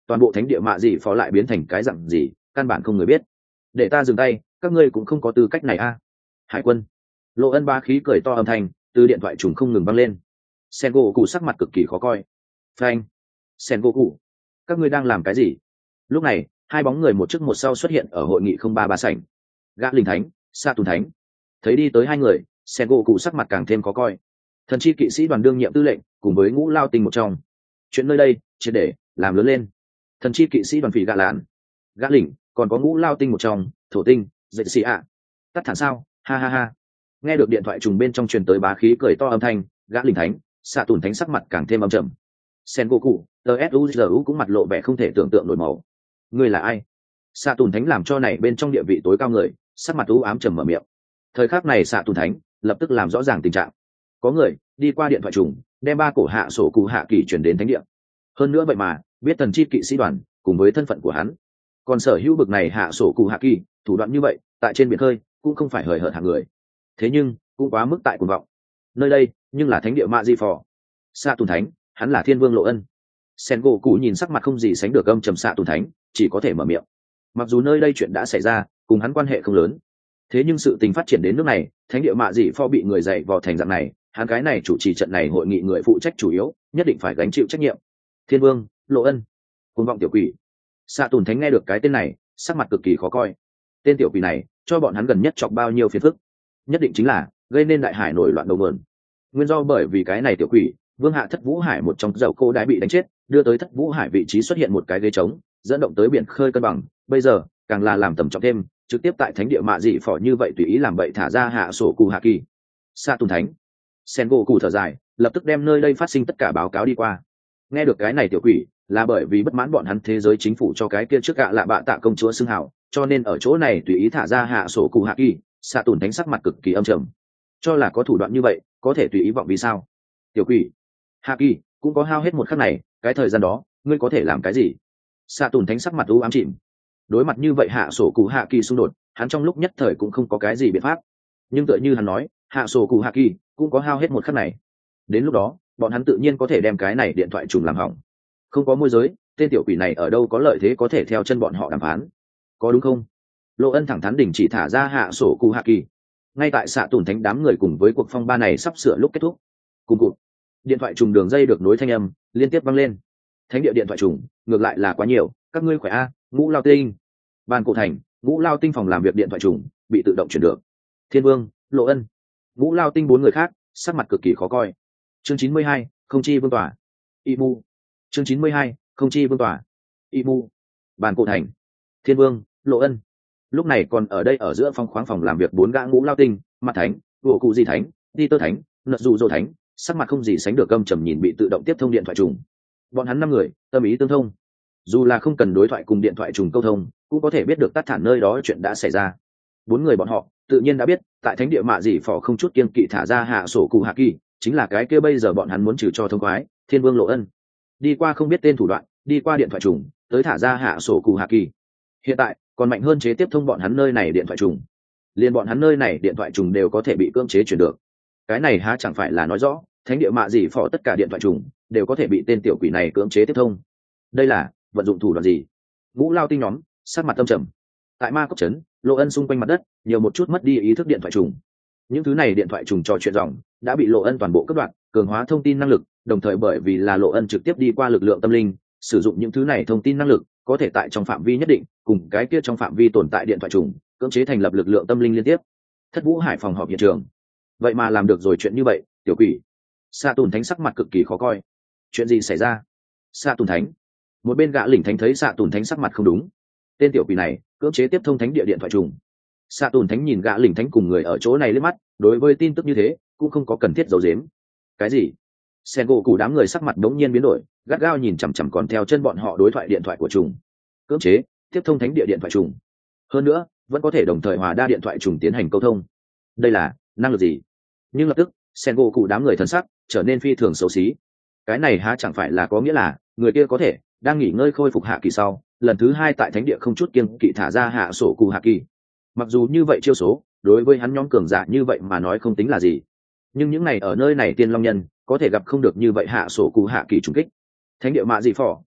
toàn bộ thánh địa mạ dị phò lại biến thành cái dặn gì căn bản không người biết. Để ta dừng tay, các ngươi cũng không có tư cách này a. Hải quân. Lộ Ân ba khí cười to âm thanh từ điện thoại trùng không ngừng vang lên. Sen gỗ cụ sắc mặt cực kỳ khó coi. Phanh. Sen gỗ cụ, các ngươi đang làm cái gì? Lúc này hai bóng người một trước một sau xuất hiện ở hội nghị 033 sảnh. Gã linh thánh, Sa Tùn thánh. Thấy đi tới hai người, Sen gỗ cụ sắc mặt càng thêm khó coi. Thần chi kỵ sĩ đoàn đương nhiệm tư lệnh cùng với Ngũ Lao Tinh một trong. Chuyện nơi đây triệt để làm lớn lên. Thần chi kỵ sĩ đoàn phỉ gã lạn, gã lỉnh, còn có Ngũ Lao Tinh một trong, thổ tinh, dậy xì ạ. Tắt thản sao? Ha ha ha. Nghe được điện thoại trùng bên trong truyền tới bá khí cười to âm thanh, gã linh thánh, Sa Tùn thánh sắc mặt càng thêm âm trầm. Sen gỗ cụ, tsuzu cũng mặt lộ vẻ không thể tưởng tượng nổi màu. Ngươi là ai? Sa Tùn thánh làm cho này bên trong địa vị tối cao người, sắc mặt u ám trầm mở miệng. Thời khắc này Sa Tùn thánh lập tức làm rõ ràng tình trạng. Có người đi qua điện thoại trùng đem ba cổ hạ sổ cụ hạ kỳ chuyển đến thánh địa. Hơn nữa vậy mà biết thần chi kỵ sĩ đoàn cùng với thân phận của hắn, còn sở hữu bực này hạ sổ cụ hạ kỳ thủ đoạn như vậy tại trên biển khơi cũng không phải hời hợt hạng người. Thế nhưng cũng quá mức tại cuồng vọng. Nơi đây nhưng là thánh địa mạ di phò. Sa Tùn thánh hắn là thiên vương Lộ Ân. Sen gỗ cụ nhìn sắc mặt không gì sánh được âm trầm Sa Tùn thánh chỉ có thể mở miệng. Mặc dù nơi đây chuyện đã xảy ra cùng hắn quan hệ không lớn, thế nhưng sự tình phát triển đến nước này, thánh địa mạ dị phò bị người dạy vò thành dạng này, hắn cái này chủ trì trận này hội nghị người phụ trách chủ yếu nhất định phải gánh chịu trách nhiệm. Thiên vương Lộ Ân, cuồng vọng tiểu quỷ. Sa Tùn thánh nghe được cái tên này sắc mặt cực kỳ khó coi. Tên tiểu quỷ này cho bọn hắn gần nhất chọc bao nhiêu phiền phức, nhất định chính là gây nên đại hải nổi loạn đầu mượn. Nguyên do bởi vì cái này tiểu quỷ vương hạ Thất Vũ Hải một trong dầu cô đái bị đánh chết, đưa tới Thất Vũ Hải vị trí xuất hiện một cái ghế trống, dẫn động tới biển khơi cân bằng. Bây giờ càng là làm tầm trọng thêm, trực tiếp tại thánh địa mạ dị phò như vậy tùy ý làm vậy thả ra hạ sổ cụ hạ kỳ. Sa Tùn thánh, Sen gỗ cụ thở dài, lập tức đem nơi đây phát sinh tất cả báo cáo đi qua. Nghe được cái này tiểu quỷ là bởi vì bất mãn bọn hắn thế giới chính phủ cho cái kia trước gạ lạ bạ tạ công chúa xưng hào, cho nên ở chỗ này tùy ý thả ra hạ sổ cụ hạ kỳ. Sa Tùn thánh sắc mặt cực kỳ âm trầm, cho là có thủ đoạn như vậy có thể tùy ý vọng vì sao? Tiểu quỷ hạ kỳ cũng có hao hết một khắc này, cái thời gian đó ngươi có thể làm cái gì? Sa Tùn thánh sắc mặt u ám chìm. Đối mặt như vậy hạ sổ cụ hạ kỳ xung đột, hắn trong lúc nhất thời cũng không có cái gì biện pháp. Nhưng tựa như hắn nói, hạ sổ cụ hạ kỳ cũng có hao hết một khắc này. Đến lúc đó bọn hắn tự nhiên có thể đem cái này điện thoại trùng làm hỏng. Không có môi giới, tên tiểu quỷ này ở đâu có lợi thế có thể theo chân bọn họ đàm phán, có đúng không? Lộ Ân thẳng thắn đình chỉ thả ra hạ sổ cụ hạ kỳ. Ngay tại Sa Tùn thánh đám người cùng với cuộc phong ba này sắp sửa lúc kết thúc, cùng cụt điện thoại trùng đường dây được nối thanh âm liên tiếp vang lên. Thánh địa điện thoại trùng ngược lại là quá nhiều, các ngươi khỏe a? Ngũ Lao Tinh, ban cổ thành, Ngũ Lao Tinh phòng làm việc điện thoại trùng bị tự động chuyển được. Thiên vương Lộ Ân, Ngũ Lao Tinh bốn người khác sắc mặt cực kỳ khó coi. Chương 92, không chi vương tỏa. Imu. Chương 92, không chi vương tỏa. Imu. Ban cổ thành, Thiên vương Lộ Ân. Lúc này còn ở đây ở giữa phòng khoáng phòng làm việc bốn gã Ngũ Lao Tinh, Mặt Thánh, Vô Cụ Di Thánh, Đi Tơ Thánh, Nật Dụ Dô Thánh, sắc mặt không gì sánh được gâm trầm nhìn bị tự động tiếp thông điện thoại trùng. Bọn hắn năm người tâm ý tương thông, dù là không cần đối thoại cùng điện thoại trùng câu thông cũng có thể biết được tắt thản nơi đó chuyện đã xảy ra. Bốn người bọn họ tự nhiên đã biết tại thánh địa mạ dị phò không chút kiên kỵ thả ra hạ sổ cụ hạ kỳ chính là cái kia bây giờ bọn hắn muốn trừ cho thông khoái Thiên vương Lộ Ân. Đi qua không biết tên thủ đoạn, đi qua điện thoại trùng tới thả ra hạ sổ cụ hạ kỳ. Hiện tại còn mạnh hơn chế tiếp thông bọn hắn nơi này điện thoại trùng, liền bọn hắn nơi này điện thoại trùng đều có thể bị cưỡng chế chuyển được. Cái này há chẳng phải là nói rõ thánh địa mạ dị phò tất cả điện thoại trùng đều có thể bị tên tiểu quỷ này cưỡng chế tiếp thông? Đây là vận dụng thủ đoạn gì? Ngũ Lao Tinh nhóm sắc mặt âm trầm. Tại ma cốc trấn, Lộ Ân xung quanh mặt đất nhiều một chút mất đi ý thức điện thoại trùng. Những thứ này điện thoại trùng trò chuyện dòng đã bị Lộ Ân toàn bộ cắt đoạn, cường hóa thông tin năng lực, đồng thời bởi vì là Lộ Ân trực tiếp đi qua lực lượng tâm linh, sử dụng những thứ này thông tin năng lực, có thể tại trong phạm vi nhất định, cùng cái kia trong phạm vi tồn tại điện thoại trùng, cưỡng chế thành lập lực lượng tâm linh liên tiếp. Thất Vũ Hải phòng họp hiện trường. Vậy mà làm được rồi chuyện như vậy, tiểu quỷ. Sa Tùn thánh sắc mặt cực kỳ khó coi. Chuyện gì xảy ra? Sa Tùn thánh. Một bên gã lỉnh thánh thấy Sa Tùn thánh sắc mặt không đúng. Tên tiểu quỷ này cưỡng chế tiếp thông thánh địa điện thoại trùng. Sa Tùn thánh nhìn gã lỉnh thánh cùng người ở chỗ này liếc mắt, đối với tin tức như thế cũng không có cần thiết giấu giếm. Cái gì? Sen gỗ cụ đám người sắc mặt đống nhiên biến đổi, gắt gao nhìn chằm chằm còn theo chân bọn họ đối thoại điện thoại của trùng. Cưỡng chế tiếp thông thánh địa điện thoại trùng, hơn nữa vẫn có thể đồng thời hòa đa điện thoại trùng tiến hành câu thông. Đây là năng lực gì? Nhưng lập tức Sen gỗ cụ đám người thân sắc trở nên phi thường xấu xí. Cái này há chẳng phải là có nghĩa là người kia có thể đang nghỉ ngơi khôi phục hạ kỳ sau, lần thứ hai tại thánh địa không chút kiêng kỵ thả ra hạ sổ cụ hạ kỳ. Mặc dù như vậy chiêu số đối với hắn nhóm cường giả như vậy mà nói không tính là gì, nhưng những này ở nơi này tiên long nhân có thể gặp không được như vậy hạ sổ cụ hạ kỳ trùng kích. Thánh địa mạ dị phò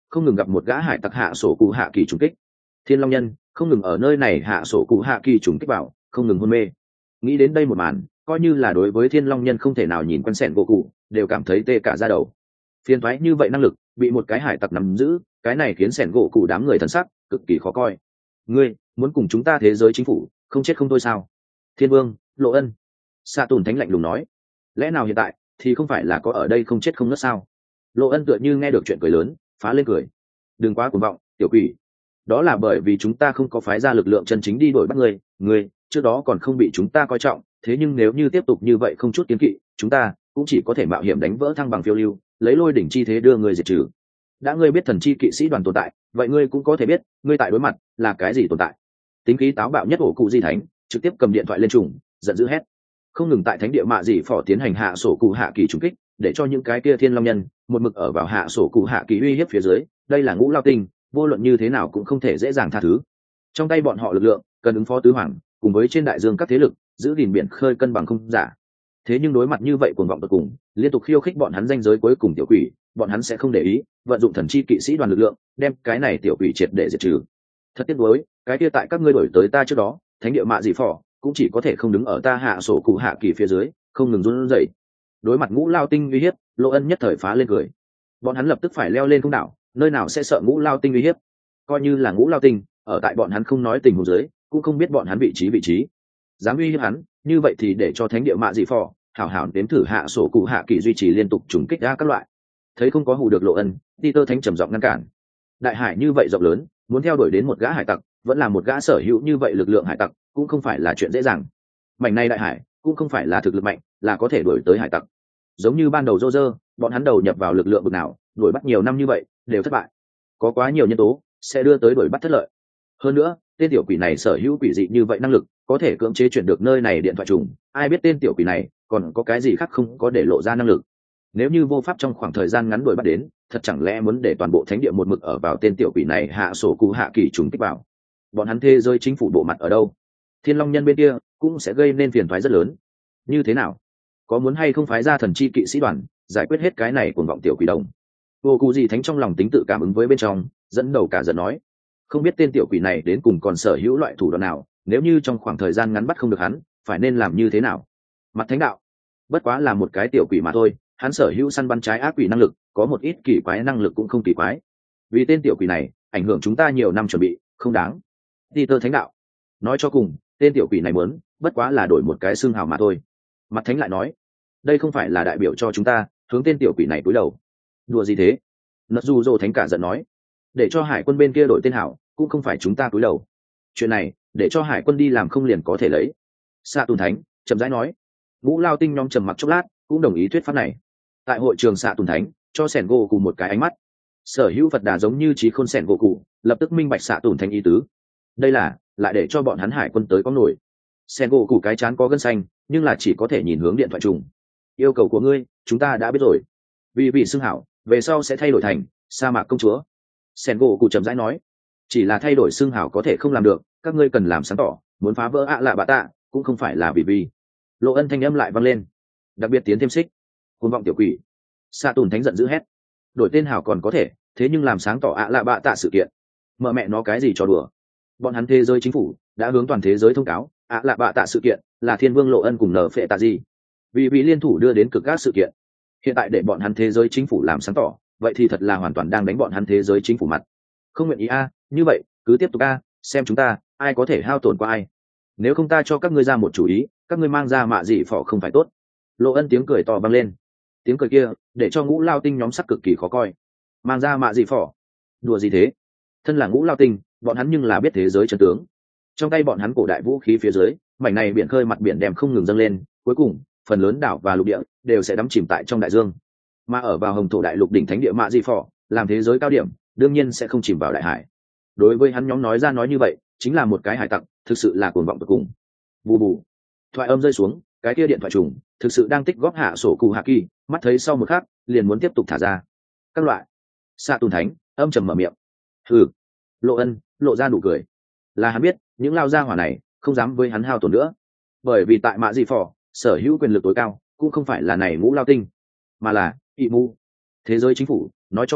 không ngừng gặp một gã hải tặc hạ sổ cụ hạ kỳ trùng kích. Thiên Long Nhân không ngừng ở nơi này hạ sổ cụ hạ kỳ trùng kích vào, không ngừng hôn mê. Nghĩ đến đây một màn, coi như là đối với Thiên Long Nhân không thể nào nhìn quen sẻn gỗ cụ, đều cảm thấy tê cả da đầu. Phiền toái như vậy năng lực bị một cái hải tặc nắm giữ, cái này khiến sẻn gỗ cụ đám người thần sắc cực kỳ khó coi. Ngươi muốn cùng chúng ta thế giới chính phủ không chết không thôi sao? Thiên Vương Lộ Ân, Sa Tùn Thánh lạnh lùng nói, lẽ nào hiện tại thì không phải là có ở đây không chết không ngất sao? Lộ Ân tựa như nghe được chuyện cười lớn, phá lên cười. Đừng quá cuồng vọng, tiểu quỷ. Đó là bởi vì chúng ta không có phái ra lực lượng chân chính đi đuổi bắt ngươi trước đó còn không bị chúng ta coi trọng, thế nhưng nếu như tiếp tục như vậy không chút kiến kỵ, chúng ta cũng chỉ có thể mạo hiểm đánh vỡ thăng bằng phiêu lưu, lấy lôi đỉnh chi thế đưa ngươi diệt trừ. Đã ngươi biết thần chi kỵ sĩ đoàn tồn tại, vậy ngươi cũng có thể biết ngươi tại đối mặt là cái gì tồn tại. Tính khí táo bạo nhất ổ cụ di thánh trực tiếp cầm điện thoại lên trùng, giận dữ hét, không ngừng tại thánh địa mạ dị phỏ tiến hành hạ sổ cụ hạ kỳ trùng kích, để cho những cái kia Thiên Long Nhân một mực ở vào hạ sổ cụ hạ kỳ uy hiếp phía dưới. Đây là Ngũ Lao Tinh, vô luận như thế nào cũng không thể dễ dàng tha thứ. Trong tay bọn họ lực lượng cần ứng phó tứ hoàng cùng với trên đại dương các thế lực, giữ gìn biển khơi cân bằng không giả. Thế nhưng đối mặt như vậy cuồng vọng tột cùng, liên tục khiêu khích bọn hắn danh giới cuối cùng tiểu quỷ, bọn hắn sẽ không để ý, vận dụng thần chi kỵ sĩ đoàn lực lượng đem cái này tiểu quỷ triệt để diệt trừ. Thật tiếc nuối, cái kia tại các ngươi đổi tới ta trước đó, thánh địa mạ dị phỏ cũng chỉ có thể không đứng ở ta hạ sổ cụ hạ kỳ phía dưới, không ngừng run rẩy. Đối mặt Ngũ Lao Tinh uy hiếp, Lộ Ân nhất thời phá lên cười. Bọn hắn lập tức phải leo lên không đảo, nơi nào sẽ sợ Ngũ Lao Tinh uy hiếp? Coi như là Ngũ Lao Tinh ở tại bọn hắn không nói tình huống dưới, cũng không biết bọn hắn vị trí. Dám uy hiếp hắn, như vậy thì để cho thánh địa mạ dị phò hảo hảo đếm thử hạ sổ cụ hạ kỳ duy trì liên tục trùng kích ra các loại. Thấy không có hù được Lộ Ân, Peter Thánh trầm giọng ngăn cản. Đại hải như vậy rộng lớn, muốn theo đuổi đến một gã hải tặc, vẫn là một gã sở hữu như vậy lực lượng hải tặc, cũng không phải là chuyện dễ dàng. Mảnh này đại hải cũng không phải là thực lực mạnh là có thể đuổi tới hải tặc. Giống như ban đầu Roger, bọn hắn đầu nhập vào lực lượng bực nào, đuổi bắt nhiều năm như vậy đều thất bại. Có quá nhiều nhân tố sẽ đưa tới đuổi bắt thất lợi. Hơn nữa, tên tiểu quỷ này sở hữu quỷ dị như vậy năng lực, có thể cưỡng chế chuyển được nơi này điện thoại trùng. Ai biết tên tiểu quỷ này còn có cái gì khác không có để lộ ra năng lực. Nếu như vô pháp trong khoảng thời gian ngắn đuổi bắt đến, thật chẳng lẽ muốn để toàn bộ thánh địa một mực ở vào tên tiểu quỷ này hạ sổ cụ hạ kỳ trùng kích vào? Bọn hắn thế giới chính phủ bộ mặt ở đâu? Thiên Long Nhân bên kia cũng sẽ gây nên phiền toái rất lớn. Như thế nào? Có muốn hay không phái ra thần chi kỵ sĩ đoàn giải quyết hết cái này cuồng vọng tiểu quỷ đồng? Vô cụ gì thánh trong lòng tính tự cảm ứng với bên trong, dẫn đầu cả giận nói, không biết tên tiểu quỷ này đến cùng còn sở hữu loại thủ đoạn nào, nếu như trong khoảng thời gian ngắn bắt không được hắn, phải nên làm như thế nào? Mặt Thánh đạo, bất quá là một cái tiểu quỷ mà thôi, hắn sở hữu săn bắn trái ác quỷ năng lực, có một ít kỳ quái năng lực cũng không kỳ quái. Vì tên tiểu quỷ này ảnh hưởng chúng ta nhiều năm chuẩn bị, không đáng. Peter Thánh đạo, nói cho cùng, tên tiểu quỷ này muốn bất quá là đổi một cái xương hào mà thôi. Mặt Thánh lại nói, đây không phải là đại biểu cho chúng ta hướng tên tiểu quỷ này cúi đầu. Đùa gì thế? Nật dù dô Thánh cả giận nói, để cho hải quân bên kia đổi tên hảo cũng không phải chúng ta cúi đầu. Chuyện này để cho hải quân đi làm không liền có thể lấy. Sa Tùn Thánh chậm rãi nói. Ngũ Lao Tinh nhóm trầm mặc chốc lát cũng đồng ý thuyết pháp này. Tại hội trường Sa Tùn Thánh cho sẻn gỗ cụ một cái ánh mắt, sở hữu Phật Đà giống như trí khôn sẻn gỗ cụ lập tức minh bạch Sa Tùn Thánh ý tứ. Đây là lại để cho bọn hắn hải quân tới có nổi. Sẻn gỗ cụ cái chán có gân xanh, nhưng là chỉ có thể nhìn hướng điện thoại trùng. Yêu cầu của ngươi chúng ta đã biết rồi, vì vị xưng hảo về sau sẽ thay đổi thành sa mạc công chúa. Sen gỗ cụ chậm rãi nói, chỉ là thay đổi xưng hảo có thể không làm được, các ngươi cần làm sáng tỏ, muốn phá vỡ ạ lạ bạ tạ cũng không phải là vì. Lộ Ân thanh âm lại vang lên, đặc biệt tiến thêm xích, cuồng vọng tiểu quỷ. Sa Tùn Thánh giận dữ hét, đổi tên hảo còn có thể, thế nhưng làm sáng tỏ ạ lạ bạ tạ sự kiện, mợ mẹ nó cái gì cho đùa. Bọn hắn thế giới chính phủ đã hướng toàn thế giới thông cáo ạ lạ bạ tạ sự kiện là Thiên Vương Lộ Ân cùng nở phệ tạ gì, vì liên thủ đưa đến cực các sự kiện. Hiện tại để bọn hắn thế giới chính phủ làm sáng tỏ, vậy thì thật là hoàn toàn đang đánh bọn hắn thế giới chính phủ mặt. Không nguyện ý như vậy cứ tiếp tục xem chúng ta ai có thể hao tổn qua ai. Nếu không ta cho các ngươi ra một chủ ý, các ngươi mang ra mạ dị phỏ không phải tốt. Lộ Ân tiếng cười to vang lên, tiếng cười kia để cho Ngũ Lao Tinh nhóm sắc cực kỳ khó coi. Mang ra mạ dị phỏ? Đùa gì thế? Thân là Ngũ Lao Tinh, bọn hắn nhưng là biết thế giới chân tướng. Trong tay bọn hắn cổ đại vũ khí phía dưới, mảnh này biển khơi mặt biển đem không ngừng dâng lên, cuối cùng phần lớn đảo và lục địa đều sẽ đắm chìm tại trong đại dương. Mà ở vào hồng thổ đại lục đỉnh thánh địa mạ di phò làm thế giới cao điểm, đương nhiên sẽ không chìm vào đại hải. Đối với hắn nhóm nói ra nói như vậy, chính là một cái hải tặc, thực sự là cuồng vọng tột cùng. Bù bù, thoại âm rơi xuống, cái kia điện thoại trùng thực sự đang tích góp hạ sổ cụ hạ kỳ, mắt thấy sau một khắc liền muốn tiếp tục thả ra. Các loại. Sa Tùn Thánh âm trầm mở miệng. Hừ. Lộ Ân lộ ra nụ cười, là hắn biết những lao gia hỏa này không dám với hắn hao tổn nữa, bởi vì tại mạ di phò sở hữu quyền lực tối cao cũng không phải là này Ngũ Lao Tinh, mà là ỵ mu thế giới chính phủ. Nói cho cùng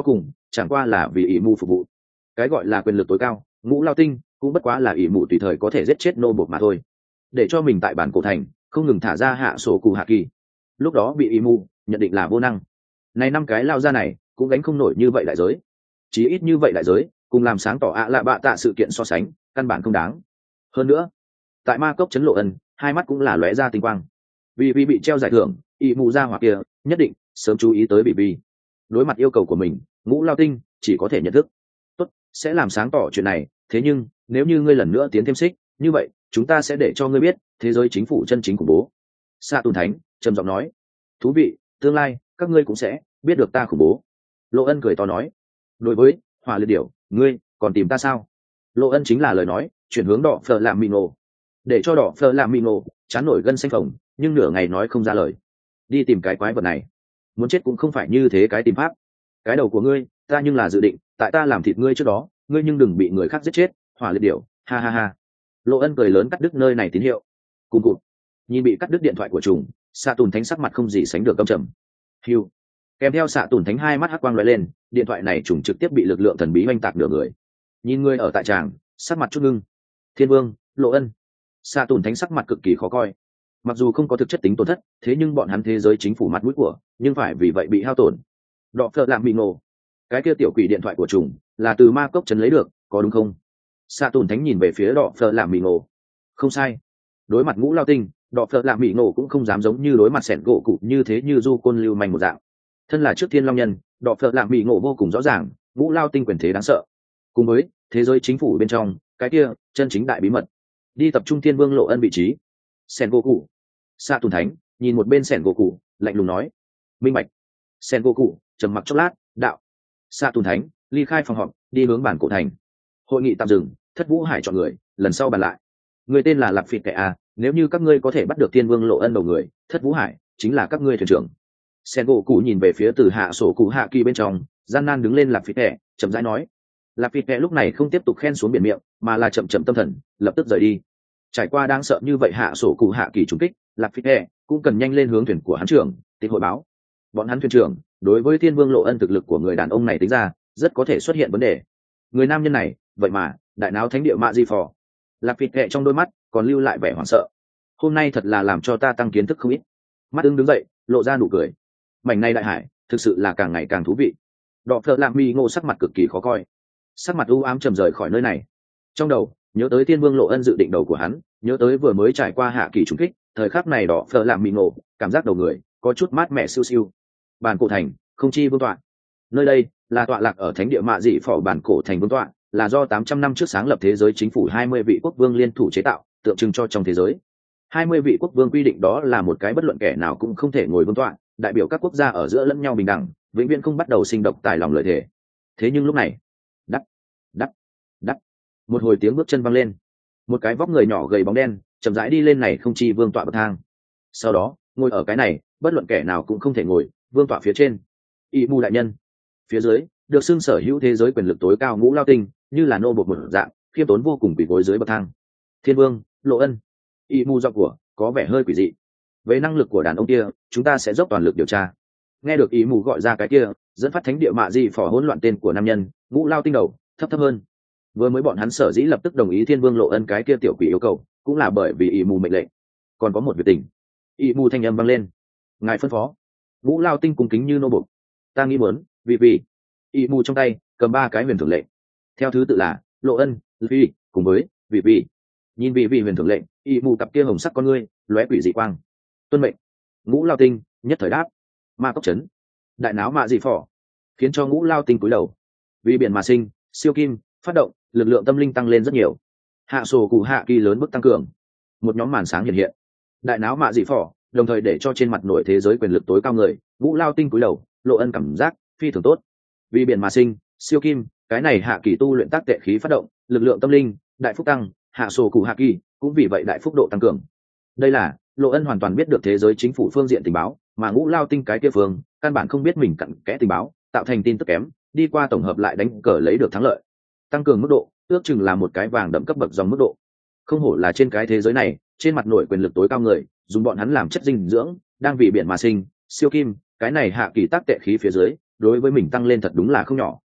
chẳng qua là vì ỷ mù phục vụ. Cái gọi là quyền lực tối cao, Ngũ Lao Tinh cũng bất quá là ỷ mù tùy thời có thể giết chết nô bộc mà thôi, để cho mình tại bản cổ thành không ngừng thả ra hạ sổ cụ hạ kỳ. Lúc đó bị ỷ mù nhận định là vô năng. Này 5 cái lao ra này cũng gánh không nổi như vậy đại giới, chí ít như vậy đại giới cùng làm sáng tỏ ạ lạ bạ tạ sự kiện so sánh căn bản không đáng. Hơn nữa, tại ma cốc chấn Lộ Ân hai mắt cũng là lóe ra tinh quang, vì bị treo giải thưởng ỷ mù ra hỏa kia nhất định sớm chú ý tới bị. Đối mặt yêu cầu của mình, Ngũ Lao Tinh chỉ có thể nhận thức. Tốt, sẽ làm sáng tỏ chuyện này, thế nhưng nếu như ngươi lần nữa tiến thêm xích như vậy chúng ta sẽ để cho ngươi biết thế giới chính phủ chân chính khủng bố. Sa Tùn Thánh trầm giọng nói. Thú vị, tương lai các ngươi cũng sẽ biết được ta khủng bố. Lộ Ân cười to nói. Đối với Hỏa Liệt Điểu, ngươi còn tìm ta sao? Lộ Ân chính là lời nói chuyển hướng Đỏ Phở làm mì ngộ, để cho Đỏ Phở làm mì ngộ chán nổi gân xanh phồng, nhưng nửa ngày nói không ra lời. Đi tìm cái quái vật này, muốn chết cũng không phải như thế cái tìm pháp. Cái đầu của ngươi ta nhưng là dự định tại ta làm thịt ngươi trước đó, ngươi nhưng đừng bị người khác giết chết. Hỏa Liệt Điểu, ha ha ha. Lộ Ân cười lớn cắt đứt nơi này tín hiệu. Cùng cụt nhìn bị cắt đứt điện thoại của trùng, Xạ Tùn Thánh sắc mặt không gì sánh được căm trầm. Hiu, kèm theo Xạ Tùn Thánh hai mắt hắc quang lóe lên, điện thoại này trùng trực tiếp bị lực lượng thần bí oanh tạc nửa người. Nhìn người ở tại tràng, sắc mặt chút ngưng. Thiên Vương, Lộ Ân. Xạ Tùn Thánh sắc mặt cực kỳ khó coi. Mặc dù không có thực chất tính tổn thất, thế nhưng bọn hắn thế giới chính phủ mặt mũi của, nhưng phải vì vậy bị hao tổn. Đọ Phở làm bị nổ. Cái kia tiểu quỷ điện thoại của trùng là từ ma cốc trấn lấy được, có đúng không? Xạ Tùn Thánh nhìn về phía Đọ Phở làm bị nổ. Không sai. Đối mặt Ngũ Lao Tinh, Đọ Phở làm bị nổ cũng không dám giống như đối mặt sẻn gỗ cụ như thế như du côn lưu manh một dạng. Thân là trước Thiên Long Nhân, Đọ Phở làm bị nổ vô cùng rõ ràng, Ngũ Lao Tinh quyền thế đáng sợ. Cùng với thế giới chính phủ bên trong, cái kia chân chính đại bí mật. Đi tập trung Thiên Vương Lộ Ân vị trí. Sẻn gỗ cụ. Xạ Tùn Thánh nhìn một bên sẻn gỗ cụ, lạnh lùng nói. Minh bạch. Sẻn gỗ cụ trầm mặc chốc lát, đạo. Xạ Tùn Thánh ly khai phòng họp, đi hướng bản cổ thành. Hội nghị tạm dừng, Thất Vũ Hải chọn người, lần sau bàn lại. Người tên là Lạp Phịt Kệ à, nếu như các ngươi có thể bắt được Thiên Vương Lộ Ân đầu người, Thất Vũ Hải chính là các ngươi thuyền trưởng. Sen gỗ cụ nhìn về phía từ hạ sổ cụ hạ kỳ bên trong, gian nan đứng lên Lạp Phịt Kệ, chậm rãi nói. Lạp Phịt Kệ lúc này không tiếp tục khen xuống biển miệng, mà là chậm chậm tâm thần, lập tức rời đi. Trải qua đáng sợ như vậy hạ sổ cụ hạ kỳ trùng kích, Lạp Phịt Kệ cũng cần nhanh lên hướng thuyền của hắn trưởng, tìm hội báo. Bọn hắn thuyền trưởng đối với Thiên Vương Lộ Ân thực lực của người đàn ông này tính ra, rất có thể xuất hiện vấn đề. Người nam nhân này, vậy mà đại náo thánh địa mạ di phò. Lạp Phịt Kệ trong đôi mắt còn lưu lại vẻ hoảng sợ. Hôm nay thật là làm cho ta tăng kiến thức không ít. Mắt đứng dậy, lộ ra nụ cười. Mảnh này đại hải thực sự là càng ngày càng thú vị. Đọ Phở làm mi ngô sắc mặt cực kỳ khó coi, sắc mặt u ám trầm rời khỏi nơi này. Trong đầu nhớ tới Thiên Vương Lộ Ân dự định đầu của hắn, nhớ tới vừa mới trải qua hạ kỳ trùng kích, thời khắc này Đọ Phở làm mi ngô cảm giác đầu người có chút mát mẻ siêu siêu. Bản cổ thành không chi vương tọa, nơi đây là tọa lạc ở thánh địa mạ dị phò bản cổ thành vương tọa, là do 800 năm trước sáng lập thế giới chính phủ 20 vị quốc vương liên thủ chế tạo, tượng trưng cho trong thế giới 20 vị quốc vương quy định đó là một cái bất luận kẻ nào cũng không thể ngồi vương tọa, đại biểu các quốc gia ở giữa lẫn nhau bình đẳng, vĩnh viễn không bắt đầu sinh độc tài lòng lợi thể. Thế nhưng lúc này, đắp đắp đắp, một hồi tiếng bước chân vang lên, một cái vóc người nhỏ gầy bóng đen chậm rãi đi lên này không chi vương tọa bậc thang. Sau đó ngồi ở cái này bất luận kẻ nào cũng không thể ngồi vương tọa phía trên. Y Mu đại nhân. Phía dưới được xưng sở hữu thế giới quyền lực tối cao Ngũ Lao Tinh, như là nô bộc một dạng khiêm tốn vô cùng quỳ gối dưới bậc thang. Thiên Vương Lộ Ân. Y Mu giọng của có vẻ hơi quỷ dị. Về năng lực của đàn ông kia chúng ta sẽ dốc toàn lực điều tra. Nghe được Y Mu gọi ra cái kia dẫn phát thánh địa mạ di phò hỗn loạn tên của nam nhân, Ngũ Lao Tinh đầu thấp hơn. Vừa mới bọn hắn sở dĩ lập tức đồng ý Thiên Vương Lộ Ân cái kia tiểu quỷ yêu cầu, cũng là bởi vì Y Mu mệnh lệnh. Còn có một việc tình. Y Mu thanh âm vang lên. Ngài phân phó. Ngũ Lao Tinh cung kính như nô bộc. Ta nghĩ muốn vì Y Mu trong tay cầm 3 cái huyền thưởng lệnh, theo thứ tự là Lộ Ân, Phi cùng với vì nhìn vì huyền thưởng lệnh, Y Mu cặp kia hồng sắc con ngươi lóe quỷ dị quang. Tuân mệnh. Ngũ Lao Tinh nhất thời đáp. Ma cốc chấn đại náo mạ dị phỏ, khiến cho Ngũ Lao Tinh cúi đầu. Vì biển mà sinh, siêu kim phát động, lực lượng tâm linh tăng lên rất nhiều. Hạ sổ cụ hạ kỳ lớn bước tăng cường, một nhóm màn sáng hiện hiện. Đại náo mạ dị phỏ đồng thời để cho trên mặt nội thế giới quyền lực tối cao người Ngũ Lao Tinh cúi đầu. Lộ Ân cảm giác phi thường tốt. Vì biển mà sinh, siêu kim, cái này hạ kỳ tu luyện tác tệ khí phát động, lực lượng tâm linh đại phúc tăng, hạ sổ cụ hạ kỳ cũng vì vậy đại phúc độ tăng cường. Đây là Lộ Ân hoàn toàn biết được thế giới chính phủ phương diện tình báo, mà Ngũ Lao Tinh cái kia phương căn bản không biết mình cặn kẽ tình báo, tạo thành tin tức kém, đi qua tổng hợp lại đánh cờ lấy được thắng lợi. Tăng cường mức độ ước chừng là một cái vàng đậm cấp bậc dòng mức độ. Không hổ là trên cái thế giới này trên mặt nội quyền lực tối cao người, dùng bọn hắn làm chất dinh dưỡng, đang vì biển mà sinh, siêu kim, cái này hạ kỳ tác tệ khí phía dưới đối với mình tăng lên thật đúng là không nhỏ.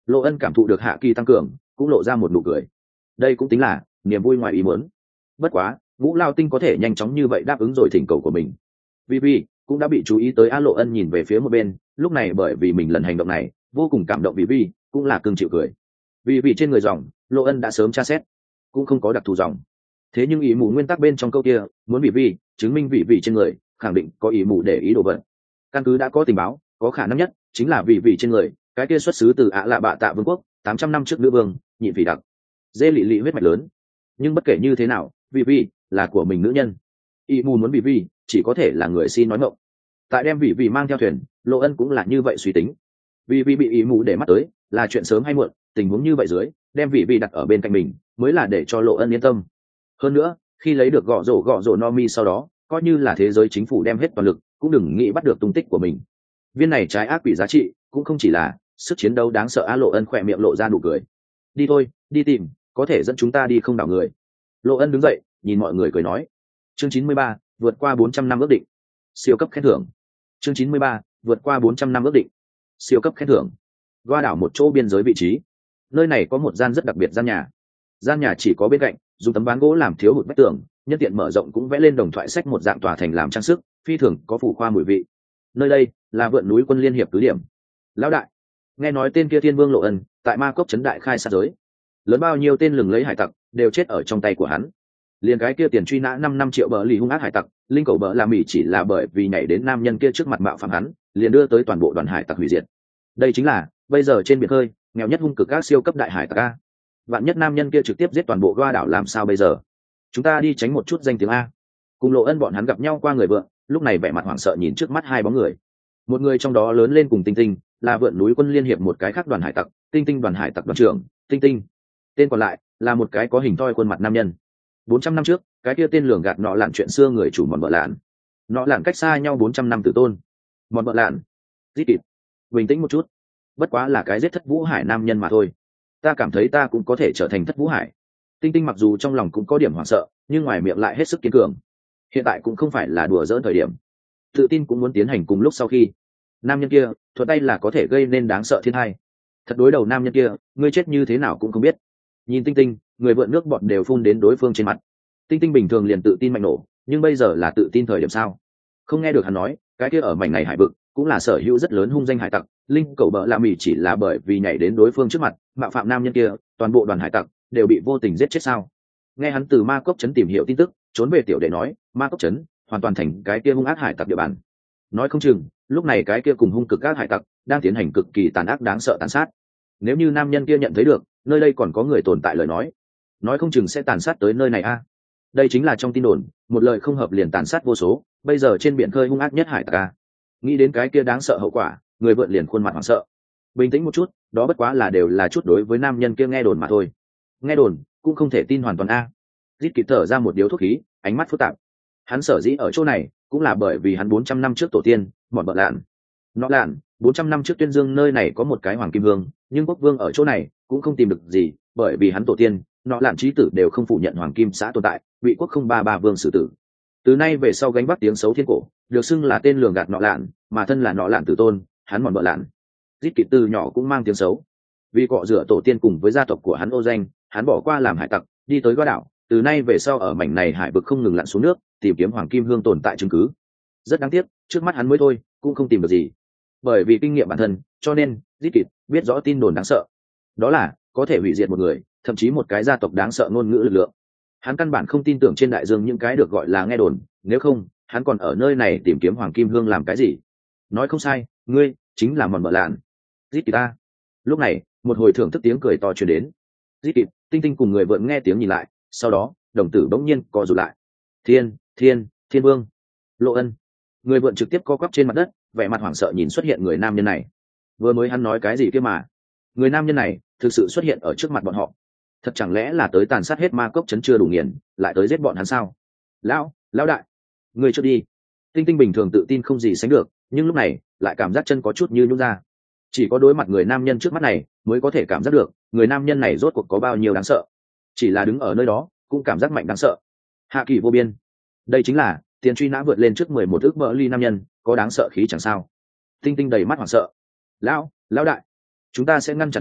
Lộ Ân cảm thụ được hạ kỳ tăng cường, cũng lộ ra một nụ cười. Đây cũng tính là niềm vui ngoài ý muốn. Bất quá, Vũ Lao Tinh có thể nhanh chóng như vậy đáp ứng rồi thỉnh cầu của mình. Vì cũng đã bị chú ý tới. Lộ Ân nhìn về phía một bên, lúc này bởi vì mình lần hành động này vô cùng cảm động. Vì cũng là cưng chịu cười. Vì trên người dòng, Lộ Ân đã sớm tra xét, cũng không có đặc thù dòng. Thế nhưng ý mù nguyên tắc bên trong câu kia, muốn vì chứng minh vị trên người, khẳng định có ý mù để ý đồ vật. Căn cứ đã có tình báo, có khả năng nhất chính là vì trên người, cái kia xuất xứ từ Ả Lạ Bạ Tạ Vương quốc, 800 năm trước nữ vương, nhịn phỉ đặc. Dê lị lị huyết mạch lớn. Nhưng bất kể như thế nào, vì là của mình nữ nhân. Ý mù muốn vì chỉ có thể là người xin nói ngọng. Tại đem vì mang theo thuyền, Lộ Ân cũng là như vậy suy tính. Vì bị ý mù để mắt tới, là chuyện sớm hay muộn, tình huống như vậy dưới, đem vì đặt ở bên cạnh mình, mới là để cho Lộ Ân yên tâm. Hơn nữa, khi lấy được gõ rổ no mi sau đó, coi như là thế giới chính phủ đem hết toàn lực, cũng đừng nghĩ bắt được tung tích của mình. Viên này trái ác quỷ giá trị cũng không chỉ là sức chiến đấu đáng sợ. Lộ Ân khỏe miệng lộ ra nụ cười. Đi thôi, đi tìm, có thể dẫn chúng ta đi không đảo người. Lộ Ân đứng dậy, nhìn mọi người cười nói. Chương 93, vượt qua 400 năm ước định. Siêu cấp khen thưởng. Chương 93, vượt qua 400 năm ước định. Siêu cấp khen thưởng. Goa đảo một chỗ biên giới vị trí. Nơi này có một gian rất đặc biệt gian nhà. Gian nhà chỉ có bên cạnh, dùng tấm ván gỗ làm thiếu hụt vách tường, nhân tiện mở rộng cũng vẽ lên đồng thoại sách một dạng tòa thành làm trang sức, phi thường có phủ khoa mùi vị. Nơi đây là vượn núi quân liên hiệp cứ điểm. Lão đại, nghe nói tên kia Thiên Vương Lộ Ân tại Ma Cốc trấn đại khai sát giới, lớn bao nhiêu tên lừng lấy hải tặc đều chết ở trong tay của hắn. Liền cái kia tiền truy nã 5 triệu bờ lì hung ác hải tặc, linh cầu bờ làm mỉ chỉ là bởi vì nhảy đến nam nhân kia trước mặt mạo phạm hắn, liền đưa tới toàn bộ đoàn hải tặc hủy diệt. Đây chính là bây giờ trên biển khơi nghèo nhất hung cực các siêu cấp đại hải tặc a. Vạn nhất nam nhân kia trực tiếp giết toàn bộ Goa đảo làm sao bây giờ? Chúng ta đi tránh một chút danh tiếng a. Cùng Lộ Ân bọn hắn gặp nhau qua người vợ, lúc này vẻ mặt hoảng sợ nhìn trước mắt hai bóng người. Một người trong đó lớn lên cùng Tinh Tinh, là vượn núi quân liên hiệp một cái khác đoàn hải tặc, Tinh đoàn hải tặc đoàn trưởng, Tinh. Tên còn lại là một cái có hình thoi khuôn mặt nam nhân. 400 năm trước, cái kia tên lường gạt nọ lạn chuyện xưa người chủ mòn vợ lạn. Nọ lạn cách xa nhau 400 năm tử tôn. Mòn vợ lạn, giết kịp. Bình tĩnh một chút, bất quá là cái giết Thất Vũ Hải nam nhân mà thôi. Ta cảm thấy ta cũng có thể trở thành Thất Vũ Hải. Tinh mặc dù trong lòng cũng có điểm hoảng sợ, nhưng ngoài miệng lại hết sức kiên cường. Hiện tại cũng không phải là đùa giỡn thời điểm, tự tin cũng muốn tiến hành cùng lúc. Sau khi nam nhân kia thuận tay là có thể gây nên đáng sợ thiên hai. Thật đối đầu nam nhân kia, ngươi chết như thế nào cũng không biết. Nhìn Tinh, người vượn nước bọt đều phun đến đối phương trên mặt. Tinh bình thường liền tự tin mạnh nổ, nhưng bây giờ là tự tin thời điểm sao? Không nghe được hắn nói, cái kia ở mảnh này hải vực cũng là sở hữu rất lớn hung danh hải tặc, linh cầu bợ lạ mì chỉ là bởi vì nhảy đến đối phương trước mặt, mạo phạm nam nhân kia, toàn bộ đoàn hải tặc đều bị vô tình giết chết sao? Nghe hắn từ Ma Cốc trấn tìm hiểu tin tức, trốn về tiểu đệ nói, Ma Cốc trấn hoàn toàn thành cái kia hung ác hải tặc địa bàn. Nói không chừng, lúc này cái kia cùng hung cực các hải tặc đang tiến hành cực kỳ tàn ác đáng sợ tàn sát. Nếu như nam nhân kia nhận thấy được, nơi đây còn có người tồn tại lời nói không chừng sẽ tàn sát tới nơi này a. Đây chính là trong tin đồn, một lời không hợp liền tàn sát vô số, bây giờ trên biển khơi hung ác nhất hải tặc a. Nghĩ đến cái kia đáng sợ hậu quả, người vượn liền khuôn mặt hoảng sợ. Bình tĩnh một chút, đó bất quá là đều là chút đối với nam nhân kia nghe đồn mà thôi. Nghe đồn cũng không thể tin hoàn toàn a. Rít kịp thở ra một điếu thuốc khí, ánh mắt phức tạp. Hắn sở dĩ ở chỗ này cũng là bởi vì hắn 400 năm trước tổ tiên mọn bợ lạn. Nó lạn 400 năm trước tuyên dương nơi này có một cái hoàng kim vương, nhưng quốc vương ở chỗ này cũng không tìm được gì, bởi vì hắn tổ tiên nọ lạn chí tử đều không phủ nhận hoàng kim xã tồn tại, bị quốc không ba vương xử tử. Từ nay về sau gánh vác tiếng xấu thiên cổ, được xưng là tên lường gạt nọ lạn, mà thân là nọ lạn tử tôn, hắn mọn bợ lạn. Rít kịp từ nhỏ cũng mang tiếng xấu, vì cọ rửa tổ tiên cùng với gia tộc của hắn ô danh, hắn bỏ qua làm hải tặc, đi tới Goa đảo. Từ nay về sau ở mảnh này hải vực không ngừng lặn xuống nước, tìm kiếm hoàng kim hương tồn tại chứng cứ. Rất đáng tiếc, trước mắt hắn mới thôi cũng không tìm được gì. Bởi vì kinh nghiệm bản thân, cho nên Rít kịp biết rõ tin đồn đáng sợ, đó là có thể hủy diệt một người, thậm chí một cái gia tộc đáng sợ ngôn ngữ lực lượng. Hắn căn bản không tin tưởng trên đại dương những cái được gọi là nghe đồn, nếu không hắn còn ở nơi này tìm kiếm hoàng kim hương làm cái gì? Nói không sai, ngươi chính là mòn bợ lạn. Rít kịp ta. Lúc này một hồi thưởng thức tiếng cười to truyền đến. Rít kịp, Tinh cùng người vượn nghe tiếng nhìn lại, sau đó đồng tử bỗng nhiên co rụt lại. Thiên Vương, Lộ Ân. Người vượn trực tiếp co quắp trên mặt đất, vẻ mặt hoảng sợ nhìn xuất hiện người nam nhân này. Vừa mới hắn nói cái gì kia mà? Người nam nhân này thực sự xuất hiện ở trước mặt bọn họ. Thật chẳng lẽ là tới tàn sát hết Ma Cốc trấn chưa đủ nghiền, lại tới giết bọn hắn sao? Lão đại, người trước đi. Tinh bình thường tự tin không gì sánh được, nhưng lúc này lại cảm giác chân có chút như nhũn ra. Chỉ có đối mặt người nam nhân trước mắt này mới có thể cảm giác được người nam nhân này rốt cuộc có bao nhiêu đáng sợ. Chỉ là đứng ở nơi đó cũng cảm giác mạnh đáng sợ. Hạ kỳ vô biên. Đây chính là tiền truy nã vượt lên trước 11 ước bờ ly nam nhân, có đáng sợ khí chẳng sao. Tinh đầy mắt hoảng sợ. Lão đại, chúng ta sẽ ngăn chặn hắn,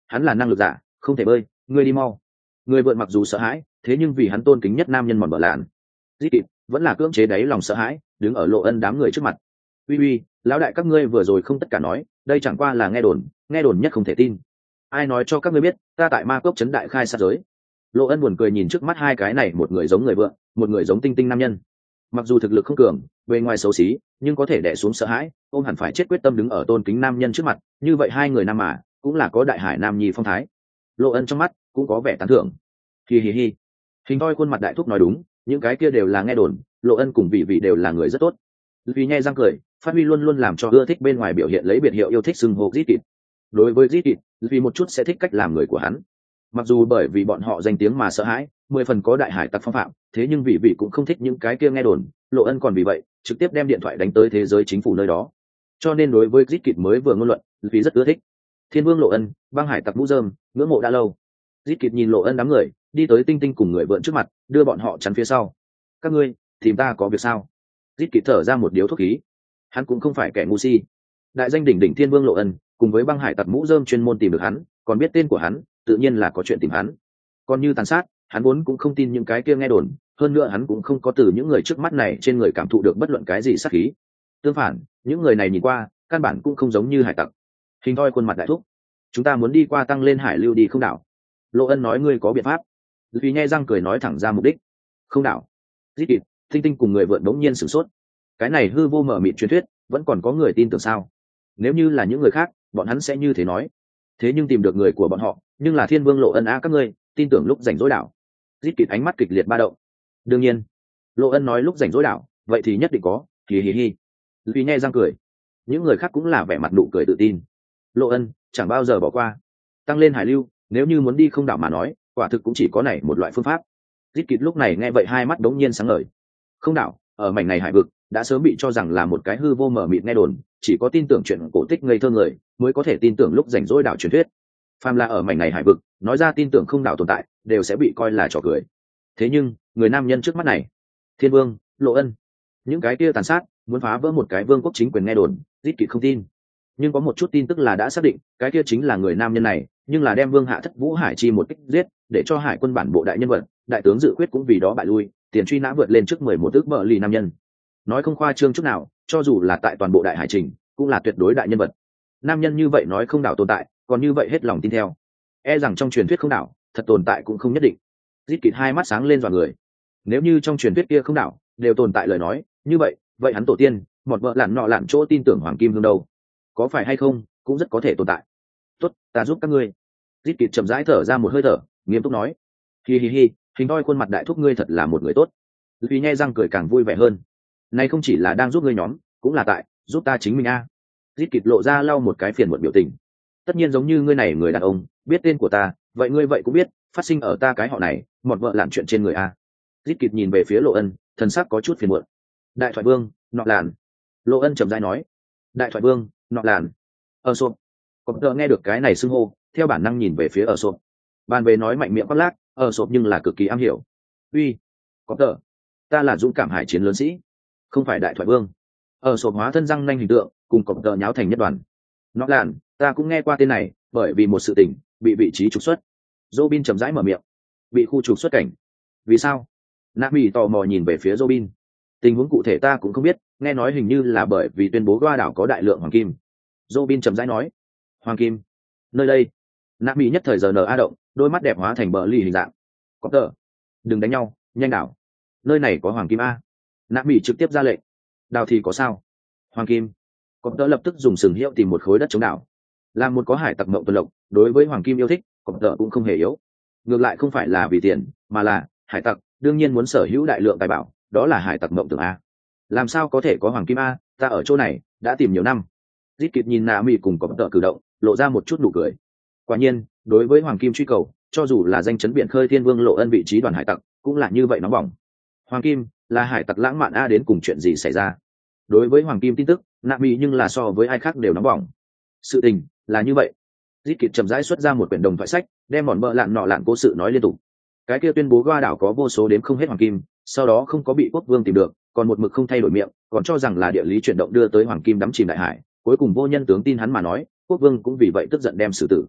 hắn là năng lực giả, không thể bơi, ngươi đi mau. Người vượn mặc dù sợ hãi, thế nhưng vì hắn tôn kính nhất nam nhân mòn bờ lạn, giết kịp vẫn là cưỡng chế đáy lòng sợ hãi, đứng ở Lộ Ân đám người trước mặt. Uy uy, lão đại các ngươi vừa rồi không tất cả nói, đây chẳng qua là nghe đồn nhất không thể tin. Ai nói cho các ngươi biết, ta tại Ma Cốc trấn đại khai sát giới. Lộ Ân buồn cười nhìn trước mắt hai cái này, một người giống người vượn, một người giống tinh tinh nam nhân. Mặc dù thực lực không cường, bề ngoài xấu xí, nhưng có thể đè xuống sợ hãi, ôm hẳn phải chết quyết tâm đứng ở tôn kính nam nhân trước mặt, như vậy hai người nam mà, cũng là có đại hải nam nhi phong thái. Lộ Ân trong mắt cũng có vẻ tán thưởng. Hi hi hi. Hình thoi khuôn mặt đại thúc nói đúng, những cái kia đều là nghe đồn, Lộ Ân cùng vị vị đều là người rất tốt. Vì nhe răng cười, phát huy luôn luôn làm cho ưa thích bên ngoài biểu hiện lấy biệt hiệu yêu thích xưng hô Zit Kịt. Đối với Zit Kịt, vì một chút sẽ thích cách làm người của hắn. Mặc dù bởi vì bọn họ danh tiếng mà sợ hãi, 10 phần có đại hải tặc phong phạm, thế nhưng vị vị cũng không thích những cái kia nghe đồn, Lộ Ân còn vì vậy trực tiếp đem điện thoại đánh tới thế giới chính phủ nơi đó. Cho nên đối với Zit Kịt mới vừa ngôn luận, vì rất ưa thích. Thiên Vương Lộ Ân, băng hải tặc mũ rơm, ngưỡng mộ đã lâu. Zit Kịt nhìn Lộ Ân đám người, đi tới Tinh Tinh cùng người vượn trước mặt, đưa bọn họ chắn phía sau. Các ngươi, tìm ta có việc sao? Zit Kịt thở ra một điếu thuốc khí. Hắn cũng không phải kẻ ngu si. Đại danh đỉnh đỉnh Thiên Vương Lộ Ân, cùng với băng hải tặc mũ rơm chuyên môn tìm được hắn, còn biết tên của hắn, tự nhiên là có chuyện tìm hắn. Còn như tàn sát, hắn vốn cũng không tin những cái kia nghe đồn, hơn nữa hắn cũng không có từ những người trước mắt này trên người cảm thụ được bất luận cái gì sát khí. Tương phản, những người này nhìn qua, căn bản cũng không giống như hải tặc. Hình thoi khuôn mặt đại thúc, chúng ta muốn đi qua tăng lên hải lưu đi không đảo. Lộ Ân nói ngươi có biện pháp. Vì nhe răng cười nói thẳng ra mục đích. Không đảo. Giết kịp, Tinh Tinh cùng người vượn đống nhiên sửng sốt. Cái này hư vô mở mịt truyền thuyết, vẫn còn có người tin tưởng sao? Nếu như là những người khác, bọn hắn sẽ như thế nói. Thế nhưng tìm được người của bọn họ, nhưng là Thiên Vương Lộ Ân các ngươi, tin tưởng lúc rảnh rỗi đảo. Giết kịp ánh mắt kịch liệt ba động. Đương nhiên, Lộ Ân nói lúc rảnh rỗi đảo, vậy thì nhất định có. Hì hì hì. Vì nhe răng cười. Những người khác cũng là vẻ mặt nụ cười tự tin. Lộ Ân chẳng bao giờ bỏ qua. Tăng lên hải lưu, nếu như muốn đi không đảo mà nói, quả thực cũng chỉ có này một loại phương pháp. Giết kịp lúc này nghe vậy hai mắt đống nhiên sáng ngời. Không đảo, ở mảnh này hải vực, đã sớm bị cho rằng là một cái hư vô mờ mịt nghe đồn, chỉ có tin tưởng chuyện cổ tích ngây thơ người mới có thể tin tưởng lúc rảnh rỗi đảo truyền thuyết. Phàm là ở mảnh này hải vực, nói ra tin tưởng không đảo tồn tại, đều sẽ bị coi là trò cười. Thế nhưng, người nam nhân trước mắt này, Thiên Vương Lộ Ân, những cái kia tàn sát, muốn phá vỡ một cái vương quốc chính quyền nghe đồn, Giết kịp không tin. Nhưng có một chút tin tức là đã xác định, cái kia chính là người nam nhân này, nhưng là đem Vương Hạ Thất Vũ Hải Chi một kích giết, để cho hải quân bản bộ đại nhân vật, đại tướng Dự Quyết cũng vì đó bại lui, tiền truy nã vượt lên trước 11 ước bờ lì nam nhân. Nói không khoa trương chút nào, cho dù là tại toàn bộ đại hải trình, cũng là tuyệt đối đại nhân vật. Nam nhân như vậy nói không đảo tồn tại, còn như vậy hết lòng tin theo. E rằng trong truyền thuyết không đảo, thật tồn tại cũng không nhất định. Giết kịt hai mắt sáng lên dọa người. Nếu như trong truyền thuyết kia không đảo, đều tồn tại lời nói, như vậy hắn tổ tiên, một vợ lặn nọ lặn chỗ tin tưởng Hoàng Kim Hương đâu. Có phải hay không, cũng rất có thể tồn tại. Tốt, ta giúp các ngươi. Giết kịt chậm rãi thở ra một hơi thở, nghiêm túc nói. Hi hi hi, hình thoi khuôn mặt đại thúc ngươi thật là một người tốt. Vì nhe răng cười càng vui vẻ hơn. Này không chỉ là đang giúp ngươi nhóm, cũng là tại giúp ta chính mình a. Giết kịt lộ ra lau một cái phiền muộn biểu tình. Tất nhiên giống như ngươi này người đàn ông, biết tên của ta, vậy ngươi vậy cũng biết, phát sinh ở ta cái họ này, một vợ làm chuyện trên người a. Giết kịt nhìn về phía Lộ Ân, thần sắc có chút phiền muộn. Đại thoại vương, nọ làn. Lộ Ân trầm rãi nói. Đại thoại vương, nọ làn. Ở sộp. Cọp tờ nghe được cái này xưng hô, theo bản năng nhìn về phía ở sộp. Bàn về nói mạnh miệng quát lác, ở sộp nhưng là cực kỳ am hiểu. Uy, Cọp tờ, ta là dũng cảm hải chiến lớn sĩ, không phải đại thoại vương. Ở sộp hóa thân răng nanh hình tượng, cùng Cọp tờ nháo thành nhất đoàn. Nọ làn, ta cũng nghe qua tên này, bởi vì một sự tình, bị vị trí trục xuất. Robin chậm rãi mở miệng. Bị khu trục xuất cảnh. Vì sao? Nami tò mò nhìn về phía Robin. Tình huống cụ thể ta cũng không biết, nghe nói hình như là bởi vì tuyên bố Goa đảo có đại lượng hoàng kim. Robin chậm rãi nói. Hoàng kim? Nơi đây. Nami nhất thời giờ nở a động, đôi mắt đẹp hóa thành bờ lì hình dạng. Có tờ. Đừng đánh nhau, nhanh đảo. Nơi này có hoàng kim a. Nami trực tiếp ra lệnh. Đào thì có sao? Hoàng kim. Có tờ lập tức dùng sừng hiệu tìm một khối đất chống đảo. Là một có hải tặc mộng tuần lộc, đối với hoàng kim yêu thích, có tờ cũng không hề yếu. Ngược lại không phải là vì tiền, mà là hải tặc đương nhiên muốn sở hữu đại lượng tài bảo, đó là hải tặc mộng tưởng a. Làm sao có thể có hoàng kim a, ta ở chỗ này đã tìm nhiều năm. Giết kịp nhìn Nami cùng có tờ cử động, lộ ra một chút nụ cười. Quả nhiên, đối với hoàng kim truy cầu, cho dù là danh chấn biển khơi Thiên Vương Lộ Ân vị trí đoàn hải tặc, cũng là như vậy nóng bỏng. Hoàng kim là hải tặc lãng mạn a, đến cùng chuyện gì xảy ra? Đối với hoàng kim tin tức, Nami nhưng là so với ai khác đều nóng bỏng. Sự tình là như vậy. Giết kịp chậm rãi xuất ra một quyển đồng thoại sách, đem mòn bợ lạn nọ lạn cố sự nói liên tục. Cái kia tuyên bố Goa đảo có vô số đếm không hết hoàng kim, sau đó không có bị quốc vương tìm được, còn một mực không thay đổi miệng, còn cho rằng là địa lý chuyển động đưa tới hoàng kim đắm chìm đại hải, cuối cùng vô nhân tướng tin hắn mà nói, quốc vương cũng vì vậy tức giận đem xử tử.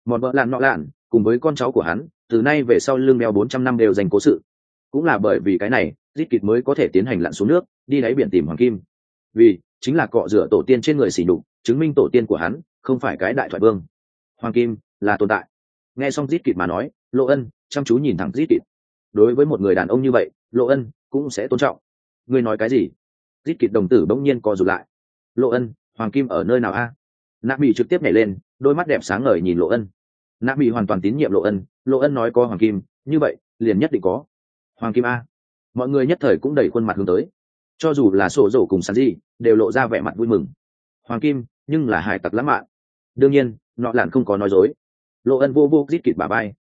Mòn vợ lạn nọ lạn cùng với con cháu của hắn từ nay về sau lương đeo 400 năm đều dành cố sự. Cũng là bởi vì cái này Rít Kịt mới có thể tiến hành lặn xuống nước đi đáy biển tìm hoàng kim, vì chính là cọ rửa tổ tiên trên người xỉ nhục, chứng minh tổ tiên của hắn không phải cái đại thoại vương. Hoàng kim là tồn tại. Nghe xong Rít Kịt mà nói, Lộ Ân chăm chú nhìn thẳng Rít Kịt. Đối với một người đàn ông như vậy, Lộ Ân cũng sẽ tôn trọng. Ngươi nói cái gì? Rít Kịt đồng tử bỗng nhiên co rụt lại. Lộ Ân, hoàng kim ở nơi nào a? Nạp Bị trực tiếp nhảy lên, đôi mắt đẹp sáng ngời nhìn Lộ Ân. Nạp Bị hoàn toàn tín nhiệm Lộ Ân, Lộ Ân nói có hoàng kim, như vậy liền nhất định có. Hoàng kim a. Mọi người nhất thời cũng đầy khuôn mặt hướng tới. Cho dù là Sổ Dỗ cùng Sán Di đều lộ ra vẻ mặt vui mừng. Hoàng kim, nhưng là hải tặc lãng mạn. Đương nhiên, nọ lạn không có nói dối. Lộ Ân vô vô Rít Kịt bả vai.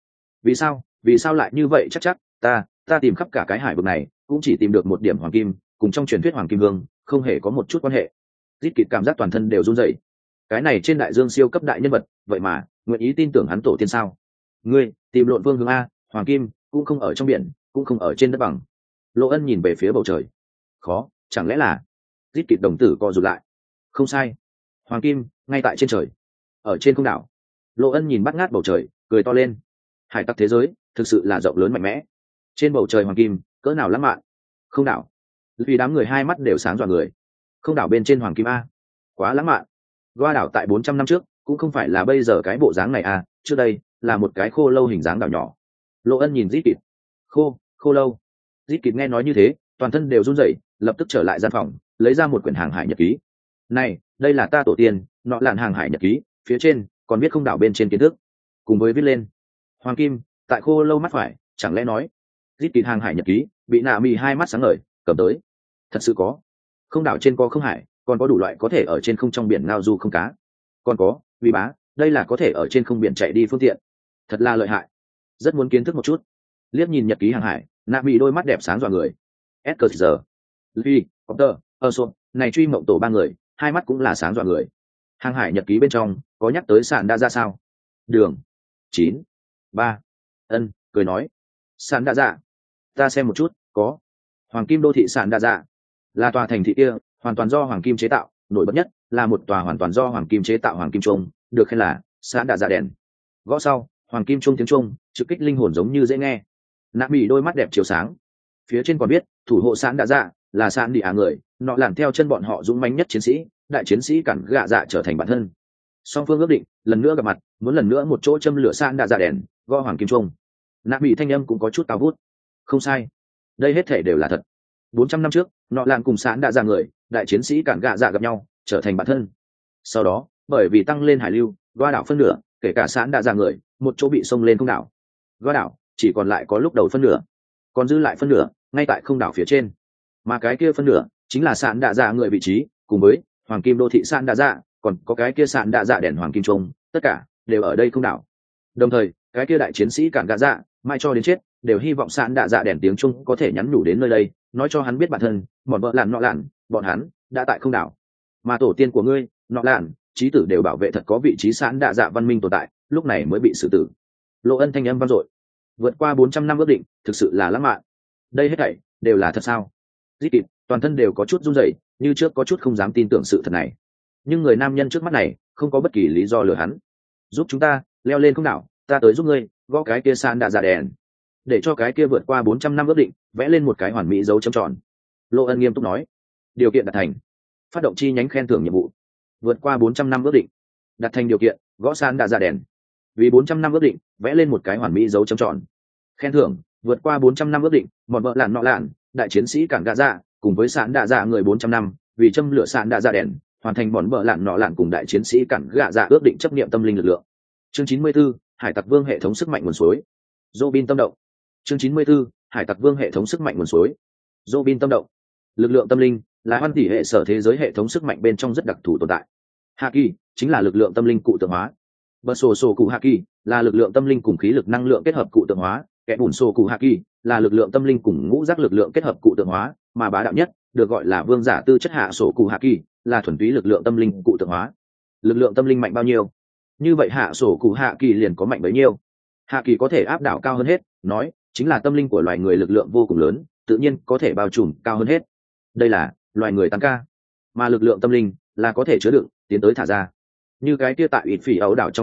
Vì sao lại như vậy? Chắc ta tìm khắp cả cái hải vực này cũng chỉ tìm được một điểm hoàng kim, cùng trong truyền thuyết hoàng kim vương không hề có một chút quan hệ. Rít Kịt cảm giác toàn thân đều run rẩy. Cái này trên đại dương siêu cấp đại nhân vật, vậy mà nguyện ý tin tưởng hắn tổ tiên sao? Ngươi tìm lộn vương hướng a, hoàng kim cũng không ở trong biển, cũng không ở trên đất bằng. Lộ Ân nhìn về phía bầu trời. Khó, chẳng lẽ là? Rít Kịt đồng tử co rụt lại. Không sai, hoàng kim ngay tại trên trời, ở trên không đảo. Lộ Ân nhìn bắt ngát bầu trời, cười to lên. Hải tặc thế giới thực sự là rộng lớn mạnh mẽ. Trên bầu trời hoàng kim cỡ nào lãng mạn. Không đảo, vì đám người hai mắt đều sáng dọa người. Không đảo bên trên hoàng kim a, quá lãng mạn. Goa đảo tại 400 năm trước cũng không phải là bây giờ cái bộ dáng này a, trước đây là một cái khô lâu hình dáng đảo nhỏ. Lộ Ân nhìn Rít Kịt. Khô lâu. Rít Kịt nghe nói như thế, toàn thân đều run rẩy, lập tức trở lại gian phòng, lấy ra một quyển hàng hải nhật ký. Này, đây là ta tổ tiên, nọ lạn hàng hải nhật ký, phía trên còn viết không đảo bên trên kiến thức, cùng với viết lên hoàng kim tại khô lâu mắt phải. Chẳng lẽ nói Rít Kịt hàng hải nhật ký bị nạ mì hai mắt sáng ngời cầm tới? Thật sự có. Không đảo trên có không hải, còn có đủ loại có thể ở trên không trong biển ngao du không cá, còn có vì bá, đây là có thể ở trên không biển chạy đi phương tiện. Thật là lợi hại, rất muốn kiến thức một chút. Liếc nhìn nhật ký hàng hải, nạ mì đôi mắt đẹp sáng dọa người. Esker, Luffy, Copter, Usopp, này truy mộng tổ ba người, hai mắt cũng là sáng dọa người. Hàng hải nhật ký bên trong có nhắc tới sạn đa ra sao? Đường 9-3 ân cười nói. Sạn đa dạ, ta xem một chút. Có. Hoàng kim đô thị sạn đa dạ là tòa thành thị kia hoàn toàn do hoàng kim chế tạo, nổi bật nhất là một tòa hoàn toàn do hoàng kim chế tạo hoàng kim trung, được khen là sạn đa dạ đèn. Gõ sau hoàng kim trung tiếng trung trực kích linh hồn giống như dễ nghe. Nạp Bị đôi mắt đẹp chiếu sáng. Phía trên còn biết thủ hộ sạn đa dạ là sạn đi người, nọ làm theo chân bọn họ dũng mãnh nhất chiến sĩ, đại chiến sĩ cản gạ dạ trở thành bản thân. Song phương ước định lần nữa gặp mặt, muốn lần nữa một chỗ châm lửa sạn đa dạ đèn, gõ hoàng kim trung. Nạp Bị thanh âm cũng có chút cao vút. Không sai, đây hết thể đều là thật. 400 năm trước, nọ lạn cùng sạn đa dạ người, đại chiến sĩ cản gạ dạ gặp nhau, trở thành bản thân. Sau đó, bởi vì tăng lên hải lưu, Goa đảo phân nửa, kể cả sạn đa dạ người, một chỗ bị xông lên không đảo. Goa đảo chỉ còn lại có lúc đầu phân nửa, còn dư lại phân nửa ngay tại không đảo phía trên. Mà cái kia phân nửa chính là sạn đa dạ người vị trí, cùng với hoàng kim đô thị sạn đa dạ, còn có cái kia sạn đa dạ đèn hoàng kim trung, tất cả đều ở đây không đảo. Đồng thời, cái kia đại chiến sĩ cản gạ dạ, mai cho đến chết đều hy vọng sạn đa dạ đèn tiếng trung có thể nhắn nhủ đến nơi đây, nói cho hắn biết bản thân bọn vợ lạn nọ lạn, bọn hắn đã tại không đảo. Mà tổ tiên của ngươi nọ lạn, chí tử đều bảo vệ thật có vị trí sạn đa dạ văn minh tồn tại, lúc này mới bị xử tử. Lộ Ân thanh âm vang dội. Vượt qua 400 năm ước định, thực sự là lãng mạn. Đây hết thảy đều là thật sao? Rít Kịt toàn thân đều có chút run rẩy, như trước có chút không dám tin tưởng sự thật này. Nhưng người nam nhân trước mắt này không có bất kỳ lý do lừa hắn. Giúp chúng ta leo lên không đảo, ta tới giúp ngươi gõ cái kia sạn đa dạ đèn, để cho cái kia vượt qua 400 năm ước định vẽ lên một cái hoàn mỹ dấu chấm tròn. Lộ Ân nghiêm túc nói. Điều kiện đạt thành. Phát động chi nhánh khen thưởng nhiệm vụ. Vượt qua 400 năm ước định. Đạt thành điều kiện, gõ sạn đa dạ đèn. Vì 400 năm ước định, vẽ lên một cái hoàn mỹ dấu chấm tròn. Khen thưởng, vượt qua 400 năm ước định, bọn vợ lạn nọ lạn, đại chiến sĩ cản gạ dạ, cùng với sạn đa dạ người 400 năm, vì châm lửa sạn đa dạ đèn, hoàn thành bọn vợ lạn nọ lạn cùng đại chiến sĩ cản gạ dạ ước định chấp niệm tâm linh lực lượng. Chương 94, Hải tặc vương hệ thống sức mạnh nguồn suối. Robin tâm động. Chương 94, Hải tặc vương hệ thống sức mạnh nguồn suối. Robin tâm động. Lực lượng tâm linh là hoan tỷ hệ sở thế giới hệ thống sức mạnh bên trong rất đặc thù tồn tại. Haki chính là lực lượng tâm linh cụ tượng hóa. Bờ sổ sổ cụ Haki là lực lượng tâm linh cùng khí lực năng lượng kết hợp cụ tượng hóa. Kẻ bùn sổ cụ Haki là lực lượng tâm linh cùng ngũ giác lực lượng kết hợp cụ tượng hóa, mà bá đạo nhất được gọi là vương giả tư chất hạ sổ cụ Haki là thuần túy lực lượng tâm linh cụ tượng hóa. Lực lượng tâm linh mạnh bao nhiêu, như vậy hạ sổ cụ Haki liền có mạnh bấy nhiêu. Haki có thể áp đảo cao hơn hết, nói chính là tâm linh của loài người lực lượng vô cùng lớn, tự nhiên có thể bao trùm cao hơn hết. Đây là loài người tăng ca, mà lực lượng tâm linh là có thể chứa đựng tiến tới thả ra. Như cái kia tại ít phỉ ấu đảo trong chiến dịch,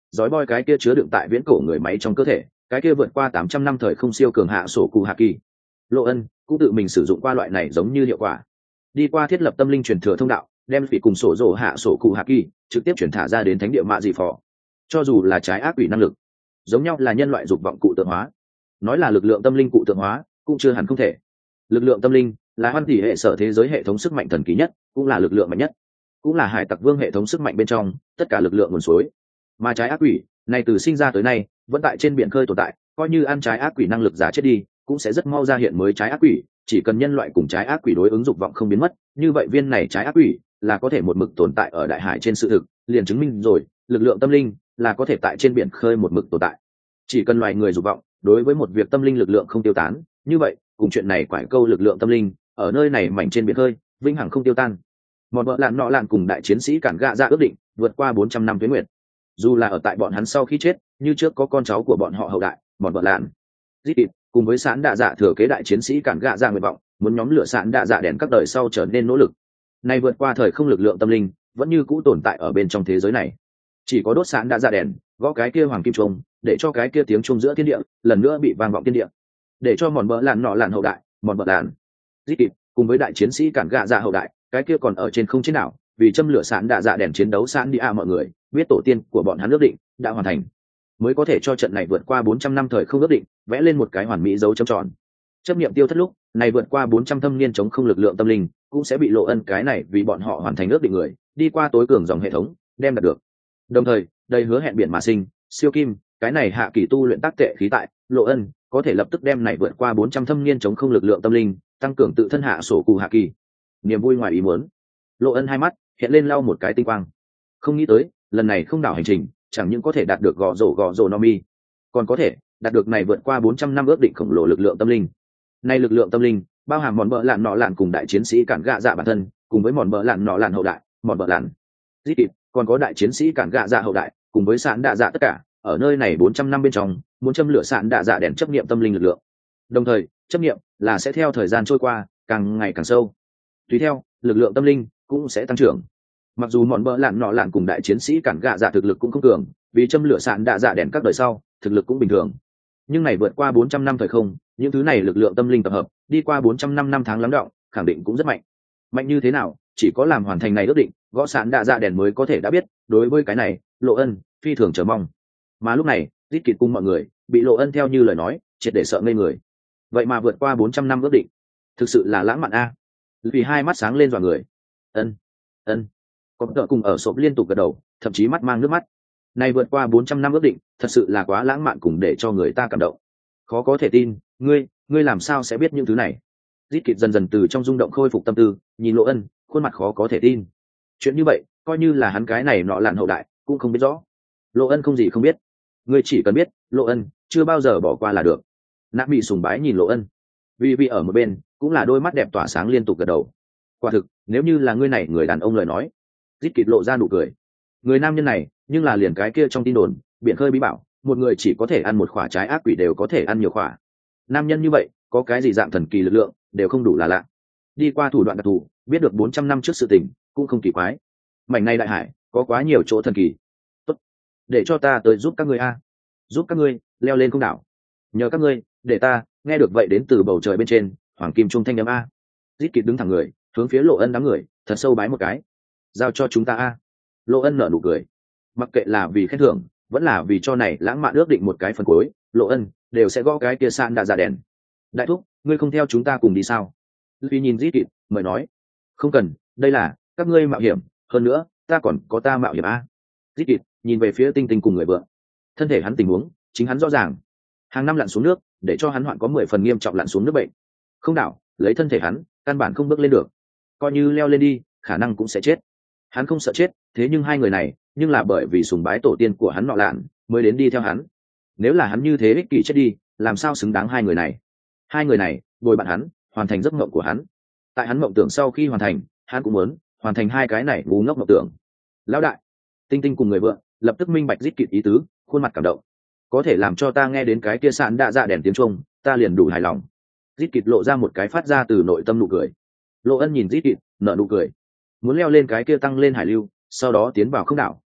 dói boi cái kia chứa đựng tại viễn cổ người máy trong cơ thể, cái kia vượt qua 800 năm thời không siêu cường hạ sổ cụ hạ kỳ. Lộ ân cũng tự mình sử dụng qua loại này giống như hiệu quả, đi qua thiết lập tâm linh truyền thừa thông đạo, đem vị cùng sổ rổ hạ sổ cụ hạ kỳ trực tiếp chuyển thả ra đến thánh địa mạ dị phò. Cho dù là trái ác quỷ năng lực, giống nhau là nhân loại dục vọng cụ tượng hóa, nói là lực lượng tâm linh cụ tượng hóa cũng chưa hẳn không thể. Lực lượng tâm linh là hoan tỷ hệ sở thế giới hệ thống sức mạnh thần kỳ nhất, cũng là lực lượng mạnh nhất, cũng là hải tặc vương hệ thống sức mạnh bên trong tất cả lực lượng nguồn suối. Mà trái ác quỷ này từ sinh ra tới nay vẫn tại trên biển khơi tồn tại, coi như ăn trái ác quỷ năng lực giả chết đi cũng sẽ rất mau ra hiện mới trái ác quỷ. Chỉ cần nhân loại cùng trái ác quỷ đối ứng dục vọng không biến mất, như vậy viên này trái ác quỷ là có thể một mực tồn tại ở đại hải trên sự thực, liền chứng minh rồi lực lượng tâm linh là có thể tại trên biển khơi một mực tồn tại. Chỉ cần loài người dục vọng đối với một việc tâm linh lực lượng không tiêu tán, như vậy cùng chuyện này quải câu lực lượng tâm linh ở nơi này mảnh trên biển khơi vĩnh hằng không tiêu tan. Một vợ lạn nọ lạn cùng đại chiến sĩ cản gạ ra ước định vượt qua 400 năm tuyến nguyệt. Dù là ở tại bọn hắn sau khi chết, như trước có con cháu của bọn họ hậu đại, một vợ lạn giết kịp cùng với sán đạ dạ thừa kế đại chiến sĩ cản gạ ra nguyện vọng muốn nhóm lửa sán đạ dạ đèn các đời sau trở nên nỗ lực. Này vượt qua thời không lực lượng tâm linh vẫn như cũ tồn tại ở bên trong thế giới này. Chỉ có đốt sán đạ dạ đèn, gõ cái kia hoàng kim chuông, để cho cái kia tiếng chuông giữa thiên địa lần nữa bị vang vọng thiên địa, để cho mòn bờ lạn nọ lạn hậu đại, mòn bờ lạn giết kịp cùng với đại chiến sĩ cản gạ dạ hậu đại, cái kia còn ở trên không chiến đảo vì châm lửa sán đạ dạ đèn chiến đấu sán đi mọi người biết tổ tiên của bọn hắn ước định đã hoàn thành, mới có thể cho trận này vượt qua 400 năm thời không ước định vẽ lên một cái hoàn mỹ dấu chấm tròn. Chấp niệm tiêu thất lúc này vượt qua 400 thâm niên chống không lực lượng tâm linh cũng sẽ bị lộ ân cái này vì bọn họ hoàn thành ước định người đi qua tối cường dòng hệ thống đem đạt được. Đồng thời đây hứa hẹn biển mà sinh siêu kim cái này hạ kỳ tu luyện tác tệ khí tại lộ ân có thể lập tức đem này vượt qua 400 thâm niên chống không lực lượng tâm linh tăng cường tự thân hạ sổ cụ hạ kỳ. Niềm vui ngoài ý muốn, lộ ân hai mắt hiện lên lau một cái tinh quang. Không nghĩ tới lần này không đảo hành trình chẳng những có thể đạt được gò rổ no mi, còn có thể đạt được này vượt qua 400 năm ước định khổng lồ lực lượng tâm linh. Này lực lượng tâm linh bao hàm mòn bờ lạn nọ lạn cùng đại chiến sĩ cản gạ dạ bản thân, cùng với mòn bờ lạn nọ lạn hậu đại, mòn bờ lạn giết kịp, còn có đại chiến sĩ cản gạ dạ hậu đại, cùng với sạn đạ dạ tất cả ở nơi này 400 năm bên trong muốn châm lửa sạn đạ dạ đèn chấp niệm tâm linh lực lượng. Đồng thời chấp niệm là sẽ theo thời gian trôi qua càng ngày càng sâu, tùy theo lực lượng tâm linh cũng sẽ tăng trưởng. Mặc dù mòn bờ lạn nọ lạn cùng đại chiến sĩ cản gạ dạ thực lực cũng không cường, vì châm lửa sạn đạ dạ đèn các đời sau thực lực cũng bình thường, nhưng này vượt qua 400 năm thời không, những thứ này lực lượng tâm linh tập hợp đi qua 400 năm tháng lắng đọng khẳng định cũng rất mạnh. Mạnh như thế nào chỉ có làm hoàn thành này ước định gõ sạn đạ dạ đèn mới có thể đã biết. Đối với cái này lộ ân phi thường chờ mong. Mà lúc này rít kịt cung mọi người bị lộ ân theo như lời nói triệt để sợ ngây người. Vậy mà vượt qua 400 năm ước định, thực sự là lãng mạn a. Vì hai mắt sáng lên dọa người. Ân có tợ cùng ở sộp liên tục gật đầu, thậm chí mắt mang nước mắt. Này vượt qua 400 năm ước định thật sự là quá lãng mạn cùng để cho người ta cảm động. Khó có thể tin, ngươi làm sao sẽ biết những thứ này? Rít kịt dần dần từ trong rung động khôi phục tâm tư, nhìn lộ ân khuôn mặt khó có thể tin. Chuyện như vậy coi như là hắn cái này nọ lạn hậu đại cũng không biết rõ. Lộ ân không gì không biết, ngươi chỉ cần biết lộ ân chưa bao giờ bỏ qua là được. Nạp bị sùng bái nhìn lộ ân, vì ở một bên cũng là đôi mắt đẹp tỏa sáng liên tục gật đầu. Quả thực nếu như là ngươi này người đàn ông lời nói. Rít kịt lộ ra nụ cười. Người nam nhân này nhưng là liền cái kia trong tin đồn biển khơi bí bảo, một người chỉ có thể ăn một quả trái ác quỷ đều có thể ăn nhiều quả. Nam nhân như vậy có cái gì dạng thần kỳ lực lượng đều không đủ là lạ. Đi qua thủ đoạn đặc thù biết được 400 năm trước sự tình cũng không kỳ quái. Mảnh này đại hải có quá nhiều chỗ thần kỳ. Tốt, để cho ta tới giúp các ngươi a, giúp các ngươi leo lên không đảo. Nhờ các ngươi để ta nghe được vậy đến từ bầu trời bên trên hoàng kim trung thanh âm a. Rít kịt đứng thẳng người hướng phía lộ ân đám người thật sâu bái một cái. Giao cho chúng ta a. Lộ ân nở nụ cười. Mặc kệ là vì khen thưởng vẫn là vì cho này lãng mạn ước định một cái phần cuối, lộ ân đều sẽ gõ cái kia sạn đạ dạ đèn. Đại thúc, ngươi không theo chúng ta cùng đi sao? Vì nhìn rít kịt mời nói. Không cần, đây là các ngươi mạo hiểm, hơn nữa ta còn có ta mạo hiểm a. Rít kịt nhìn về phía tinh tinh cùng người vợ. Thân thể hắn tình huống chính hắn rõ ràng, hàng năm lặn xuống nước để cho hắn hoạn có 10 phần nghiêm trọng lặn xuống nước bệnh. Không đảo lấy thân thể hắn căn bản không bước lên được, coi như leo lên đi khả năng cũng sẽ chết. Hắn không sợ chết, thế nhưng hai người này nhưng là bởi vì sùng bái tổ tiên của hắn nọ lạn mới đến đi theo hắn. Nếu là hắn như thế ích kỷ chết đi, làm sao xứng đáng hai người này? Hai người này bồi bạn hắn hoàn thành giấc mộng của hắn. Tại hắn mộng tưởng sau khi hoàn thành, hắn cũng muốn hoàn thành hai cái này ngu ngốc mộng tưởng. Lão đại, tinh tinh cùng người vợ lập tức minh bạch rít kịt ý tứ, khuôn mặt cảm động. Có thể làm cho ta nghe đến cái kia sạn đạ dạ đèn tiếng chuông, ta liền đủ hài lòng. Rít kịt lộ ra một cái phát ra từ nội tâm nụ cười. Lộ ân nhìn rít kịt nở nụ cười, muốn leo lên cái kia tăng lên hải lưu, sau đó tiến vào không đảo,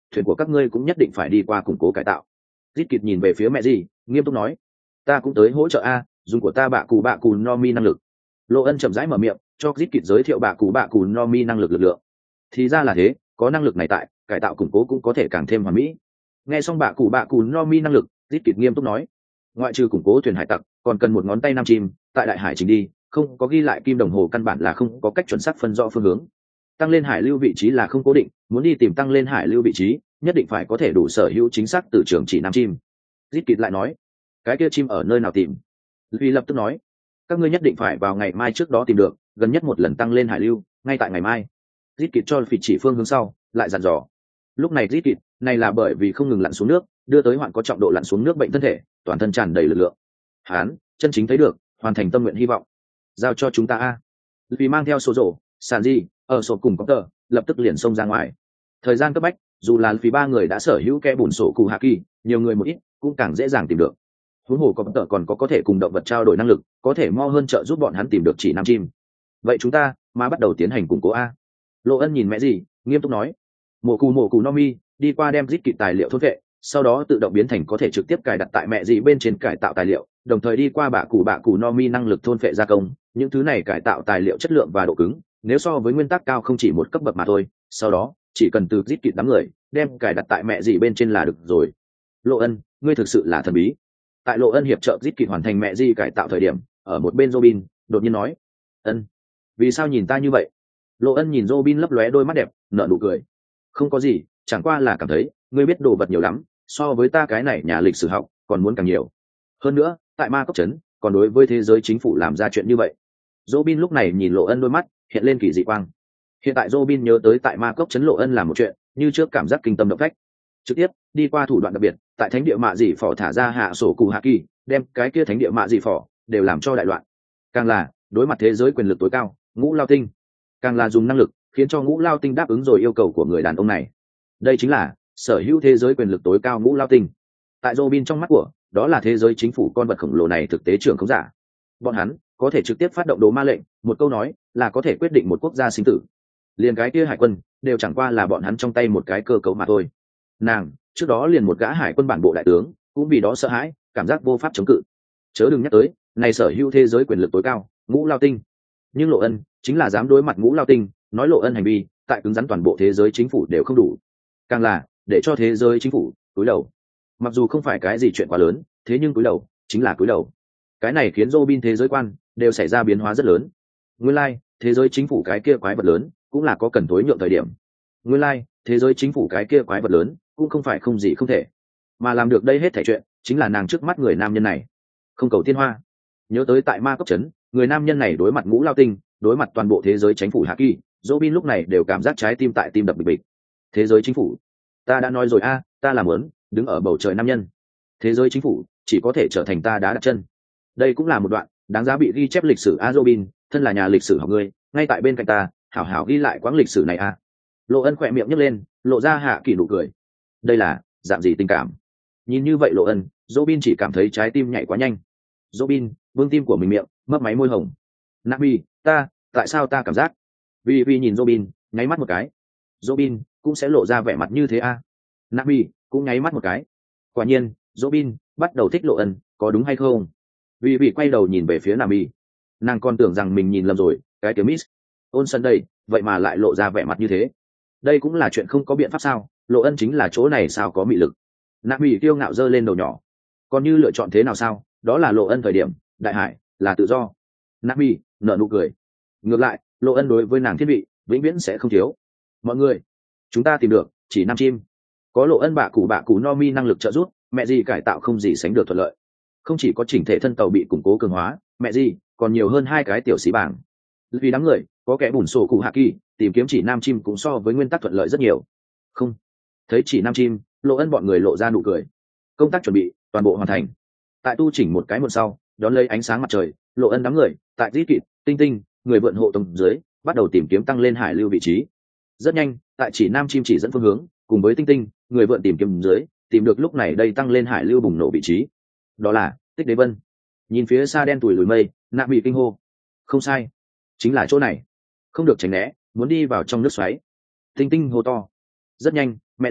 thuyền của các ngươi cũng nhất định phải đi qua củng cố cải tạo. Rít kịt nhìn về phía mẹ gì nghiêm túc nói, ta cũng tới hỗ trợ a, dùng của ta bạ cù no mi năng lực. Lộ Ân chậm rãi mở miệng cho Rít kịt giới thiệu bạ cù no mi năng lực lực lượng. Thì ra là thế, có năng lực này tại, cải tạo củng cố cũng có thể càng thêm hoàn mỹ. Nghe xong bạ cù no mi năng lực, Rít kịt nghiêm túc nói, ngoại trừ củng cố thuyền hải tặc, còn cần một ngón tay nam chim, tại đại hải trình đi, không có ghi lại kim đồng hồ căn bản là không có cách chuẩn xác phân rõ phương hướng. Tăng lên hải lưu vị trí là không cố định, muốn đi tìm tăng lên hải lưu vị trí, nhất định phải có thể đủ sở hữu chính xác từ trường chỉ nam chim. Rít kịt lại nói, cái kia chim ở nơi nào tìm? Vì lập tức nói, các ngươi nhất định phải vào ngày mai trước đó tìm được, gần nhất một lần tăng lên hải lưu, ngay tại ngày mai. Rít kịt cho Phi chỉ phương hướng sau, lại dặn dò. Lúc này Rít kịt, này là bởi vì không ngừng lặn xuống nước, đưa tới hoạn có trọng độ lặn xuống nước bệnh thân thể, toàn thân tràn đầy lực lượng. Hán, chân chính thấy được, hoàn thành tâm nguyện hy vọng. Giao cho chúng ta a. Vì mang theo số rổ, sàn di, ở sổ cùng có tờ, lập tức liền xông ra ngoài. Thời gian cấp bách, dù là vì ba người đã sở hữu kẽ bùn sổ cụ hạ kỳ, nhiều người một ít cũng càng dễ dàng tìm được. Huống hồ có tờ còn có thể cùng động vật trao đổi năng lực, có thể mo hơn trợ giúp bọn hắn tìm được chỉ nam chim. Vậy chúng ta mà bắt đầu tiến hành củng cố a. Lộ Ân nhìn mẹ gì nghiêm túc nói, mổ cù no mi đi qua đem Rít kịt tài liệu thôn vệ, sau đó tự động biến thành có thể trực tiếp cài đặt tại mẹ gì bên trên cải tạo tài liệu, đồng thời đi qua bạ cù no mi năng lực thôn vệ gia công, những thứ này cải tạo tài liệu chất lượng và độ cứng nếu so với nguyên tắc cao không chỉ một cấp bậc mà thôi, sau đó chỉ cần từ Rít kịt đám người đem cài đặt tại mẹ gì bên trên là được rồi. Lộ Ân, ngươi thực sự là thần bí. Tại Lộ Ân hiệp trợ Rít kịt hoàn thành mẹ gì cải tạo thời điểm, ở một bên Robin đột nhiên nói, Ân, vì sao nhìn ta như vậy? Lộ Ân nhìn Robin lấp lóe đôi mắt đẹp, nở nụ cười. Không có gì, chẳng qua là cảm thấy ngươi biết đồ vật nhiều lắm, so với ta cái này nhà lịch sử học còn muốn càng nhiều. Hơn nữa, tại ma cốc trấn còn đối với thế giới chính phủ làm ra chuyện như vậy. Robin lúc này nhìn Lộ Ân đôi mắt hiện lên kỳ dị quang. Hiện tại Robin nhớ tới tại ma cốc trấn Lộ Ân làm một chuyện, như trước cảm giác kinh tâm động phách. Trực tiếp đi qua thủ đoạn đặc biệt, tại thánh địa mạ dị phỏ thả ra hạ sổ cụ hạ kỳ, đem cái kia thánh địa mạ dị phỏ đều làm cho đại loạn. Càng là đối mặt thế giới quyền lực tối cao, Ngũ Lao Tinh, càng là dùng năng lực khiến cho Ngũ Lao Tinh đáp ứng rồi yêu cầu của người đàn ông này. Đây chính là sở hữu thế giới quyền lực tối cao Ngũ Lao Tinh. Tại Robin trong mắt của, đó là thế giới chính phủ con vật khổng lồ này thực tế trưởng không giả. Bọn hắn có thể trực tiếp phát động đồ ma lệnh, một câu nói là có thể quyết định một quốc gia sinh tử. Liền cái kia hải quân đều chẳng qua là bọn hắn trong tay một cái cơ cấu mà thôi. Nàng trước đó liền một gã hải quân bản bộ đại tướng cũng vì đó sợ hãi, cảm giác vô pháp chống cự. Chớ đừng nhắc tới này sở hữu thế giới quyền lực tối cao Ngũ Lao Tinh. Nhưng Lộ Ân chính là dám đối mặt Ngũ Lao Tinh, nói Lộ Ân hành vi tại cứng rắn toàn bộ thế giới chính phủ đều không đủ, càng là để cho thế giới chính phủ cúi đầu. Mặc dù không phải cái gì chuyện quá lớn, thế nhưng cúi đầu chính là cúi đầu. Cái này khiến Robin thế giới quan đều xảy ra biến hóa rất lớn. Nguyên lai, thế giới chính phủ cái kia quái vật lớn cũng là có cần tối nhượng thời điểm. Nguyên lai, thế giới chính phủ cái kia quái vật lớn cũng không phải không gì không thể, mà làm được đây hết thảy chuyện chính là nàng trước mắt người nam nhân này. Không cầu tiên hoa. Nhớ tới tại ma cốc trấn, người nam nhân này đối mặt Ngũ Lao Tinh, đối mặt toàn bộ thế giới chính phủ hạ kỳ, Robin lúc này đều cảm giác trái tim tại tim đập bịch bịch. Thế giới chính phủ, ta đã nói rồi a, ta làm muốn đứng ở bầu trời nam nhân. Thế giới chính phủ chỉ có thể trở thành ta đá đặt chân. Đây cũng là một đoạn đáng giá bị ghi chép lịch sử a. Robin, thân là nhà lịch sử học ngươi, ngay tại bên cạnh ta, hảo hảo ghi lại quãng lịch sử này a. Lộ Ân khỏe miệng nhếch lên, lộ ra hạ kỳ nụ cười. Đây là dạng gì tình cảm? Nhìn như vậy Lộ Ân, Robin chỉ cảm thấy trái tim nhảy quá nhanh. Robin, vương tim của mình miệng mấp máy môi hồng. Nabi, tại sao ta cảm giác? Vì nhìn Robin, nháy mắt một cái. Robin cũng sẽ lộ ra vẻ mặt như thế a. Nabi cũng nháy mắt một cái. Quả nhiên, Robin bắt đầu thích Lộ Ân, có đúng hay không? Vì quay đầu nhìn về phía Nabi, nàng còn tưởng rằng mình nhìn lầm rồi, cái tiểu Miss Olsen đây, vậy mà lại lộ ra vẻ mặt như thế. Đây cũng là chuyện không có biện pháp sao? Lộ Ân chính là chỗ này sao có mị lực. Nabi kiêu ngạo giơ lên đầu nhỏ. Còn như lựa chọn thế nào sao? Đó là Lộ Ân thời điểm, đại hải là tự do. Nabi nở nụ cười. Ngược lại, Lộ Ân đối với nàng thiết bị vĩnh viễn sẽ không thiếu. Mọi người, chúng ta tìm được chỉ nam chim. Có Lộ Ân bạ cù no mi năng lực trợ giúp, mẹ gì cải tạo không gì sánh được thuận lợi. Không chỉ có chỉnh thể thân tàu bị củng cố cường hóa, mẹ gì còn nhiều hơn hai cái tiểu xí bảng. Vì đám người có kẻ bùn sổ cụ hạ kỳ, tìm kiếm chỉ nam chim cũng so với nguyên tắc thuận lợi rất nhiều. Không thấy chỉ nam chim, Lộ Ân bọn người lộ ra nụ cười. Công tác chuẩn bị toàn bộ hoàn thành. Tại tu chỉnh một cái một sau, đón lấy ánh sáng mặt trời, Lộ Ân đám người tại Rít kịt, tinh người vượn hộ tông dưới bắt đầu tìm kiếm tăng lên hải lưu vị trí. Rất nhanh, tại chỉ nam chim chỉ dẫn phương hướng, cùng với tinh người vượn tìm kiếm dưới, tìm được lúc này đây tăng lên hải lưu bùng nổ vị trí. Đó là Tích Đế Vân. Nhìn phía xa đen tủi lùi mây, Nạ bị kinh hô. Không sai, chính là chỗ này. Không được tránh né, muốn đi vào trong nước xoáy. Tinh hô to. Rất nhanh, mẹ gì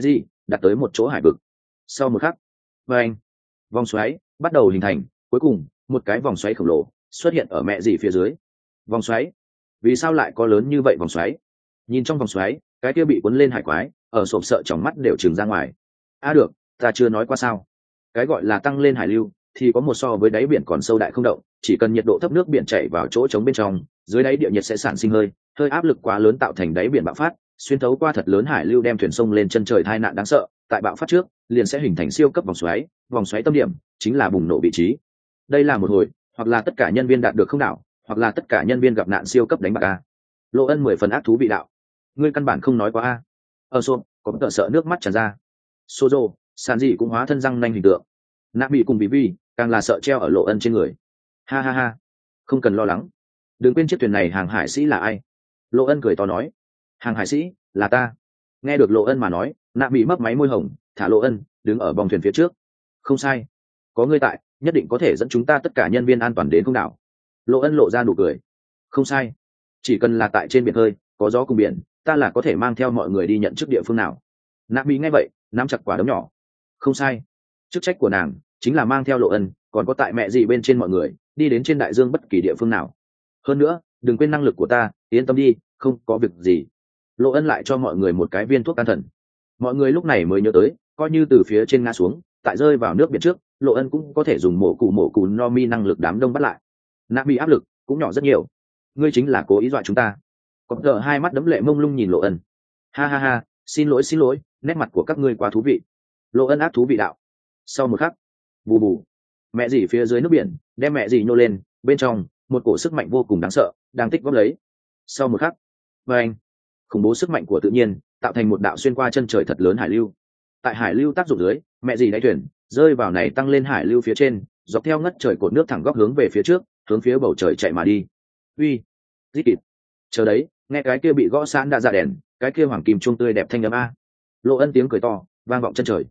đạt tới một chỗ hải vực. Sau một khắc, và anh vòng xoáy bắt đầu hình thành, cuối cùng một cái vòng xoáy khổng lồ xuất hiện ở mẹ dì phía dưới. Vòng xoáy, vì sao lại có lớn như vậy vòng xoáy? Nhìn trong vòng xoáy, cái kia bị cuốn lên hải quái ở sộp sợ trong mắt đều trừng ra ngoài. Được, ta chưa nói qua sao? Cái gọi là tăng lên hải lưu thì có một so với đáy biển còn sâu đại không động, chỉ cần nhiệt độ thấp nước biển chảy vào chỗ trống bên trong, dưới đáy địa nhiệt sẽ sản sinh hơi áp lực quá lớn tạo thành đáy biển bạo phát, xuyên thấu qua thật lớn hải lưu đem thuyền sông lên chân trời tai nạn đáng sợ, tại bạo phát trước liền sẽ hình thành siêu cấp vòng xoáy tâm điểm chính là bùng nổ vị trí. Đây là một hồi, hoặc là tất cả nhân viên đạt được không đảo, hoặc là tất cả nhân viên gặp nạn siêu cấp đánh bạc a. Lộ Ân 10 phần ác thú vị đạo. Ngươi căn bản không nói quá a. Sộp có tợ sợ nước mắt tràn ra. Sozo, sàn gì cũng hóa thân răng nanh hình tượng. Nạ bị cùng vì càng là sợ treo ở Lộ Ân trên người. Ha ha ha, không cần lo lắng, đừng quên chiếc thuyền này hàng hải sĩ là ai. Lộ Ân cười to nói, hàng hải sĩ là ta. Nghe được Lộ Ân mà nói, Nạ bị mấp máy môi hồng, thả Lộ Ân đứng ở bong thuyền phía trước. Không sai, có ngươi tại nhất định có thể dẫn chúng ta tất cả nhân viên an toàn đến không đảo. Lộ Ân lộ ra nụ cười. Không sai, chỉ cần là tại trên biển hơi có gió cùng biển, ta là có thể mang theo mọi người đi nhận chức địa phương nào. Nạ bị nghe vậy nắm chặt quả đấm nhỏ. Không sai, chức trách của nàng chính là mang theo Lộ Ân còn có tại mẹ gì bên trên mọi người đi đến trên đại dương bất kỳ địa phương nào. Hơn nữa đừng quên năng lực của ta, yên tâm đi, không có việc gì. Lộ Ân lại cho mọi người một cái viên thuốc can thần. Mọi người lúc này mới nhớ tới, coi như từ phía trên ngã xuống tại rơi vào nước biển trước, Lộ Ân cũng có thể dùng mổ cù no mi năng lực đám đông bắt lại. Nạ bị áp lực cũng nhỏ rất nhiều. Ngươi chính là cố ý dọa chúng ta. Có tờ hai mắt đấm lệ mông lung nhìn Lộ Ân. Ha ha ha, xin lỗi, nét mặt của các ngươi quá thú vị. Lộ Ân ác thú vị đạo. Sau một khắc, bù bù, mẹ dì phía dưới nước biển đem mẹ dì nhô lên, bên trong một cổ sức mạnh vô cùng đáng sợ đang tích góp lấy. Sau một khắc, và anh khủng bố sức mạnh của tự nhiên tạo thành một đạo xuyên qua chân trời thật lớn hải lưu. Tại hải lưu tác dụng dưới, mẹ dì đáy thuyền rơi vào này tăng lên hải lưu phía trên, dọc theo ngất trời cột nước thẳng góc hướng về phía trước, hướng phía bầu trời chạy mà đi. Uy, rít kịt, chờ đấy, nghe cái kia bị gõ sán đã ra đèn, cái kia hoàng kim chuông tươi đẹp thanh âm a. Lộ Ân tiếng cười to vang vọng chân trời.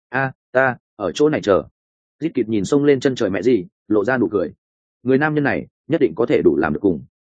Ta ở chỗ này chờ. Rít kịt nhìn xông lên chân trời mẹ dì, lộ ra nụ cười. Người nam nhân này nhất định có thể đủ làm được cùng